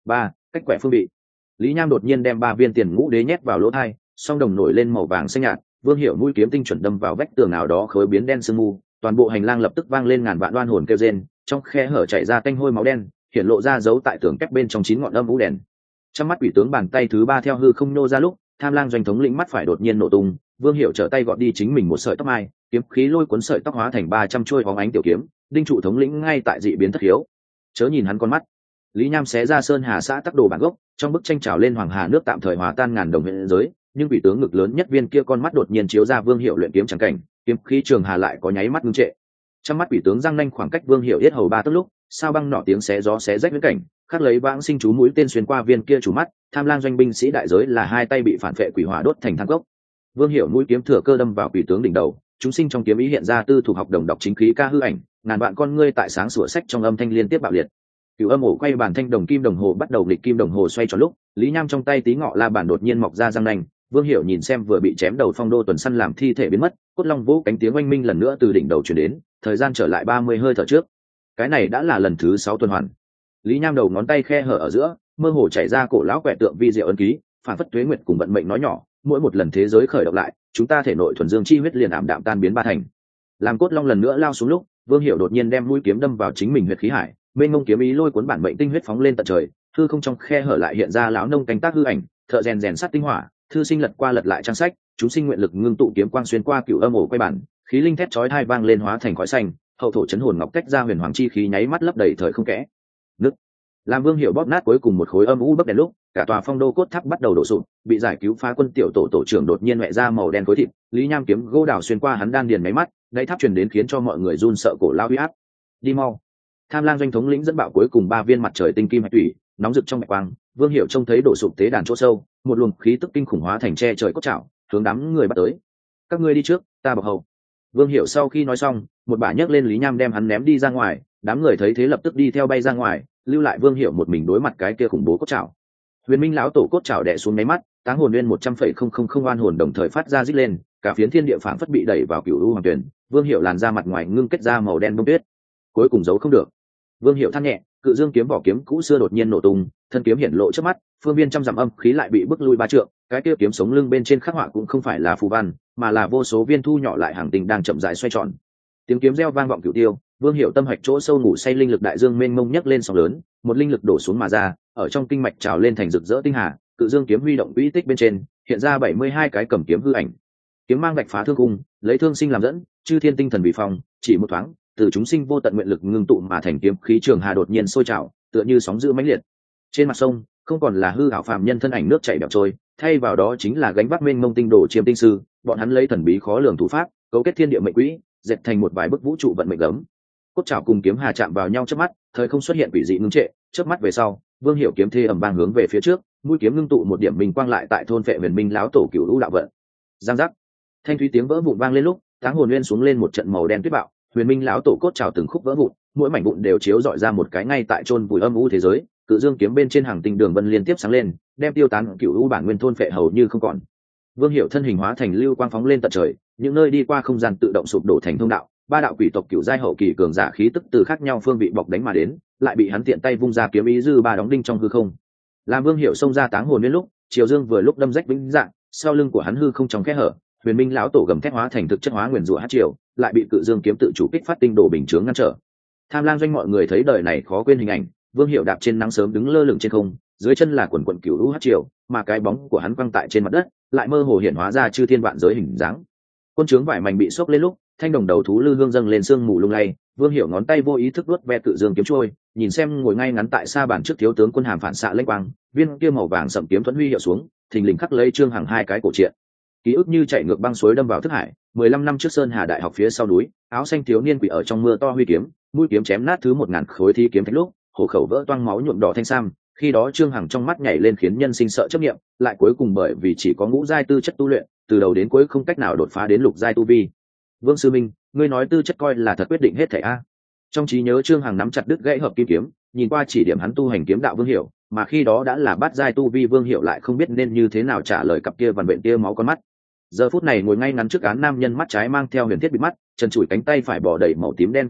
S1: ba cách quẻ phương vị. Lý Nham đột nhiên đem 3 viên tiền ngũ đế nhét vào lỗ thai, song đồng nổi lên màu vàng xanh nhạt, Vương Hiểu mũi kiếm tinh chuẩn đâm vào vách tường nào đó khối biến đen sương mù, toàn bộ hành lang lập tức vang lên ngàn vạn oan hồn kêu rên, trong khe hở chảy ra tanh hôi máu đen, hiện lộ ra dấu tại tường kép bên trong 9 ngọn âm vũ đèn. Trong mắt quỷ tướng bàn tay thứ 3 theo hư không nô ra lúc, Tham Lang doanh thống lĩnh mắt phải đột nhiên nổ tung, Vương Hiểu trở tay gọt đi chính mình một sợi tóc mai, kiếm khí lôi cuốn sợi tóc hóa thành 300 chuôi bóng ánh tiểu kiếm, đinh trụ thống lĩnh ngay tại dị biến thất hiếu. Chớ nhìn hắn con mắt. Lý Nham xé ra sơn hà xã tắc đồ bản gốc, trong bức tranh trào lên hoàng hà nước tạm thời hòa tan ngàn đồng huyện giới, nhưng quỷ tướng ngực lớn nhất viên kia con mắt đột nhiên chiếu ra Vương Hiểu luyện kiếm chẳng cảnh, kiếm khí trường hà lại có nháy mắt ngưng trệ. Trong mắt quỷ tướng răng nanh khoảng cách Vương Hiểu yết hầu 3 tấc lúc, sao băng nọ tiếng xé gió xé rách viễn cảnh, khắc lấy vãng sinh chú mũi tên xuyên qua viên kia chủ mắt, Tham Lang doanh binh sĩ đại giới là 2 tay bị phản phệ quỷ hỏa đốt thành than gốc. Vương Hiểu mũi kiếm thừa cơ đâm vào quỷ tướng đỉnh đầu, chúng sinh trong kiếm ý hiện ra tư thuộc học đồng đọc chính khí ca hư ảnh, ngàn vạn con ngươi tại sáng sủa sách trong âm thanh liên tiếp bạo liệt. Cửu âm ổ quay bản thanh đồng kim đồng hồ bắt đầu nghịch kim đồng hồ xoay tròn lúc, Lý Nham trong tay tí ngọ la bản đột nhiên mọc ra răng nanh, Vương Hiểu nhìn xem vừa bị chém đầu Phong Đô tuần săn làm thi thể biến mất, cốt long vũ cánh tiếng oanh minh lần nữa từ đỉnh đầu truyền đến, thời gian trở lại 30 hơi thở trước. Cái này đã là lần thứ 6 tuần hoàn. Lý Nham đầu ngón tay khe hở ở giữa, mơ hồ chảy ra cổ lão quẻ tượng vi diệu ấn ký, phản phất tuế nguyệt cùng vận mệnh nói nhỏ, mỗi một lần thế giới khởi động lại, chúng ta thể nội thuần dương chi huyết liền ảm đạm tan biến 3 thành. Làm cốt long lần nữa lao xuống lúc, Vương Hiểu đột nhiên đem mũi kiếm đâm vào chính mình huyết khí hải, bên ngông kiếm ý lôi cuốn bản mệnh tinh huyết phóng lên tận trời, hư không trong khe hở lại hiện ra lão nông canh tác hư ảnh, thợ rèn rèn sắt tinh hỏa, thư sinh lật qua lật lại trang sách, chúng sinh nguyện lực ngưng tụ kiếm quang xuyên qua cửu âm ổ quay bản, khí linh thét chói tai vang lên hóa thành khói xanh, hậu thổ chấn hồn ngọc tách ra huyền hoàng chi khí nháy mắt lấp đầy thời không kẽ nứt. Làm Vương Hiểu bóp nát cuối cùng một khối âm u bấc đèn lúc, cả tòa Phong Đô cốt tháp bắt đầu đổ sụp, bị giải cứu phá quân tiểu tổ trưởng đột nhiên mẹ ra màu đen khối thịt, Lý Nham kiếm gỗ đào xuyên qua hắn đan điền mấy mắt, đáy tháp truyền đến khiến cho mọi người run sợ cổ lao uy áp. Đi mau. Tham Lang doanh thống lĩnh dẫn bạo cuối cùng 3 viên mặt trời tinh kim hạch thủy, nóng rực trong mạch quang, Vương Hiểu trông thấy đổ sụp tế đàn chỗ sâu, một luồng khí tức kinh khủng hóa thành che trời cốt trảo, hướng đám người bắt tới. Các ngươi đi trước, ta bọc hậu. Vương Hiểu sau khi nói xong, một bả nhấc lên Lý Nham đem hắn ném đi ra ngoài, đám người thấy thế lập tức đi theo bay ra ngoài, lưu lại Vương Hiểu một mình đối mặt cái kia khủng bố cốt trảo. Huyền Minh lão tổ cốt trảo đè xuống mấy mắt, táng hồn nguyên 100,000 oan hồn đồng thời phát ra rít lên, cả phiến thiên địa phảng phất bị đẩy vào cửu u hoàng tuyển, Vương Hiểu làn ra mặt ngoài ngưng kết ra màu đen bông tuyết. Cuối cùng giấu không được. Vương Hiểu than nhẹ, cự dương kiếm vỏ kiếm cũ xưa đột nhiên nổ tung, thân kiếm hiển lộ trước mắt, phương viên trăm dặm âm khí lại bị bức lui 3 trượng, cái kia kiếm sống lưng bên trên khắc họa cũng không phải là phù văn, mà là vô số viên thu nhỏ lại hàng tinh đang chậm rãi xoay tròn. Tiếng kiếm reo vang vọng cửu tiêu, Vương Hiểu tâm hạch chỗ sâu ngủ say linh lực đại dương mênh mông nhấc lên sóng lớn, một linh lực đổ xuống mà ra, ở trong kinh mạch trào lên thành rực rỡ tinh hà, cự dương kiếm huy động quỹ tích bên trên, hiện ra 72 cái cầm kiếm hư ảnh. Kiếm mang vạch phá thương cung, lấy thương sinh làm dẫn, chư thiên tinh thần bị phong, chỉ một thoáng, từ chúng sinh vô tận nguyện lực ngưng tụ mà thành kiếm khí trường hà đột nhiên sôi trào, tựa như sóng dữ mãnh liệt. Trên mặt sông, không còn là hư ảo phàm nhân thân ảnh nước chảy bèo trôi, thay vào đó chính là gánh vác mênh mông tinh đồ chiêm tinh sư, bọn hắn lấy thần bí khó lường thủ pháp, cấu kết thiên địa mệnh quỹ, dệt thành một vài bức vũ trụ vận mệnh gấm. Cốt trảo cùng kiếm hà chạm vào nhau chớp mắt, thời không xuất hiện quỷ dị ngưng trệ, chớp mắt về sau, Vương Hiểu kiếm thê ầm vang hướng về phía trước, mũi kiếm ngưng tụ một điểm minh quang lại tại thôn phệ Huyền Minh lão tổ cửu lũ đạo vận. Giang giác, thanh thúy tiếng vỡ vụn vang lên lúc, táng hồn nguyên xuống lên một trận màu đen tuyết bạo, Huyền Minh lão tổ cốt trảo từng khúc vỡ vụn, mỗi mảnh vụn đều chiếu dọi ra một cái ngay tại chôn vùi âm u thế giới, cự dương kiếm bên trên hàng tinh đường vân liên tiếp sáng lên, đem tiêu tán cửu lũ bản nguyên thôn phệ hầu như không còn. Vương Hiểu thân hình hóa thành lưu quang phóng lên tận trời, những nơi đi qua không gian tự động sụp đổ thành thông đạo, 3 đạo quỷ tộc cửu giai hậu kỳ cường giả khí tức từ khác nhau phương vị bọc đánh mà đến, lại bị hắn tiện tay vung ra kiếm ý dư ba đóng đinh trong hư không. Làm Vương Hiểu xông ra táng hồn nguyên lúc, Triều Dương vừa lúc đâm rách vĩnh dạng, sau lưng của hắn hư không trong kẽ hở, Huyền Minh lão tổ gầm thét hóa thành thực chất hóa nguyên rủa hắc triều, lại bị cự dương kiếm tự chủ kích phát tinh đồ bình chướng ngăn trở. Tham Lang doanh mọi người thấy đời này khó quên hình ảnh, Vương Hiểu đạp trên nắng sớm đứng lơ lửng trên không, dưới chân là quần quần cửu lũ hắc triều, mà cái bóng của hắn quăng tại trên mặt đất, lại mơ hồ hiện hóa ra chư thiên vạn giới hình dáng. Quân trướng vải mảnh bị xốc lên lúc, thanh đồng đầu thú lư hương dâng lên sương mù lung lay, Vương Hiểu ngón tay vô ý thức vuốt ve cự dương kiếm trôi, nhìn xem ngồi ngay ngắn tại xa bản trước thiếu tướng quân hàm phản xạ lênh quang, viên kia màu vàng sậm kiếm thuẫn huy hiệu xuống, thình lình khắc lấy trương hàng 2 cái cổ truyện. Ký ức như chạy ngược băng suối đâm vào thức hải, 15 năm trước Sơn Hà đại học phía sau núi, áo xanh thiếu niên quỷ ở trong mưa to huy kiếm, mũi kiếm chém nát thứ 1000 khối thi kiếm thạch lúc, hổ khẩu vỡ toang máu nhuộm đỏ thanh sam, khi đó trương hằng trong mắt nhảy lên khiến nhân sinh sợ chấp niệm, lại cuối cùng bởi vì chỉ có ngũ giai tư chất tu luyện, từ đầu đến cuối không cách nào đột phá đến lục giai tu vi. Vương sư minh, ngươi nói tư chất coi là thật quyết định hết thảy a? Trong trí nhớ trương hằng nắm chặt đứt gãy hợp kim kiếm, nhìn qua chỉ điểm hắn tu hành kiếm đạo Vương Hiểu, mà khi đó đã là bát giai tu vi Vương Hiểu lại không biết nên như thế nào trả lời cặp kia vằn vện tia máu con mắt. Giờ phút này ngồi ngay ngắn trước án nam nhân mắt trái mang theo huyền thiết bịt mắt, chân chùi cánh tay phải bỏ đầy màu tím đen kinh mạch,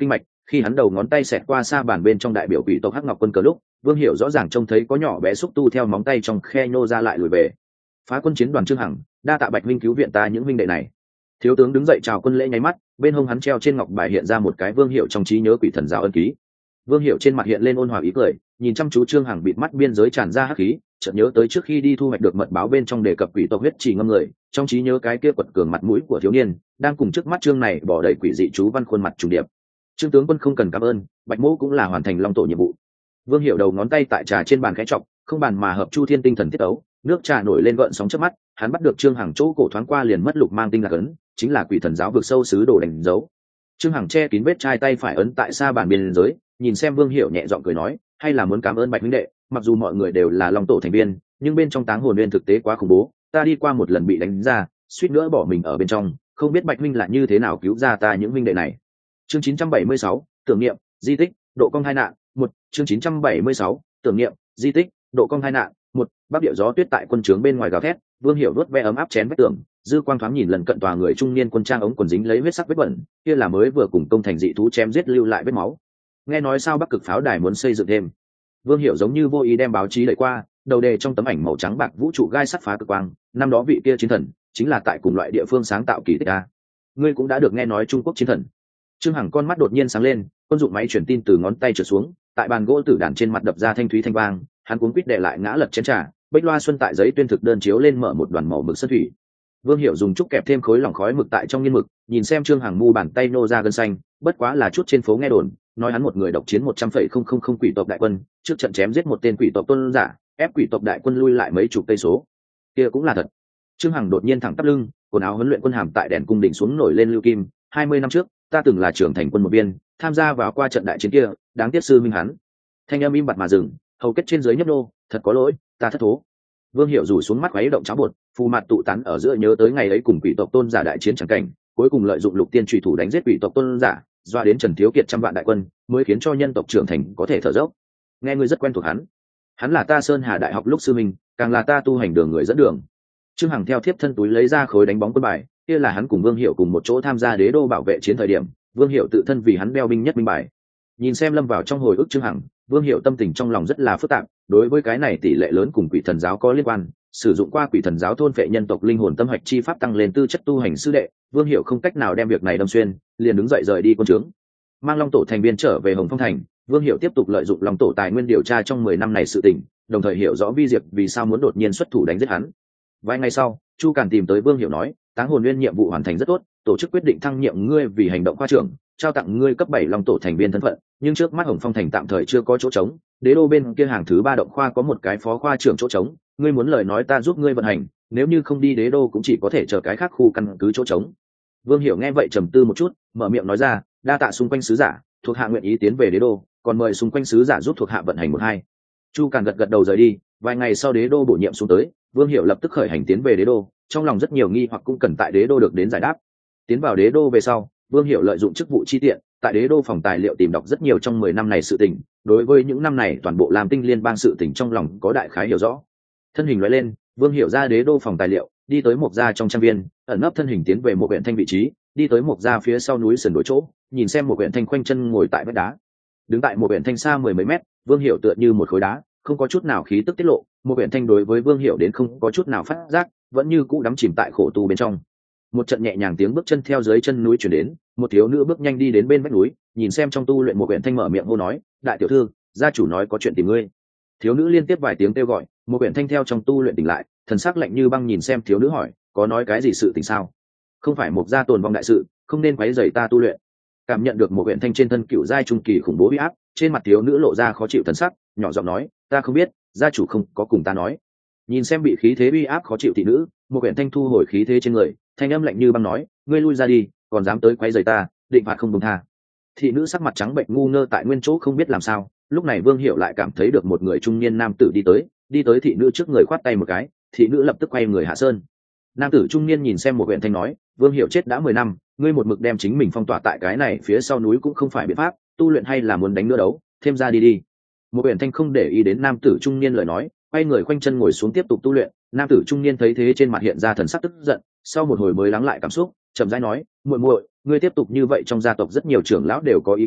S1: Khi hắn đầu ngón tay xẹt qua xa bàn bên trong đại biểu quỷ tộc hắc ngọc quân cờ lúc, Vương Hiểu rõ ràng trông thấy có nhỏ bé xúc tu theo móng tay trong khe nhô ra lại lùi về. Phá quân chiến đoàn Trương Hằng, đa tạ Bạch Minh cứu viện ta những huynh đệ này. Thiếu tướng đứng dậy chào quân lễ nháy mắt, bên hông hắn treo trên ngọc bài hiện ra một cái Vương Hiểu trong trí nhớ quỷ thần giáo ân ký. Vương Hiểu trên mặt hiện lên ôn hòa ý cười, nhìn chăm chú Trương Hằng bịt mắt biên giới tràn ra hắc khí, chợt nhớ tới trước khi đi thu hoạch được mật báo bên trong đề cập quỷ tộc huyết chỉ ngâm người, trong trí nhớ cái kia quật cường mặt mũi của thiếu niên, đang cùng trước mắt Trương này bỏ đầy quỷ dị chú văn khuôn mặt trùng điệp. Trương tướng quân không cần cảm ơn, Bạch Mỗ cũng là hoàn thành long tổ nhiệm vụ. Vương Hiểu đầu ngón tay tại trà trên bàn khẽ chọc, không bàn mà hợp chu thiên tinh thần tiết ấu, nước trà nổi lên gợn sóng trước mắt, hắn bắt được Trương Hằng chỗ cổ thoáng qua liền mất lục mang tinh lạc ấn, chính là quỷ thần giáo vực sâu sứ đồ đánh dấu. Trương Hằng che kín vết chai tay phải ấn tại xa bàn biên giới, nhìn xem Vương Hiểu nhẹ giọng cười nói, hay là muốn cảm ơn Bạch huynh đệ, mặc dù mọi người đều là long tổ thành viên, nhưng bên trong táng hồn nguyên thực tế quá khủng bố, ta đi qua một lần bị đánh ra, suýt nữa bỏ mình ở bên trong, không biết Bạch huynh là như thế nào cứu ra ta những huynh đệ này. Chương 976, tưởng niệm, di tích, độ cong hai nạn, một. Chương 976, tưởng niệm, di tích, độ cong hai nạn, một. Bắc địa gió tuyết tại quân trướng bên ngoài gào thét, Vương Hiểu đốt ve ấm áp chén vách tường, dư quang thoáng nhìn lần cận tòa người trung niên quân trang ống quần dính lấy huyết sắc vết bẩn, kia là mới vừa cùng công thành dị thú chém giết lưu lại vết máu. Nghe nói sao Bắc Cực pháo đài muốn xây dựng thêm. Vương Hiểu giống như vô ý đem báo chí đẩy qua, đầu đề trong tấm ảnh màu trắng bạc vũ trụ gai sắt phá cực quang, năm đó vị kia chiến thần chính là tại cùng loại địa phương sáng tạo kỳ tích a. Ngươi cũng đã được nghe nói Trung Quốc chiến thần. Trương Hằng con mắt đột nhiên sáng lên, quân dụng máy truyền tin từ ngón tay trượt xuống, tại bàn gỗ tử đàn trên mặt đập ra thanh thúy thanh vang, hắn cuống quýt để lại ngã lật chén trà, bích loa xuân tại giấy tuyên thực đơn chiếu lên mở một đoàn màu mực sơn thủy. Vương Hiểu dùng chút kẹp thêm khối lỏng khói mực tại trong nghiên mực, nhìn xem Trương Hằng mu bàn tay nô ra gân xanh, bất quá là chút trên phố nghe đồn, nói hắn một người độc chiến 100,000 quỷ tộc đại quân, trước trận chém giết một tên quỷ tộc tôn giả, ép quỷ tộc đại quân lui lại mấy chục cây số. Kia cũng là thật. Trương Hằng đột nhiên thẳng tắp lưng, quần áo huấn luyện quân hàm tại đèn cung đỉnh xuống nổi lên lưu kim, 20 năm trước, ta từng là trưởng thành quân một viên, tham gia vào qua trận đại chiến kia, đáng tiếc sư minh hắn. Thanh âm im bặt mà dừng, hầu kết trên dưới nhấp nô, thật có lỗi, ta thất thố. Vương Hiểu rủ xuống mắt quấy động cháo bột, phù mặt tụ tán ở giữa nhớ tới ngày ấy cùng quỷ tộc tôn giả đại chiến chẳng cảnh, cuối cùng lợi dụng lục tiên trùy thủ đánh giết quỷ tộc tôn giả, doa đến Trần Thiếu Kiệt trăm vạn đại quân, mới khiến cho nhân tộc trưởng thành có thể thở dốc. Nghe ngươi rất quen thuộc hắn là ta Sơn Hà đại học lúc sư minh, càng là ta tu hành đường người dẫn đường. Trương Hằng theo thiếp thân túi lấy ra khối đánh bóng quân bài, kia là hắn cùng Vương Hiểu cùng một chỗ tham gia đế đô bảo vệ chiến thời điểm, Vương Hiểu tự thân vì hắn đeo binh nhất binh bài. Nhìn xem lâm vào trong hồi ức Trương Hằng, Vương Hiểu tâm tình trong lòng rất là phức tạp, đối với cái này tỷ lệ lớn cùng quỷ thần giáo có liên quan, sử dụng qua quỷ thần giáo thôn phệ nhân tộc linh hồn tâm hạch chi pháp tăng lên tư chất tu hành sư đệ, Vương Hiểu không cách nào đem việc này đâm xuyên, liền đứng dậy rời đi quân trướng. Mang Long tổ thành viên trở về Hồng Phong thành, Vương Hiểu tiếp tục lợi dụng Long tổ tài nguyên điều tra trong 10 năm này sự tình, đồng thời hiểu rõ Vi Diệp vì sao muốn đột nhiên xuất thủ đánh giết hắn. Vài ngày sau, Chu Càn tìm tới Vương Hiểu nói, Táng Hồn Nguyên nhiệm vụ hoàn thành rất tốt, tổ chức quyết định thăng nhiệm ngươi vì hành động khoa trưởng, trao tặng ngươi cấp 7 Long tổ thành viên thân phận, nhưng trước mắt Hồng Phong thành tạm thời chưa có chỗ trống, đế đô bên kia hàng thứ 3 động khoa có một cái phó khoa trưởng chỗ trống, ngươi muốn lời nói ta giúp ngươi vận hành, nếu như không đi đế đô cũng chỉ có thể chờ cái khác khu căn cứ chỗ trống. Vương Hiểu nghe vậy trầm tư một chút, mở miệng nói ra, đa tạ xung quanh sứ giả, thuộc hạ nguyện ý tiến về đế đô, còn mời xung quanh sứ giả giúp thuộc hạ vận hành một hai. Chu Càn gật đầu rời đi, vài ngày sau đế đô bổ nhiệm xuống tới, Vương Hiểu lập tức khởi hành tiến về đế đô, trong lòng rất nhiều nghi hoặc cũng cần tại đế đô được đến giải đáp. Tiến vào đế đô về sau, Vương Hiểu lợi dụng chức vụ chi tiện, tại đế đô phòng tài liệu tìm đọc rất nhiều trong 10 năm này sự tình, đối với những năm này toàn bộ Lam Tinh liên bang sự tình trong lòng có đại khái hiểu rõ. Thân hình lóe lên, Vương Hiểu ra đế đô phòng tài liệu, đi tới một gia trong trang viên, ẩn nấp thân hình tiến về một huyện thanh vị trí, đi tới một gia phía sau núi sườn đổi chỗ, nhìn xem một huyện thanh khoanh chân ngồi tại vách đá. Đứng tại một huyện thanh xa 10 mấy mét, Vương Hiểu tựa như một khối đá, không có chút nào khí tức tiết lộ, một huyện thanh đối với Vương Hiểu đến không có chút nào phát giác, vẫn như cũ đắm chìm tại khổ tu bên trong. Một trận nhẹ nhàng tiếng bước chân theo dưới chân núi chuyển đến, một thiếu nữ bước nhanh đi đến bên vách núi, nhìn xem trong tu luyện một huyện thanh mở miệng hô nói, đại tiểu thư, gia chủ nói có chuyện tìm ngươi. Thiếu nữ liên tiếp vài tiếng kêu gọi, một huyện thanh theo trong tu luyện tỉnh lại, thần sắc lạnh như băng nhìn xem thiếu nữ hỏi, có nói cái gì sự tình sao? Không phải một gia tồn vong đại sự, không nên quấy rầy ta tu luyện. Cảm nhận được một huyện thanh trên thân cựu giai trung kỳ khủng bố uy áp, trên mặt thiếu nữ lộ ra khó chịu thần sắc, nhỏ giọng nói, ta không biết, gia chủ không có cùng ta nói. Nhìn xem bị khí thế uy áp khó chịu thị nữ, một huyện thanh thu hồi khí thế trên người, thanh âm lạnh như băng nói, ngươi lui ra đi, còn dám tới quấy rầy ta, định phạt không buông tha. Thị nữ sắc mặt trắng bệnh ngu ngơ tại nguyên chỗ không biết làm sao, lúc này Vương Hiểu lại cảm thấy được một người trung niên nam tử đi tới thị nữ trước người khoát tay một cái, thị nữ lập tức quay người hạ sơn. Nam tử trung niên nhìn xem một huyện thanh nói, Vương Hiểu chết đã 10 năm, ngươi một mực đem chính mình phong tỏa tại cái này phía sau núi cũng không phải biện pháp, tu luyện hay là muốn đánh nữa đấu, thêm ra đi. Một huyện thanh không để ý đến nam tử trung niên lời nói, quay người khoanh chân ngồi xuống tiếp tục tu luyện. Nam tử trung niên thấy thế trên mặt hiện ra thần sắc tức giận, sau một hồi mới lắng lại cảm xúc, chậm rãi nói, muội muội, ngươi tiếp tục như vậy trong gia tộc rất nhiều trưởng lão đều có ý kiến,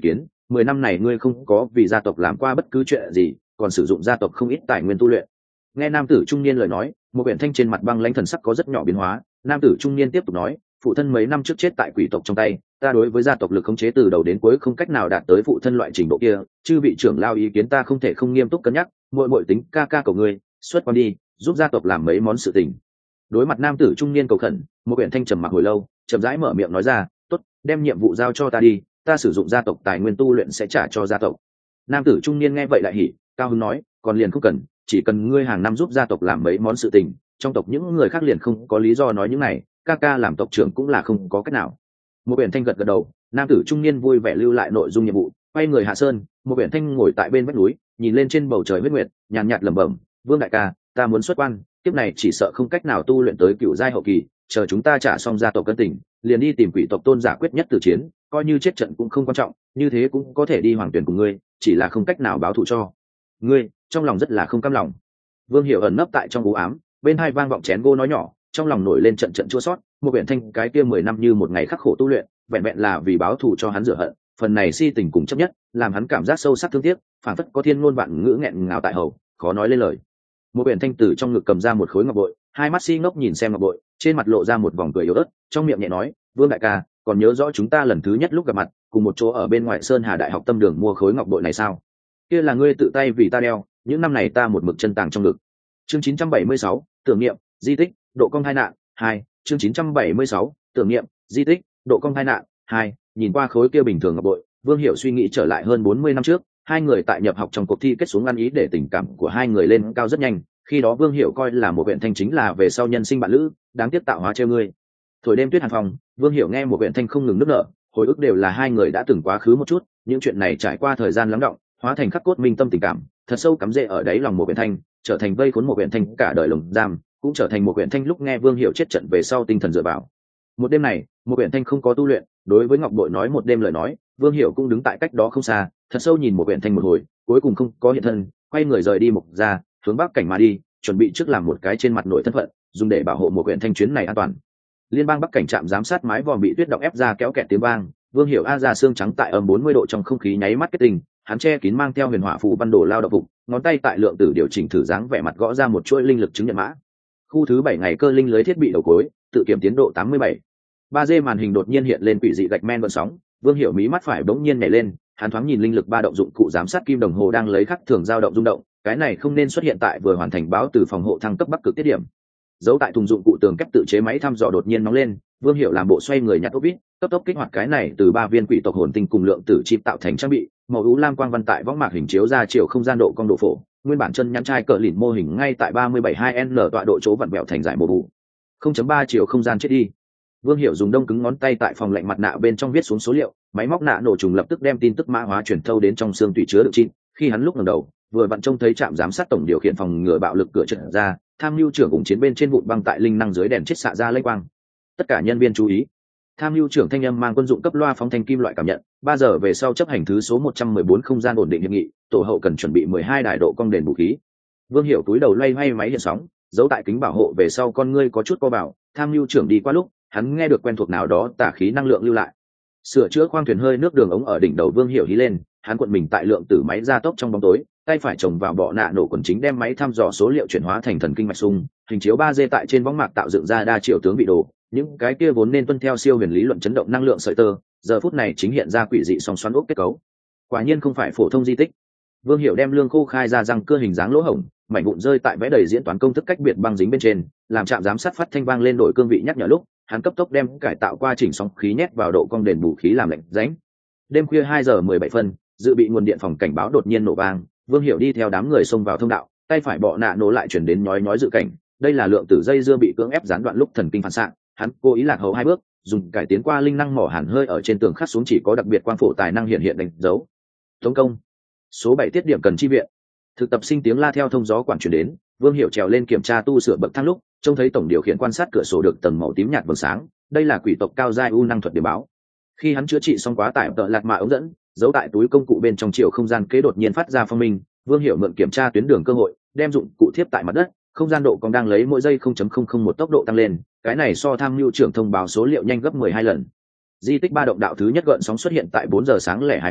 S1: 10 năm này ngươi không có vì gia tộc làm qua bất cứ chuyện gì, còn sử dụng gia tộc không ít tài nguyên tu luyện. Nghe nam tử trung niên lời nói, một biển thanh trên mặt băng lãnh thần sắc có rất nhỏ biến hóa. Nam tử trung niên tiếp tục nói, phụ thân mấy năm trước chết tại quỷ tộc trong tay, ta đối với gia tộc lực khống chế từ đầu đến cuối không cách nào đạt tới phụ thân loại trình độ kia, chư vị trưởng lao ý kiến ta không thể không nghiêm túc cân nhắc, muội tính ca ca của ngươi, xuất quan đi, giúp gia tộc làm mấy món sự tình. Đối mặt nam tử trung niên cầu khẩn, một biển thanh trầm mặc hồi lâu, chậm rãi mở miệng nói ra, tốt, đem nhiệm vụ giao cho ta đi, ta sử dụng gia tộc tài nguyên tu luyện sẽ trả cho gia tộc. Nam tử trung niên nghe vậy lại hỉ, cao hứng nói, còn liền không cần, chỉ cần ngươi hàng năm giúp gia tộc làm mấy món sự tình, trong tộc những người khác liền không có lý do nói những này, ca ca làm tộc trưởng cũng là không có cách nào. Một biển thanh gật gật đầu, nam tử trung niên vui vẻ lưu lại nội dung nhiệm vụ, quay người hạ sơn. Một biển thanh ngồi tại bên vách núi, nhìn lên trên bầu trời huyết nguyệt, nhàn nhạt lẩm bẩm, vương đại ca, ta muốn xuất quan, kiếp này chỉ sợ không cách nào tu luyện tới cựu giai hậu kỳ, chờ chúng ta trả xong gia tộc cân tình, liền đi tìm quỷ tộc tôn giả quyết nhất tử chiến, coi như chết trận cũng không quan trọng, như thế cũng có thể đi hoàng tuyển cùng ngươi, chỉ là không cách nào báo thù cho ngươi. Trong lòng rất là không cam lòng. Vương Hiểu ẩn nấp tại trong u ám, bên hai vang vọng chén gỗ nói nhỏ, trong lòng nổi lên trận trận chua xót. Một biển thanh cái kia 10 năm như một ngày khắc khổ tu luyện, vẹn vẹn là vì báo thù cho hắn rửa hận, phần này si tình cùng chấp nhất, làm hắn cảm giác sâu sắc thương tiếc, phản phất có thiên ngôn vạn ngữ nghẹn ngào tại hầu, khó nói lên lời. Một biển thanh từ trong ngực cầm ra một khối ngọc bội, hai mắt si ngốc nhìn xem ngọc bội, trên mặt lộ ra một vòng cười yếu ớt, trong miệng nhẹ nói, vương đại ca, còn nhớ rõ chúng ta lần thứ nhất lúc gặp mặt, cùng một chỗ ở bên ngoài Sơn Hà Đại học Tâm Đường mua khối ngọc bội này sao? Kia là ngươi tự tay vì ta đeo, những năm này ta một mực chân tàng trong ngực. Chương 976, tưởng niệm, di tích, độ cong hai nạn, 2, chương 976, tưởng niệm, di tích, độ cong hai nạn, 2, nhìn qua khối kia bình thường ngọc bội, Vương Hiểu suy nghĩ trở lại hơn 40 năm trước, hai người tại nhập học trong cuộc thi kết xuống ăn ý để tình cảm của hai người lên cao rất nhanh, khi đó Vương Hiểu coi là một huyện thanh chính là về sau nhân sinh bạn lữ, đáng tiếc tạo hóa trêu ngươi. Thổi đêm tuyết hàn phòng, Vương Hiểu nghe một huyện thanh không ngừng nức nở, hồi ức đều là hai người đã từng quá khứ một chút, những chuyện này trải qua thời gian lắng đọng, hóa thành khắc cốt minh tâm tình cảm, thật sâu cắm rễ ở đáy lòng một huyện thanh, trở thành vây khốn một huyện thanh cả đời lồng giam, cũng trở thành một huyện thanh lúc nghe Vương Hiểu chết trận về sau tinh thần dựa vào. Một đêm này, một huyện thanh không có tu luyện, đối với ngọc bội nói một đêm lời nói, Vương Hiểu cũng đứng tại cách đó không xa, thật sâu nhìn một huyện thanh một hồi, cuối cùng không có hiện thân, quay người rời đi mục ra, hướng bắc cảnh mà đi, chuẩn bị trước làm một cái trên mặt nội thân phận, dùng để bảo hộ một huyện thanh chuyến này an toàn. Liên bang bắc cảnh trạm giám sát mái vòm bị tuyết động ép ra kéo kẹt tiếng vang, Vương Hiểu a ra xương trắng tại âm 40 độ trong không khí nháy mắt kết tình, hắn che kín mang theo huyền hỏa phù văn đồ lao động phục, ngón tay tại lượng tử điều chỉnh thử dáng vẻ mặt gõ ra một chuỗi linh lực chứng nhận mã. Khu thứ 7 ngày cơ linh lưới thiết bị đầu cuối, tự kiểm tiến độ 87. 3D màn hình đột nhiên hiện lên quỷ dị gạch men gợn sóng, Vương Hiểu mí mắt phải bỗng nhiên nhảy lên, hắn thoáng nhìn linh lực ba động dụng cụ giám sát kim đồng hồ đang lấy khắc thường dao động rung động, cái này không nên xuất hiện tại vừa hoàn thành báo từ phòng hộ thăng cấp bắc cực tiết điểm. Giấu tại thùng dụng cụ tường kép tự chế máy thăm dò đột nhiên nóng lên, Vương Hiểu làm bộ xoay người nhặt ốc vít, cấp tốc kích hoạt cái này từ 3 viên quỷ tộc hồn tinh cùng lượng tử chip tạo thành trang bị, màu ú lam quang văn tại võng mạc hình chiếu ra chiều không gian độ cong độ phổ, nguyên bản chân nhắn trai cỡ lỉnh mô hình ngay tại 372N tọa độ chỗ vặn vẹo thành giải màu vụ. 0.3 chiều không gian chết đi. Vương Hiểu dùng đông cứng ngón tay tại phòng lạnh mặt nạ bên trong viết xuống số liệu, máy móc nạ nổ trùng lập tức đem tin tức mã hóa truyền thâu đến trong xương tủy chứa đựng chip. Khi hắn lúc ngẩng đầu, vừa vặn trông thấy trạm giám sát tổng điều khiển phòng ngừa bạo lực cửa trượt ra, tham mưu trưởng cùng chiến bên trên vụn băng tại linh năng dưới đèn chết xạ ra lây quang. Tất cả nhân viên chú ý. Tham mưu trưởng thanh âm mang quân dụng cấp loa phóng thanh kim loại cảm nhận, 3 giờ về sau chấp hành thứ số 114 không gian ổn định hiệp nghị, tổ hậu cần chuẩn bị 12 đài độ cong đền vũ khí. Vương Hiểu túi đầu loay hoay máy hiện sóng, giấu tại kính bảo hộ về sau con ngươi có chút co bảo, tham mưu trưởng đi qua lúc, hắn nghe được quen thuộc nào đó tả khí năng lượng lưu lại. Sửa chữa khoang thuyền hơi nước đường ống ở đỉnh đầu Vương Hiểu hí lên, hắn cuộn mình tại lượng tử máy gia tốc trong bóng tối, tay phải chồng vào bọ nạ nổ quần chính đem máy thăm dò số liệu chuyển hóa thành thần kinh mạch sung, hình chiếu 3D tại trên võng mạc tạo dựng ra đa triệu tướng vị đồ, những cái kia vốn nên tuân theo siêu huyền lý luận chấn động năng lượng sợi tơ, giờ phút này chính hiện ra quỷ dị song xoắn ốc kết cấu. Quả nhiên không phải phổ thông di tích. Vương Hiểu đem lương khô khai ra răng cưa hình dáng lỗ hổng, mảnh vụn rơi tại vẽ đầy diễn toán công thức cách biệt băng dính bên trên, làm trạm giám sát phát thanh vang lên đổi cương vị nhắc nhở lúc, hắn cấp tốc đem cải tạo qua chỉnh sóng khí nhét vào độ cong đền bù khí làm lạnh rãnh. Đêm khuya 2 giờ 17 phân, dự bị nguồn điện phòng cảnh báo đột nhiên nổ vang, Vương Hiểu đi theo đám người xông vào thông đạo, tay phải bọ nạ nổ lại chuyển đến nhói dự cảnh, đây là lượng tử dây dưa bị cưỡng ép gián đoạn lúc thần kinh phản xạ, hắn cố ý lạc hậu 2 bước, dùng cải tiến qua linh năng mỏ hàn hơi ở trên tường khắc xuống chỉ có đặc biệt quang phổ tài năng hiện hiện đánh dấu. Tống công. Số 7 tiết điểm cần chi viện. Thực tập sinh tiếng la theo thông gió quản truyền đến, Vương Hiểu trèo lên kiểm tra tu sửa bậc thang lúc, trông thấy tổng điều khiển quan sát cửa sổ được tầng màu tím nhạt vầng sáng, đây là quỷ tộc cao giai u năng thuật điểm báo. Khi hắn chữa trị xong quá tải tợ lạt mạ ống dẫn, giấu tại túi công cụ bên trong chiều không gian kế đột nhiên phát ra phong minh, Vương Hiểu mượn kiểm tra tuyến đường cơ hội, đem dụng cụ thiếp tại mặt đất, không gian độ còn đang lấy mỗi giây 0.001 tốc độ tăng lên, cái này so tham mưu trưởng thông báo số liệu nhanh gấp 12 lần. Di tích ba động đạo thứ nhất gợn sóng xuất hiện tại 4 giờ sáng lẻ 2 phân,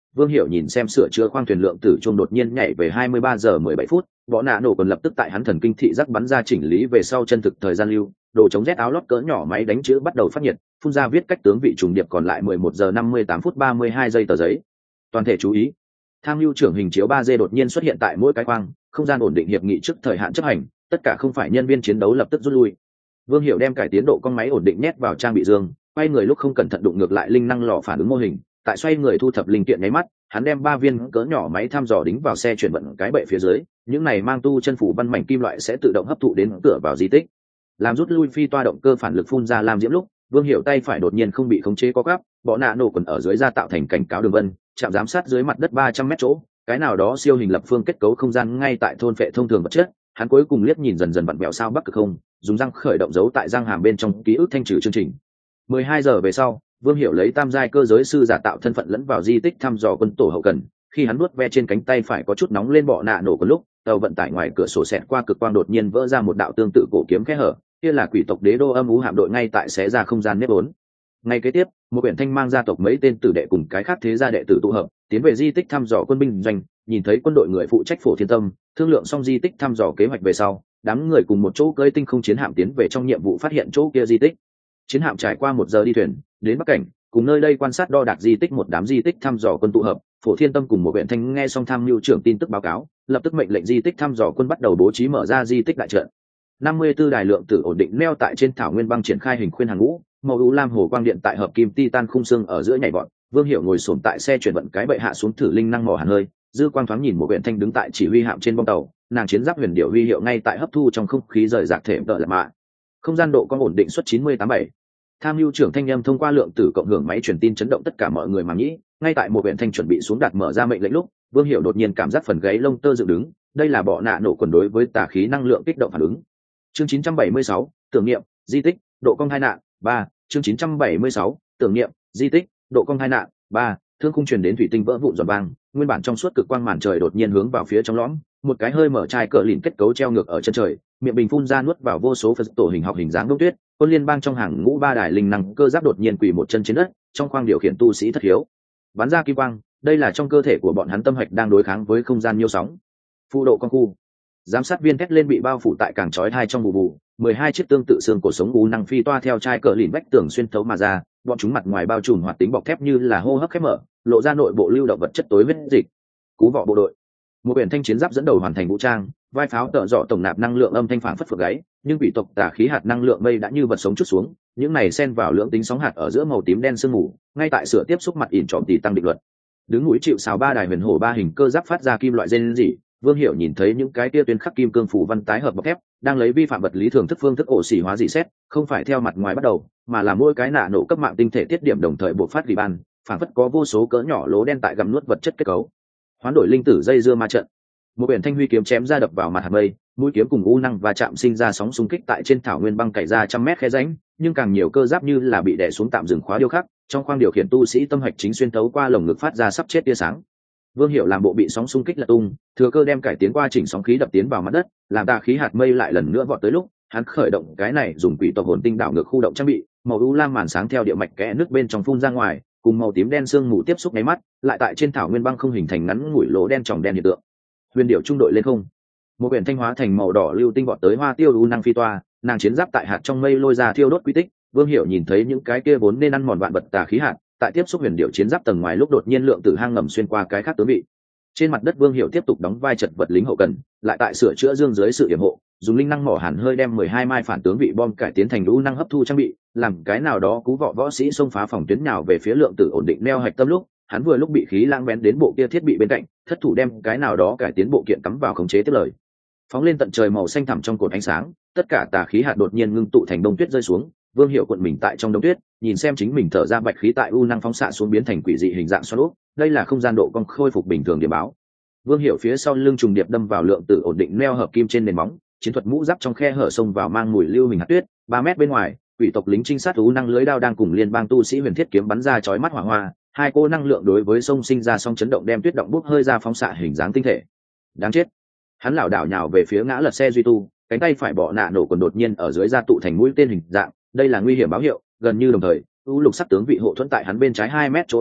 S1: Vương Hiểu nhìn xem sửa chữa khoang thuyền lượng tử chuông đột nhiên nhảy về 23 giờ 17 phút, võ nạ nổ còn lập tức tại hắn thần kinh thị giác bắn ra chỉnh lý về sau chân thực thời gian lưu, đồ chống rét áo lót cỡ nhỏ máy đánh chữ bắt đầu phát nhiệt, phun ra viết cách tướng vị trùng điệp còn lại 11 giờ 58 phút 32 giây tờ giấy. Toàn thể chú ý. Tham lưu trưởng hình chiếu 3D đột nhiên xuất hiện tại mỗi cái khoang, không gian ổn định hiệp nghị trước thời hạn chấp hành, tất cả không phải nhân viên chiến đấu lập tức rút lui. Vương Hiểu đem cải tiến độ con máy ổn định nhét vào trang bị dương, quay người lúc không cẩn thận đụng ngược lại linh năng lò phản ứng mô hình, tại xoay người thu thập linh kiện nháy mắt, hắn đem 3 viên cỡ nhỏ máy thăm dò đính vào xe chuyển vận cái bệ phía dưới, những này mang tu chân phủ văn mảnh kim loại sẽ tự động hấp thụ đến cửa vào di tích. Làm rút lui phi toa động cơ phản lực phun ra làm diễm lúc, Vương Hiểu tay phải đột nhiên không bị khống chế co quắp, bọ nạ nổ còn ở dưới ra tạo thành cảnh cáo đường vân, chạm giám sát dưới mặt đất 300 mét chỗ, cái nào đó siêu hình lập phương kết cấu không gian ngay tại thôn phệ thông thường vật chất, hắn cuối cùng liếc nhìn dần dần vặn vẹo sao bắc cực không, dùng răng khởi động dấu tại răng hàm bên trong ký ức thanh trừ chương trình. 12 giờ về sau, Vương Hiểu lấy tam giai cơ giới sư giả tạo thân phận lẫn vào di tích thăm dò quân tổ hậu cần, khi hắn nuốt ve trên cánh tay phải có chút nóng lên bọ nạ nổ có lúc, tàu vận tải ngoài cửa sổ xẹt qua cực quang đột nhiên vỡ ra một đạo tương tự cổ kiếm kẽ hở, kia là quỷ tộc đế đô âm u hạm đội ngay tại xé ra không gian nếp vốn. Ngay kế tiếp, một quyển thanh mang gia tộc mấy tên tử đệ cùng cái khác thế gia đệ tử tụ hợp, tiến về di tích thăm dò quân binh doanh, nhìn thấy quân đội người phụ trách Phổ Thiên Tâm, thương lượng xong di tích thăm dò kế hoạch về sau, đám người cùng một chỗ cưỡi tinh không chiến hạm tiến về trong nhiệm vụ phát hiện chỗ kia di tích. Chiến hạm trải qua 1 giờ đi thuyền, đến Bắc Cảnh, cùng nơi đây quan sát đo đạc di tích một đám di tích thăm dò quân tụ hợp, Phổ Thiên Tâm cùng một viện thanh nghe xong tham mưu trưởng tin tức báo cáo, lập tức mệnh lệnh di tích thăm dò quân bắt đầu bố trí mở ra di tích đại trận. 54 đài lượng tử ổn định neo tại trên thảo nguyên băng triển khai hình khuyên hàng ngũ, màu u lam hồ quang điện tại hợp kim titan khung xương ở giữa nhảy vọt. Vương Hiểu ngồi xổm tại xe chuyển vận cái bệ hạ xuống thử linh năng mò hàn hơi, dư quang thoáng nhìn một viện thanh đứng tại chỉ huy hạm trên bong tàu, nàng chiến giáp huyền điệu huy hiệu ngay tại hấp thu trong không khí rời rạc thể đỡ là mạ. Không gian độ con ổn định suất 987. Tham mưu trưởng thanh em thông qua lượng tử cộng hưởng máy truyền tin chấn động tất cả mọi người mà nghĩ, ngay tại một viện thanh chuẩn bị xuống đặt mở ra mệnh lệnh lúc, Vương Hiểu đột nhiên cảm giác phần gáy lông tơ dựng đứng, đây là bọ nạ nổ quần đối với tà khí năng lượng kích động phản ứng. Chương 976, tưởng niệm, di tích, độ cong hai nạn, 3, chương 976, tưởng niệm, di tích, độ cong hai nạn, 3, thương khung truyền đến thủy tinh vỡ vụn giòn vang, nguyên bản trong suốt cực quang màn trời đột nhiên hướng vào phía trong lõm, một cái hơi mở chai cỡ lìn kết cấu treo ngược ở chân trời, miệng bình phun ra nuốt vào vô số phật tổ hình học hình dáng đông tuyết, quân liên bang trong hàng ngũ 3 đài linh năng cơ giáp đột nhiên quỳ một chân trên đất, trong khoang điều khiển tu sĩ thất hiếu, bắn ra kim quang, đây là trong cơ thể của bọn hắn tâm hạch đang đối kháng với không gian nhiêu sóng. Phụ độ con khu, giám sát viên thét lên bị bao phủ tại càng chói tai trong bù bù, 12 chiếc tương tự xương cổ sống u năng phi toa theo chai cỡ lìn vách tường xuyên thấu mà ra, bọn chúng mặt ngoài bao trùm hoạt tính bọc thép như là hô hấp khép mở, lộ ra nội bộ lưu động vật chất tối huyết dịch. Cú vọ bộ đội, một biển thanh chiến giáp dẫn đầu hoàn thành vũ trang, vai pháo tợ dọ tổng nạp năng lượng âm thanh phảng phất phượng gáy, nhưng bị tộc tà khí hạt năng lượng mây đã như vật sống chút xuống, những này xen vào lượng tính sóng hạt ở giữa màu tím đen sương mù, ngay tại sửa tiếp xúc mặt ỉn trọm tỷ tăng định luật. Đứng mũi chịu sào 3 đài huyền hổ 3 hình cơ giáp phát ra kim loại rên rỉ, Vương Hiểu nhìn thấy những cái tia tuyến khắc kim cương phủ văn tái hợp bọc thép đang lấy vi phạm vật lý thường thức phương thức ổ xỉ hóa dị xét, không phải theo mặt ngoài bắt đầu, mà là mỗi cái nạ nổ cấp mạng tinh thể tiết điểm đồng thời buộc phát ghi ban, phản phất có vô số cỡ nhỏ lỗ đen tại gặm nuốt vật chất kết cấu. Hoán đổi linh tử dây dưa ma trận, một biển thanh huy kiếm chém ra đập vào mặt hạt mây, mũi kiếm cùng u năng và chạm sinh ra sóng xung kích tại trên thảo nguyên băng cày ra 100 mét khe rãnh, nhưng càng nhiều cơ giáp như là bị đè xuống tạm dừng khóa điêu khắc, trong khoang điều khiển tu sĩ tâm hạch chính xuyên tấu qua lồng ngực phát ra sắp chết tia sáng. Vương Hiểu làm bộ bị sóng xung kích lật tung, thừa cơ đem cải tiến qua chỉnh sóng khí đập tiến vào mặt đất, làm tà khí hạt mây lại lần nữa vọt tới lúc, hắn khởi động cái này dùng quỷ tộc hồn tinh đảo ngược khu động trang bị, màu u lam màn sáng theo địa mạch kẽ nước bên trong phun ra ngoài, cùng màu tím đen sương mù tiếp xúc nháy mắt, lại tại trên thảo nguyên băng không hình thành ngắn ngủi lỗ đen tròng đen hiện tượng. Huyền điệu trung đội lên không, một biển thanh hóa thành màu đỏ lưu tinh vọt tới hoa tiêu u năng phi toa, nàng chiến giáp tại hạt trong mây lôi ra thiêu đốt quy tích. Vương Hiểu nhìn thấy những cái kia vốn nên ăn mòn vạn vật tà khí hạt, tại tiếp xúc huyền điệu chiến giáp tầng ngoài lúc đột nhiên lượng tử hang ngầm xuyên qua cái khác tướng vị. Trên mặt đất Vương Hiểu tiếp tục đóng vai chật vật lính hậu cần, lại tại sửa chữa dương dưới sự yểm hộ, dùng linh năng mỏ hàn hơi đem 12 mai phản tướng vị bom cải tiến thành u năng hấp thu trang bị, làm cái nào đó cú vọ võ sĩ xông phá phòng tuyến nào về phía lượng tử ổn định neo hạch tâm lúc, hắn vừa lúc bị khí lãng bén đến bộ kia thiết bị bên cạnh, thất thủ đem cái nào đó cải tiến bộ kiện cắm vào khống chế tiếp lời. Phóng lên tận trời màu xanh thẳm trong cột ánh sáng, tất cả tà khí hạt đột nhiên ngưng tụ thành đông tuyết rơi xuống. Vương Hiểu cuộn mình tại trong đông tuyết, nhìn xem chính mình thở ra bạch khí tại u năng phóng xạ xuống biến thành quỷ dị hình dạng xoắn ốc, đây là không gian độ cong khôi phục bình thường điểm báo. Vương Hiểu phía sau lưng trùng điệp đâm vào lượng tử ổn định neo hợp kim trên nền móng, chiến thuật mũ giáp trong khe hở xông vào mang mùi lưu hình hạt tuyết, 3 mét bên ngoài, quỷ tộc lính trinh sát u năng lưới đao đang cùng liên bang tu sĩ huyền thiết kiếm bắn ra chói mắt hỏa hoa, hai cô năng lượng đối với sông sinh ra song chấn động đem tuyết động bốc hơi ra phóng xạ hình dáng tinh thể. Đáng chết. Hắn lảo đảo nhào về phía ngã lật xe duy tu, cánh tay phải bỏ nạ nổ còn đột nhiên ở dưới da tụ thành mũi tên hình dạng, đây là nguy hiểm báo hiệu. Gần như đồng thời, u lục sắc tướng vị hộ thuẫn tại hắn bên trái 2 mét chỗ hiện hiện,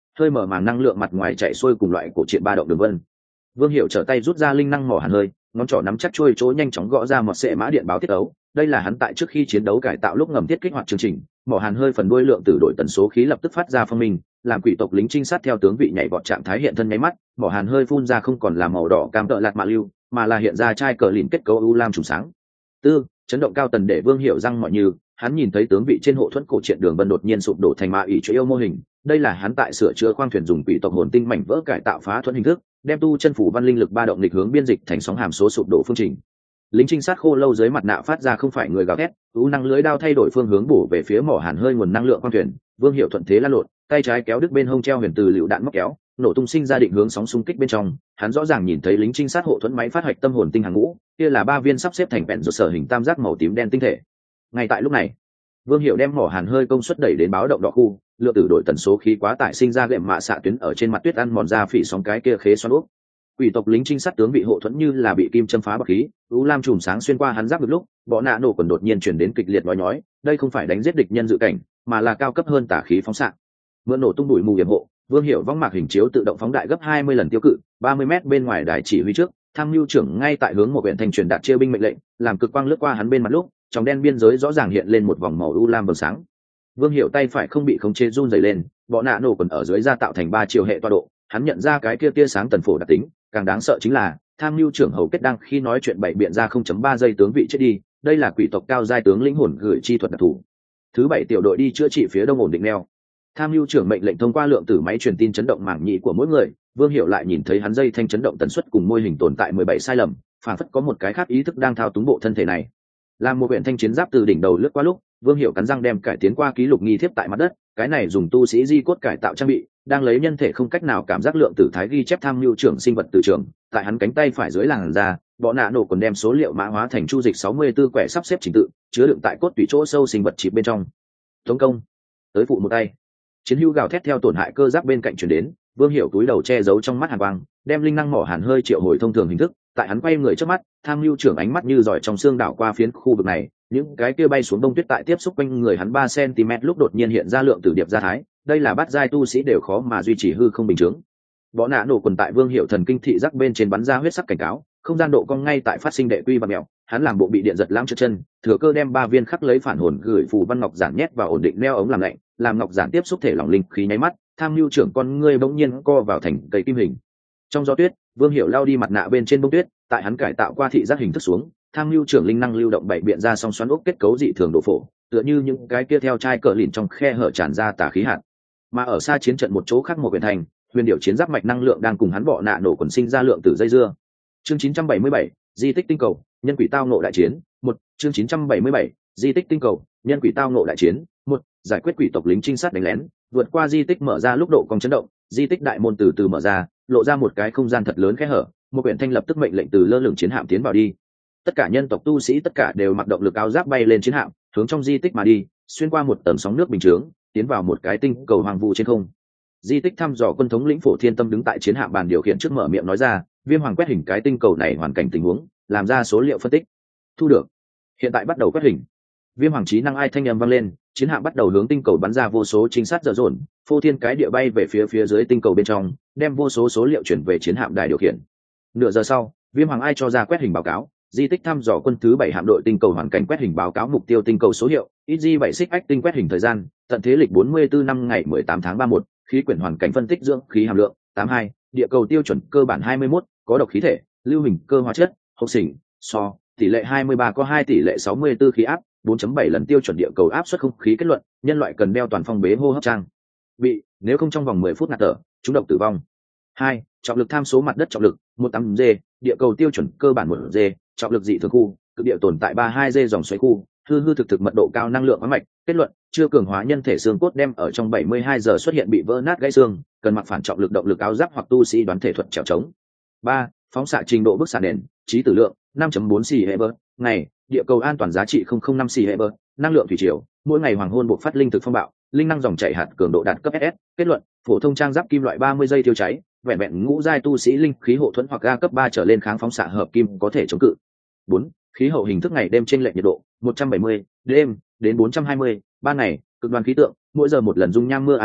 S1: hơi mở màng năng lượng mặt ngoài chạy xuôi cùng loại cổ truyện ba động đường vân. Vương Hiểu trở tay rút ra linh năng mỏ hàn hơi, ngón trỏ nắm chắc chuôi chỗ nhanh chóng gõ ra một sệ mã điện báo tiết ấu. Đây là hắn tại trước khi chiến đấu cải tạo lúc ngầm thiết kích hoạt chương trình. Mỏ hàn hơi phần đuôi lượng tử đổi tần số khí lập tức phát ra phong minh, làm quỷ tộc lính trinh sát theo tướng vị nhảy vọt trạng thái hiện thân nháy mắt, mỏ hàn hơi phun ra không còn là màu đỏ cam tợ lạt mạ lưu, mà là hiện ra chai cờ lìn kết cấu u lam trùng sáng. Chấn động cao tần để Vương Hiểu răng mọi như, hắn nhìn thấy tướng vị trên hộ thuẫn cổ truyện đường vân đột nhiên sụp đổ thành ma ỷ chuỗi yêu mô hình. Đây là hắn tại sửa chữa khoang thuyền dùng quỷ tộc hồn tinh mảnh vỡ cải tạo phá thuẫn hình thức, đem tu chân phủ văn linh lực ba động lịch hướng biên dịch thành sóng hàm số sụp đổ phương trình. Lính trinh sát khô lâu dưới mặt nạ phát ra không phải người gào thét, năng lưới đao thay đổi phương hướng bổ về phía mỏ hàn hơi nguồn năng lượng khoang thuyền. Vương Hiểu thuận thế lăn lộn, tay trái kéo đứt bên hông treo huyền từ lựu đạn móc kéo, nổ tung sinh ra định hướng sóng xung kích bên trong. Hắn rõ ràng nhìn thấy lính trinh sát hộ thuẫn máy phát hoạch tâm hồn tinh hàng ngũ, kia là 3 viên sắp xếp thành vẹn rột sở hình tam giác màu tím đen tinh thể. Ngay tại lúc này, Vương Hiểu đem mỏ hàn hơi công suất đẩy đến báo động đỏ khu, lượng tử đổi tần số khí quá tải sinh ra gệm mạ xạ tuyến ở trên mặt tuyết ăn mòn ra phỉ sóng cái kia khế xoắn ốc. Quỷ tộc lính trinh sát tướng bị hộ thuẫn như là bị kim châm phá bậc khí, u lam chùm sáng xuyên qua hắn giáp được lúc, bọ nạ nổ còn đột nhiên chuyển đến kịch liệt nói nhói, đây không phải đánh giết địch nhân dự cảnh, mà là cao cấp hơn tả khí phóng xạ. Mượn nổ tung đuổi mù hiểm hộ, Vương Hiểu vong mạc hình chiếu tự động phóng đại gấp 20 lần tiêu cự, 30 m bên ngoài đài chỉ huy trước, tham mưu trưởng ngay tại hướng một huyện thành truyền đạt chia binh mệnh lệnh, làm cực quang lướt qua hắn bên mặt lúc, trong đen biên giới rõ ràng hiện lên một vòng màu u lam vầng sáng. Vương Hiểu tay phải không bị khống chế run rẩy lên, bọ nạ nổ còn ở dưới ra tạo thành 3 chiều hệ tọa độ, hắn nhận ra cái kia tia sáng tần phổ đặc tính, càng đáng sợ chính là tham mưu trưởng hầu kết đang khi nói chuyện bậy biện ra 0.3 giây tướng vị chết đi, đây là quỷ tộc cao giai tướng lĩnh hồn gửi chi thuật đặc thù. Thứ 7 tiểu đội đi chữa trị phía đông ổn định neo. Tham mưu trưởng mệnh lệnh thông qua lượng tử máy truyền tin chấn động mảng nhĩ của mỗi người, Vương Hiểu lại nhìn thấy hắn dây thanh chấn động tần suất cùng mô hình tồn tại 17 sai lầm, phản phất có một cái khác ý thức đang thao túng bộ thân thể này. Làm một huyện thanh chiến giáp từ đỉnh đầu lướt qua lúc, Vương Hiểu cắn răng đem cải tiến qua ký lục nghi thiếp tại mặt đất, cái này dùng tu sĩ di cốt cải tạo trang bị, đang lấy nhân thể không cách nào cảm giác lượng tử thái ghi chép tham mưu trưởng sinh vật từ trường, tại hắn cánh tay phải dưới làn da, bọ nạ nổ còn đem số liệu mã hóa thành chu dịch 64 quẻ sắp xếp trình tự, chứa đựng tại cốt tủy chỗ sâu sinh vật chịp bên trong. Tống công, tới phụ một tay. Chiến hữu gào thét theo tổn hại cơ giáp bên cạnh truyền đến, Vương Hiểu túi đầu che giấu trong mắt hàn quang, đem linh năng mỏ hàn hơi triệu hồi thông thường hình thức, tại hắn quay người trước mắt, tham mưu trưởng ánh mắt như giỏi trong xương đảo qua phiến khu vực này, những cái kia bay xuống đông tuyết tại tiếp xúc quanh người hắn 3 cm lúc đột nhiên hiện ra lượng tử điệp ra thái, đây là bát giai tu sĩ đều khó mà duy trì hư không bình chứng. Bọ nạ nổ quần tại Vương Hiểu thần kinh thị giác bên trên bắn ra huyết sắc cảnh cáo, không gian độ cong ngay tại phát sinh đệ quy và mèo, hắn làm bộ bị điện giật lãng trượt chân, thừa cơ đem 3 viên khắc lấy phản hồn gửi phù văn ngọc giản nhét vào ổn định neo ống làm lạnh, làm ngọc giản tiếp xúc thể lỏng linh khí nháy mắt, tham mưu trưởng con ngươi bỗng nhiên co vào thành cây kim hình. Trong gió tuyết, Vương Hiểu lao đi mặt nạ bên trên bông tuyết, tại hắn cải tạo qua thị giác hình thức xuống, tham mưu trưởng linh năng lưu động bảy biện ra song xoắn ốc kết cấu dị thường độ phổ, tựa như những cái kia theo chai cờ lìn trong khe hở tràn ra tà khí hạt. Mà ở xa chiến trận một chỗ khác một huyện thành, huyền điệu chiến giáp mạch năng lượng đang cùng hắn bọ nạ nổ quần sinh ra lượng tử dây dưa. Chương 977, di tích tinh cầu, nhân quỷ tao nộ đại chiến. Chương 977, di tích tinh cầu, nhân quỷ tao nộ đại chiến. Giải quyết quỷ tộc lính trinh sát đánh lén, vượt qua di tích mở ra lúc độ cong chấn động, di tích đại môn từ từ mở ra, lộ ra một cái không gian thật lớn kẽ hở, một quyển thanh lập tức mệnh lệnh từ lơ lửng chiến hạm tiến vào đi. Tất cả nhân tộc tu sĩ tất cả đều mặc động lực áo giáp bay lên chiến hạm, hướng trong di tích mà đi, xuyên qua một tầng sóng nước bình chướng, tiến vào một cái tinh cầu hoang vu trên không. Di tích thăm dò quân thống lĩnh Phổ Thiên Tâm đứng tại chiến hạm bàn điều khiển trước mở miệng nói ra, Viêm Hoàng quét hình cái tinh cầu này hoàn cảnh tình huống, làm ra số liệu phân tích. Thu được. Hiện tại bắt đầu quét hình. Viêm Hoàng trí năng ai thanh âm vang lên, chiến hạm bắt đầu hướng tinh cầu bắn ra vô số trinh sát dở dồn, phô thiên cái địa bay về phía dưới tinh cầu bên trong, đem vô số số liệu chuyển về chiến hạm đài điều khiển. Nửa giờ sau, Viêm Hoàng ai cho ra quét hình báo cáo, di tích thăm dò quân thứ 7 hạm đội tinh cầu hoàn cảnh quét hình báo cáo mục tiêu tinh cầu số hiệu, XG7 xích ách tinh quét hình thời gian, tận thế lịch 44 năm ngày 18 tháng 31, khí quyển hoàn cảnh phân tích dưỡng khí hàm lượng 82, địa cầu tiêu chuẩn cơ bản 21, có độc khí thể, lưu hình cơ hóa chất, hộc xỉn, so, tỷ lệ 23 có 2 tỷ lệ 64 khí áp, 4.7 lần tiêu chuẩn địa cầu áp suất không khí kết luận, nhân loại cần đeo toàn phong bế hô hấp trang bị, nếu không trong vòng 10 phút ngạt thở, chúng độc tử vong. 2. Trọng lực tham số mặt đất trọng lực 18G, địa cầu tiêu chuẩn cơ bản 1G, trọng lực dị thường khu, cực địa tồn tại 32G dòng xoáy khu, hư thực mật độ cao năng lượng khoáng mạch, kết luận, chưa cường hóa nhân thể xương cốt đem ở trong 72 giờ xuất hiện bị vỡ nát gãy xương, cần mặc phản trọng lực động lực áo giáp hoặc tu sĩ đoán thể thuật trèo trống. 3. Phóng xạ trình độ bức xạ nền, trí tử lượng 5.4 Sievert, ngày, địa cầu an toàn giá trị 005 Sievert, năng lượng thủy triều, mỗi ngày hoàng hôn buộc phát linh thực phong bạo, linh năng dòng chảy hạt cường độ đạt cấp SS, kết luận, phổ thông trang giáp kim loại 30 giây tiêu cháy, vẹn vẹn ngũ giai tu sĩ linh khí hộ thuẫn hoặc A cấp 3 trở lên kháng phóng xạ hợp kim có thể chống cự. 4. Khí hậu hình thức ngày đêm chênh lệch nhiệt độ 170 đêm đến 420, ban ngày, cực đoan khí tượng, mỗi giờ một lần dung nham mưa axit,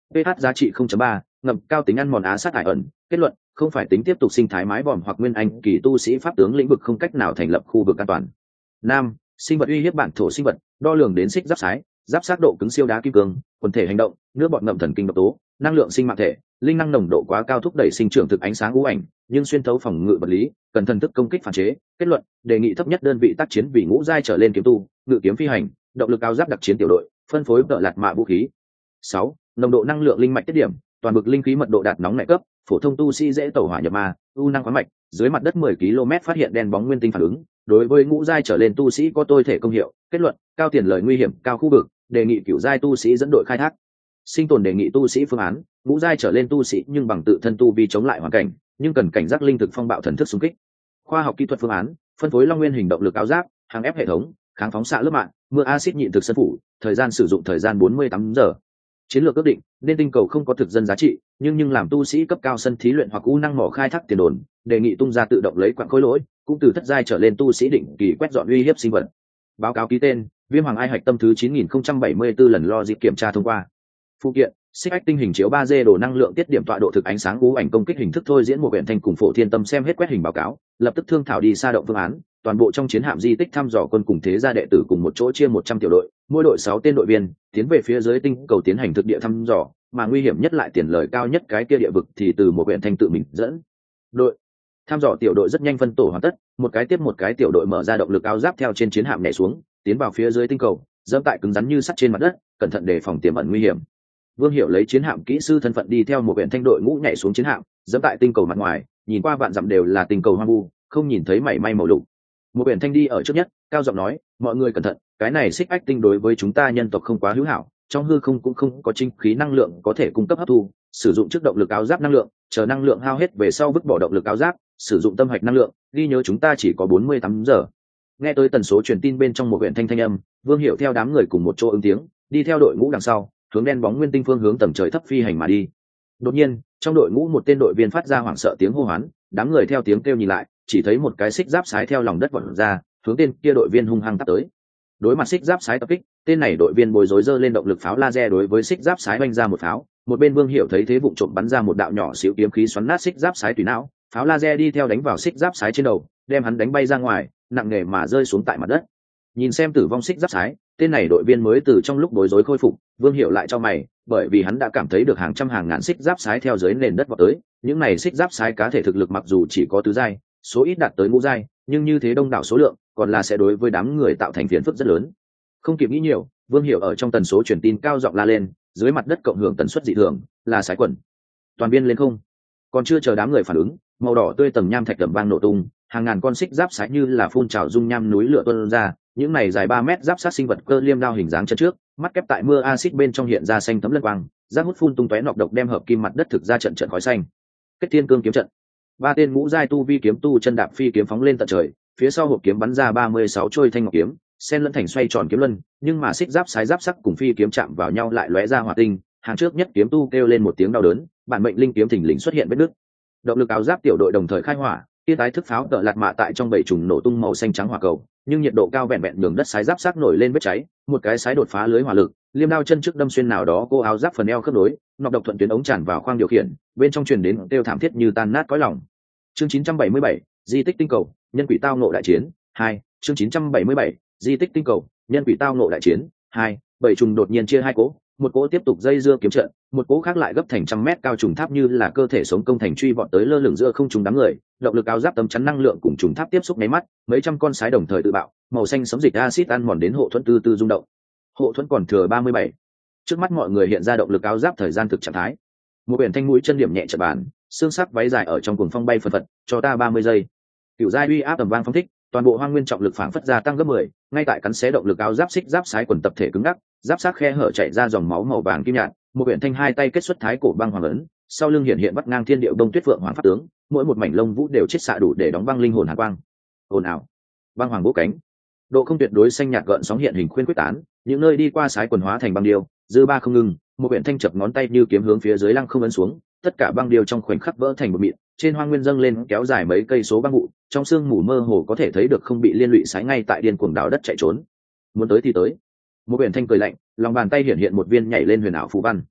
S1: pH giá trị 0.3, ngầm cao tính ăn mòn á sát ải ẩn. Kết luận, không phải tính tiếp tục sinh thái mái vòm hoặc nguyên anh kỳ tu sĩ pháp tướng lĩnh vực không cách nào thành lập khu vực an toàn. Nam, sinh vật uy hiếp bản thổ sinh vật, đo lường đến xích giáp sái, giáp sát độ cứng siêu đá kim cương, quần thể hành động, nước bọt ngậm thần kinh độc tố, năng lượng sinh mạng thể, linh năng nồng độ quá cao thúc đẩy sinh trưởng thực ánh sáng u ảnh, nhưng xuyên thấu phòng ngự vật lý, cần thần thức công kích phản chế. Kết luận, đề nghị thấp nhất đơn vị tác chiến vì ngũ giai trở lên kiếm tu, ngự kiếm phi hành, động lực cao giáp đặc chiến tiểu đội, phân phối tợ lạt mạ vũ khí. 6. Nồng độ năng lượng linh mạch tiết điểm, toàn vực linh khí mật độ đạt nóng nảy cấp, phổ thông tu sĩ dễ tẩu hỏa nhập ma, u năng khoáng mạch, dưới mặt đất 10 km phát hiện đen bóng nguyên tinh phản ứng, đối với ngũ giai trở lên tu sĩ có tôi thể công hiệu. Kết luận, cao tiền lời nguy hiểm cao khu vực, đề nghị cửu giai tu sĩ dẫn đội khai thác. Sinh tồn đề nghị tu sĩ phương án, ngũ giai trở lên tu sĩ nhưng bằng tự thân tu vi chống lại hoàn cảnh, nhưng cần cảnh giác linh thực phong bạo thần thức xung kích. Khoa học kỹ thuật phương án, phân phối long nguyên hình động lực áo giáp, hàng ép hệ thống, kháng phóng xạ lớp mạng, mưa axit nhịn thực sân phủ, thời gian sử dụng thời gian 48 giờ. Chiến lược ước định, nên tinh cầu không có thực dân giá trị, nhưng làm tu sĩ cấp cao sân thí luyện hoặc u năng mỏ khai thác tiền đồn, đề nghị tung ra tự động lấy quặng khối lỗi, cũng từ thất giai trở lên tu sĩ định kỳ quét dọn uy hiếp sinh vật. Báo cáo ký tên, Viêm Hoàng Ai Hạch Tâm thứ 9074 lần lo dịp kiểm tra thông qua. Phụ kiện, xích ách tinh hình chiếu 3D đồ năng lượng tiết điểm tọa độ thực ánh sáng u ảnh công kích hình thức thôi diễn một huyện thành cùng Phổ Thiên Tâm xem hết quét hình báo cáo, lập tức thương thảo đi xa động phương án, toàn bộ trong chiến hạm di tích thăm dò quân cùng thế gia đệ tử cùng một chỗ chia 100 tiểu đội, mỗi đội 6 tên đội viên, tiến về phía dưới tinh cầu tiến hành thực địa thăm dò, mà nguy hiểm nhất lại tiền lời cao nhất cái kia địa vực thì từ một huyện thành tự mình dẫn. Đội thăm dò tiểu đội rất nhanh phân tổ hoàn tất, một cái tiếp một cái tiểu đội mở ra động lực áo giáp theo trên chiến hạm nhảy xuống, tiến vào phía dưới tinh cầu, dẫm tại cứng rắn như sắt trên mặt đất, cẩn thận đề phòng tiềm ẩn nguy hiểm. Vương Hiểu lấy chiến hạm kỹ sư thân phận đi theo một huyện thanh đội ngũ nhảy xuống chiến hạm, dẫm tại tinh cầu mặt ngoài, nhìn qua vạn dặm đều là tinh cầu hoang vu, không nhìn thấy mảy may màu lục. Một huyện thanh đi ở trước nhất, cao giọng nói, mọi người cẩn thận, cái này xích ách tinh đối với chúng ta nhân tộc không quá hữu hảo, trong hư không cũng không có chính khí năng lượng có thể cung cấp hấp thu, sử dụng trước động lực áo giáp năng lượng, chờ năng lượng hao hết về sau vứt bỏ động lực áo giáp, sử dụng tâm hạch năng lượng, ghi nhớ chúng ta chỉ có 48 giờ. Nghe tới tần số truyền tin bên trong một huyện thanh thanh âm, Vương Hiểu theo đám người cùng một chỗ ứng tiếng, đi theo đội ngũ đằng sau, hướng đen bóng nguyên tinh phương hướng tầm trời thấp phi hành mà đi. Đột nhiên, trong đội ngũ một tên đội viên phát ra hoảng sợ tiếng hô hoán, đám người theo tiếng kêu nhìn lại, chỉ thấy một cái xích giáp sái theo lòng đất vọt ra, hướng tên kia đội viên hung hăng tát tới. Đối mặt xích giáp sái tập kích, tên này đội viên bối rối giơ lên động lực pháo laser đối với xích giáp sái oanh ra một pháo, một bên Vương Hiểu thấy thế vụng trộm bắn ra một đạo nhỏ xíu kiếm khí xoắn nát xích giáp sái tùy não, pháo laser đi theo đánh vào xích giáp sái trên đầu, đem hắn đánh bay ra ngoài, nặng nề mà rơi xuống tại mặt đất. Nhìn xem tử vong xích giáp sái, tên này đội viên mới từ trong lúc bối rối khôi phục, Vương Hiểu lại cho mày, bởi vì hắn đã cảm thấy được hàng trăm hàng ngàn xích giáp sái theo dưới nền đất vọt tới, những này xích giáp sái cá thể thực lực mặc dù chỉ có tứ giai, số ít đạt tới ngũ giai, nhưng như thế đông đảo số lượng, còn là sẽ đối với đám người tạo thành phiền phức rất lớn. Không kịp nghĩ nhiều, Vương Hiểu ở trong tần số truyền tin cao giọng la lên, dưới mặt đất cộng hưởng tần suất dị thường, là sái quần. Toàn viên lên không. Còn chưa chờ đám người phản ứng, màu đỏ tươi tầng nham thạch đầm vang nổ tung, hàng ngàn con xích giáp sái như là phun trào dung nham núi lửa tuôn ra, những này dài 3 mét giáp sát sinh vật cơ liêm đao hình dáng chân trước, mắt kép tại mưa axit bên trong hiện ra xanh thấm lân quang, rác hút phun tung tóe nọc độc đem hợp kim mặt đất thực ra trận trận khói xanh. Kết Thiên Cương kiếm trận. Ba tên ngũ giai tu vi kiếm tu chân đạp phi kiếm phóng lên tận trời, phía sau hộp kiếm bắn ra 36 trôi thanh ngọc kiếm, xen lẫn thành xoay tròn kiếm luân, nhưng mà xích giáp sái giáp sắc cùng phi kiếm chạm vào nhau lại lóe ra hỏa tinh, hàng trước nhất kiếm tu kêu lên một tiếng đau đớn, bản mệnh linh kiếm thình lình xuất hiện vết nứt. Động lực áo giáp tiểu đội đồng thời khai hỏa, kia tái thức pháo tợ lạt mạ tại trong bảy trùng nổ tung màu xanh trắng hỏa cầu, nhưng nhiệt độ cao vẹn vẹn đường đất sái giáp sắc nổi lên vết cháy, một cái sái đột phá lưới hỏa lực, liêm đao chân trước đâm xuyên nào đó cô áo giáp phần eo khớp nối, nọc độc thuận tuyến ống tràn vào khoang điều khiển, bên trong truyền đến kêu thảm thiết như tan nát cõi lòng. Chương 977, di tích tinh cầu, nhân quỷ tao ngộ đại chiến 2. Chương 977, di tích tinh cầu, nhân quỷ tao ngộ đại chiến 2. Bảy trùng đột nhiên chia hai cỗ, một cỗ tiếp tục dây dưa kiếm trận, một cỗ khác lại gấp thành trăm mét cao trùng tháp như là cơ thể sống công thành truy vọt tới lơ lửng giữa không trùng đám người, động lực áo giáp tấm chắn năng lượng cùng trùng tháp tiếp xúc nháy mắt, mấy trăm con sái đồng thời tự bạo, màu xanh sấm dịch axit ăn mòn đến hộ thuẫn từ từ rung động. Hộ thuẫn còn thừa 37. Trước mắt mọi người hiện ra động lực áo giáp thời gian thực trạng thái. Một biển thanh mũi chân điểm nhẹ chợt bàn, xương sắc váy dài ở trong cuồng phong bay phần phật, cho ta 30 giây. Cửu giai uy áp tầm vang phong thích, toàn bộ hoang nguyên trọng lực phảng phất gia tăng gấp 10, ngay tại cắn xé động lực áo giáp xích giáp sái quần tập thể cứng ngắc, giáp sát khe hở chảy ra dòng máu màu vàng kim nhạt, một biển thanh hai tay kết xuất thái cổ băng hoàng ấn, sau lưng hiện hiện vắt ngang thiên điệu đông tuyết phượng hoàng pháp tướng, mỗi một mảnh lông vũ đều chết xạ đủ để đóng băng linh hồn hàn quang. Ồn ào, băng hoàng bố cánh, độ không tuyệt đối xanh nhạt gợn sóng hiện hình khuyên quyết tán, những nơi đi qua sái quần hóa thành băng điêu, dư ba không ngừng, một biển thanh chập ngón tay như kiếm hướng phía dưới lăng không ấn xuống, tất cả băng điêu trong khoảnh khắc vỡ thành một mịn, trên hoang nguyên dâng lên kéo dài mấy cây số băng vụ, trong sương mù mơ hồ có thể thấy được không bị liên lụy sái ngay tại điên cuồng đảo đất chạy trốn. Muốn tới thì tới. Một biển thanh cười lạnh, lòng bàn tay hiện hiện một viên nhảy lên huyền ảo phù văn.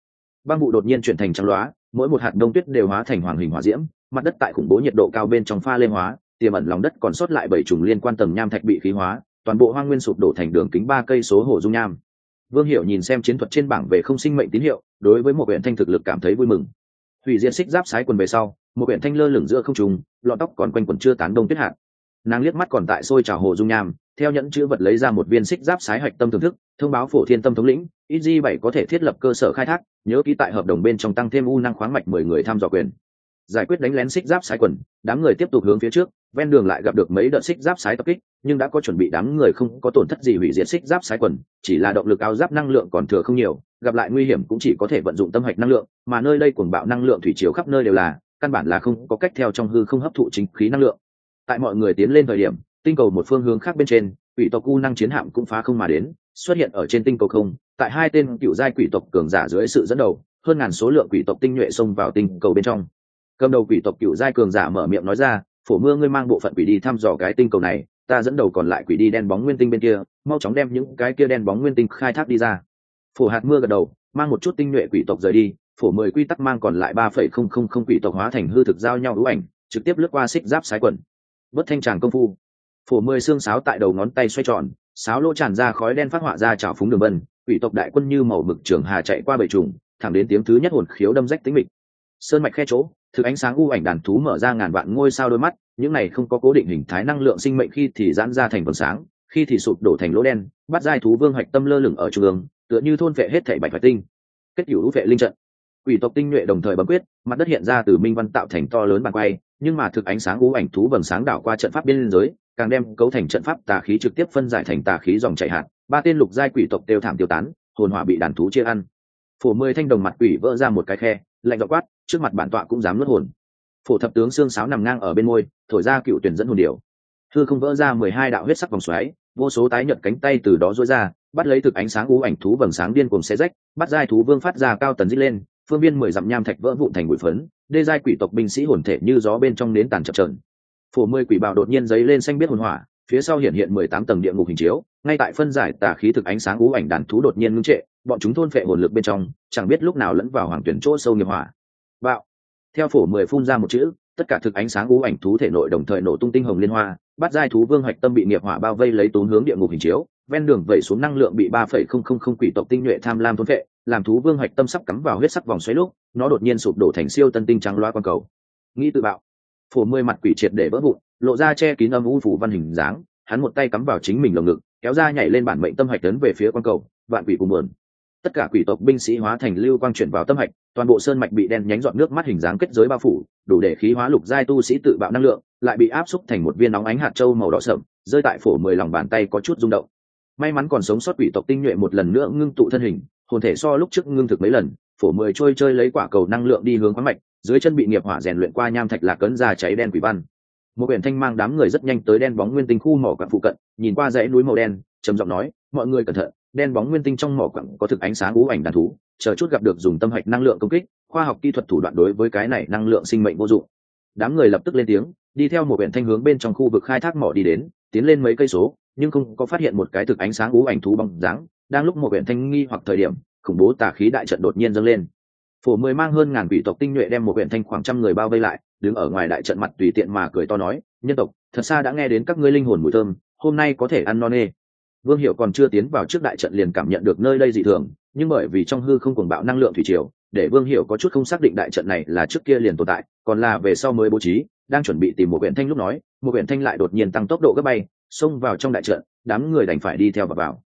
S1: Băng vụ đột nhiên chuyển thành trắng loá, mỗi một hạt đông tuyết đều hóa thành hoàng hình hỏa diễm, mặt đất tại khủng bố nhiệt độ cao bên trong pha lê hóa, tiềm ẩn lòng đất còn sót lại 7 trùng liên quan tầng nham thạch bị khí hóa, toàn bộ hoang nguyên sụp đổ thành đường kính 3 cây số hồ dung nham. Vương Hiểu nhìn xem chiến thuật trên bảng về không sinh mệnh tín hiệu, đối với một huyện thanh thực lực cảm thấy vui mừng. Hủy diệt xích giáp sái quần về sau, một huyện thanh lơ lửng giữa không trung, lọn tóc còn quanh quần chưa tán đông tuyết hạt. Nàng liếc mắt còn tại sôi trào hồ dung nham, theo nhẫn chữ vật lấy ra một viên xích giáp sái hạch tâm thưởng thức, thông báo Phổ Thiên Tâm thống lĩnh, IG7 có thể thiết lập cơ sở khai thác, nhớ ký tại hợp đồng bên trong tăng thêm u năng khoáng mạch 10 người tham dò quyền. Giải quyết đánh lén xích giáp sái quần, đám người tiếp tục hướng phía trước, ven đường lại gặp được mấy đợt xích giáp sái tập kích, nhưng đã có chuẩn bị, đám người không có tổn thất gì hủy diệt xích giáp sái quần, chỉ là động lực áo giáp năng lượng còn thừa không nhiều, gặp lại nguy hiểm cũng chỉ có thể vận dụng tâm hạch năng lượng, mà nơi đây cuồng bạo năng lượng thủy chiều khắp nơi đều là, căn bản là không có cách theo trong hư không hấp thụ chính khí năng lượng. Tại mọi người tiến lên thời điểm, tinh cầu một phương hướng khác bên trên, quỷ tộc u năng chiến hạm cũng phá không mà đến, xuất hiện ở trên tinh cầu không, tại hai tên cựu giai quỷ tộc cường giả dưới sự dẫn đầu, hơn ngàn số lượng quỷ tộc tinh nhuệ xông vào tinh cầu bên trong. Cầm đầu quỷ tộc cựu giai cường giả mở miệng nói ra, Phổ Mưa, ngươi mang bộ phận quỷ đi thăm dò cái tinh cầu này, ta dẫn đầu còn lại quỷ đi đen bóng nguyên tinh bên kia, mau chóng đem những cái kia đen bóng nguyên tinh khai thác đi ra. Phổ Hạt Mưa gật đầu, mang một chút tinh nhuệ quỷ tộc rời đi. Phổ 10 quy tắc mang còn lại 3,000 quỷ tộc hóa thành hư thực giao nhau hữu ảnh, trực tiếp lướt qua xích giáp sái quần. Bất thanh tràng công phu, Phổ 10 xương sáo tại đầu ngón tay xoay tròn, sáo lỗ tràn ra khói đen phát họa ra trào phúng đường vân, quỷ tộc đại quân như màu mực trường hà chạy qua bầy trùng, thẳng đến tiếng thứ nhất hồn khiếu đâm rách tĩnh mịch. Sơn mạch khe chỗ, thực ánh sáng u ảnh đàn thú mở ra ngàn vạn ngôi sao đôi mắt, những này không có cố định hình thái năng lượng sinh mệnh khi thì giãn ra thành vầng sáng, khi thì sụp đổ thành lỗ đen, bắt giai thú vương hạch tâm lơ lửng ở trung ương, tựa như thôn vệ hết thảy bạch phạch tinh. Kết cửu vệ linh trận. Quỷ tộc tinh nhuệ đồng thời bấm quyết, mặt đất hiện ra từ minh văn tạo thành to lớn bàn quay, nhưng mà thực ánh sáng u ảnh thú vầng sáng đảo qua trận pháp biên giới, càng đem cấu thành trận pháp tà khí trực tiếp phân giải thành tà khí dòng chảy hạt, ba tên lục giai quỷ tộc tiêu thảm tiêu tán, hồn hỏa bị đàn thú chia ăn. Phổ 10 thanh đồng mặt quỷ vỡ ra một cái khe, lạnh giọng quát, trước mặt bản tọa cũng dám nuốt hồn. Phổ thập tướng xương sáo nằm ngang ở bên môi, thổi ra cựu tuyển dẫn hồn điểu. Hư không vỡ ra 12 đạo huyết sắc vòng xoáy, vô số tái nhợt cánh tay từ đó duỗi ra, bắt lấy thực ánh sáng u ảnh thú vầng sáng điên cuồng xé rách, bắt giai thú vương phát ra cao tần rít lên, phương viên 10 dặm nham thạch vỡ vụn thành bụi phấn, đê giai quỷ tộc binh sĩ hồn thể như gió bên trong nến tàn chập chờn. Phổ 10 quỷ bào đột nhiên giấy lên xanh biết hồn hỏa, phía sau hiện 18 tầng địa ngục hình chiếu, ngay tại phân giải tà khí thực ánh sáng u ảnh đàn thú đột nhiên ngưng trệ, bọn chúng thôn phệ hồn lực bên trong, chẳng biết lúc nào lẫn vào hoàng tuyển chỗ sâu nghiệp hỏa. Bạo. Theo Phổ 10 phun ra một chữ, tất cả thực ánh sáng u ảnh thú thể nội đồng thời nổ tung tinh hồng liên hoa, bắt giai thú vương hạch tâm bị nghiệp hỏa bao vây lấy tốn hướng địa ngục hình chiếu, ven đường vẩy xuống năng lượng bị 3,000 quỷ tộc tinh nhuệ tham lam thôn phệ, làm thú vương hạch tâm sắp cắm vào huyết sắc vòng xoáy lúc, nó đột nhiên sụp đổ thành siêu tân tinh trắng loa quang cầu. Nghĩ tự bạo. Phổ 10 mặt quỷ triệt để vỡ vụn, lộ ra che kín âm u phủ văn hình dáng, hắn một tay cắm vào chính mình lồng ngực, kéo ra nhảy lên bản mệnh tâm hạch tấn về phía quang cầu, vạn quỷ cùng buồn. Tất cả quỷ tộc binh sĩ hóa thành lưu quang chuyển vào tâm hạch, toàn bộ sơn mạch bị đen nhánh giọt nước mắt hình dáng kết giới bao phủ, đủ để khí hóa lục giai tu sĩ tự bạo năng lượng, lại bị áp xúc thành một viên nóng ánh hạt châu màu đỏ sẫm, rơi tại Phổ 10 lòng bàn tay có chút rung động. May mắn còn sống sót quỷ tộc tinh nhuệ một lần nữa ngưng tụ thân hình, hồn thể so lúc trước ngưng thực mấy lần, Phổ 10 trôi chơi lấy quả cầu năng lượng đi hướng khoáng mạch, dưới chân bị nghiệp hỏa rèn luyện qua nham thạch lạc cấn ra cháy đen quỷ văn. Một biển thanh mang đám người rất nhanh tới đen bóng nguyên tinh khu mỏ quặng phụ cận, nhìn qua dãy núi màu đen, trầm giọng nói, mọi người cẩn thận, đen bóng nguyên tinh trong mỏ quặng có thực ánh sáng u ảnh đàn thú, chờ chút gặp được dùng tâm hạch năng lượng công kích, khoa học kỹ thuật thủ đoạn đối với cái này năng lượng sinh mệnh vô dụng. Đám người lập tức lên tiếng, đi theo một biển thanh hướng bên trong khu vực khai thác mỏ đi đến, tiến lên mấy cây số, nhưng không có phát hiện một cái thực ánh sáng u ảnh thú bóng dáng. Đang lúc một biển thanh nghi hoặc thời điểm, khủng bố tà khí đại trận đột nhiên dâng lên. Phổ 10 mang hơn ngàn quỷ tộc tinh nhuệ đem một biển thanh khoảng trăm người bao vây lại, đứng ở ngoài đại trận mặt tùy tiện mà cười to nói, nhân tộc, thật xa đã nghe đến các ngươi linh hồn mùi thơm, hôm nay có thể ăn no nê. Vương Hiểu còn chưa tiến vào trước đại trận liền cảm nhận được nơi đây dị thường, nhưng bởi vì trong hư không cuồng bạo năng lượng thủy triều, để Vương Hiểu có chút không xác định đại trận này là trước kia liền tồn tại, còn là về sau mới bố trí. Đang chuẩn bị tìm một biển thanh lúc nói, một biển thanh lại đột nhiên tăng tốc độ gấp bay, xông vào trong đại trận, đám người đành phải đi theo và vào.